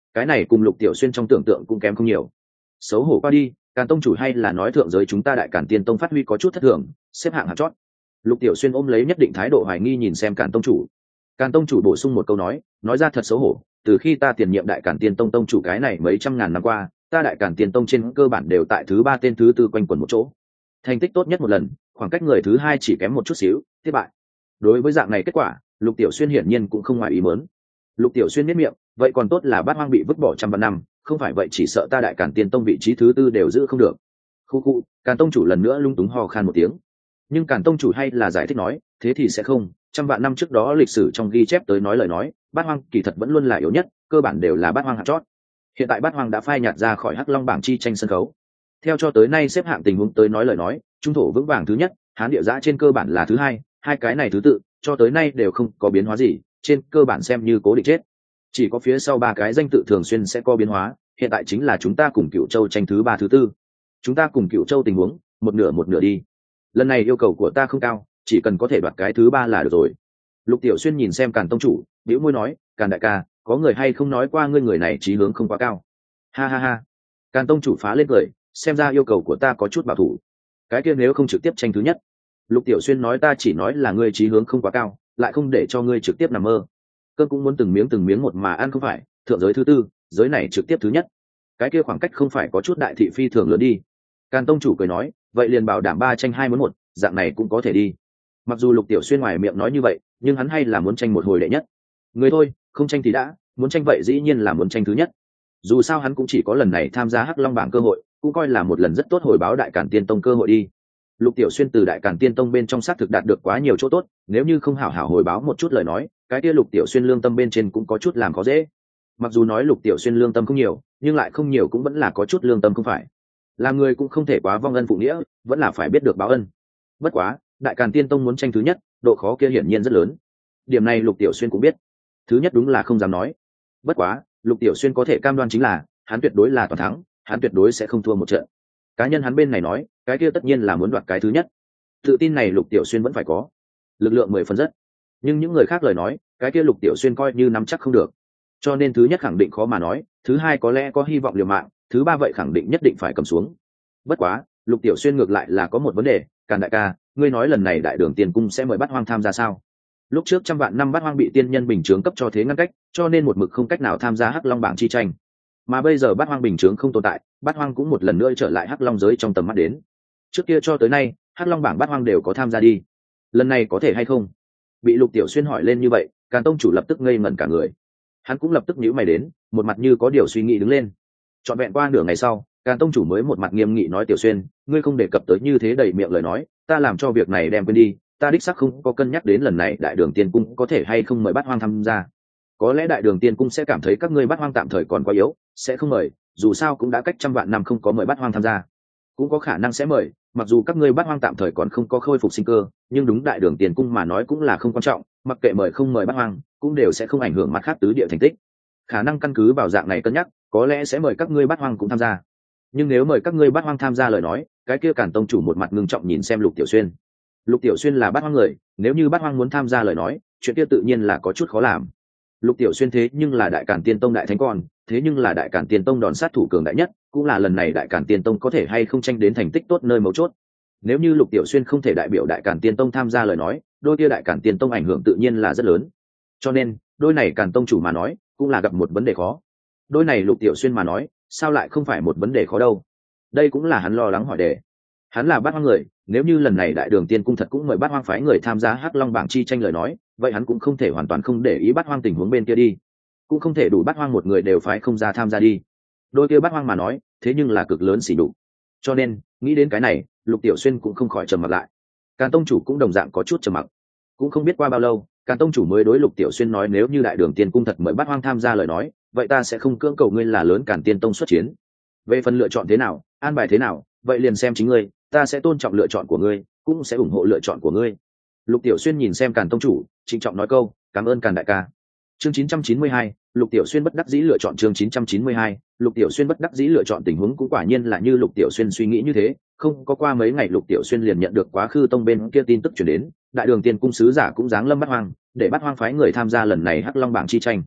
cái này cùng Lục Tiểu Xuyên trong tưởng tượng cũng kém không nhiều. Xấu hổ qua đi, Càn tông chủ hay là nói thượng giới chúng ta Đại Càn Tiên Tông phát huy có chút thất thường, xếp hạng hạng chót. Lục Tiểu Xuyên ôm lấy nhất định thái độ hoài nghi nhìn xem Càn tông chủ. Càn tông chủ bổ sung một câu nói, nói ra thật xấu hổ, từ khi ta tiền nhiệm Đại Càn Tiên Tông tông chủ cái này mấy trăm ngàn năm qua, ta Đại Càn Tiên Tông trên cơ bản đều tại thứ ba tên thứ tư quanh quẩn một chỗ. Thành tích tốt nhất một lần, khoảng cách người thứ hai chỉ kém một chút xíu, thất bại. Đối với dạng này kết quả, Lục Tiểu Xuyên hiển nhiên cũng không ngoài ý muốn. Lục Tiểu Xuyên biết miệng, vậy còn tốt là Bát Hoang bị vứt bỏ trăm vạn năm, không phải vậy chỉ sợ ta Đại Càn Tiên Tông vị trí thứ tư đều giữ không được. Khu khu, Càn tông chủ lần nữa lung túng ho khan một tiếng. Nhưng Càn tông chủ hay là giải thích nói, thế thì sẽ không, trăm vạn năm trước đó lịch sử trong ghi chép tới nói lời nói, Bát Hoang kỳ thật vẫn luôn là yếu nhất, cơ bản đều là Bát Hoang hạng chót. Hiện tại Bát Hoang đã phai nhạt ra khỏi Hắc Long bảng chi tranh sân khấu. Theo cho tới nay xếp hạng tình huống tới nói lời nói, trung thổ vững vàng thứ nhất, Hán địa giã trên cơ bản là thứ hai, hai cái này thứ tự, cho tới nay đều không có biến hóa gì, trên cơ bản xem như cố định chết. Chỉ có phía sau ba cái danh tự thường xuyên sẽ có biến hóa, hiện tại chính là chúng ta cùng Cửu Châu tranh thứ ba thứ tư. Chúng ta cùng Cửu Châu tình huống, một nửa một nửa đi. Lần này yêu cầu của ta không cao, chỉ cần có thể đoạt cái thứ ba là được rồi. Lục Tiểu Xuyên nhìn xem Càn tông chủ, bĩu môi nói, Càn đại ca, có người hay không nói qua ngươi người này chí hướng không quá cao. Ha ha ha. Càn tông chủ phá lên cười, xem ra yêu cầu của ta có chút bảo thủ. Cái kia nếu không trực tiếp tranh thứ nhất. Lục Tiểu Xuyên nói ta chỉ nói là ngươi chí hướng không quá cao, lại không để cho ngươi trực tiếp nằm mơ. Cơn cũng muốn từng miếng từng miếng một mà ăn không phải, thượng giới thứ tư, giới này trực tiếp thứ nhất. Cái kia khoảng cách không phải có chút đại thị phi thường lớn đi. Càn tông chủ cười nói, vậy liền bảo đảm ba tranh hai muốn một, dạng này cũng có thể đi. Mặc dù Lục Tiểu Xuyên ngoài miệng nói như vậy, nhưng hắn hay là muốn tranh một hồi đệ nhất. Người thôi, không tranh thì đã, muốn tranh vậy dĩ nhiên là muốn tranh thứ nhất. Dù sao hắn cũng chỉ có lần này tham gia Hắc Long bảng cơ hội, cũng coi là một lần rất tốt hồi báo Đại Càn Tiên Tông cơ hội đi. Lục Tiểu Xuyên từ Đại Càn Tiên Tông bên trong xác thực đạt được quá nhiều chỗ tốt, nếu như không hảo hảo hồi báo một chút lời nói, cái kia Lục Tiểu Xuyên lương tâm bên trên cũng có chút làm khó dễ. Mặc dù nói Lục Tiểu Xuyên lương tâm không nhiều, nhưng lại không nhiều cũng vẫn là có chút lương tâm không phải. Làm người cũng không thể quá vong ân phụ nghĩa, vẫn là phải biết được báo ân. Bất quá, Đại Càn Tiên Tông muốn tranh thứ nhất, độ khó kia hiển nhiên rất lớn. Điểm này Lục Tiểu Xuyên cũng biết. Thứ nhất đúng là không dám nói. Bất quá, Lục Tiểu Xuyên có thể cam đoan chính là, hắn tuyệt đối là toàn thắng, hắn tuyệt đối sẽ không thua một trận. Cá nhân hắn bên này nói, cái kia tất nhiên là muốn đoạt cái thứ nhất. Tự tin này Lục Tiểu Xuyên vẫn phải có. Lực lượng mười phần rất. Nhưng những người khác lời nói, cái kia Lục Tiểu Xuyên coi như nắm chắc không được. Cho nên thứ nhất khẳng định khó mà nói, thứ hai có lẽ có hy vọng liều mạng, thứ ba vậy khẳng định nhất định phải cầm xuống. Bất quá, Lục Tiểu Xuyên ngược lại là có một vấn đề, Càn đại ca, ngươi nói lần này Đại Đường Tiên Cung sẽ mời Bát Hoang tham gia sao? Lúc trước trăm vạn năm Bát Hoang bị tiên nhân bình chướng cấp cho thế ngăn cách, cho nên một mực không cách nào tham gia Hắc Long bảng chi tranh. Mà bây giờ Bát Hoang bình chướng không tồn tại, Bát Hoang cũng một lần nữa trở lại Hắc Long giới trong tầm mắt đến. Trước kia cho tới nay, Hắc Long bảng Bát Hoang đều có tham gia đi. Lần này có thể hay không? Bị Lục Tiểu Xuyên hỏi lên như vậy, Càn tông chủ lập tức ngây ngẩn cả người. Hắn cũng lập tức nhíu mày đến, một mặt như có điều suy nghĩ đứng lên. Trọn vẹn qua nửa ngày sau, Càn tông chủ mới một mặt nghiêm nghị nói, Tiểu Xuyên, ngươi không đề cập tới như thế đầy miệng lời nói, ta làm cho việc này đem quên đi, ta đích xác không có cân nhắc đến lần này Đại Đường Tiên Cung có thể hay không mời Bát Hoang tham gia. Có lẽ Đại Đường Tiên Cung sẽ cảm thấy các ngươi Bát Hoang tạm thời còn quá yếu, sẽ không mời, dù sao cũng đã cách trăm vạn năm không có mời Bát Hoang tham gia. Cũng có khả năng sẽ mời, mặc dù các ngươi Bát Hoang tạm thời còn không có khôi phục sinh cơ, nhưng đúng Đại Đường Tiên Cung mà nói cũng là không quan trọng, mặc kệ mời không mời Bát Hoang, cũng đều sẽ không ảnh hưởng mặt khác tứ địa thành tích. Khả năng căn cứ vào dạng này cân nhắc, có lẽ sẽ mời các ngươi Bát Hoang cũng tham gia. Nhưng nếu mời các ngươi Bát Hoang tham gia lời nói, cái kia Càn tông chủ một mặt ngưng trọng nhìn xem Lục Tiểu Xuyên. Lục Tiểu Xuyên là Bát Hoang người, nếu như Bát Hoang muốn tham gia lời nói, chuyện kia tự nhiên là có chút khó làm. Lục Tiểu Xuyên thế nhưng là Đại Càn Tiên Tông đại thánh con, thế nhưng là Đại Càn Tiên Tông đòn sát thủ cường đại nhất, cũng là lần này Đại Càn Tiên Tông có thể hay không tranh đến thành tích tốt nơi mấu chốt. Nếu như Lục Tiểu Xuyên không thể đại biểu Đại Càn Tiên Tông tham gia lời nói, đôi kia Đại Càn Tiên Tông ảnh hưởng tự nhiên là rất lớn. Cho nên, đôi này Càn tông chủ mà nói, cũng là gặp một vấn đề khó. Đôi này Lục Tiểu Xuyên mà nói, sao lại không phải một vấn đề khó đâu? Đây cũng là hắn lo lắng hỏi đề. Hắn là Bát Hoang người, nếu như lần này Đại Đường Tiên Cung thật cũng mời Bát Hoang phái người tham gia Hắc Long bảng chi tranh lời nói, vậy hắn cũng không thể hoàn toàn không để ý Bát Hoang tình huống bên kia đi, cũng không thể đủ Bát Hoang một người đều phái không ra tham gia đi. Đôi kia Bát Hoang mà nói, thế nhưng là cực lớn xỉ nhục. Cho nên, nghĩ đến cái này, Lục Tiểu Xuyên cũng không khỏi trầm mặc lại. Càn tông chủ cũng đồng dạng có chút trầm mặc. Cũng không biết qua bao lâu, Càn tông chủ mới đối Lục Tiểu Xuyên nói, nếu như Đại Đường Tiên Cung thật mời Bát Hoang tham gia lời nói, vậy ta sẽ không cưỡng cầu ngươi là lớn Càn Tiên Tông xuất chiến. Về phần lựa chọn thế nào, an bài thế nào, vậy liền xem chính ngươi, ta sẽ tôn trọng lựa chọn của ngươi, cũng sẽ ủng hộ lựa chọn của ngươi. Lục Tiểu Xuyên nhìn xem Càn tông chủ, trịnh trọng nói câu, cảm ơn Càn đại ca. Chương chín trăm chín mươi hai, Lục Tiểu Xuyên bất đắc dĩ lựa chọn. Chương chín trăm chín mươi hai, Lục Tiểu Xuyên bất đắc dĩ lựa chọn. Tình huống cũng quả nhiên là như Lục Tiểu Xuyên suy nghĩ như thế, không có qua mấy ngày Lục Tiểu Xuyên liền nhận được quá khứ tông bên kia tin tức truyền đến, Đại Đường Tiên Cung sứ giả cũng giáng lâm Bát Hoang, để Bát Hoang phái người tham gia lần này Hắc Long bảng chi tranh.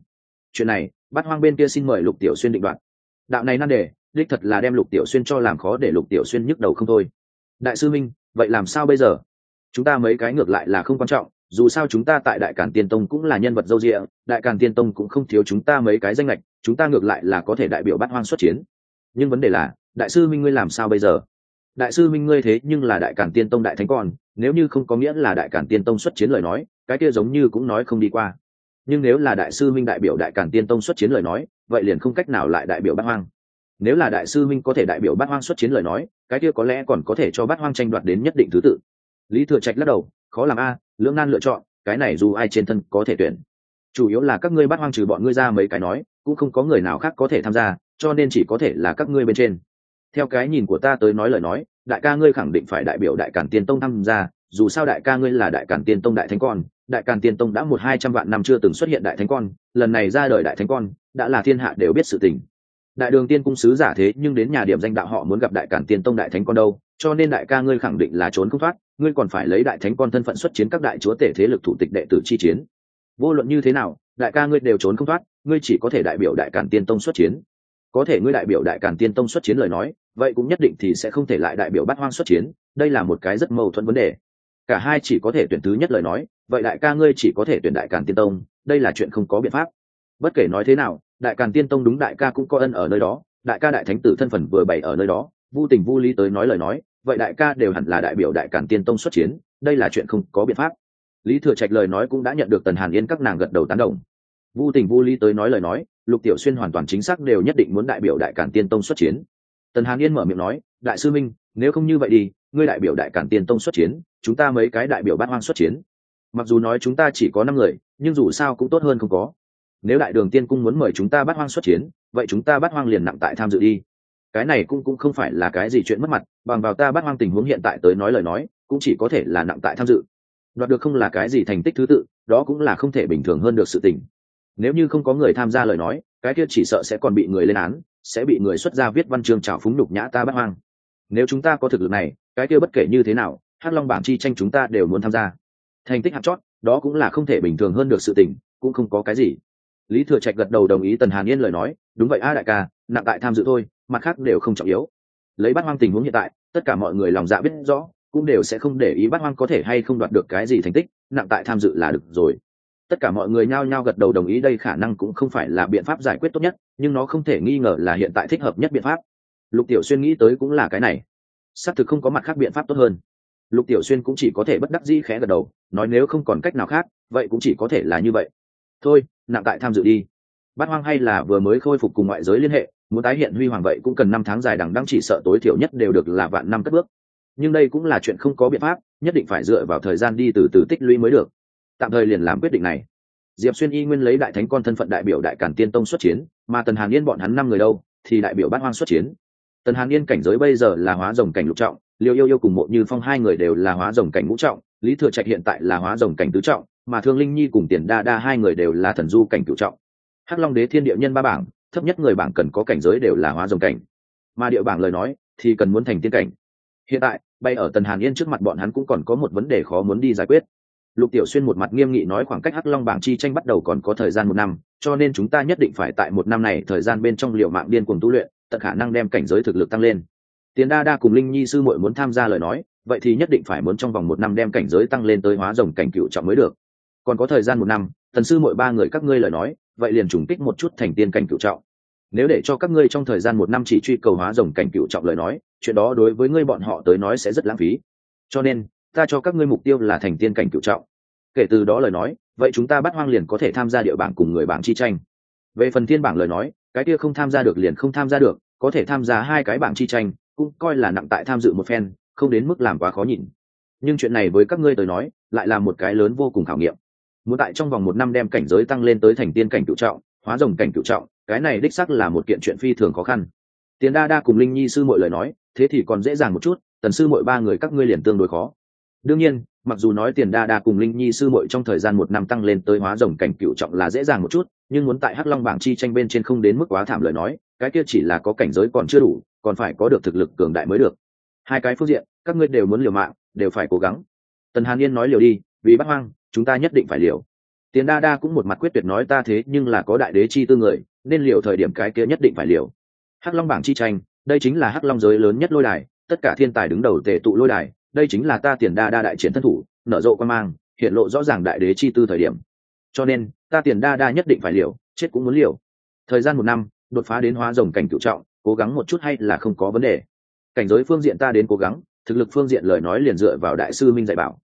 chuyện này bát hoang bên kia xin mời Lục Tiểu Xuyên định đoạt. Đạo này nan đề đích thật là đem Lục Tiểu Xuyên cho làm khó để Lục Tiểu Xuyên nhức đầu không thôi. Đại sư minh, vậy làm sao bây giờ? Chúng ta mấy cái ngược lại là không quan trọng, dù sao chúng ta tại Đại Càn Tiên Tông cũng là nhân vật dâu dịa, Đại Càn Tiên Tông cũng không thiếu chúng ta mấy cái danh lệch, chúng ta ngược lại là có thể đại biểu bát hoang xuất chiến. Nhưng vấn đề là, đại sư minh ngươi làm sao bây giờ? Đại sư minh ngươi thế nhưng là Đại Càn Tiên Tông đại thánh con, nếu như không có nghĩa là Đại Càn Tiên Tông xuất chiến lời nói, cái kia giống như cũng nói không đi qua. Nhưng nếu là đại sư minh đại biểu Đại Càn Tiên Tông xuất chiến lời nói, vậy liền không cách nào lại đại biểu bát hoang. Nếu là đại sư minh có thể đại biểu bát hoang xuất chiến lời nói, cái kia có lẽ còn có thể cho bát hoang tranh đoạt đến nhất định thứ tự. Lý Thừa Trạch lắc đầu, khó làm a, lưỡng nan lựa chọn, cái này dù ai trên thân có thể tuyển. Chủ yếu là các ngươi bát hoang trừ bọn ngươi ra mấy cái nói, cũng không có người nào khác có thể tham gia, cho nên chỉ có thể là các ngươi bên trên. Theo cái nhìn của ta tới nói lời nói, đại ca ngươi khẳng định phải đại biểu Đại Càn Tiên Tông tham gia, dù sao đại ca ngươi là Đại Càn Tiên Tông đại thánh con, Đại Càn Tiên Tông đã một hai trăm vạn năm chưa từng xuất hiện đại thánh con, lần này ra đời đại thánh con, đã là thiên hạ đều biết sự tình. Đại Đường Tiên cung sứ giả thế nhưng đến nhà điểm danh đạo họ muốn gặp Đại Càn Tiên Tông đại thánh con đâu, cho nên đại ca ngươi khẳng định là trốn không thoát, ngươi còn phải lấy đại thánh con thân phận xuất chiến các đại chúa tể thế lực thủ tịch đệ tử chi chiến. Vô luận như thế nào, đại ca ngươi đều trốn không thoát, ngươi chỉ có thể đại biểu Đại Càn Tiên Tông xuất chiến. Có thể ngươi đại biểu Đại Càn Tiên Tông xuất chiến lời nói, vậy cũng nhất định thì sẽ không thể lại đại biểu bát hoang xuất chiến, đây là một cái rất mâu thuẫn vấn đề. Cả hai chỉ có thể tuyển thứ nhất lời nói, vậy đại ca ngươi chỉ có thể tuyển Đại Càn Tiên Tông, đây là chuyện không có biện pháp. Bất kể nói thế nào, Đại Càn Tiên Tông đúng đại ca cũng có ân ở nơi đó, đại ca đại thánh tử thân phận vừa bày ở nơi đó, vô tình vô lý tới nói lời nói, vậy đại ca đều hẳn là đại biểu Đại Càn Tiên Tông xuất chiến, đây là chuyện không có biện pháp. Lý Thừa Trạch lời nói cũng đã nhận được Tần Hàn Yên các nàng gật đầu tán đồng. Vô tình vô lý tới nói lời nói, Lục Tiểu Xuyên hoàn toàn chính xác đều nhất định muốn đại biểu Đại Càn Tiên Tông xuất chiến. Tần Hàn Yên mở miệng nói, đại sư minh, nếu không như vậy đi, ngươi đại biểu Đại Càn Tiên Tông xuất chiến, chúng ta mấy cái đại biểu bát hoang xuất chiến. Mặc dù nói chúng ta chỉ có năm người, nhưng dù sao cũng tốt hơn không có. Nếu Đại Đường Tiên cung muốn mời chúng ta bát hoang xuất chiến, vậy chúng ta bát hoang liền nặng tại tham dự đi. Cái này cũng cũng không phải là cái gì chuyện mất mặt, bằng vào ta bát hoang tình huống hiện tại tới nói lời nói, cũng chỉ có thể là nặng tại tham dự. Đoạt được không là cái gì thành tích thứ tự, đó cũng là không thể bình thường hơn được sự tình. Nếu như không có người tham gia lời nói, cái kia chỉ sợ sẽ còn bị người lên án, sẽ bị người xuất ra viết văn chương trào phúng nhục nhã ta bát hoang. Nếu chúng ta có thực lực này, cái kia bất kể như thế nào, Hắc Long bảng chi tranh chúng ta đều muốn tham gia. Thành tích hạt chót, đó cũng là không thể bình thường hơn được sự tình, cũng không có cái gì. Lý Thừa Trạch gật đầu đồng ý Tần Hàn Yên lời nói, đúng vậy a đại ca, nặng tại tham dự thôi, mặt khác đều không trọng yếu. Lấy bát hoang tình huống hiện tại, tất cả mọi người lòng dạ biết rõ, cũng đều sẽ không để ý bát hoang có thể hay không đoạt được cái gì thành tích, nặng tại tham dự là được rồi. Tất cả mọi người nhao nhao gật đầu đồng ý đây khả năng cũng không phải là biện pháp giải quyết tốt nhất, nhưng nó không thể nghi ngờ là hiện tại thích hợp nhất biện pháp. Lục Tiểu Xuyên nghĩ tới cũng là cái này, xác thực không có mặt khác biện pháp tốt hơn. Lục Tiểu Xuyên cũng chỉ có thể bất đắc dĩ khẽ gật đầu, nói nếu không còn cách nào khác, vậy cũng chỉ có thể là như vậy. Thôi, nặng tại tham dự đi. Bát hoang hay là vừa mới khôi phục cùng ngoại giới liên hệ, muốn tái hiện huy hoàng vậy cũng cần năm tháng dài đằng đẵng, chỉ sợ tối thiểu nhất đều được là vạn năm cất bước. Nhưng đây cũng là chuyện không có biện pháp, nhất định phải dựa vào thời gian đi từ từ tích lũy mới được. Tạm thời liền làm quyết định này. Diệp Xuyên y nguyên lấy đại thánh con thân phận đại biểu Đại Càn Tiên Tông xuất chiến, mà Tần Hàn Yên bọn hắn năm người đâu thì đại biểu bát hoang xuất chiến. Tần Hàn Yên cảnh giới bây giờ là hóa rồng cảnh lục trọng, Liêu Yêu Yêu cùng Mộ Như Phong hai người đều là hóa rồng cảnh ngũ trọng, Lý Thừa Trạch hiện tại là hóa rồng cảnh tứ trọng, mà Thương Linh Nhi cùng Tiền Đa Đa hai người đều là thần du cảnh cửu trọng. Hắc Long Đế Thiên Địa Nhân ba bảng, thấp nhất người bảng cần có cảnh giới đều là hóa rồng cảnh, mà địa bảng lời nói thì cần muốn thành tiên cảnh. Hiện tại, bay ở Tần Hàn Yên trước mặt bọn hắn cũng còn có một vấn đề khó muốn đi giải quyết. Lục Tiểu Xuyên một mặt nghiêm nghị nói khoảng cách Hắc Long bảng chi tranh bắt đầu còn có thời gian một năm, cho nên chúng ta nhất định phải tại một năm này thời gian bên trong liều mạng điên cuồng tu luyện, tận khả năng đem cảnh giới thực lực tăng lên. Tiền Đa Đa cùng Linh Nhi sư muội muốn tham gia lời nói, vậy thì nhất định phải muốn trong vòng một năm đem cảnh giới tăng lên tới hóa rồng cảnh cửu trọng mới được. Còn có thời gian một năm, thần sư muội ba người các ngươi lời nói, vậy liền trùng kích một chút thành tiên cảnh cửu trọng. Nếu để cho các ngươi trong thời gian một năm chỉ truy cầu hóa rồng cảnh cửu trọng lời nói, chuyện đó đối với ngươi bọn họ tới nói sẽ rất lãng phí. Cho nên, ta cho các ngươi mục tiêu là thành tiên cảnh cửu trọng. Kể từ đó lời nói, vậy chúng ta bắt hoang liền có thể tham gia địa bảng cùng người bảng chi tranh. Về phần thiên bảng lời nói, cái kia không tham gia được liền không tham gia được, có thể tham gia hai cái bảng chi tranh, cũng coi là nặng tại tham dự một phen, không đến mức làm quá khó nhìn. Nhưng chuyện này với các ngươi tới nói, lại là một cái lớn vô cùng khảo nghiệm. Muốn tại trong vòng một năm đem cảnh giới tăng lên tới thành tiên cảnh cửu trọng, hóa rồng cảnh cửu trọng, cái này đích xác là một kiện chuyện phi thường khó khăn. Tiền Đa Đa cùng Linh Nhi sư muội lời nói, thế thì còn dễ dàng một chút, Tần sư muội ba người các ngươi liền tương đối khó. Đương nhiên, mặc dù nói Tiền Đa Đa cùng Linh Nhi sư muội trong thời gian một năm tăng lên tới hóa rồng cảnh cửu trọng là dễ dàng một chút, nhưng muốn tại Hắc Long bảng chi tranh bên trên không đến mức quá thảm lời nói, cái kia chỉ là có cảnh giới còn chưa đủ, còn phải có được thực lực cường đại mới được. Hai cái phương diện, các ngươi đều muốn liều mạng, đều phải cố gắng. Tần Hàn Yên nói liều đi, vì bắt hoang, chúng ta nhất định phải liều. Tiền đa đa cũng một mặt quyết tuyệt nói ta thế nhưng là có đại đế chi tư người, nên liều thời điểm cái kia nhất định phải liều. Hắc long bảng chi tranh, đây chính là hắc long giới lớn nhất lôi đài, tất cả thiên tài đứng đầu tề tụ lôi đài, đây chính là ta tiền đa đa đại chiến thân thủ, nở rộ quan mang, hiện lộ rõ ràng đại đế chi tư thời điểm. Cho nên ta tiền đa đa nhất định phải liều, chết cũng muốn liều. Thời gian một năm, đột phá đến hóa rồng cảnh cửu trọng, cố gắng một chút hay là không có vấn đề. Cảnh giới phương diện ta đến cố gắng, thực lực phương diện lời nói liền dựa vào đại sư minh dạy bảo,